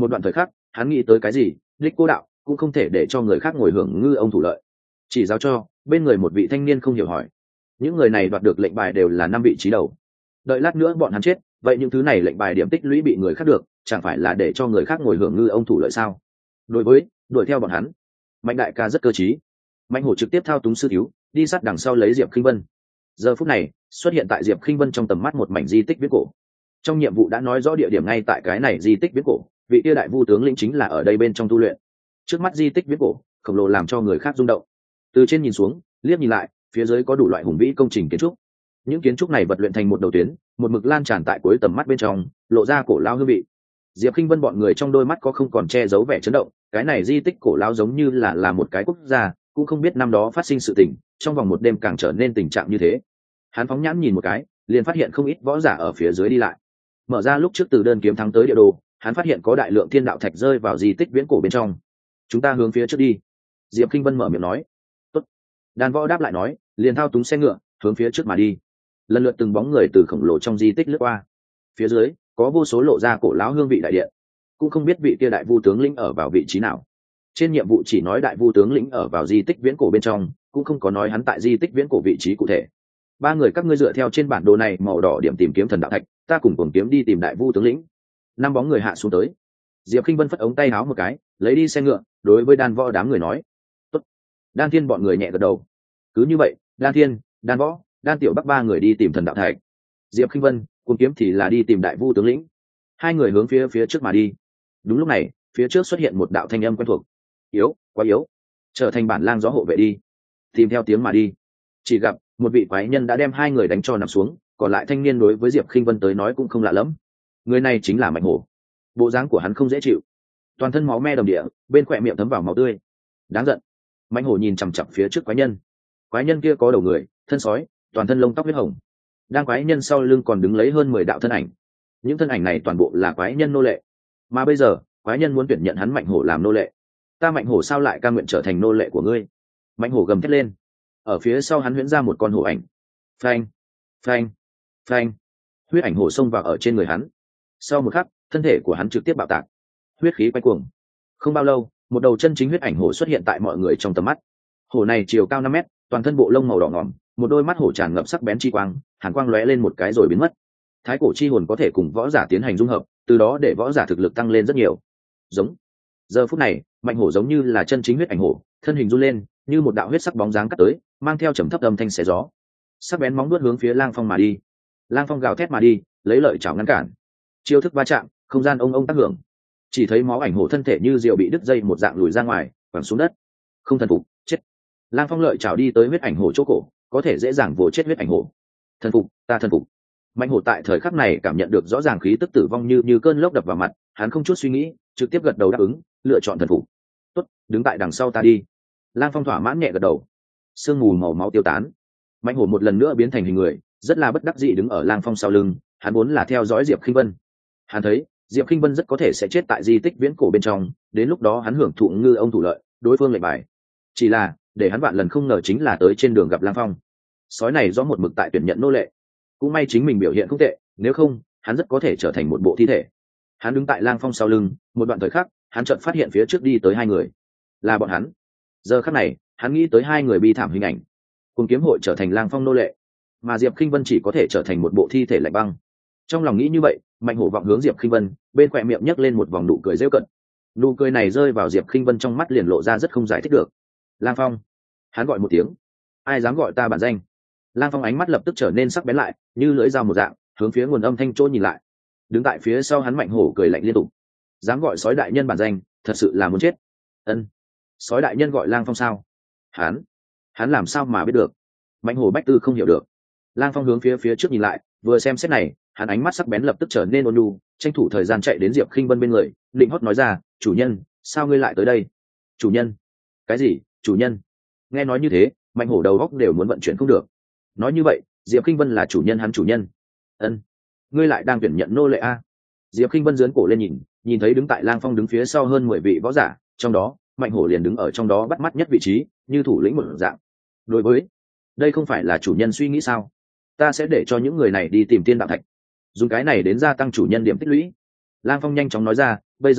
một đoạn thời khắc hắn nghĩ tới cái gì, đích cô đạo cũng không thể để cho người khác ngồi hưởng ngư ông thủ lợi, chỉ giáo cho bên người một vị thanh niên không hiểu hỏi. Những người này đoạt được lệnh bài đều là năm vị trí đầu, đợi lát nữa bọn hắn chết, vậy những thứ này lệnh bài điểm tích lũy bị người khác được, chẳng phải là để cho người khác ngồi hưởng ngư ông thủ lợi sao? Đối với đuổi theo bọn hắn, Mạnh đại ca rất cơ trí. Mạnh hổ trực tiếp thao túng sư thiếu đi sát đằng sau lấy Diệp Khinh Vân. Giờ phút này xuất hiện tại Diệp Khinh Vân trong tầm mắt một mảnh di tích viễn cổ. Trong nhiệm vụ đã nói rõ địa điểm ngay tại cái này di tích viễn cổ, vị kia đại vu tướng lĩnh chính là ở đây bên trong tu luyện. Trước mắt di tích viễn cổ khổng lồ làm cho người khác rung động. Từ trên nhìn xuống, liếc nhìn lại, phía dưới có đủ loại hùng vĩ công trình kiến trúc. Những kiến trúc này vật luyện thành một đầu tuyến, một mực lan tràn tại cuối tầm mắt bên trong, lộ ra cổ lao hương vị. Diệp Khinh Vân bọn người trong đôi mắt có không còn che giấu vẻ chấn động, cái này di tích cổ lao giống như là là một cái quốc gia, cũng không biết năm đó phát sinh sự tình, trong vòng một đêm càng trở nên tình trạng như thế. Hắn phóng nhãn nhìn một cái, liền phát hiện không ít võ giả ở phía dưới đi lại. Mở ra lúc trước từ đơn kiếm thắng tới địa đồ, hắn phát hiện có đại lượng thiên đạo thạch rơi vào di tích viễn cổ bên trong. Chúng ta hướng phía trước đi. Diệp Khinh Vân mở miệng nói. Tốt. Đàn võ đáp lại nói, liền thao túng xe ngựa hướng phía trước mà đi. Lần lượt từng bóng người từ khổng lồ trong di tích lướt qua. Phía dưới có vô số lộ ra cổ lão hương vị đại điện, cũng không biết vị kia đại vu tướng lĩnh ở vào vị trí nào. Trên nhiệm vụ chỉ nói đại vu tướng lĩnh ở vào di tích viễn cổ bên trong, cũng không có nói hắn tại di tích viễn cổ vị trí cụ thể. Ba người các ngươi dựa theo trên bản đồ này màu đỏ điểm tìm kiếm thần đạo thạch, ta cùng cùng kiếm đi tìm đại vu tướng lĩnh. Năm bóng người hạ xuống tới. Diệp Khinh Vân phất ống tay áo một cái, lấy đi xe ngựa, đối với đan võ đám người nói. Tốt. Đan Thiên bọn người nhẹ gật đầu. Cứ như vậy, Đan Thiên, Đan Võ, Đan Tiểu Bắc ba người đi tìm thần đạo thạch. Diệp Khinh Vân cùng kiếm thì là đi tìm đại vu tướng lĩnh. Hai người hướng phía phía trước mà đi. Đúng lúc này, phía trước xuất hiện một đạo thanh âm quen thuộc. Yếu, quá yếu, trở thành bản lang gió hộ vệ đi, tìm theo tiếng mà đi. Chỉ gặp một vị quái nhân đã đem hai người đánh cho nằm xuống, còn lại thanh niên đối với Diệp Khinh Vân tới nói cũng không lạ lẫm. Người này chính là Mạnh Hổ. Bộ dáng của hắn không dễ chịu, toàn thân máu me đầm địa, bên khỏe miệng thấm vào máu tươi. Đáng giận. Mạnh Hổ nhìn chằm chằm phía trước quái nhân. Quái nhân kia có đầu người, thân sói, toàn thân lông tóc huyết hồng. Đang quái nhân sau lưng còn đứng lấy hơn mười đạo thân ảnh. Những thân ảnh này toàn bộ là quái nhân nô lệ, mà bây giờ quái nhân muốn tuyển nhận hắn Mạnh Hổ làm nô lệ. Ta Mạnh Hổ sao lại cam nguyện trở thành nô lệ của ngươi? Mạnh Hổ gầm thét lên. Ở phía sau hắn huyễn ra một con hổ ảnh. Phanh, phanh, phanh. Huyết ảnh hổ xông vào ở trên người hắn. Sau một khắc, thân thể của hắn trực tiếp bạo tạc, huyết khí quay cuồng. Không bao lâu, một đầu chân chính huyết ảnh hổ xuất hiện tại mọi người trong tầm mắt. Hổ này chiều cao năm mét, toàn thân bộ lông màu đỏ ngòm, một đôi mắt hổ tràn ngập sắc bén chi quang, hàn quang lóe lên một cái rồi biến mất. Thái cổ chi hồn có thể cùng võ giả tiến hành dung hợp, từ đó để võ giả thực lực tăng lên rất nhiều. Giống. Giờ phút này, Mạnh Hổ giống như là chân chính huyết ảnh hổ, thân hình run lên, như một đạo huyết sắc bóng dáng cắt tới, mang theo trầm thấp âm thanh xé gió. Sắc bén móng vuốt hướng phía Lang Phong mà đi. Lang Phong gào thét mà đi, lấy lợi chảo ngăn cản. Chiêu thức va chạm, không gian ông ông tác hưởng. Chỉ thấy máu ảnh hổ thân thể như diều bị đứt dây một dạng lùi ra ngoài, quẳng xuống đất. Không thần phục, chết. Lang Phong lợi chảo đi tới huyết ảnh hổ chỗ cổ, có thể dễ dàng vồ chết huyết ảnh hổ. Thần phục, ta thần phục. Mạnh Hổ tại thời khắc này cảm nhận được rõ ràng khí tức tử vong như như cơn lốc đập vào mặt, hắn không chút suy nghĩ, trực tiếp gật đầu đáp ứng, lựa chọn thần phục. Tốt, đứng tại đằng sau ta đi. Lang Phong thỏa mãn nhẹ gật đầu. Sương mù màu máu tiêu tán. Mạnh Hổ một lần nữa biến thành hình người, rất là bất đắc dĩ đứng ở Lang Phong sau lưng, hắn vốn là theo dõi Diệp Khinh Vân. Hắn thấy, Diệp Khinh Vân rất có thể sẽ chết tại di tích viễn cổ bên trong, đến lúc đó hắn hưởng thụ ngư ông thủ lợi, đối phương lệnh bài. Chỉ là, để hắn vạn lần không ngờ chính là tới trên đường gặp Lang Phong. Sói này rõ một mực tại tuyển nhận nô lệ. Cũng may chính mình biểu hiện không tệ, nếu không, hắn rất có thể trở thành một bộ thi thể. Hắn đứng tại Lang Phong sau lưng, một đoạn thời khắc, hắn chợt phát hiện phía trước đi tới hai người. Là bọn hắn. Giờ khắc này, hắn nghĩ tới hai người bi thảm hình ảnh. Cùng kiếm hội trở thành Lang Phong nô lệ, mà Diệp Khinh Vân chỉ có thể trở thành một bộ thi thể lạnh băng. Trong lòng nghĩ như vậy, Mạnh Hổ vọng hướng Diệp Khinh Vân, bên khóe miệng nhếch lên một vòng nụ cười giễu cợt. Nụ cười này rơi vào Diệp Khinh Vân trong mắt liền lộ ra rất không giải thích được. Lang Phong. Hắn gọi một tiếng. Ai dám gọi ta bản danh? Lang Phong ánh mắt lập tức trở nên sắc bén lại, như lưỡi dao một dạng, hướng phía nguồn âm thanh chỗ nhìn lại. Đứng tại phía sau hắn Mạnh Hổ cười lạnh liên tục. Dám gọi sói đại nhân bản danh, thật sự là muốn chết. Ân. Sói đại nhân gọi Lang Phong sao? Hắn, hắn làm sao mà biết được? Mạnh Hổ bách tư không hiểu được. Lang Phong hướng phía phía trước nhìn lại, vừa xem xét này, hắn ánh mắt sắc bén lập tức trở nên ôn nhu, tranh thủ thời gian chạy đến Diệp Khinh Vân bên người, định hót nói ra, "Chủ nhân, sao ngươi lại tới đây?" "Chủ nhân?" "Cái gì? Chủ nhân?" Nghe nói như thế, Mạnh Hổ đầu óc đều muốn vận chuyển không được. Nói như vậy, Diệp Khinh Vân là chủ nhân hắn chủ nhân. Ân, ngươi lại đang tuyển nhận nô lệ a? Diệp Khinh Vân giương cổ lên nhìn, nhìn thấy đứng tại Lang Phong đứng phía sau hơn mười vị võ giả, trong đó, Mạnh Hổ liền đứng ở trong đó bắt mắt nhất vị trí, như thủ lĩnh một dạng. Đối với, đây không phải là chủ nhân suy nghĩ sao? Ta sẽ để cho những người này đi tìm tiên đạo thạch, dùng cái này đến gia tăng chủ nhân điểm tích lũy. Lang Phong nhanh chóng nói ra, bây giờ,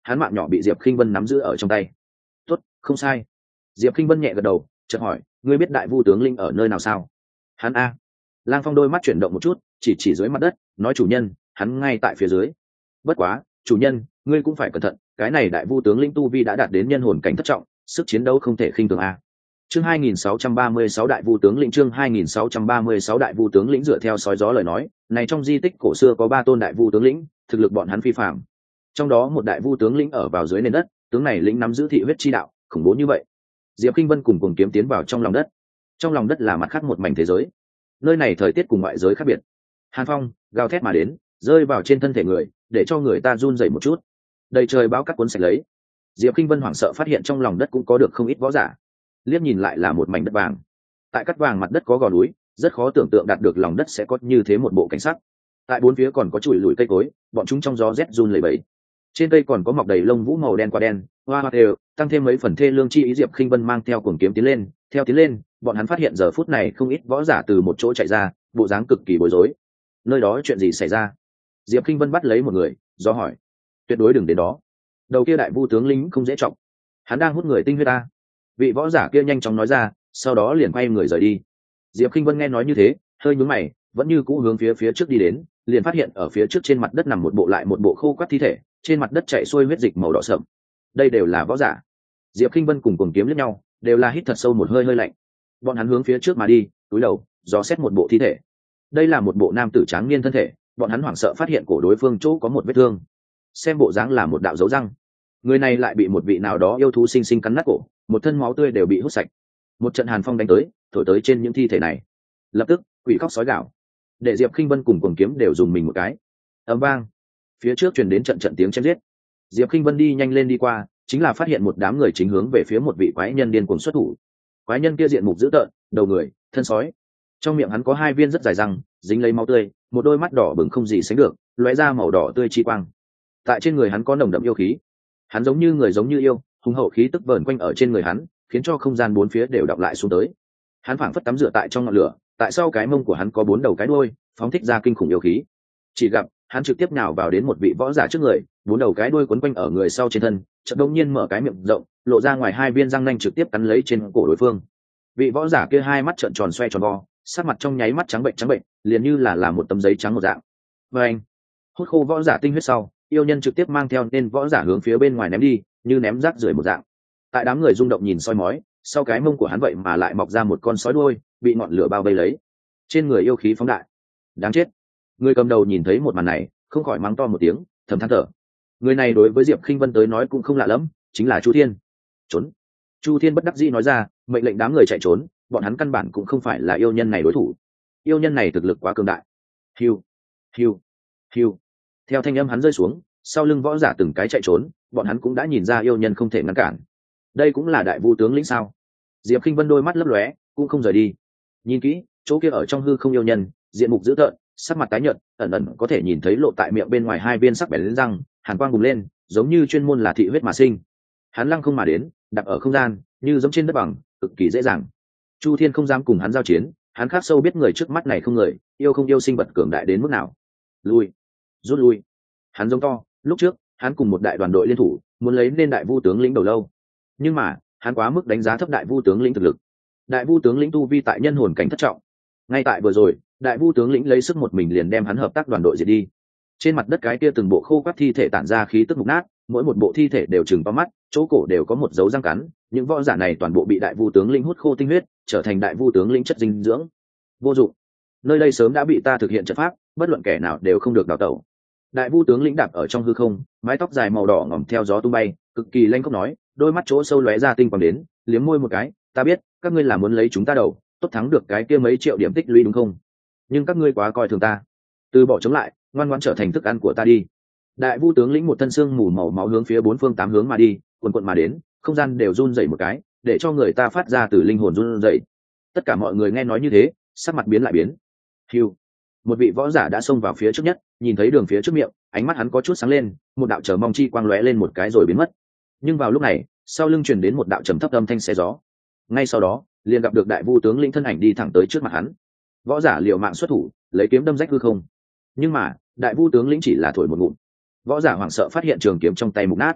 hắn mạng nhỏ bị diệp khinh vân nắm giữ ở trong tay. Tốt, không sai. Diệp khinh vân nhẹ gật đầu, chợt hỏi, ngươi biết đại vu tướng linh ở nơi nào sao? Hắn a. Lang Phong đôi mắt chuyển động một chút, chỉ chỉ dưới mặt đất, nói chủ nhân, hắn ngay tại phía dưới. Bất quá, chủ nhân, ngươi cũng phải cẩn thận, cái này đại vu tướng linh tu vi đã đạt đến nhân hồn cảnh thất trọng, sức chiến đấu không thể khinh thường a. Chương hai nghìn sáu trăm ba mươi sáu đại vu tướng lĩnh chương hai nghìn sáu trăm ba mươi sáu đại vu tướng lĩnh dựa theo sói gió lời nói, này trong di tích cổ xưa có ba tôn đại vu tướng lĩnh, thực lực bọn hắn phi phàm. Trong đó một đại vu tướng lĩnh ở vào dưới nền đất, tướng này lĩnh nắm giữ thị huyết chi đạo, khủng bố như vậy. Diệp Kinh Vân cùng cùng kiếm tiến vào trong lòng đất. Trong lòng đất là mặt khác một mảnh thế giới. Nơi này thời tiết cùng ngoại giới khác biệt. Hàn phong gào thét mà đến, rơi vào trên thân thể người, để cho người ta run rẩy một chút. Đầy trời báo cắt cuốn sạch lấy. Diệp Kinh Vân hoảng sợ phát hiện trong lòng đất cũng có được không ít võ giả. Liếc nhìn lại là một mảnh đất vàng. Tại cắt vàng mặt đất có gò núi, rất khó tưởng tượng đạt được lòng đất sẽ có như thế một bộ cảnh sắc. Tại bốn phía còn có chùi lùi cây cối, bọn chúng trong gió rét run lẩy bẩy. Trên cây còn có mọc đầy lông vũ màu đen qua đen, hoa hoa đều, tăng thêm mấy phần thê lương chi ý. Diệp Khinh Vân mang theo cuồng kiếm tiến lên, theo tiến lên, bọn hắn phát hiện giờ phút này không ít võ giả từ một chỗ chạy ra, bộ dáng cực kỳ bối rối. Nơi đó chuyện gì xảy ra? Diệp Khinh Vân bắt lấy một người, do hỏi. Tuyệt đối đừng đến đó. Đầu kia đại vu tướng lính không dễ trọng, hắn đang hút người tinh huyết ta. Vị võ giả kia nhanh chóng nói ra, sau đó liền quay người rời đi. Diệp Khinh Vân nghe nói như thế, hơi nhướng mày, vẫn như cũ hướng phía phía trước đi đến, liền phát hiện ở phía trước trên mặt đất nằm một bộ lại một bộ khô quắt thi thể, trên mặt đất chảy xuôi huyết dịch màu đỏ sậm. Đây đều là võ giả. Diệp Khinh Vân cùng cuồng kiếm liếc nhau, đều là hít thật sâu một hơi hơi lạnh. Bọn hắn hướng phía trước mà đi, cúi đầu, dò xét một bộ thi thể. Đây là một bộ nam tử tráng niên thân thể, bọn hắn hoảng sợ phát hiện cổ đối phương chỗ có một vết thương. Xem bộ dáng là một đạo dấu răng. Người này lại bị một vị nào đó yêu thú sinh sinh cắn nát cổ, một thân máu tươi đều bị hút sạch. Một trận hàn phong đánh tới, thổi tới trên những thi thể này. Lập tức, quỷ khóc sói gào. Để Diệp Khinh Vân cùng cuồng kiếm đều dùng mình một cái. Ầm vang, phía trước truyền đến trận trận tiếng chém giết. Diệp Khinh Vân đi nhanh lên đi qua, chính là phát hiện một đám người chính hướng về phía một vị quái nhân điên cuồng xuất thủ. Quái nhân kia diện mục dữ tợn, đầu người, thân sói. Trong miệng hắn có hai viên rất dài răng, dính lấy máu tươi, một đôi mắt đỏ bừng không gì sánh được, lóe ra màu đỏ tươi chi quang. Tại trên người hắn có nồng đậm yêu khí. Hắn giống như người giống như yêu, hùng hậu khí tức vờn quanh ở trên người hắn, khiến cho không gian bốn phía đều đọng lại xuống tới. Hắn phảng phất tắm rửa tại trong ngọn lửa, tại sau cái mông của hắn có bốn đầu cái đuôi, phóng thích ra kinh khủng yêu khí. Chỉ gặp hắn trực tiếp nhào vào đến một vị võ giả trước người, bốn đầu cái đuôi quấn quanh ở người sau trên thân, chợt đột nhiên mở cái miệng rộng, lộ ra ngoài hai viên răng nanh trực tiếp cắn lấy trên cổ đối phương. Vị võ giả kia hai mắt trợn tròn xoe tròn vo, sắc mặt trong nháy mắt trắng bệnh trắng bệnh, liền như là là một tấm giấy trắng một dạng. Và anh hút khô võ giả tinh huyết sau, yêu nhân trực tiếp mang theo tên võ giả hướng phía bên ngoài ném đi, như ném rác rưởi một dạng. Tại đám người rung động nhìn soi mói, sau cái mông của hắn vậy mà lại mọc ra một con sói đuôi, bị ngọn lửa bao vây lấy. Trên người yêu khí phóng đại. Đáng chết. Người cầm đầu nhìn thấy một màn này, không khỏi mắng to một tiếng, thầm than thở. Người này đối với Diệp Khinh Vân tới nói cũng không lạ lắm, chính là Chu Thiên. Trốn. Chu Thiên bất đắc dĩ nói ra, mệnh lệnh đám người chạy trốn, bọn hắn căn bản cũng không phải là yêu nhân này đối thủ. Yêu nhân này thực lực quá cường đại. Hiu, hiu, hiu. Theo thanh âm hắn rơi xuống, sau lưng võ giả từng cái chạy trốn, bọn hắn cũng đã nhìn ra yêu nhân không thể ngăn cản. Đây cũng là đại vu tướng lĩnh sao? Diệp Khinh Vân đôi mắt lấp lóe, cũng không rời đi. Nhìn kỹ, chỗ kia ở trong hư không yêu nhân, diện mục dữ tợn, sắc mặt tái nhợt, ẩn ẩn có thể nhìn thấy lộ tại miệng bên ngoài hai viên sắc bén lên răng, hàn quang bùng lên, giống như chuyên môn là thị huyết mà sinh. Hắn lăng không mà đến, đặt ở không gian, như giống trên đất bằng, cực kỳ dễ dàng. Chu Thiên không dám cùng hắn giao chiến, hắn khắc sâu biết người trước mắt này không người, yêu không yêu sinh vật cường đại đến mức nào. Lui, rút lui. Hắn giống to, lúc trước, hắn cùng một đại đoàn đội liên thủ, muốn lấy nên đại vu tướng lĩnh đầu lâu. Nhưng mà, hắn quá mức đánh giá thấp đại vu tướng lĩnh thực lực. Đại vu tướng lĩnh tu vi tại nhân hồn cảnh thất trọng. Ngay tại vừa rồi, đại vu tướng lĩnh lấy sức một mình liền đem hắn hợp tác đoàn đội diệt đi. Trên mặt đất cái kia từng bộ khô quắt thi thể tản ra khí tức mục nát, mỗi một bộ thi thể đều trừng to mắt, chỗ cổ đều có một dấu răng cắn, những võ giả này toàn bộ bị đại vu tướng lĩnh hút khô tinh huyết, trở thành đại vu tướng lĩnh chất dinh dưỡng. Vô dụng. Nơi đây sớm đã bị ta thực hiện trận pháp, bất luận kẻ nào đều không được đào tẩu. Đại vu tướng lĩnh đạp ở trong hư không, mái tóc dài màu đỏ ngòm theo gió tung bay, cực kỳ lanh khóc nói, đôi mắt chỗ sâu lóe ra tinh quang đến, liếm môi một cái, ta biết các ngươi là muốn lấy chúng ta đầu, tốt thắng được cái kia mấy triệu điểm tích lũy đúng không? Nhưng các ngươi quá coi thường ta, từ bỏ chống lại, ngoan ngoãn trở thành thức ăn của ta đi. Đại vu tướng lĩnh một thân xương mù màu máu hướng phía bốn phương tám hướng mà đi, quần quần mà đến, không gian đều run rẩy một cái, để cho người ta phát ra từ linh hồn run rẩy. Tất cả mọi người nghe nói như thế, sắc mặt biến lại biến. Hiu, một vị võ giả đã xông vào phía trước nhất, nhìn thấy đường phía trước miệng, ánh mắt hắn có chút sáng lên, một đạo chờ mong chi quang lóe lên một cái rồi biến mất. Nhưng vào lúc này, sau lưng truyền đến một đạo trầm thấp âm thanh xé gió. Ngay sau đó, liền gặp được đại vu tướng lĩnh thân ảnh đi thẳng tới trước mặt hắn. Võ giả liều mạng xuất thủ, lấy kiếm đâm rách hư không. Nhưng mà, đại vu tướng lĩnh chỉ là thổi một ngụm. Võ giả hoảng sợ phát hiện trường kiếm trong tay mục nát.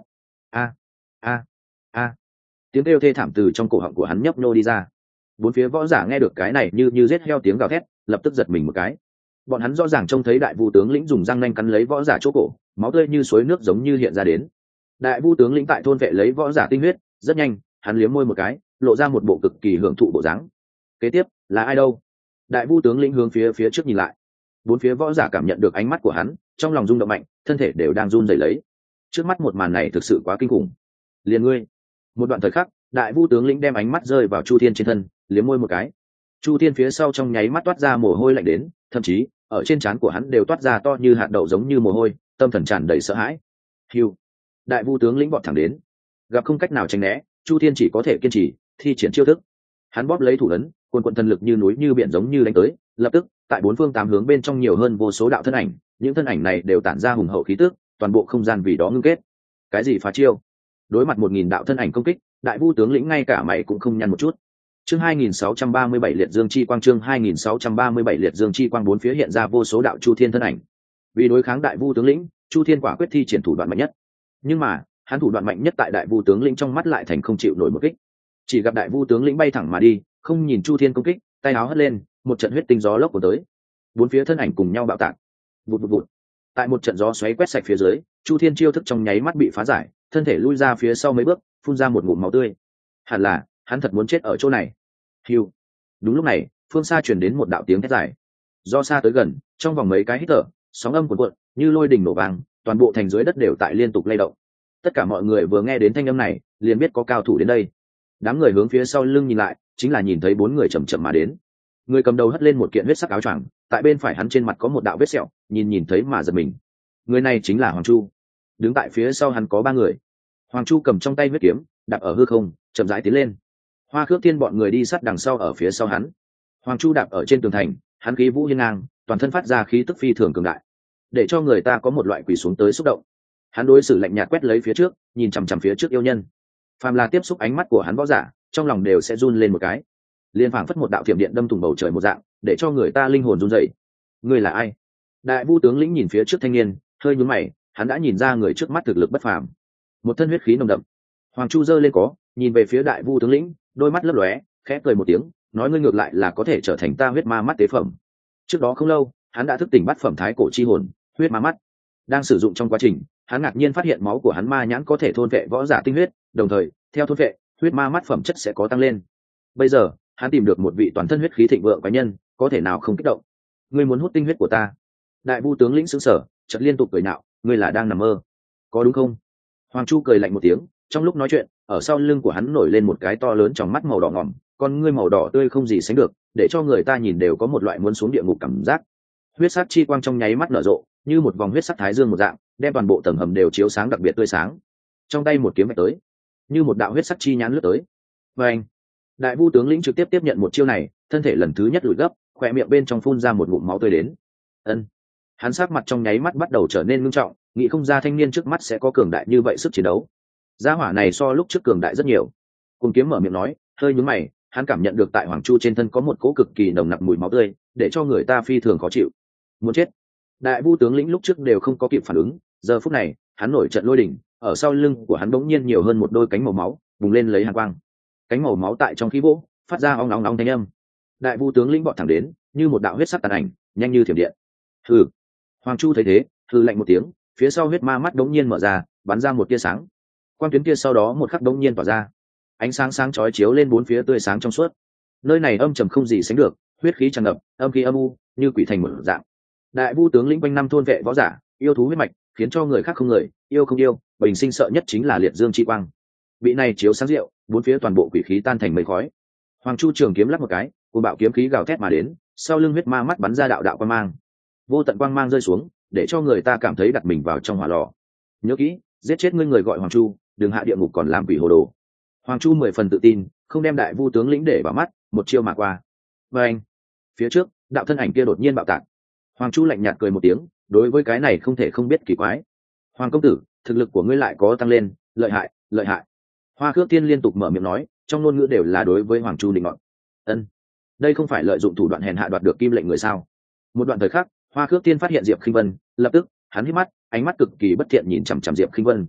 a a a tiếng kêu thê thảm từ trong cổ họng của hắn nhấp nhô đi ra. Bốn phía võ giả nghe được cái này như như giết heo tiếng gào thét, lập tức giật mình một cái. Bọn hắn rõ ràng trông thấy đại vu tướng lĩnh dùng răng nanh cắn lấy võ giả chỗ cổ, máu tươi như suối nước giống như hiện ra đến. Đại vu tướng lĩnh tại thôn vệ lấy võ giả tinh huyết, rất nhanh hắn liếm môi một cái, lộ ra một bộ cực kỳ hưởng thụ bộ dáng. Kế tiếp là ai đâu? Đại vu tướng lĩnh hướng phía phía trước nhìn lại. Bốn phía võ giả cảm nhận được ánh mắt của hắn, trong lòng rung động mạnh, thân thể đều đang run rẩy lấy. Trước mắt một màn này thực sự quá kinh khủng. Liền ngươi. Một đoạn thời khắc, đại vu tướng lĩnh đem ánh mắt rơi vào Chu Thiên trên thân, liếm môi một cái. Chu Thiên phía sau trong nháy mắt toát ra mồ hôi lạnh đến, thậm chí ở trên trán của hắn đều toát ra to như hạt đậu giống như mồ hôi, tâm thần tràn đầy sợ hãi. Hưu. Đại vu tướng lĩnh bọn thẳng đến, gặp không cách nào tránh né, Chu Thiên chỉ có thể kiên trì thi triển chiêu thức. Hắn bóp lấy thủ ấn, cuồn cuộn thần lực như núi như biển giống như đánh tới, lập tức tại bốn phương tám hướng bên trong nhiều hơn vô số đạo thân ảnh, những thân ảnh này đều tản ra hùng hậu khí tức, toàn bộ không gian vì đó ngưng kết. Cái gì phá chiêu? Đối mặt một nghìn đạo thân ảnh công kích, đại vu tướng lĩnh ngay cả mày cũng không nhăn một chút. Chương hai nghìn sáu trăm ba mươi bảy liệt dương chi quang, chương hai nghìn sáu trăm ba mươi bảy liệt dương chi quang, bốn phía hiện ra vô số đạo Chu Thiên thân ảnh. Vì đối kháng đại vu tướng lĩnh, Chu Thiên quả quyết thi triển thủ đoạn mạnh nhất. Nhưng mà, hắn thủ đoạn mạnh nhất tại đại vu tướng lĩnh trong mắt lại thành không chịu nổi một kích. Chỉ gặp đại vu tướng lĩnh bay thẳng mà đi, không nhìn Chu Thiên công kích, tay áo hất lên, một trận huyết tinh gió lốc của tới. Bốn phía thân ảnh cùng nhau bạo tạc. Vụt vụt vụt. Tại một trận gió xoáy quét sạch phía dưới, Chu Thiên chiêu thức trong nháy mắt bị phá giải, thân thể lui ra phía sau mấy bước, phun ra một ngụm máu tươi. Hẳn là, hắn thật muốn chết ở chỗ này. Hưu. Đúng lúc này, phương xa truyền đến một đạo tiếng thét dài. Do xa tới gần, trong vòng mấy cái hít thở, sóng âm cuồn cuộn, như lôi đình nổ vang, toàn bộ thành dưới đất đều tại liên tục lay động. Tất cả mọi người vừa nghe đến thanh âm này, liền biết có cao thủ đến đây. Đám người hướng phía sau lưng nhìn lại, chính là nhìn thấy bốn người chậm chậm mà đến. Người cầm đầu hất lên một kiện huyết sắc áo choàng, tại bên phải hắn trên mặt có một đạo vết sẹo, nhìn nhìn thấy mà giật mình. Người này chính là Hoàng Chu. Đứng tại phía sau hắn có ba người. Hoàng Chu cầm trong tay huyết kiếm, đặt ở hư không, chậm rãi tiến lên. Hoa Khước Thiên bọn người đi sát đằng sau ở phía sau hắn. Hoàng Chu đạp ở trên tường thành, hắn khí vũ hiên ngang, toàn thân phát ra khí tức phi thường cường đại, để cho người ta có một loại quỳ xuống tới xúc động. Hắn đối xử lạnh nhạt quét lấy phía trước, nhìn chằm chằm phía trước yêu nhân. Phàm là tiếp xúc ánh mắt của hắn võ giả, trong lòng đều sẽ run lên một cái, liên phảng phất một đạo thiểm điện đâm thủng bầu trời một dạng, để cho người ta linh hồn run rẩy. Ngươi là ai? Đại vu tướng lĩnh nhìn phía trước thanh niên, hơi nhướng mày, hắn đã nhìn ra người trước mắt thực lực bất phàm, một thân huyết khí nồng đậm. Hoàng Chu giơ lên có, nhìn về phía đại vu tướng lĩnh, đôi mắt lấp lóe, khẽ cười một tiếng, nói ngươi ngược lại là có thể trở thành ta huyết ma mắt tế phẩm. Trước đó không lâu, hắn đã thức tỉnh bát phẩm thái cổ chi hồn, huyết ma mắt. Đang sử dụng trong quá trình, hắn ngạc nhiên phát hiện máu của hắn ma nhãn có thể thôn vệ võ giả tinh huyết, đồng thời, theo thôn vệ, huyết ma mắt phẩm chất sẽ có tăng lên. Bây giờ, hắn tìm được một vị toàn thân huyết khí thịnh vượng quái nhân, có thể nào không kích động? Ngươi muốn hút tinh huyết của ta? Đại vu tướng lĩnh sững sờ, chợt liên tục cười nhạo, ngươi là đang nằm mơ, có đúng không? Hoàng Chu cười lạnh một tiếng, trong lúc nói chuyện, ở sau lưng của hắn nổi lên một cái to lớn trong mắt màu đỏ ngỏm, con ngươi màu đỏ tươi không gì sánh được, để cho người ta nhìn đều có một loại muốn xuống địa ngục cảm giác. Huyết sắc chi quang trong nháy mắt nở rộ, như một vòng huyết sắc thái dương một dạng, đem toàn bộ tầng hầm đều chiếu sáng đặc biệt tươi sáng. Trong tay một kiếm vạch tới, như một đạo huyết sắc chi nhãn lướt tới. Và anh, đại vu tướng lĩnh trực tiếp tiếp nhận một chiêu này, thân thể lần thứ nhất lùi gấp, khỏe miệng bên trong phun ra một ngụm máu tươi đến. Ân, hắn sắc mặt trong nháy mắt bắt đầu trở nên nghiêm trọng, nghĩ không ra thanh niên trước mắt sẽ có cường đại như vậy sức chiến đấu. Gia hỏa này so lúc trước cường đại rất nhiều. Cùng kiếm mở miệng nói, hơi nhướng mày, hắn cảm nhận được tại Hoàng Chu trên thân có một cỗ cực kỳ nồng nặc mùi máu tươi, để cho người ta phi thường khó chịu. Muốn chết. Đại vu tướng lĩnh lúc trước đều không có kịp phản ứng, giờ phút này, hắn nổi trận lôi đỉnh, ở sau lưng của hắn bỗng nhiên nhiều hơn một đôi cánh màu máu, bùng lên lấy hàn quang. Cánh màu máu tại trong khí vỗ, phát ra ong ong ong thanh âm. Đại vu tướng lĩnh bọt thẳng đến, như một đạo huyết sắc tàn ảnh, nhanh như thiểm điện. Hừ. Hoàng Chu thấy thế, hừ lạnh một tiếng, phía sau huyết ma mắt đống nhiên mở ra, bắn ra một tia sáng. Quang tuyến kia sau đó một khắc đống nhiên tỏa ra, ánh sáng sáng chói chiếu lên bốn phía tươi sáng trong suốt. Nơi này âm trầm không gì sánh được, huyết khí tràn ngập, âm khí âm u, như quỷ thành một dạng. Đại vu tướng lĩnh quanh năm thôn vệ võ giả, yêu thú huyết mạch, khiến cho người khác không người, yêu không yêu, bình sinh sợ nhất chính là liệt dương chi quang. Vị này chiếu sáng rượu, bốn phía toàn bộ quỷ khí tan thành mây khói. Hoàng Chu trường kiếm lắc một cái, cuồng bạo kiếm khí gào thét mà đến, sau lưng huyết ma mắt bắn ra đạo đạo quang mang. Vô tận quang mang rơi xuống, để cho người ta cảm thấy đặt mình vào trong hỏa lò. Nhớ kỹ, giết chết ngươi người gọi Hoàng Chu, đừng hạ địa ngục còn làm quỷ hồ đồ. Hoàng Chu mười phần tự tin, không đem đại vu tướng lĩnh để vào mắt, một chiêu mà qua. Và anh, phía trước, đạo thân ảnh kia đột nhiên bạo tạc. Hoàng Chu lạnh nhạt cười một tiếng, đối với cái này không thể không biết kỳ quái. Hoàng công tử, thực lực của ngươi lại có tăng lên, lợi hại, lợi hại. Hoa Khước Thiên liên tục mở miệng nói, trong ngôn ngữ đều là đối với Hoàng Chu định ngọn. Ân, đây không phải lợi dụng thủ đoạn hèn hạ đoạt được kim lệnh người sao? Một đoạn thời khắc, Hoa Khước Thiên phát hiện Diệp Khinh Vân, lập tức, hắn hít mắt, ánh mắt cực kỳ bất thiện nhìn chằm chằm Diệp Khinh Vân.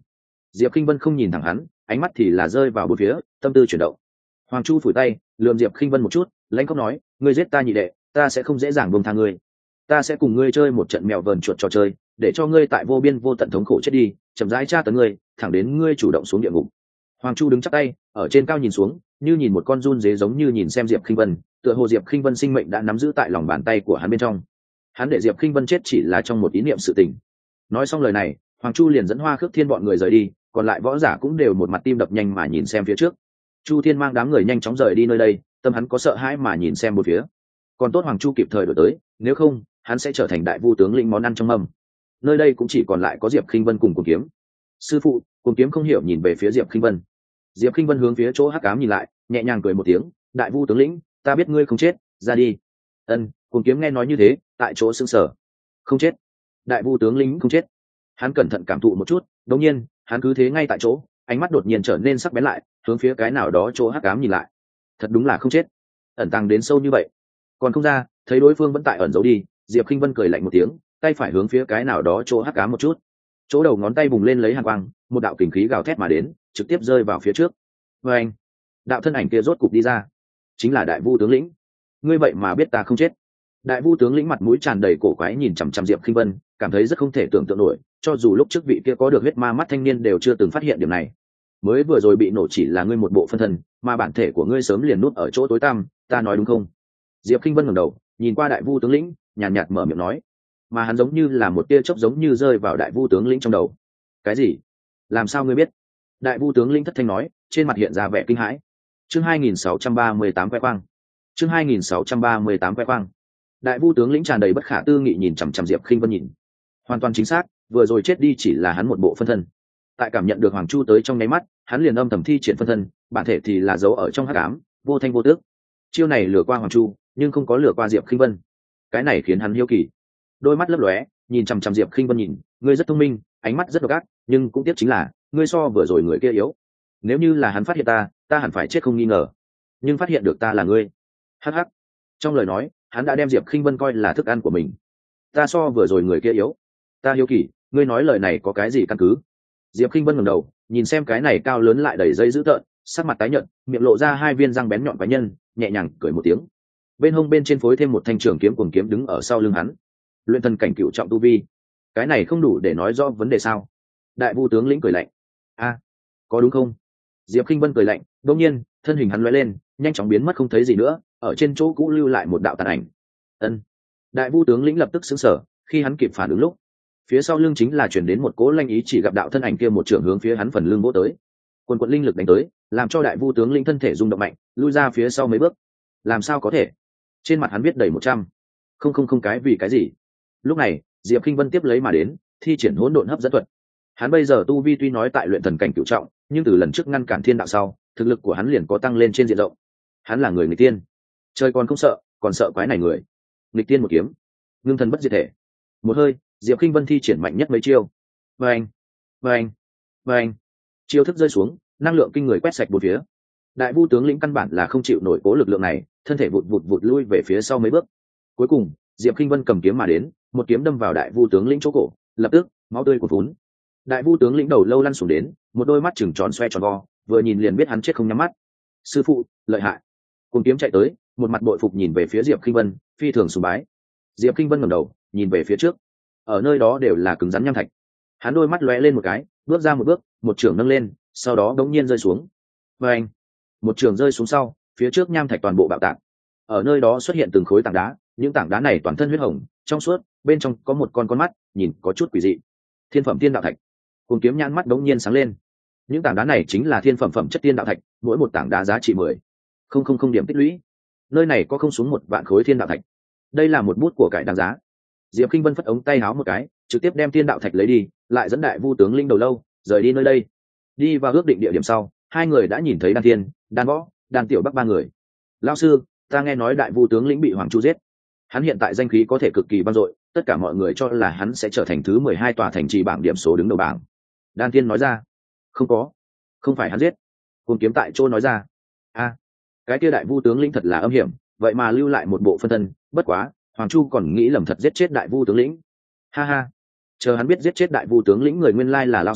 Diệp Kinh Vân không nhìn thẳng hắn, ánh mắt thì là rơi vào bốn phía, tâm tư chuyển động. Hoàng Chu phủi tay, lườm Diệp Kinh Vân một chút, lãnh khóc nói, ngươi giết ta nhị đệ, ta sẽ không dễ dàng buông tha ngươi. Ta sẽ cùng ngươi chơi một trận mèo vờn chuột trò chơi, để cho ngươi tại vô biên vô tận thống khổ chết đi, chậm rãi tra tấn ngươi, thẳng đến ngươi chủ động xuống địa ngục. Hoàng Chu đứng chắp tay, ở trên cao nhìn xuống, như nhìn một con giun dế giống như nhìn xem Diệp Kinh Vân, tựa hồ Diệp Kinh Vân sinh mệnh đã nắm giữ tại lòng bàn tay của hắn bên trong. Hắn để Diệp Kinh Vân chết chỉ là trong một ý niệm sự tình. Nói xong lời này, Hoàng Chu liền dẫn Hoa Khước Thiên bọn người rời đi, còn lại võ giả cũng đều một mặt tim đập nhanh mà nhìn xem phía trước. Chu Thiên mang đám người nhanh chóng rời đi nơi đây, tâm hắn có sợ hãi mà nhìn xem một phía. Còn tốt Hoàng Chu kịp thời đổi tới, nếu không, hắn sẽ trở thành đại vu tướng lĩnh món ăn trong mâm. Nơi đây cũng chỉ còn lại có Diệp Kinh Vân cùng Cuồng Kiếm. Sư phụ, Cuồng Kiếm không hiểu nhìn về phía Diệp Kinh Vân. Diệp Kinh Vân hướng phía chỗ hắc ám nhìn lại, nhẹ nhàng cười một tiếng, đại vu tướng lĩnh, ta biết ngươi không chết, ra đi. Ân, Cuồng Kiếm nghe nói như thế, tại chỗ sững sờ. Không chết? Đại vu tướng lĩnh không chết? Hắn cẩn thận cảm thụ một chút, đột nhiên, hắn cứ thế ngay tại chỗ, ánh mắt đột nhiên trở nên sắc bén lại, hướng phía cái nào đó chỗ hắc ám nhìn lại. Thật đúng là không chết, ẩn tàng đến sâu như vậy, còn không ra. Thấy đối phương vẫn tại ẩn giấu đi, Diệp Kinh Vân cười lạnh một tiếng, tay phải hướng phía cái nào đó chỗ hắc ám một chút, chỗ đầu ngón tay bùng lên lấy hàn quang, một đạo kình khí gào thét mà đến, trực tiếp rơi vào phía trước. Và anh, đạo thân ảnh kia rốt cục đi ra, chính là đại vu tướng lĩnh. Ngươi vậy mà biết ta không chết? Đại vu tướng lĩnh mặt mũi tràn đầy cổ quái nhìn chằm chằm Diệp Kinh Vân, cảm thấy rất không thể tưởng tượng nổi, cho dù lúc trước vị kia có được huyết ma mắt thanh niên đều chưa từng phát hiện điểm này. Mới vừa rồi bị nổ chỉ là ngươi một bộ phân thân, mà bản thể của ngươi sớm liền núp ở chỗ tối tăm, ta nói đúng không? Diệp Kinh Vân ngẩng đầu, nhìn qua đại vu tướng lĩnh, nhàn nhạt, nhạt mở miệng nói, mà hắn giống như là một tia chớp giống như rơi vào đại vu tướng lĩnh trong đầu. Cái gì? Làm sao ngươi biết? Đại vu tướng lĩnh thất thanh nói, trên mặt hiện ra vẻ kinh hãi. Chương hai nghìn sáu trăm ba mươi tám que quang. Chương hai nghìn sáu trăm ba mươi tám que quang. Đại vu tướng lĩnh tràn đầy bất khả tư nghị nhìn chằm chằm Diệp Kinh Vân nhìn. Hoàn toàn chính xác, vừa rồi chết đi chỉ là hắn một bộ phân thân. Tại cảm nhận được Hoàng Chu tới trong nháy mắt, hắn liền âm thầm thi triển phân thân, bản thể thì là giấu ở trong hắc ám, vô thanh vô tước. Chiêu này lừa qua Hoàng Chu, nhưng không có lừa qua Diệp Kinh Vân. Cái này khiến hắn hiếu kỳ. Đôi mắt lấp lóe, nhìn chằm chằm Diệp Kinh Vân nhìn, ngươi rất thông minh, ánh mắt rất độc ác, nhưng cũng tiếc chính là, ngươi so vừa rồi người kia yếu. Nếu như là hắn phát hiện ta, ta hẳn phải chết không nghi ngờ. Nhưng phát hiện được ta là ngươi. Hắc hắc. Trong lời nói, hắn đã đem Diệp Kinh Vân coi là thức ăn của mình. Ta so vừa rồi người kia yếu. Ta hiếu kỳ, ngươi nói lời này có cái gì căn cứ? Diệp Kinh Vân ngẩng đầu, nhìn xem cái này cao lớn lại đầy dây dữ tợn, sắc mặt tái nhợt, miệng lộ ra hai viên răng bén nhọn quái nhân, nhẹ nhàng cười một tiếng. Bên hông bên trên phối thêm một thanh trường kiếm cuồng kiếm đứng ở sau lưng hắn. Luyện thần cảnh cựu trọng tu vi, cái này không đủ để nói rõ vấn đề sao? Đại vu tướng lĩnh cười lạnh. A, có đúng không? Diệp Kinh Vân cười lạnh, đột nhiên, thân hình hắn lóe lên, nhanh chóng biến mất không thấy gì nữa, ở trên chỗ cũ lưu lại một đạo tàn ảnh. Ân. Đại vu tướng lĩnh lập tức sững sờ, khi hắn kịp phản ứng lúc, phía sau lưng chính là chuyển đến một cỗ lanh ý chỉ gặp đạo thân ảnh kia một trường hướng phía hắn phần lưng vỗ tới. Quần quận linh lực đánh tới, làm cho đại vu tướng lĩnh thân thể rung động mạnh, lui ra phía sau mấy bước. Làm sao có thể? Trên mặt hắn viết đầy một trăm. Không không không cái vì cái gì? Lúc này, Diệp Kinh Vân tiếp lấy mà đến, thi triển hỗn độn hấp dẫn thuật. Hắn bây giờ tu vi tuy nói tại luyện thần cảnh cửu trọng, nhưng từ lần trước ngăn cản thiên đạo sau, thực lực của hắn liền có tăng lên trên diện rộng. Hắn là người nghịch tiên, chơi còn không sợ, còn sợ quái này người. Nghịch tiên một kiếm, ngưng thần bất diệt thể. Một hơi, Diệp Kinh Vân thi triển mạnh nhất mấy chiêu. Vâng, vâng, vâng. Chiêu thức rơi xuống, năng lượng kinh người quét sạch bốn phía. Đại vu tướng lĩnh căn bản là không chịu nổi cố lực lượng này, thân thể vụt vụt vụt lui về phía sau mấy bước. Cuối cùng, Diệp Kinh Vân cầm kiếm mà đến, một kiếm đâm vào đại vu tướng lĩnh chỗ cổ, lập tức máu tươi cuồn phún. Đại vu tướng lĩnh đầu lâu lăn xuống đến, một đôi mắt trừng tròn xoe tròn vo, vừa nhìn liền biết hắn chết không nhắm mắt. Sư phụ, lợi hại. Cùng kiếm chạy tới, một mặt bội phục nhìn về phía Diệp Kinh Vân, phi thường sùng bái. Diệp Kinh Vân ngẩng đầu, nhìn về phía trước. Ở nơi đó đều là cứng rắn nham thạch. Hắn đôi mắt lóe lên một cái, bước ra một bước, một trường nâng lên, sau đó đống nhiên rơi xuống. Và anh, một trường rơi xuống sau, phía trước nham thạch toàn bộ bạo tạc. Ở nơi đó xuất hiện từng khối tảng đá, những tảng đá này toàn thân huyết hồng, trong suốt, bên trong có một con con mắt, nhìn có chút quỷ dị. Thiên phẩm tiên đạo thạch. Cùng kiếm nhãn mắt đống nhiên sáng lên. Những tảng đá này chính là thiên phẩm phẩm chất tiên đạo thạch, mỗi một tảng đá giá trị mười không không không điểm tích lũy. Nơi này có không xuống một vạn khối thiên đạo thạch. Đây là một bút của cải đáng giá. Diệp Kinh Vân phất ống tay háo một cái, trực tiếp đem thiên đạo thạch lấy đi, lại dẫn đại vu tướng linh đầu lâu rời đi nơi đây. Đi vào ước định địa điểm sau, hai người đã nhìn thấy đan thiên, đan võ, đan tiểu bắc ba người. Lão sư, ta nghe nói đại vu tướng lĩnh bị Hoàng Chu giết. Hắn hiện tại danh khí có thể cực kỳ vang dội, tất cả mọi người cho là hắn sẽ trở thành thứ mười hai tòa thành trì bảng điểm số đứng đầu bảng. Đan thiên nói ra. Không có, không phải hắn giết. Côn kiếm tại chỗ nói ra. A, cái kia đại vu tướng lĩnh thật là âm hiểm, vậy mà lưu lại một bộ phân thân. Bất quá, Hoàng Chu còn nghĩ lầm thật giết chết đại vu tướng lĩnh. Ha ha, chờ hắn biết giết chết đại vu tướng lĩnh người nguyên lai là lão sư,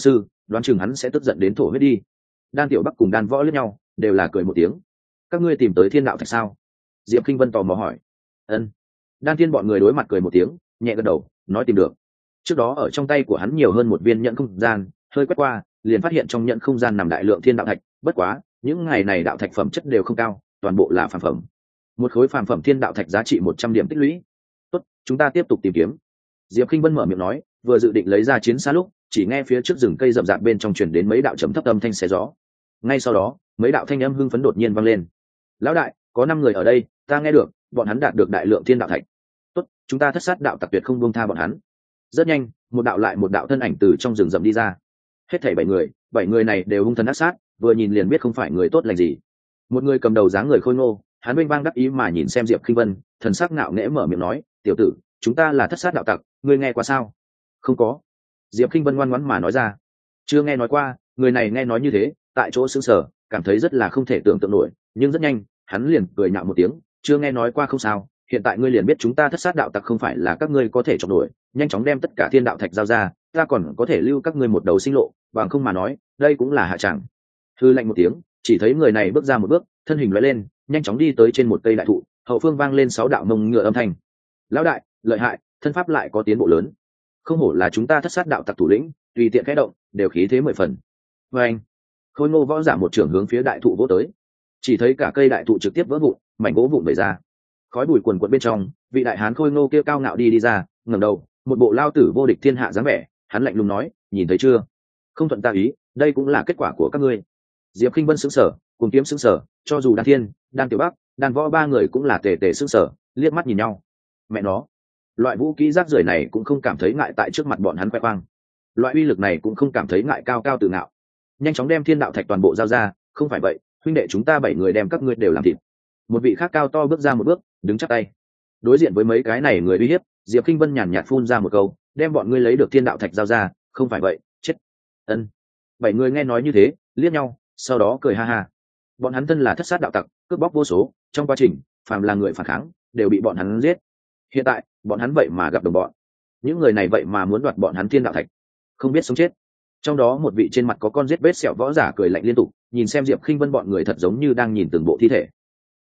đoán chừng hắn sẽ tức giận đến thổ huyết đi. Đan Tiểu Bắc cùng Đan Võ liếc nhau, đều là cười một tiếng. Các ngươi tìm tới thiên đạo thạch sao? Diệp Kinh Vân tò mò hỏi. Ân. Đan Thiên bọn người đối mặt cười một tiếng, nhẹ gật đầu, nói tìm được. Trước đó ở trong tay của hắn nhiều hơn một viên nhẫn không gian, hơi quét qua, liền phát hiện trong nhẫn không gian nằm đại lượng thiên đạo thạch, bất quá, những ngày này đạo thạch phẩm chất đều không cao, toàn bộ là phàm phẩm. Một khối phàm phẩm thiên đạo thạch giá trị một trăm điểm tích lũy. Tốt, chúng ta tiếp tục tìm kiếm. Diệp Kinh Vân mở miệng nói, vừa dự định lấy ra chiến xa lúc, chỉ nghe phía trước rừng cây rậm rạp bên trong truyền đến mấy đạo trầm thấp âm thanh xé gió. Ngay sau đó, mấy đạo thanh âm hưng phấn đột nhiên vang lên. Lão đại, có năm người ở đây, ta nghe được, bọn hắn đạt được đại lượng thiên đạo thạch. Tốt, chúng ta thất sát đạo tặc tuyệt không buông tha bọn hắn. Rất nhanh, một đạo lại một đạo thân ảnh từ trong rừng rậm đi ra. Hết thảy bảy người, bảy người này đều hung thần ác sát, vừa nhìn liền biết không phải người tốt lành gì. Một người cầm đầu dáng người khôi ngô, hắn vênh vang đắc ý mà nhìn xem Diệp Kinh Vân, thần sắc ngạo nghễ mở miệng nói, "Tiểu tử, chúng ta là thất sát đạo tặc, ngươi nghe qua sao?" "Không có." Diệp Kinh Vân ngoan ngoãn mà nói ra. "Chưa nghe nói qua." Người này nghe nói như thế, tại chỗ sững sờ, cảm thấy rất là không thể tưởng tượng nổi, nhưng rất nhanh, hắn liền cười nhạo một tiếng, "Chưa nghe nói qua không sao, hiện tại ngươi liền biết chúng ta thất sát đạo tặc không phải là các ngươi có thể chọc nổi, nhanh chóng đem tất cả thiên đạo thạch giao ra, ta còn có thể lưu các ngươi một đầu sinh lộ, bằng không mà nói, đây cũng là hạ tràng." Hư lạnh một tiếng, chỉ thấy người này bước ra một bước, thân hình lóe lên, nhanh chóng đi tới trên một cây đại thụ, hậu phương vang lên sáu đạo mông ngựa âm thanh. "Lão đại, lợi hại, thân pháp lại có tiến bộ lớn. Không hổ là chúng ta thất sát đạo tặc thủ lĩnh, tùy tiện khẽ động, đều khí thế mười phần." Và anh, khôi ngô võ giả một trưởng hướng phía đại thụ vỗ tới, chỉ thấy cả cây đại thụ trực tiếp vỡ vụn, mảnh gỗ vụn bể ra. Khói bụi quần quật bên trong, vị đại hán khôi ngô kia cao ngạo đi đi ra, ngẩng đầu, một bộ lao tử vô địch thiên hạ dáng vẻ, hắn lạnh lùng nói, "Nhìn thấy chưa? Không thuận ta ý, đây cũng là kết quả của các ngươi." Diệp Kinh Vân sững sờ, cùng kiếm sững sờ, cho dù Đan Thiên, Đan Tiểu Bắc, Đan Võ ba người cũng là tề tề sững sờ, liếc mắt nhìn nhau. Mẹ nó, loại vũ khí rác rưởi này cũng không cảm thấy ngại tại trước mặt bọn hắn khoe khoang, loại uy lực này cũng không cảm thấy ngại cao cao tự ngạo. Nhanh chóng đem thiên đạo thạch toàn bộ giao ra, không phải vậy, huynh đệ chúng ta bảy người đem các ngươi đều làm thịt. Một vị khác cao to bước ra một bước, đứng chắp tay. Đối diện với mấy cái này người uy hiếp, Diệp Kinh Vân nhàn nhạt phun ra một câu, đem bọn ngươi lấy được thiên đạo thạch giao ra, không phải vậy, chết. Ân. Bảy người nghe nói như thế, liếc nhau, sau đó cười ha ha. Bọn hắn thân là thất sát đạo tặc, cướp bóc vô số, trong quá trình, phàm là người phản kháng, đều bị bọn hắn giết. Hiện tại, bọn hắn vậy mà gặp đồng bọn. Những người này vậy mà muốn đoạt bọn hắn thiên đạo thạch, không biết sống chết. Trong đó một vị trên mặt có con giết vết sẹo võ giả cười lạnh liên tục, nhìn xem Diệp Kinh Vân bọn người thật giống như đang nhìn từng bộ thi thể.